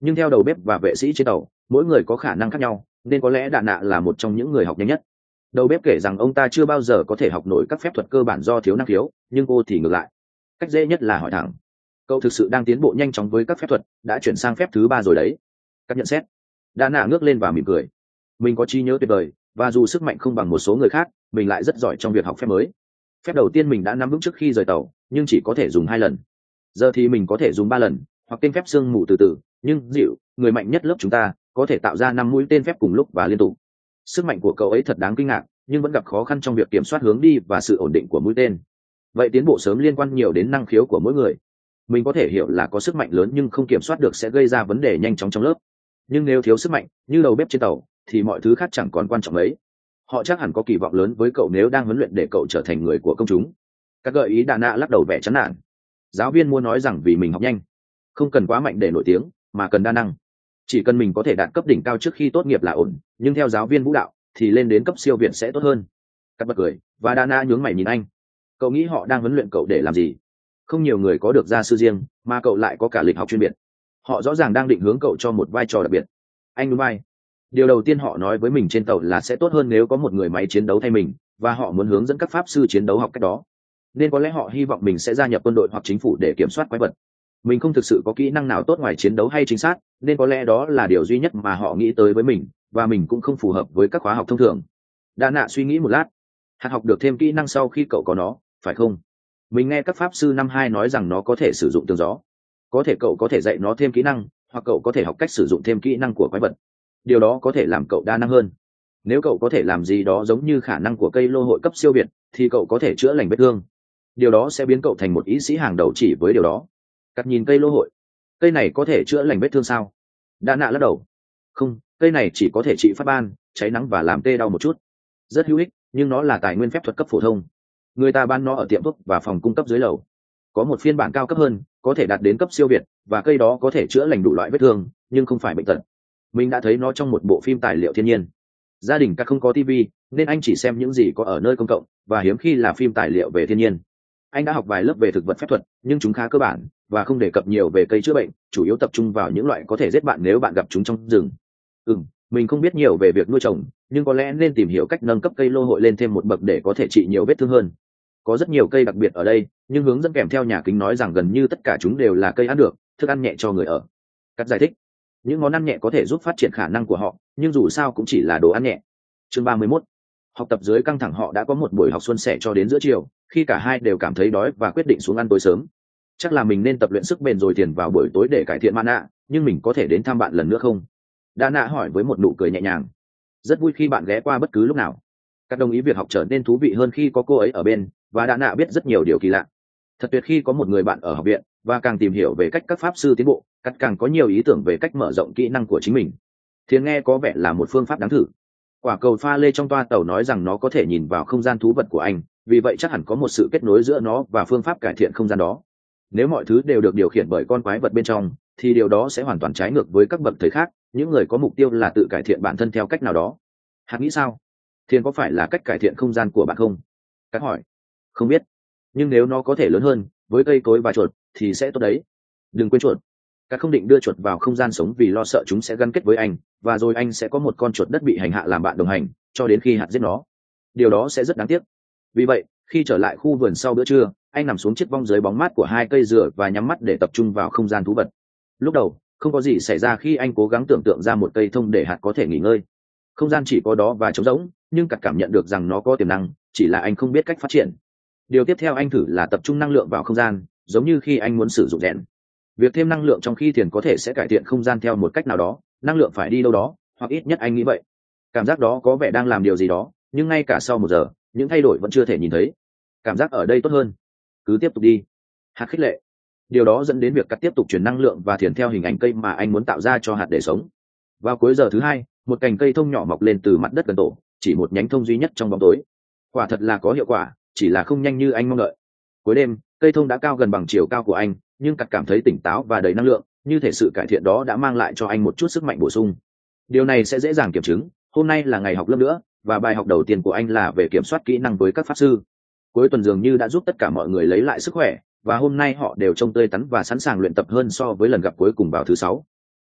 [SPEAKER 1] nhưng theo đầu bếp và vệ sĩ trên tàu mỗi người có khả năng khác nhau, nên có lẽ Đạ Nạ là một trong những người học nhanh nhất. Đầu bếp kể rằng ông ta chưa bao giờ có thể học nổi các phép thuật cơ bản do thiếu năng khiếu, nhưng cô thì ngược lại. Cách dễ nhất là hỏi thẳng. Cậu thực sự đang tiến bộ nhanh chóng với các phép thuật, đã chuyển sang phép thứ ba rồi đấy. Các nhận xét. Đạ Nạ ngước lên và mỉm cười. Mình có trí nhớ tuyệt vời, và dù sức mạnh không bằng một số người khác, mình lại rất giỏi trong việc học phép mới. Phép đầu tiên mình đã nắm vững trước khi rời tàu, nhưng chỉ có thể dùng hai lần. Giờ thì mình có thể dùng ba lần, hoặc tên phép sương mù từ từ, nhưng dịu, người mạnh nhất lớp chúng ta, có thể tạo ra năm mũi tên phép cùng lúc và liên tục. Sức mạnh của cậu ấy thật đáng kinh ngạc, nhưng vẫn gặp khó khăn trong việc kiểm soát hướng đi và sự ổn định của mũi tên. Vậy tiến bộ sớm liên quan nhiều đến năng khiếu của mỗi người. Mình có thể hiểu là có sức mạnh lớn nhưng không kiểm soát được sẽ gây ra vấn đề nhanh chóng trong lớp. Nhưng nếu thiếu sức mạnh, như đầu bếp trên tàu, thì mọi thứ khác chẳng còn quan trọng mấy. Họ chắc hẳn có kỳ vọng lớn với cậu nếu đang huấn luyện để cậu trở thành người của công chúng. Các gợi ý Đạ Nạ lắc đầu vẻ chán nản. Giáo viên muốn nói rằng vì mình học nhanh, không cần quá mạnh để nổi tiếng, mà cần đa năng. Chỉ cần mình có thể đạt cấp đỉnh cao trước khi tốt nghiệp là ổn, nhưng theo giáo viên vũ đạo thì lên đến cấp siêu việt sẽ tốt hơn. Cắt bật cười, và Đạ Nạ nhướng mày nhìn anh. Cậu nghĩ họ đang huấn luyện cậu để làm gì? Không nhiều người có được gia sư riêng, mà cậu lại có cả lịch học chuyên biệt. Họ rõ ràng đang định hướng cậu cho một vai trò đặc biệt. Anh đúng vai. Điều đầu tiên họ nói với mình trên tàu là sẽ tốt hơn nếu có một người máy chiến đấu thay mình, và họ muốn hướng dẫn các pháp sư chiến đấu học cách đó. Nên có lẽ họ hy vọng mình sẽ gia nhập quân đội hoặc chính phủ để kiểm soát quái vật. Mình không thực sự có kỹ năng nào tốt ngoài chiến đấu hay chính xác, nên có lẽ đó là điều duy nhất mà họ nghĩ tới với mình, và mình cũng không phù hợp với các khóa học thông thường. Đạ Nạ suy nghĩ một lát. Hạt học được thêm kỹ năng sau khi cậu có nó, phải không? Mình nghe các pháp sư năm hai nói rằng nó có thể sử dụng tường gió. Có thể cậu có thể dạy nó thêm kỹ năng, hoặc cậu có thể học cách sử dụng thêm kỹ năng của quái vật. Điều đó có thể làm cậu đa năng hơn. Nếu cậu có thể làm gì đó giống như khả năng của cây lô hội cấp siêu việt, thì cậu có thể chữa lành vết thương. Điều đó sẽ biến cậu thành một y sĩ hàng đầu chỉ với điều đó. Cắt nhìn cây lô hội. Cây này có thể chữa lành vết thương sao? Đạ Nạ lắc đầu. Không, cây này chỉ có thể trị phát ban, cháy nắng và làm tê đau một chút. Rất hữu ích, nhưng nó là tài nguyên phép thuật cấp phổ thông. Người ta bán nó ở tiệm thuốc và phòng cung cấp dưới lầu. Có một phiên bản cao cấp hơn, có thể đạt đến cấp siêu việt, và cây đó có thể chữa lành đủ loại vết thương, nhưng không phải bệnh tật. Mình đã thấy nó trong một bộ phim tài liệu thiên nhiên. Gia đình các không có tivi, nên anh chỉ xem những gì có ở nơi công cộng, và hiếm khi là phim tài liệu về thiên nhiên. Anh đã học vài lớp về thực vật phép thuật, nhưng chúng khá cơ bản và không đề cập nhiều về cây chữa bệnh, chủ yếu tập trung vào những loại có thể giết bạn nếu bạn gặp chúng trong rừng. Ừ, mình không biết nhiều về việc nuôi trồng, nhưng có lẽ nên tìm hiểu cách nâng cấp cây lô hội lên thêm một bậc để có thể trị nhiều vết thương hơn. Có rất nhiều cây đặc biệt ở đây, nhưng hướng dẫn kèm theo nhà kính nói rằng gần như tất cả chúng đều là cây ăn được, thức ăn nhẹ cho người ở. Cắt giải thích. Những món ăn nhẹ có thể giúp phát triển khả năng của họ, nhưng dù sao cũng chỉ là đồ ăn nhẹ. Chương ba mươi mốt. Học tập dưới căng thẳng, họ đã có một buổi học suôn sẻ cho đến giữa chiều, khi cả hai đều cảm thấy đói và quyết định xuống ăn tối sớm. Chắc là mình nên tập luyện sức bền rồi tiền vào buổi tối để cải thiện mana, nhưng mình có thể đến thăm bạn lần nữa không? Đạ Nạ hỏi với một nụ cười nhẹ nhàng. Rất vui khi bạn ghé qua bất cứ lúc nào. Các đồng ý việc học trở nên thú vị hơn khi có cô ấy ở bên, và Đạ Nạ biết rất nhiều điều kỳ lạ. Thật tuyệt khi có một người bạn ở học viện, và càng tìm hiểu về cách các pháp sư tiến bộ, cắt càng có nhiều ý tưởng về cách mở rộng kỹ năng của chính mình. Thiền nghe có vẻ là một phương pháp đáng thử. Quả cầu pha lê trong toa tàu nói rằng nó có thể nhìn vào không gian thú vật của anh, vì vậy chắc hẳn có một sự kết nối giữa nó và phương pháp cải thiện không gian đó. Nếu mọi thứ đều được điều khiển bởi con quái vật bên trong, thì điều đó sẽ hoàn toàn trái ngược với các bậc thầy khác, những người có mục tiêu là tự cải thiện bản thân theo cách nào đó. Hạt nghĩ sao? Thiền có phải là cách cải thiện không gian của bạn không? Các hỏi. Không biết. Nhưng nếu nó có thể lớn hơn, với cây cối và chuột, thì sẽ tốt đấy. Đừng quên chuột. Các không định đưa chuột vào không gian sống vì lo sợ chúng sẽ gắn kết với anh, và rồi anh sẽ có một con chuột đất bị hành hạ làm bạn đồng hành, cho đến khi hạt giết nó. Điều đó sẽ rất đáng tiếc. Vì vậy, khi trở lại khu vườn sau bữa trưa, anh nằm xuống chiếc vong dưới bóng mát của hai cây dừa và nhắm mắt để tập trung vào không gian thú vật. Lúc đầu, không có gì xảy ra khi anh cố gắng tưởng tượng ra một cây thông để hạt có thể nghỉ ngơi. Không gian chỉ có đó và trống rỗng, nhưng Cắt cảm nhận được rằng nó có tiềm năng, chỉ là anh không biết cách phát triển. Điều tiếp theo anh thử là tập trung năng lượng vào không gian, giống như khi anh muốn sử dụng rèn. Việc thêm năng lượng trong khi thiền có thể sẽ cải thiện không gian theo một cách nào đó, năng lượng phải đi đâu đó, hoặc ít nhất anh nghĩ vậy. Cảm giác đó có vẻ đang làm điều gì đó, nhưng ngay cả sau một giờ, những thay đổi vẫn chưa thể nhìn thấy. Cảm giác ở đây tốt hơn. Cứ tiếp tục đi. Hạt khích lệ. Điều đó dẫn đến việc Cắt tiếp tục truyền năng lượng và thiền theo hình ảnh cây mà anh muốn tạo ra cho hạt để sống. Vào cuối giờ thứ hai, một cành cây thông nhỏ mọc lên từ mặt đất gần tổ, chỉ một nhánh thông duy nhất trong bóng tối. Quả thật là có hiệu quả, chỉ là không nhanh như anh mong đợi. Cuối đêm, cây thông đã cao gần bằng chiều cao của anh, nhưng Cắt cảm thấy tỉnh táo và đầy năng lượng, như thể sự cải thiện đó đã mang lại cho anh một chút sức mạnh bổ sung. Điều này sẽ dễ dàng kiểm chứng. Hôm nay là ngày học lớp nữa, và bài học đầu tiên của anh là về kiểm soát kỹ năng với các pháp sư. Cuối tuần dường như đã giúp tất cả mọi người lấy lại sức khỏe, và hôm nay họ đều trông tươi tắn và sẵn sàng luyện tập hơn so với lần gặp cuối cùng vào thứ sáu.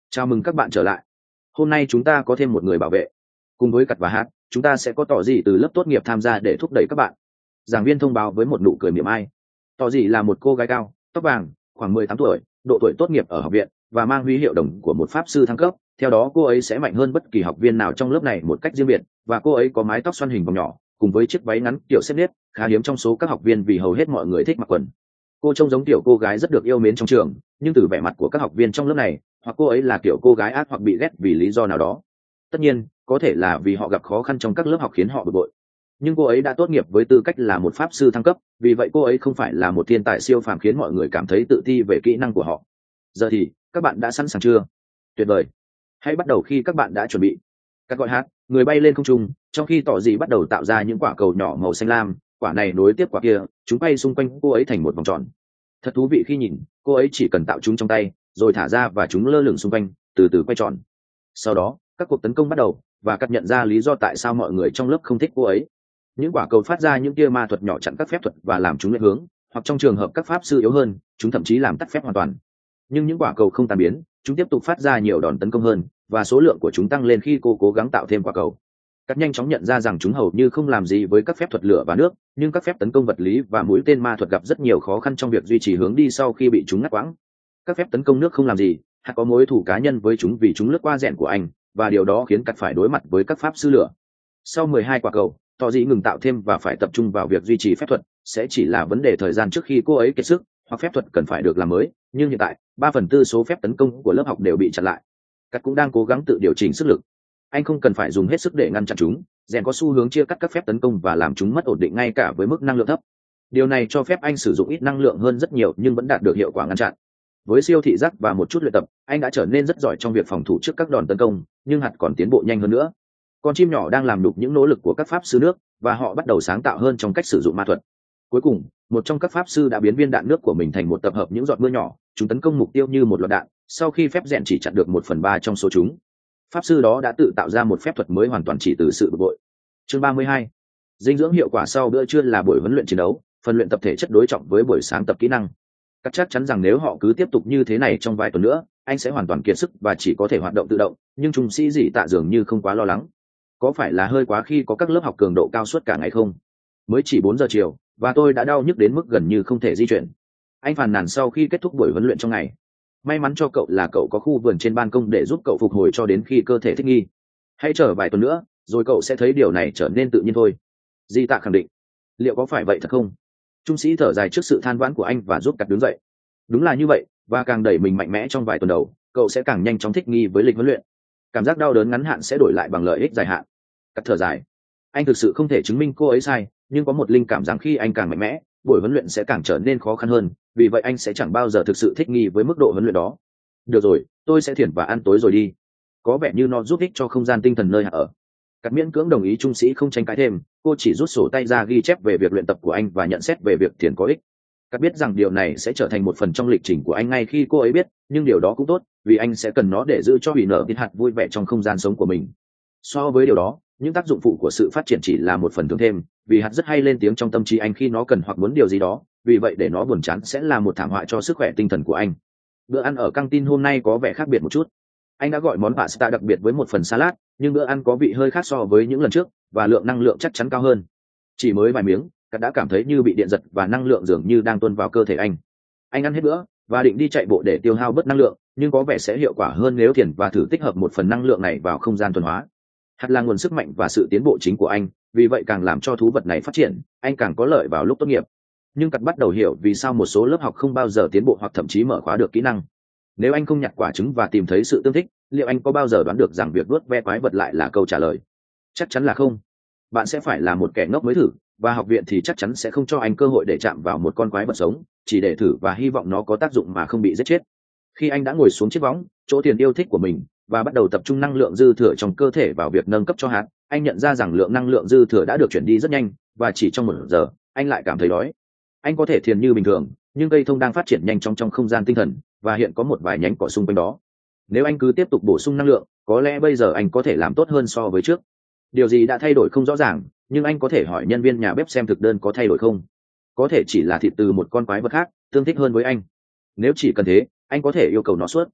[SPEAKER 1] Chào mừng các bạn trở lại. Hôm nay chúng ta có thêm một người bảo vệ. Cùng với Cặt và Hát, chúng ta sẽ có Tỏ Dị từ lớp tốt nghiệp tham gia để thúc đẩy các bạn. Giảng viên thông báo với một nụ cười mỉa mai. Tỏ Dị là một cô gái cao, tóc vàng, khoảng mười tám tuổi, độ tuổi tốt nghiệp ở học viện và mang huy hiệu đồng của một pháp sư thăng cấp. Theo đó cô ấy sẽ mạnh hơn bất kỳ học viên nào trong lớp này một cách riêng biệt, và cô ấy có mái tóc xoăn hình vòng nhỏ, cùng với chiếc váy ngắn kiểu xếp nếp, khá hiếm trong số các học viên vì hầu hết mọi người thích mặc quần. Cô trông giống kiểu cô gái rất được yêu mến trong trường, nhưng từ vẻ mặt của các học viên trong lớp này, hoặc cô ấy là kiểu cô gái ác hoặc bị ghét vì lý do nào đó. Tất nhiên, có thể là vì họ gặp khó khăn trong các lớp học khiến họ bực bội. Nhưng cô ấy đã tốt nghiệp với tư cách là một pháp sư thăng cấp, vì vậy cô ấy không phải là một thiên tài siêu phàm khiến mọi người cảm thấy tự ti về kỹ năng của họ. Giờ thì, các bạn đã sẵn sàng chưa? Tuyệt vời. Hãy bắt đầu khi các bạn đã chuẩn bị. Các gọi hát, người bay lên không trung, trong khi Tỏ Dị bắt đầu tạo ra những quả cầu nhỏ màu xanh lam, quả này nối tiếp quả kia, chúng bay xung quanh cô ấy thành một vòng tròn. Thật thú vị khi nhìn, cô ấy chỉ cần tạo chúng trong tay, rồi thả ra và chúng lơ lửng xung quanh, từ từ quay tròn. Sau đó, các cuộc tấn công bắt đầu, và Cắt nhận ra lý do tại sao mọi người trong lớp không thích cô ấy. Những quả cầu phát ra những tia ma thuật nhỏ chặn các phép thuật và làm chúng lệch hướng, hoặc trong trường hợp các pháp sư yếu hơn, chúng thậm chí làm tắt phép hoàn toàn. Nhưng những quả cầu không tan biến, chúng tiếp tục phát ra nhiều đòn tấn công hơn, và số lượng của chúng tăng lên khi cô cố gắng tạo thêm quả cầu. Cắt nhanh chóng nhận ra rằng chúng hầu như không làm gì với các phép thuật lửa và nước, nhưng các phép tấn công vật lý và mũi tên ma thuật gặp rất nhiều khó khăn trong việc duy trì hướng đi sau khi bị chúng ngắt quãng. Các phép tấn công nước không làm gì, Hạt có mối thù cá nhân với chúng vì chúng lướt qua rèn của anh, và điều đó khiến Cắt phải đối mặt với các pháp sư lửa. Sau mười hai quả cầu, Tỏ Dị ngừng tạo thêm và phải tập trung vào việc duy trì phép thuật, sẽ chỉ là vấn đề thời gian trước khi cô ấy kiệt sức, hoặc phép thuật cần phải được làm mới, nhưng hiện tại, ba phần tư số phép tấn công của lớp học đều bị chặn lại. Cắt cũng đang cố gắng tự điều chỉnh sức lực. Anh không cần phải dùng hết sức để ngăn chặn chúng, rèn có xu hướng chia cắt các phép tấn công và làm chúng mất ổn định ngay cả với mức năng lượng thấp. Điều này cho phép anh sử dụng ít năng lượng hơn rất nhiều nhưng vẫn đạt được hiệu quả ngăn chặn. Với siêu thị giác và một chút luyện tập, anh đã trở nên rất giỏi trong việc phòng thủ trước các đòn tấn công, nhưng Hạt còn tiến bộ nhanh hơn nữa. Con chim nhỏ đang làm đục những nỗ lực của các pháp sư nước, và họ bắt đầu sáng tạo hơn trong cách sử dụng ma thuật. Cuối cùng, một trong các pháp sư đã biến viên đạn nước của mình thành một tập hợp những giọt mưa nhỏ, chúng tấn công mục tiêu như một loạt đạn, sau khi phép rèn chỉ chặn được một phần ba trong số chúng. Pháp sư đó đã tự tạo ra một phép thuật mới hoàn toàn chỉ từ sự bực bội. Chương ba mươi hai. Dinh dưỡng hiệu quả sau bữa trưa là buổi huấn luyện chiến đấu, phần luyện tập thể chất đối trọng với buổi sáng tập kỹ năng. Các chắc chắn rằng nếu họ cứ tiếp tục như thế này trong vài tuần nữa, anh sẽ hoàn toàn kiệt sức và chỉ có thể hoạt động tự động, nhưng trung sĩ Dị Tạ dường như không quá lo lắng. Có phải là hơi quá khi có các lớp học cường độ cao suốt cả ngày không? Mới chỉ bốn giờ chiều, và tôi đã đau nhức đến mức gần như không thể di chuyển. Anh phàn nàn sau khi kết thúc buổi huấn luyện trong ngày. May mắn cho cậu là cậu có khu vườn trên ban công để giúp cậu phục hồi cho đến khi cơ thể thích nghi. Hãy chờ vài tuần nữa, rồi cậu sẽ thấy điều này trở nên tự nhiên thôi. Di Tạ khẳng định. Liệu có phải vậy thật không? Trung sĩ thở dài trước sự than vãn của anh và giúp Cắt đứng dậy. Đúng là như vậy, và càng đẩy mình mạnh mẽ trong vài tuần đầu, cậu sẽ càng nhanh chóng thích nghi với lịch huấn luyện. Cảm giác đau đớn ngắn hạn sẽ đổi lại bằng lợi ích dài hạn. Cắt thở dài. Anh thực sự không thể chứng minh cô ấy sai, nhưng có một linh cảm rằng khi anh càng mạnh mẽ, buổi huấn luyện sẽ càng trở nên khó khăn hơn, vì vậy anh sẽ chẳng bao giờ thực sự thích nghi với mức độ huấn luyện đó. Được rồi, tôi sẽ thiền và ăn tối rồi đi. Có vẻ như nó giúp ích cho không gian tinh thần nơi Hạ ở. Cắt miễn cưỡng đồng ý. Trung sĩ không tranh cãi thêm, cô chỉ rút sổ tay ra ghi chép về việc luyện tập của anh và nhận xét về việc thiền có ích. Cắt biết rằng điều này sẽ trở thành một phần trong lịch trình của anh ngay khi cô ấy biết, nhưng điều đó cũng tốt, vì anh sẽ cần nó để giữ cho hủy nở tin hạt vui vẻ trong không gian sống của mình. So với điều đó, những tác dụng phụ của sự phát triển chỉ là một phần thưởng thêm, vì hạt rất hay lên tiếng trong tâm trí anh khi nó cần hoặc muốn điều gì đó, vì vậy để nó buồn chán sẽ là một thảm họa cho sức khỏe tinh thần của anh. Bữa ăn ở căng tin hôm nay có vẻ khác biệt một chút. Anh đã gọi món pasta đặc biệt với một phần salad, nhưng bữa ăn có vị hơi khác so với những lần trước, và lượng năng lượng chắc chắn cao hơn. Chỉ mới vài miếng, Cắt đã cảm thấy như bị điện giật và năng lượng dường như đang tuôn vào cơ thể anh. Anh ăn hết bữa và định đi chạy bộ để tiêu hao bớt năng lượng, nhưng có vẻ sẽ hiệu quả hơn nếu thiền và thử tích hợp một phần năng lượng này vào không gian tuần hóa. Hạt là nguồn sức mạnh và sự tiến bộ chính của anh, vì vậy càng làm cho thú vật này phát triển, anh càng có lợi vào lúc tốt nghiệp. Nhưng Cắt bắt đầu hiểu vì sao một số lớp học không bao giờ tiến bộ hoặc thậm chí mở khóa được kỹ năng. Nếu anh không nhặt quả trứng và tìm thấy sự tương thích, liệu anh có bao giờ đoán được rằng việc đuốt ve quái vật lại là câu trả lời? Chắc chắn là không. Bạn sẽ phải là một kẻ ngốc mới thử, và học viện thì chắc chắn sẽ không cho anh cơ hội để chạm vào một con quái vật sống, chỉ để thử và hy vọng nó có tác dụng mà không bị giết chết. Khi anh đã ngồi xuống chiếc võng, chỗ thiền yêu thích của mình, và bắt đầu tập trung năng lượng dư thừa trong cơ thể vào việc nâng cấp cho hạt, anh nhận ra rằng lượng năng lượng dư thừa đã được chuyển đi rất nhanh, và chỉ trong một giờ, anh lại cảm thấy đói. Anh có thể thiền như bình thường, nhưng cây thông đang phát triển nhanh chóng trong không gian tinh thần, và hiện có một vài nhánh cỏ xung quanh đó. Nếu anh cứ tiếp tục bổ sung năng lượng, có lẽ bây giờ anh có thể làm tốt hơn so với trước. Điều gì đã thay đổi không rõ ràng, nhưng anh có thể hỏi nhân viên nhà bếp xem thực đơn có thay đổi không. Có thể chỉ là thịt từ một con quái vật khác, tương thích hơn với anh. Nếu chỉ cần thế, anh có thể yêu cầu nó suốt.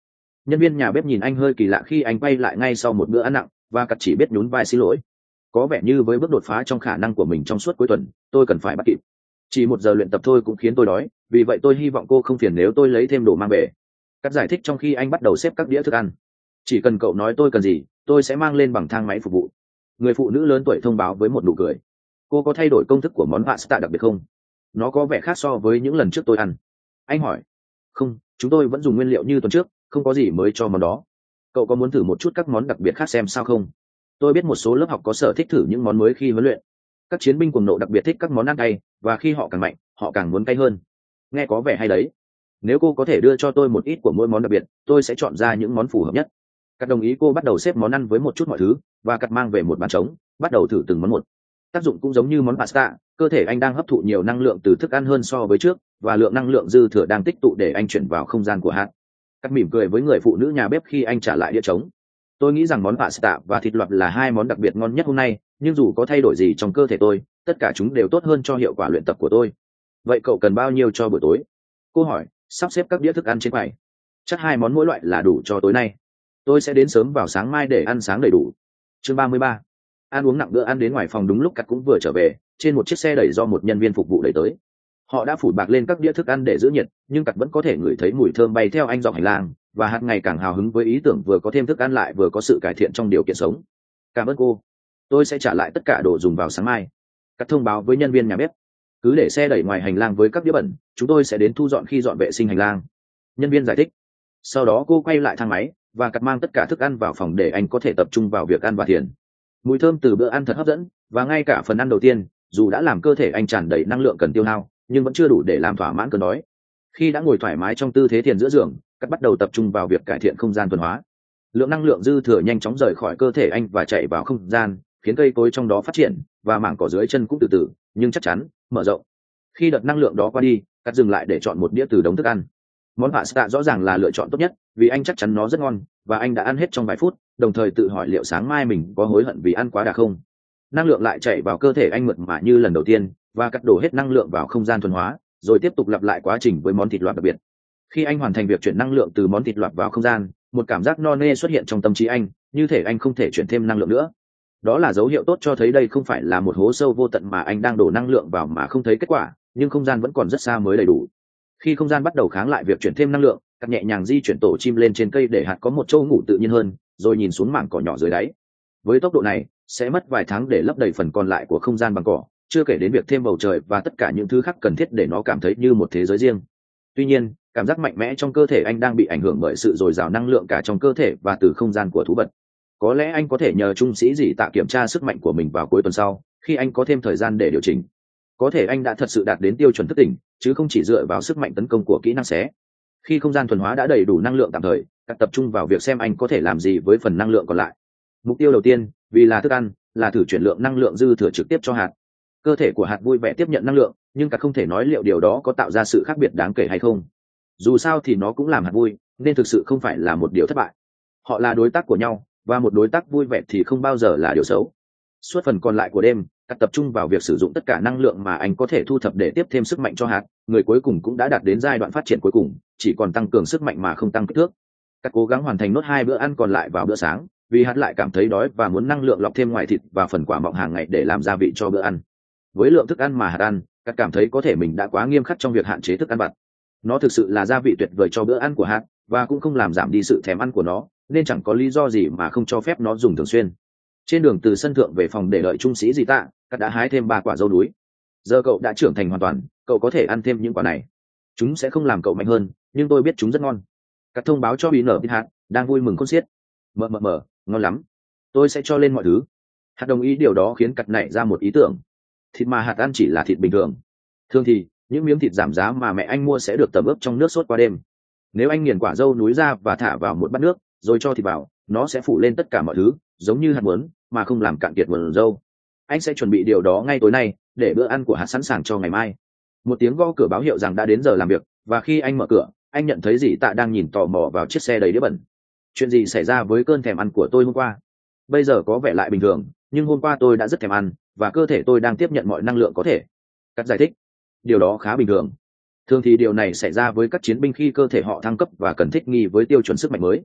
[SPEAKER 1] Nhân viên nhà bếp nhìn anh hơi kỳ lạ khi anh quay lại ngay sau một bữa ăn nặng, và cắt chỉ biết nhún vai xin lỗi. Có vẻ như với bước đột phá trong khả năng của mình trong suốt cuối tuần, tôi cần phải bắt kịp. Chỉ một giờ luyện tập thôi cũng khiến tôi đói, vì vậy tôi hy vọng cô không phiền nếu tôi lấy thêm đồ mang về. Cắt giải thích trong khi anh bắt đầu xếp các đĩa thức ăn. Chỉ cần cậu nói tôi cần gì, tôi sẽ mang lên bằng thang máy phục vụ. Người phụ nữ lớn tuổi thông báo với một nụ cười. Cô có thay đổi công thức của món pasta đặc biệt không? Nó có vẻ khác so với những lần trước tôi ăn. Anh hỏi. Không, chúng tôi vẫn dùng nguyên liệu như tuần trước, không có gì mới cho món đó. Cậu có muốn thử một chút các món đặc biệt khác xem sao không? Tôi biết một số lớp học có sở thích thử những món mới khi huấn luyện. Các chiến binh cuồng nộ đặc biệt thích các món ăn cay, và khi họ càng mạnh, họ càng muốn cay hơn. Nghe có vẻ hay đấy. Nếu cô có thể đưa cho tôi một ít của mỗi món đặc biệt, tôi sẽ chọn ra những món phù hợp nhất. Cắt đồng ý. Cô bắt đầu xếp món ăn với một chút mọi thứ, và Cắt mang về một bàn trống, bắt đầu thử từng món một. Tác dụng cũng giống như món pasta, cơ thể anh đang hấp thụ nhiều năng lượng từ thức ăn hơn so với trước, và lượng năng lượng dư thừa đang tích tụ để anh chuyển vào không gian của hạt. Cắt mỉm cười với người phụ nữ nhà bếp khi anh trả lại đĩa trống. Tôi nghĩ rằng món pasta và thịt loạt là hai món đặc biệt ngon nhất hôm nay, nhưng dù có thay đổi gì trong cơ thể tôi, tất cả chúng đều tốt hơn cho hiệu quả luyện tập của tôi. Vậy cậu cần bao nhiêu cho buổi tối? Cô hỏi, sắp xếp các đĩa thức ăn trên quầy. Chắc hai món mỗi loại là đủ cho tối nay. Tôi sẽ đến sớm vào sáng mai để ăn sáng đầy đủ. Chương ba mươi ba. Ăn uống nặng bữa ăn đến ngoài phòng đúng lúc Cắt cũng vừa trở về, trên một chiếc xe đẩy do một nhân viên phục vụ đẩy tới. Họ đã phủ bạc lên các đĩa thức ăn để giữ nhiệt, nhưng Cắt vẫn có thể ngửi thấy mùi thơm bay theo anh dọc hành lang, và hạt ngày càng hào hứng với ý tưởng vừa có thêm thức ăn lại vừa có sự cải thiện trong điều kiện sống. Cảm ơn cô. Tôi sẽ trả lại tất cả đồ dùng vào sáng mai. Cắt thông báo với nhân viên nhà bếp. Cứ để xe đẩy ngoài hành lang với các đĩa bẩn, chúng tôi sẽ đến thu dọn khi dọn vệ sinh hành lang. Nhân viên giải thích. Sau đó cô quay lại thang máy, và Cắt mang tất cả thức ăn vào phòng để anh có thể tập trung vào việc ăn và thiền. Mùi thơm từ bữa ăn thật hấp dẫn, và ngay cả phần ăn đầu tiên, dù đã làm cơ thể anh tràn đầy năng lượng cần tiêu hao, nhưng vẫn chưa đủ để làm thỏa mãn cơn đói. Khi đã ngồi thoải mái trong tư thế thiền giữa giường, Cắt bắt đầu tập trung vào việc cải thiện không gian tuần hóa. Lượng năng lượng dư thừa nhanh chóng rời khỏi cơ thể anh và chạy vào không gian, khiến cây cối trong đó phát triển, và mảng cỏ dưới chân cũng từ từ nhưng chắc chắn mở rộng. Khi đợt năng lượng đó qua đi, Cắt dừng lại để chọn một đĩa từ đống thức ăn. Món pasta rõ ràng là lựa chọn tốt nhất, vì anh chắc chắn nó rất ngon, và anh đã ăn hết trong vài phút, đồng thời tự hỏi liệu sáng mai mình có hối hận vì ăn quá đà không. Năng lượng lại chạy vào cơ thể anh mượt mà như lần đầu tiên, và Cắt đổ hết năng lượng vào không gian thuần hóa, rồi tiếp tục lặp lại quá trình với món thịt loạt đặc biệt. Khi anh hoàn thành việc chuyển năng lượng từ món thịt loạt vào không gian, một cảm giác no nê xuất hiện trong tâm trí anh, như thể anh không thể chuyển thêm năng lượng nữa. Đó là dấu hiệu tốt cho thấy đây không phải là một hố sâu vô tận mà anh đang đổ năng lượng vào mà không thấy kết quả, nhưng không gian vẫn còn rất xa mới đầy đủ. Khi không gian bắt đầu kháng lại việc chuyển thêm năng lượng, Cắt nhẹ nhàng di chuyển tổ chim lên trên cây để hạt có một chỗ ngủ tự nhiên hơn, rồi nhìn xuống mảng cỏ nhỏ dưới đáy. Với tốc độ này, sẽ mất vài tháng để lấp đầy phần còn lại của không gian bằng cỏ, chưa kể đến việc thêm bầu trời và tất cả những thứ khác cần thiết để nó cảm thấy như một thế giới riêng. Tuy nhiên, cảm giác mạnh mẽ trong cơ thể anh đang bị ảnh hưởng bởi sự dồi dào năng lượng cả trong cơ thể và từ không gian của thú vật. Có lẽ anh có thể nhờ trung sĩ Dị Tạ kiểm tra sức mạnh của mình vào cuối tuần sau, khi anh có thêm thời gian để điều chỉnh. Có thể anh đã thật sự đạt đến tiêu chuẩn thức tỉnh, chứ không chỉ dựa vào sức mạnh tấn công của kỹ năng xé. Khi không gian thuần hóa đã đầy đủ năng lượng tạm thời, Cắt tập trung vào việc xem anh có thể làm gì với phần năng lượng còn lại. Mục tiêu đầu tiên, vì là thức ăn, là thử chuyển lượng năng lượng dư thừa trực tiếp cho hạt. Cơ thể của hạt vui vẻ tiếp nhận năng lượng, nhưng Cắt không thể nói liệu điều đó có tạo ra sự khác biệt đáng kể hay không. Dù sao thì nó cũng làm hạt vui, nên thực sự không phải là một điều thất bại. Họ là đối tác của nhau, và một đối tác vui vẻ thì không bao giờ là điều xấu. Suốt phần còn lại của đêm, Cắt tập trung vào việc sử dụng tất cả năng lượng mà anh có thể thu thập để tiếp thêm sức mạnh cho hạt. Người cuối cùng cũng đã đạt đến giai đoạn phát triển cuối cùng, chỉ còn tăng cường sức mạnh mà không tăng kích thước. Cắt cố gắng hoàn thành nốt hai bữa ăn còn lại vào bữa sáng, vì hạt lại cảm thấy đói và muốn năng lượng lọc thêm ngoài thịt và phần quả mọng hàng ngày để làm gia vị cho bữa ăn. Với lượng thức ăn mà hạt ăn, Cắt cảm thấy có thể mình đã quá nghiêm khắc trong việc hạn chế thức ăn vặt. Nó thực sự là gia vị tuyệt vời cho bữa ăn của hạt, và cũng không làm giảm đi sự thèm ăn của nó, nên chẳng có lý do gì mà không cho phép nó dùng thường xuyên. Trên đường từ sân thượng về phòng để đợi trung sĩ Dị Tạ, Cắt đã hái thêm ba quả dâu núi. Giờ cậu đã trưởng thành hoàn toàn, cậu có thể ăn thêm những quả này. Chúng sẽ không làm cậu mạnh hơn, nhưng tôi biết chúng rất ngon. Cắt thông báo cho Bí Nở Biết Hạt, đang vui mừng khôn xiết. Mờ mờ mờ, ngon lắm. Tôi sẽ cho lên mọi thứ. Hạt đồng ý. Điều đó khiến Cắt nảy ra một ý tưởng. Thịt mà hạt ăn chỉ là thịt bình thường. Thường thì những miếng thịt giảm giá mà mẹ anh mua sẽ được tẩm ướp trong nước sốt qua đêm. Nếu anh nghiền quả dâu núi ra và thả vào một bát nước, rồi cho thịt vào, nó sẽ phủ lên tất cả mọi thứ, giống như hạt muốn, mà không làm cạn kiệt nguồn dâu. Anh sẽ chuẩn bị điều đó ngay tối nay, để bữa ăn của hạt sẵn sàng cho ngày mai. Một tiếng gõ cửa báo hiệu rằng đã đến giờ làm việc, và khi anh mở cửa, anh nhận thấy Dị Tạ đang nhìn tò mò vào chiếc xe đầy đĩa bẩn. Chuyện gì xảy ra với cơn thèm ăn của tôi hôm qua? Bây giờ có vẻ lại bình thường, nhưng hôm qua tôi đã rất thèm ăn, và cơ thể tôi đang tiếp nhận mọi năng lượng có thể. Cắt giải thích. Điều đó khá bình thường. Thường thì điều này xảy ra với các chiến binh khi cơ thể họ thăng cấp và cần thích nghi với tiêu chuẩn sức mạnh mới.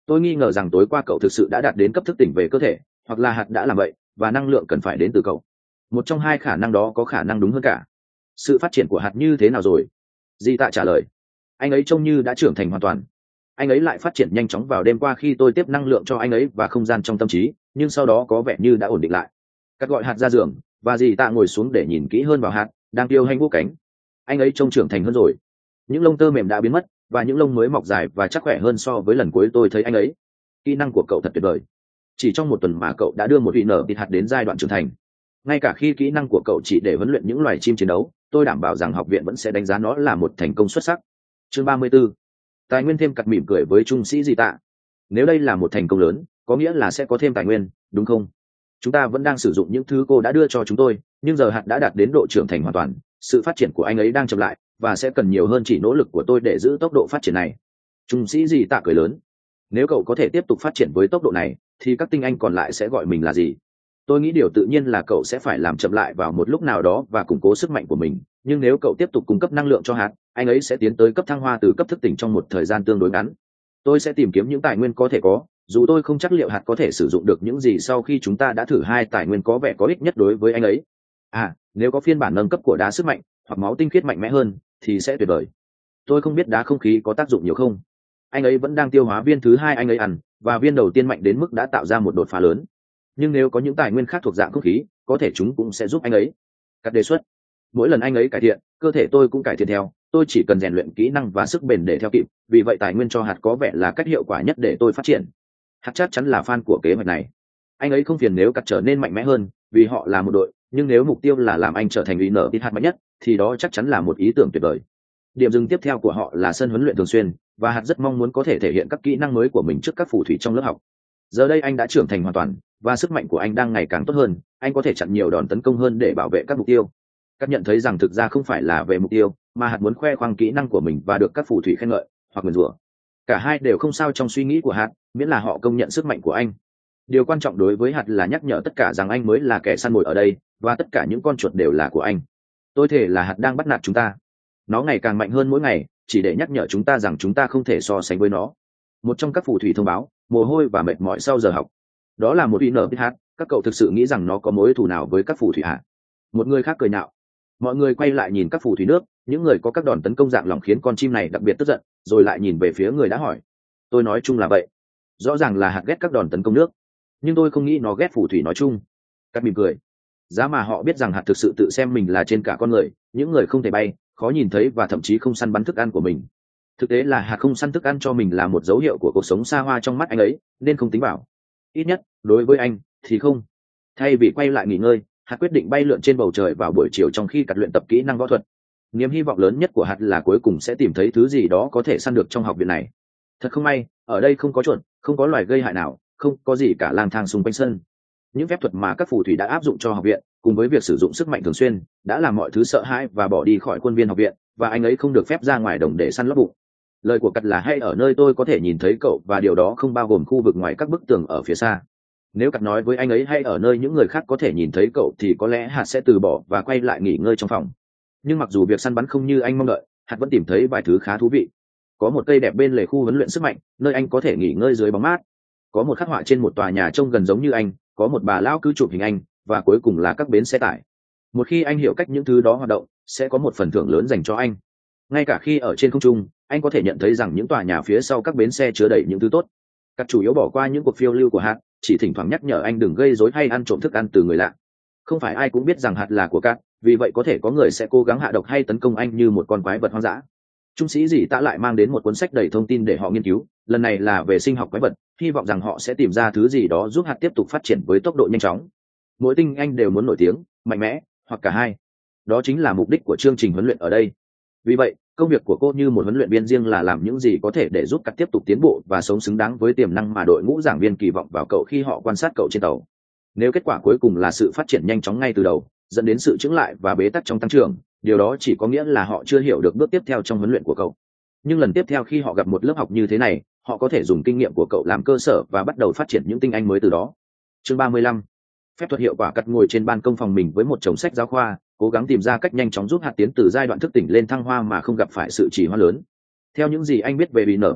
[SPEAKER 1] Tôi nghi ngờ rằng tối qua cậu thực sự đã đạt đến cấp thức tỉnh về cơ thể, hoặc là hạt đã làm vậy và năng lượng cần phải đến từ cậu. Một trong hai khả năng đó có khả năng đúng hơn cả. Sự phát triển của hạt như thế nào rồi? Di Tạ trả lời. Anh ấy trông như đã trưởng thành hoàn toàn. Anh ấy lại phát triển nhanh chóng vào đêm qua khi tôi tiếp năng lượng cho anh ấy và không gian trong tâm trí, nhưng sau đó có vẻ như đã ổn định lại. Cắt gọi hạt ra giường và Di Tạ ngồi xuống để nhìn kỹ hơn vào hạt đang tiêu hành vũ cánh. Anh ấy trông trưởng thành hơn rồi. Những lông tơ mềm đã biến mất và những lông mới mọc dài và chắc khỏe hơn so với lần cuối tôi thấy anh ấy. Kỹ năng của cậu thật tuyệt vời. Chỉ trong một tuần mà cậu đã đưa một vị nở tịt hạt đến giai đoạn trưởng thành. Ngay cả khi kỹ năng của cậu chỉ để huấn luyện những loài chim chiến đấu, tôi đảm bảo rằng học viện vẫn sẽ đánh giá nó là một thành công xuất sắc. Chương ba mươi 34. Tài nguyên thêm. Cặt mỉm cười với trung sĩ Di Tạ. Nếu đây là một thành công lớn, có nghĩa là sẽ có thêm tài nguyên, đúng không? Chúng ta vẫn đang sử dụng những thứ cô đã đưa cho chúng tôi, nhưng giờ hạt đã đạt đến độ trưởng thành hoàn toàn. Sự phát triển của anh ấy đang chậm lại và sẽ cần nhiều hơn chỉ nỗ lực của tôi để giữ tốc độ phát triển này. Trung sĩ Di Tạ cười lớn. Nếu cậu có thể tiếp tục phát triển với tốc độ này, thì các tinh anh còn lại sẽ gọi mình là gì? Tôi nghĩ điều tự nhiên là cậu sẽ phải làm chậm lại vào một lúc nào đó và củng cố sức mạnh của mình, nhưng nếu cậu tiếp tục cung cấp năng lượng cho hạt, anh ấy sẽ tiến tới cấp thăng hoa từ cấp thức tỉnh trong một thời gian tương đối ngắn. Tôi sẽ tìm kiếm những tài nguyên có thể có, dù tôi không chắc liệu hạt có thể sử dụng được những gì sau khi chúng ta đã thử hai tài nguyên có vẻ có ích nhất đối với anh ấy. À, nếu có phiên bản nâng cấp của đá sức mạnh hoặc máu tinh khiết mạnh mẽ hơn thì sẽ tuyệt vời. Tôi không biết đá không khí có tác dụng nhiều không. Anh ấy vẫn đang tiêu hóa viên thứ hai anh ấy ăn, và viên đầu tiên mạnh đến mức đã tạo ra một đột phá lớn. Nhưng nếu có những tài nguyên khác thuộc dạng không khí, có thể chúng cũng sẽ giúp anh ấy. Các đề xuất. Mỗi lần anh ấy cải thiện, cơ thể tôi cũng cải thiện theo. Tôi chỉ cần rèn luyện kỹ năng và sức bền để theo kịp, vì vậy tài nguyên cho hạt có vẻ là cách hiệu quả nhất để tôi phát triển. Hạt chắc chắn là fan của kế hoạch này. Anh ấy không phiền nếu cắt trở nên mạnh mẽ hơn, vì họ là một đội, nhưng nếu mục tiêu là làm anh trở thành ủy nở tít hạt mạnh nhất, thì đó chắc chắn là một ý tưởng tuyệt vời. Điểm dừng tiếp theo của họ là sân huấn luyện thường xuyên, và hạt rất mong muốn có thể thể hiện các kỹ năng mới của mình trước các phù thủy trong lớp học. Giờ đây anh đã trưởng thành hoàn toàn, và sức mạnh của anh đang ngày càng tốt hơn. Anh có thể chặn nhiều đòn tấn công hơn để bảo vệ các mục tiêu. Các nhận thấy rằng thực ra không phải là về mục tiêu, mà hạt muốn khoe khoang kỹ năng của mình và được các phù thủy khen ngợi hoặc nguyền rủa. Cả hai đều không sao trong suy nghĩ của hạt, miễn là họ công nhận sức mạnh của anh. Điều quan trọng đối với hạt là nhắc nhở tất cả rằng anh mới là kẻ săn mồi ở đây, và tất cả những con chuột đều là của anh. Tôi thể là hạt đang bắt nạt chúng ta. Nó ngày càng mạnh hơn mỗi ngày, chỉ để nhắc nhở chúng ta rằng chúng ta không thể so sánh với nó. Một trong các phù thủy thông báo mồ hôi và mệt mỏi sau giờ học. Đó là một uy nở hát. Các cậu thực sự nghĩ rằng nó có mối thù nào với các phù thủy hả? Một người khác cười nhạo. Mọi người quay lại nhìn các phù thủy nước, những người có các đòn tấn công dạng lỏng khiến con chim này đặc biệt tức giận, rồi lại nhìn về phía người đã hỏi. Tôi nói chung là vậy. Rõ ràng là hạt ghét các đòn tấn công nước, nhưng tôi không nghĩ nó ghét phù thủy nói chung. Cắt mỉm cười. Giá mà họ biết rằng hạt thực sự tự xem mình là trên cả con người, những người không thể bay, khó nhìn thấy và thậm chí không săn bắn thức ăn của mình. Thực tế là hạt không săn thức ăn cho mình là một dấu hiệu của cuộc sống xa hoa trong mắt anh ấy, nên không tính vào. Ít nhất đối với anh thì không. Thay vì quay lại nghỉ ngơi, hạt quyết định bay lượn trên bầu trời vào buổi chiều trong khi Cắt luyện tập kỹ năng võ thuật. Niềm hy vọng lớn nhất của hạt là cuối cùng sẽ tìm thấy thứ gì đó có thể săn được trong học viện này. Thật không may, ở đây không có chuột, không có loài gây hại nào, không có gì cả lang thang xung quanh sân. Những phép thuật mà các phù thủy đã áp dụng cho học viện, cùng với việc sử dụng sức mạnh thường xuyên, đã làm mọi thứ sợ hãi và bỏ đi khỏi khuôn viên học viện, và anh ấy không được phép ra ngoài đồng để săn lót bụng. Lời của Cắt là hay ở nơi tôi có thể nhìn thấy cậu, và điều đó không bao gồm khu vực ngoài các bức tường ở phía xa. Nếu Cắt nói với anh ấy hay ở nơi những người khác có thể nhìn thấy cậu, thì có lẽ hạt sẽ từ bỏ và quay lại nghỉ ngơi trong phòng. Nhưng mặc dù việc săn bắn không như anh mong đợi, hạt vẫn tìm thấy vài thứ khá thú vị. Có một cây đẹp bên lề khu huấn luyện sức mạnh, nơi anh có thể nghỉ ngơi dưới bóng mát. Có một khắc họa trên một tòa nhà trông gần giống như anh, có một bà lão cứ chụp hình anh, và cuối cùng là các bến xe tải. Một khi anh hiểu cách những thứ đó hoạt động, sẽ có một phần thưởng lớn dành cho anh. Ngay cả khi ở trên không trung, anh có thể nhận thấy rằng những tòa nhà phía sau các bến xe chứa đầy những thứ tốt. Các chủ yếu bỏ qua những cuộc phiêu lưu của hạt, chỉ thỉnh thoảng nhắc nhở anh đừng gây rối hay ăn trộm thức ăn từ người lạ. Không phải ai cũng biết rằng hạt là của Cát, vì vậy có thể có người sẽ cố gắng hạ độc hay tấn công anh như một con quái vật hoang dã. Trung sĩ Dĩ Tạ lại mang đến một cuốn sách đầy thông tin để họ nghiên cứu, lần này là về sinh học quái vật, hy vọng rằng họ sẽ tìm ra thứ gì đó giúp hạt tiếp tục phát triển với tốc độ nhanh chóng. Mỗi tinh anh đều muốn nổi tiếng, mạnh mẽ, hoặc cả hai. Đó chính là mục đích của chương trình huấn luyện ở đây. Vì vậy, công việc của cô như một huấn luyện viên riêng là làm những gì có thể để giúp Cát tiếp tục tiến bộ và sống xứng đáng với tiềm năng mà đội ngũ giảng viên kỳ vọng vào cậu khi họ quan sát cậu trên tàu. Nếu kết quả cuối cùng là sự phát triển nhanh chóng ngay từ đầu, dẫn đến sự chững lại và bế tắc trong tăng trưởng, điều đó chỉ có nghĩa là họ chưa hiểu được bước tiếp theo trong huấn luyện của cậu. Nhưng lần tiếp theo khi họ gặp một lớp học như thế này, họ có thể dùng kinh nghiệm của cậu làm cơ sở và bắt đầu phát triển những tinh anh mới từ đó. Chương ba mươi lăm. Phép thuật hiệu quả. Cắt ngồi trên ban công phòng mình với một chồng sách giáo khoa, cố gắng tìm ra cách nhanh chóng giúp hạt tiến từ giai đoạn thức tỉnh lên thăng hoa mà không gặp phải sự trì hoãn lớn. Theo những gì anh biết về bị nở hạt,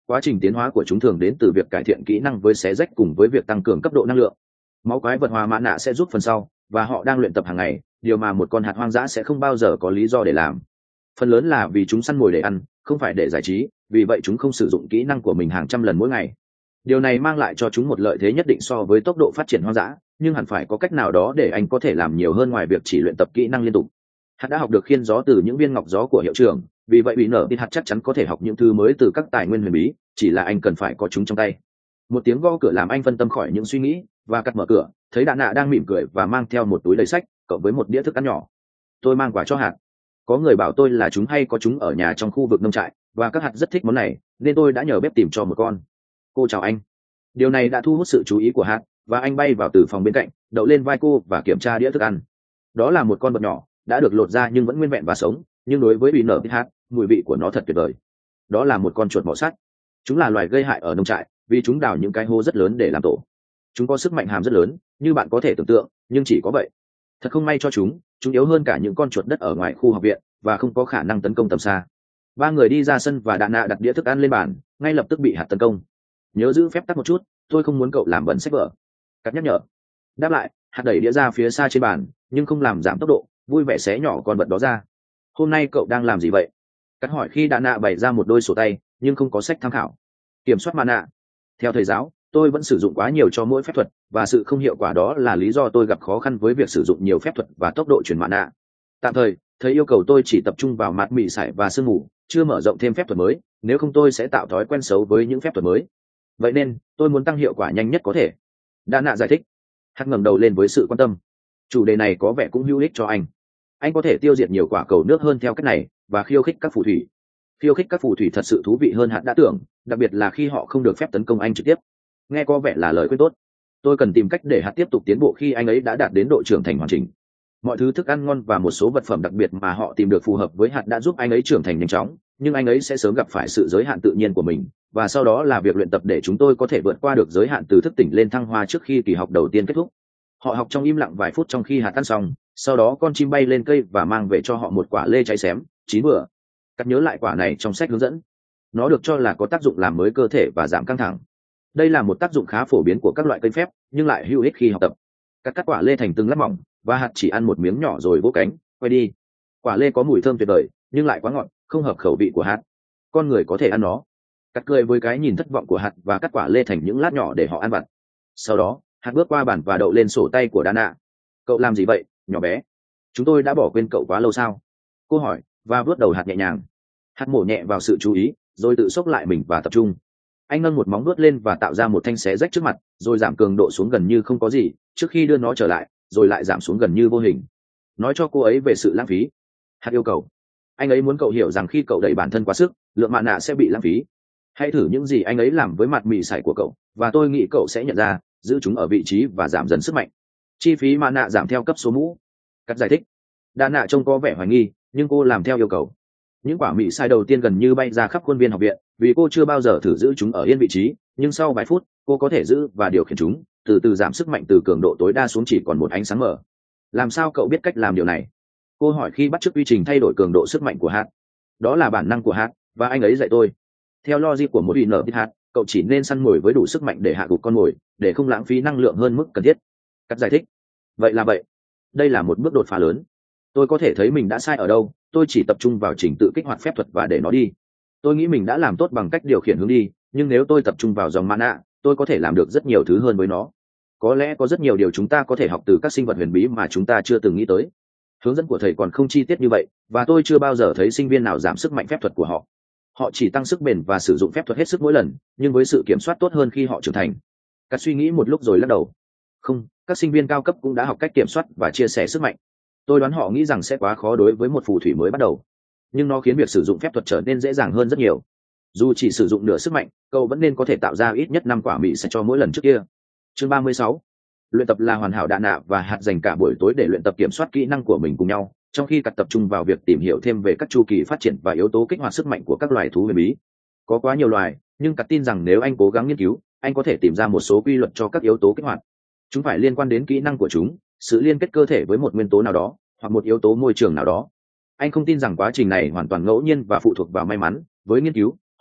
[SPEAKER 1] quá trình tiến hóa của chúng thường đến từ việc cải thiện kỹ năng với xé rách cùng với việc tăng cường cấp độ năng lượng. Máu quái vật hòa mã nạ sẽ giúp phần sau, và họ đang luyện tập hàng ngày, điều mà một con hạt hoang dã sẽ không bao giờ có lý do để làm. Phần lớn là vì chúng săn mồi để ăn, không phải để giải trí, vì vậy chúng không sử dụng kỹ năng của mình hàng trăm lần mỗi ngày. Điều này mang lại cho chúng một lợi thế nhất định so với tốc độ phát triển hoang dã, nhưng hẳn phải có cách nào đó để anh có thể làm nhiều hơn ngoài việc chỉ luyện tập kỹ năng liên tục. Hạt đã học được khiên gió từ những viên ngọc gió của hiệu trưởng, vì vậy bị nở tin hạt chắc chắn có thể học những thứ mới từ các tài nguyên huyền bí, chỉ là anh cần phải có chúng trong tay. Một tiếng gõ cửa làm anh phân tâm khỏi những suy nghĩ, và cắt mở cửa, thấy Đạn Nạ đang mỉm cười và mang theo một túi đầy sách cộng với một đĩa thức ăn nhỏ. Tôi mang quà cho hạt. Có người bảo tôi là chúng hay có chúng ở nhà trong khu vực nông trại, và các hạt rất thích món này, nên tôi đã nhờ bếp tìm cho một con. Cô chào anh. Điều này đã thu hút sự chú ý của hạt, và anh bay vào từ phòng bên cạnh, đậu lên vai cô và kiểm tra đĩa thức ăn. Đó là một con vật nhỏ, đã được lột ra nhưng vẫn nguyên vẹn và sống, nhưng đối với bị nở hạt, mùi vị của nó thật tuyệt vời. Đó là một con chuột bọ sắt. Chúng là loài gây hại ở nông trại, vì chúng đào những cái hố rất lớn để làm tổ. Chúng có sức mạnh hàm rất lớn, như bạn có thể tưởng tượng, nhưng chỉ có vậy. Thật không may cho chúng, chúng yếu hơn cả những con chuột đất ở ngoài khu học viện, và không có khả năng tấn công tầm xa. Ba người đi ra sân và Đạn Nạ đặt đĩa thức ăn lên bàn, ngay lập tức bị hạt tấn công. Nhớ giữ phép tắc một chút, tôi không muốn cậu làm bẩn sách vở. Cắt nhắc nhở. Đáp lại, hạt đẩy đĩa ra phía xa trên bàn, nhưng không làm giảm tốc độ, vui vẻ xé nhỏ con vật đó ra. Hôm nay cậu đang làm gì vậy? Cắt hỏi khi Đạn Nạ bày ra một đôi sổ tay, nhưng không có sách tham khảo. Kiểm soát mana. Theo thầy giáo, tôi vẫn sử dụng quá nhiều cho mỗi phép thuật, và sự không hiệu quả đó là lý do tôi gặp khó khăn với việc sử dụng nhiều phép thuật và tốc độ chuyển mana. Tạm thời, thầy yêu cầu tôi chỉ tập trung vào mặt mị sải và sương mù, chưa mở rộng thêm phép thuật mới, nếu không tôi sẽ tạo thói quen xấu với những phép thuật mới. Vậy nên, tôi muốn tăng hiệu quả nhanh nhất có thể. Đạn Nạ giải thích. Hắc ngẩng đầu lên với sự quan tâm. Chủ đề này có vẻ cũng hữu ích cho anh. Anh có thể tiêu diệt nhiều quả cầu nước hơn theo cách này, và khiêu khích các phù thủy. Khiêu khích các phù thủy thật sự thú vị hơn Hạt đã tưởng, đặc biệt là khi họ không được phép tấn công anh trực tiếp. Nghe có vẻ là lời khuyên tốt. Tôi cần tìm cách để Hạt tiếp tục tiến bộ khi anh ấy đã đạt đến độ trưởng thành hoàn chỉnh. Mọi thứ thức ăn ngon và một số vật phẩm đặc biệt mà họ tìm được phù hợp với Hạt đã giúp anh ấy trưởng thành nhanh chóng, nhưng anh ấy sẽ sớm gặp phải sự giới hạn tự nhiên của mình, và sau đó là việc luyện tập để chúng tôi có thể vượt qua được giới hạn từ thức tỉnh lên thăng hoa trước khi kỳ học đầu tiên kết thúc. Họ học trong im lặng vài phút trong khi Hạt ăn xong, sau đó con chim bay lên cây và mang về cho họ một quả lê cháy xém, chín bữa. Cắt nhớ lại quả này trong sách hướng dẫn. Nó được cho là có tác dụng làm mới cơ thể và giảm căng thẳng. Đây là một tác dụng khá phổ biến của các loại cây phép, nhưng lại hữu ích khi học tập. Cắt cắt quả lê thành từng lát mỏng, và Hạt chỉ ăn một miếng nhỏ rồi vỗ cánh, quay đi. Quả lê có mùi thơm tuyệt vời, nhưng lại quá ngọt, không hợp khẩu vị của Hạt. Con người có thể ăn nó. Cắt cười với cái nhìn thất vọng của Hạt và cắt quả lê thành những lát nhỏ để họ ăn vặt. Sau đó, Hạt bước qua bàn và đậu lên sổ tay của Đạn Nạ. Cậu làm gì vậy, nhỏ bé? Chúng tôi đã bỏ quên cậu quá lâu sao? Cô hỏi, và vuốt đầu Hạt nhẹ nhàng. Hạt mổ nhẹ vào sự chú ý, rồi tự xốc lại mình và tập trung. Anh nâng một móng vuốt lên và tạo ra một thanh xé rách trước mặt, rồi giảm cường độ xuống gần như không có gì, trước khi đưa nó trở lại, rồi lại giảm xuống gần như vô hình. Nói cho cô ấy về sự lãng phí. Hạt yêu cầu. Anh ấy muốn cậu hiểu rằng khi cậu đẩy bản thân quá sức, lượng mạ nạ sẽ bị lãng phí. Hãy thử những gì anh ấy làm với mặt mị sải của cậu, và tôi nghĩ cậu sẽ nhận ra, giữ chúng ở vị trí và giảm dần sức mạnh. Chi phí mạ nạ giảm theo cấp số mũ. Cắt giải thích. Đạn Nạ trông có vẻ hoài nghi, nhưng cô làm theo yêu cầu. Những quả mị sai đầu tiên gần như bay ra khắp khuôn viên học viện, vì cô chưa bao giờ thử giữ chúng ở yên vị trí, nhưng sau vài phút cô có thể giữ và điều khiển chúng, từ từ giảm sức mạnh từ cường độ tối đa xuống chỉ còn một ánh sáng mở. Làm sao cậu biết cách làm điều này? Cô hỏi khi bắt chước quy trình thay đổi cường độ sức mạnh của Hạt. Đó là bản năng của Hạt, và anh ấy dạy tôi. Theo logic của một nở biết Hạt, cậu chỉ nên săn mồi với đủ sức mạnh để hạ gục con mồi, để không lãng phí năng lượng hơn mức cần thiết. Cắt giải thích. Vậy là vậy. Đây là một bước đột phá lớn. Tôi có thể thấy mình đã sai ở đâu, tôi chỉ tập trung vào trình tự kích hoạt phép thuật và để nó đi. Tôi nghĩ mình đã làm tốt bằng cách điều khiển hướng đi, nhưng nếu tôi tập trung vào dòng mana, tôi có thể làm được rất nhiều thứ hơn với nó. Có lẽ có rất nhiều điều chúng ta có thể học từ các sinh vật huyền bí mà chúng ta chưa từng nghĩ tới. Hướng dẫn của thầy còn không chi tiết như vậy, và tôi chưa bao giờ thấy sinh viên nào giảm sức mạnh phép thuật của họ. Họ chỉ tăng sức bền và sử dụng phép thuật hết sức mỗi lần, nhưng với sự kiểm soát tốt hơn khi họ trưởng thành. Cắt suy nghĩ một lúc rồi lắc đầu. Không, các sinh viên cao cấp cũng đã học cách kiểm soát và chia sẻ sức mạnh. Tôi đoán họ nghĩ rằng sẽ quá khó đối với một phù thủy mới bắt đầu, nhưng nó khiến việc sử dụng phép thuật trở nên dễ dàng hơn rất nhiều. Dù chỉ sử dụng nửa sức mạnh, cậu vẫn nên có thể tạo ra ít nhất năm quả mị sẽ cho mỗi lần trước kia. Chương ba mươi sáu. Luyện tập là hoàn hảo. Đạn Nạ và Hạt dành cả buổi tối để luyện tập kiểm soát kỹ năng của mình cùng nhau, trong khi Cắt tập trung vào việc tìm hiểu thêm về các chu kỳ phát triển và yếu tố kích hoạt sức mạnh của các loài thú huyền bí. Có quá nhiều loài, nhưng Cắt tin rằng nếu anh cố gắng nghiên cứu, anh có thể tìm ra một số quy luật cho các yếu tố kích hoạt. Chúng phải liên quan đến kỹ năng của chúng, sự liên kết cơ thể với một nguyên tố nào đó, hoặc một yếu tố môi trường nào đó. Anh không tin rằng quá trình này hoàn toàn ngẫu nhiên và phụ thuộc vào may mắn. Với nghiên cứu,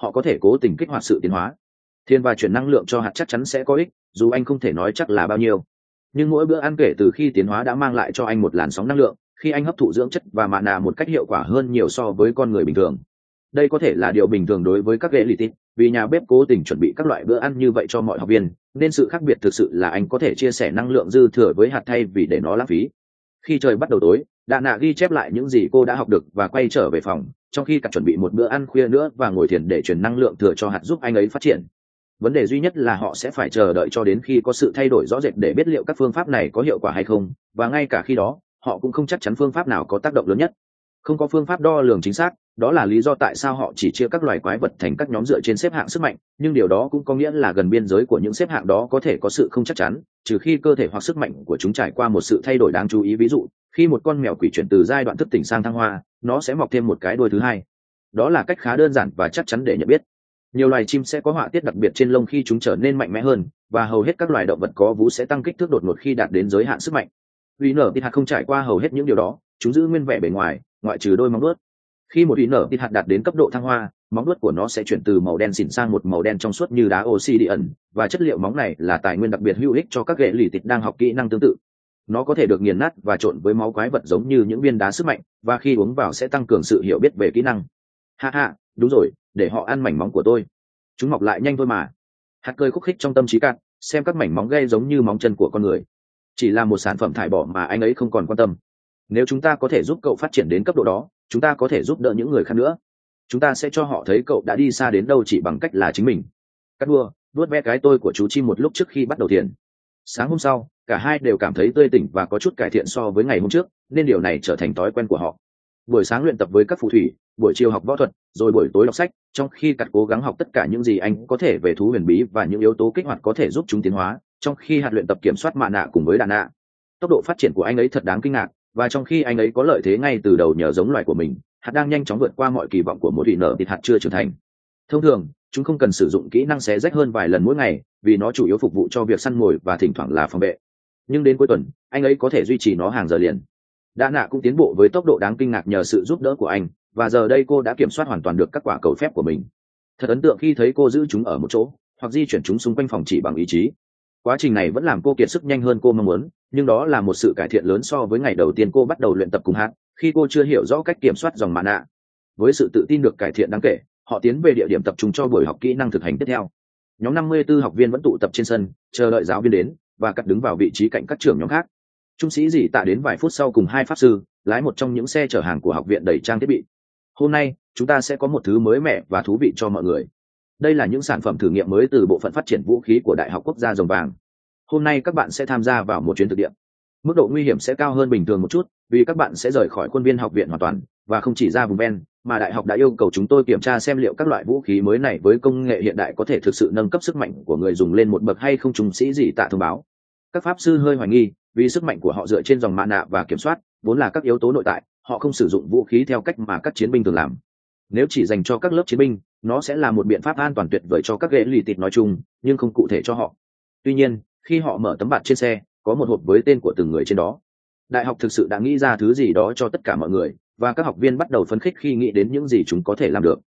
[SPEAKER 1] họ có thể cố tình kích hoạt sự tiến hóa. Thiên và chuyển năng lượng cho hạt chắc chắn sẽ có ích, dù anh không thể nói chắc là bao nhiêu. Nhưng mỗi bữa ăn kể từ khi tiến hóa đã mang lại cho anh một làn sóng năng lượng, khi anh hấp thụ dưỡng chất và mạ nạ một cách hiệu quả hơn nhiều so với con người bình thường. Đây có thể là điều bình thường đối với các ghế lì tít, vì nhà bếp cố tình chuẩn bị các loại bữa ăn như vậy cho mọi học viên, nên sự khác biệt thực sự là anh có thể chia sẻ năng lượng dư thừa với hạt thay vì để nó lãng phí. Khi trời bắt đầu tối, Đạ Nạ ghi chép lại những gì cô đã học được và quay trở về phòng, trong khi Cắt chuẩn bị một bữa ăn khuya nữa và ngồi thiền để truyền năng lượng thừa cho hạt giúp anh ấy phát triển. Vấn đề duy nhất là họ sẽ phải chờ đợi cho đến khi có sự thay đổi rõ rệt để biết liệu các phương pháp này có hiệu quả hay không, và ngay cả khi đó, họ cũng không chắc chắn phương pháp nào có tác động lớn nhất. Không có phương pháp đo lường chính xác, đó là lý do tại sao họ chỉ chia các loài quái vật thành các nhóm dựa trên xếp hạng sức mạnh, nhưng điều đó cũng có nghĩa là gần biên giới của những xếp hạng đó có thể có sự không chắc chắn, trừ khi cơ thể hoặc sức mạnh của chúng trải qua một sự thay đổi đáng chú ý. Ví dụ, khi một con mèo quỷ chuyển từ giai đoạn thức tỉnh sang thăng hoa, nó sẽ mọc thêm một cái đuôi thứ hai. Đó là cách khá đơn giản và chắc chắn để nhận biết. Nhiều loài chim sẽ có họa tiết đặc biệt trên lông khi chúng trở nên mạnh mẽ hơn, và hầu hết các loài động vật có vú sẽ tăng kích thước đột ngột khi đạt đến giới hạn sức mạnh. Vì nở tít hạt không trải qua hầu hết những điều đó, chúng giữ nguyên vẻ bề ngoài, ngoại trừ đôi móng vuốt. Khi một ý nở tít hạt đạt đến cấp độ thăng hoa, móng vuốt của nó sẽ chuyển từ màu đen xỉn sang một màu đen trong suốt như đá obsidian, và chất liệu móng này là tài nguyên đặc biệt hữu ích cho các ghệ lì tịt đang học kỹ năng tương tự. Nó có thể được nghiền nát và trộn với máu quái vật giống như những viên đá sức mạnh, và khi uống vào sẽ tăng cường sự hiểu biết về kỹ năng. Ha ha, đúng rồi, để họ ăn mảnh móng của tôi. Chúng mọc lại nhanh thôi mà. Hạt cười khúc khích trong tâm trí Cát, xem các mảnh móng gây giống như móng chân của con người. Chỉ là một sản phẩm thải bỏ mà anh ấy không còn quan tâm. Nếu chúng ta có thể giúp cậu phát triển đến cấp độ đó, chúng ta có thể giúp đỡ những người khác nữa. Chúng ta sẽ cho họ thấy cậu đã đi xa đến đâu chỉ bằng cách là chính mình. Cát đua, vuốt ve cái tôi của chú chim một lúc trước khi bắt đầu thiền. Sáng hôm sau, cả hai đều cảm thấy tươi tỉnh và có chút cải thiện so với ngày hôm trước, nên điều này trở thành thói quen của họ. Buổi sáng luyện tập với các phù thủy, buổi chiều học võ thuật, rồi buổi tối đọc sách, trong khi Cát cố gắng học tất cả những gì anh có thể về thú huyền bí và những yếu tố kích hoạt có thể giúp chúng tiến hóa, trong khi hạt luyện tập kiểm soát mạ nạ cùng với Đạ Nạ. Tốc độ phát triển của anh ấy thật đáng kinh ngạc, và trong khi anh ấy có lợi thế ngay từ đầu nhờ giống loài của mình, hạt đang nhanh chóng vượt qua mọi kỳ vọng của một thủy nở thịt hạt chưa trưởng thành. Thông thường, chúng không cần sử dụng kỹ năng xé rách hơn vài lần mỗi ngày, vì nó chủ yếu phục vụ cho việc săn mồi và thỉnh thoảng là phòng vệ. Nhưng đến cuối tuần, anh ấy có thể duy trì nó hàng giờ liền. Đạ Nạ cũng tiến bộ với tốc độ đáng kinh ngạc nhờ sự giúp đỡ của anh, và giờ đây cô đã kiểm soát hoàn toàn được các quả cầu phép của mình. Thật ấn tượng khi thấy cô giữ chúng ở một chỗ, hoặc di chuyển chúng xung quanh phòng chỉ bằng ý chí. Quá trình này vẫn làm cô kiệt sức nhanh hơn cô mong muốn, nhưng đó là một sự cải thiện lớn so với ngày đầu tiên cô bắt đầu luyện tập cùng hạt, khi cô chưa hiểu rõ cách kiểm soát dòng mạ nạ. Với sự tự tin được cải thiện đáng kể, họ tiến về địa điểm tập trung cho buổi học kỹ năng thực hành tiếp theo. Nhóm năm mươi tư học viên vẫn tụ tập trên sân, chờ đợi giáo viên đến, và Cắt đứng vào vị trí cạnh các trưởng nhóm khác. Trung sĩ dì tạ đến vài phút sau cùng hai pháp sư, lái một trong những xe chở hàng của học viện đầy trang thiết bị. Hôm nay, chúng ta sẽ có một thứ mới mẻ và thú vị cho mọi người. Đây là những sản phẩm thử nghiệm mới từ bộ phận phát triển vũ khí của Đại học Quốc gia Rồng Vàng. Hôm nay các bạn sẽ tham gia vào một chuyến thực địa. Mức độ nguy hiểm sẽ cao hơn bình thường một chút, vì các bạn sẽ rời khỏi khuôn viên học viện hoàn toàn, và không chỉ ra vùng ven, mà đại học đã yêu cầu chúng tôi kiểm tra xem liệu các loại vũ khí mới này với công nghệ hiện đại có thể thực sự nâng cấp sức mạnh của người dùng lên một bậc hay không. Trung sĩ dì tạ thông báo. Các pháp sư hơi hoài nghi, vì sức mạnh của họ dựa trên dòng mạ nạ và kiểm soát, vốn là các yếu tố nội tại, họ không sử dụng vũ khí theo cách mà các chiến binh thường làm. Nếu chỉ dành cho các lớp chiến binh, nó sẽ là một biện pháp an toàn tuyệt vời cho các ghệ lì tịt nói chung, nhưng không cụ thể cho họ. Tuy nhiên, khi họ mở tấm bạt trên xe, có một hộp với tên của từng người trên đó. Đại học thực sự đã nghĩ ra thứ gì đó cho tất cả mọi người, và các học viên bắt đầu phấn khích khi nghĩ đến những gì chúng có thể làm được.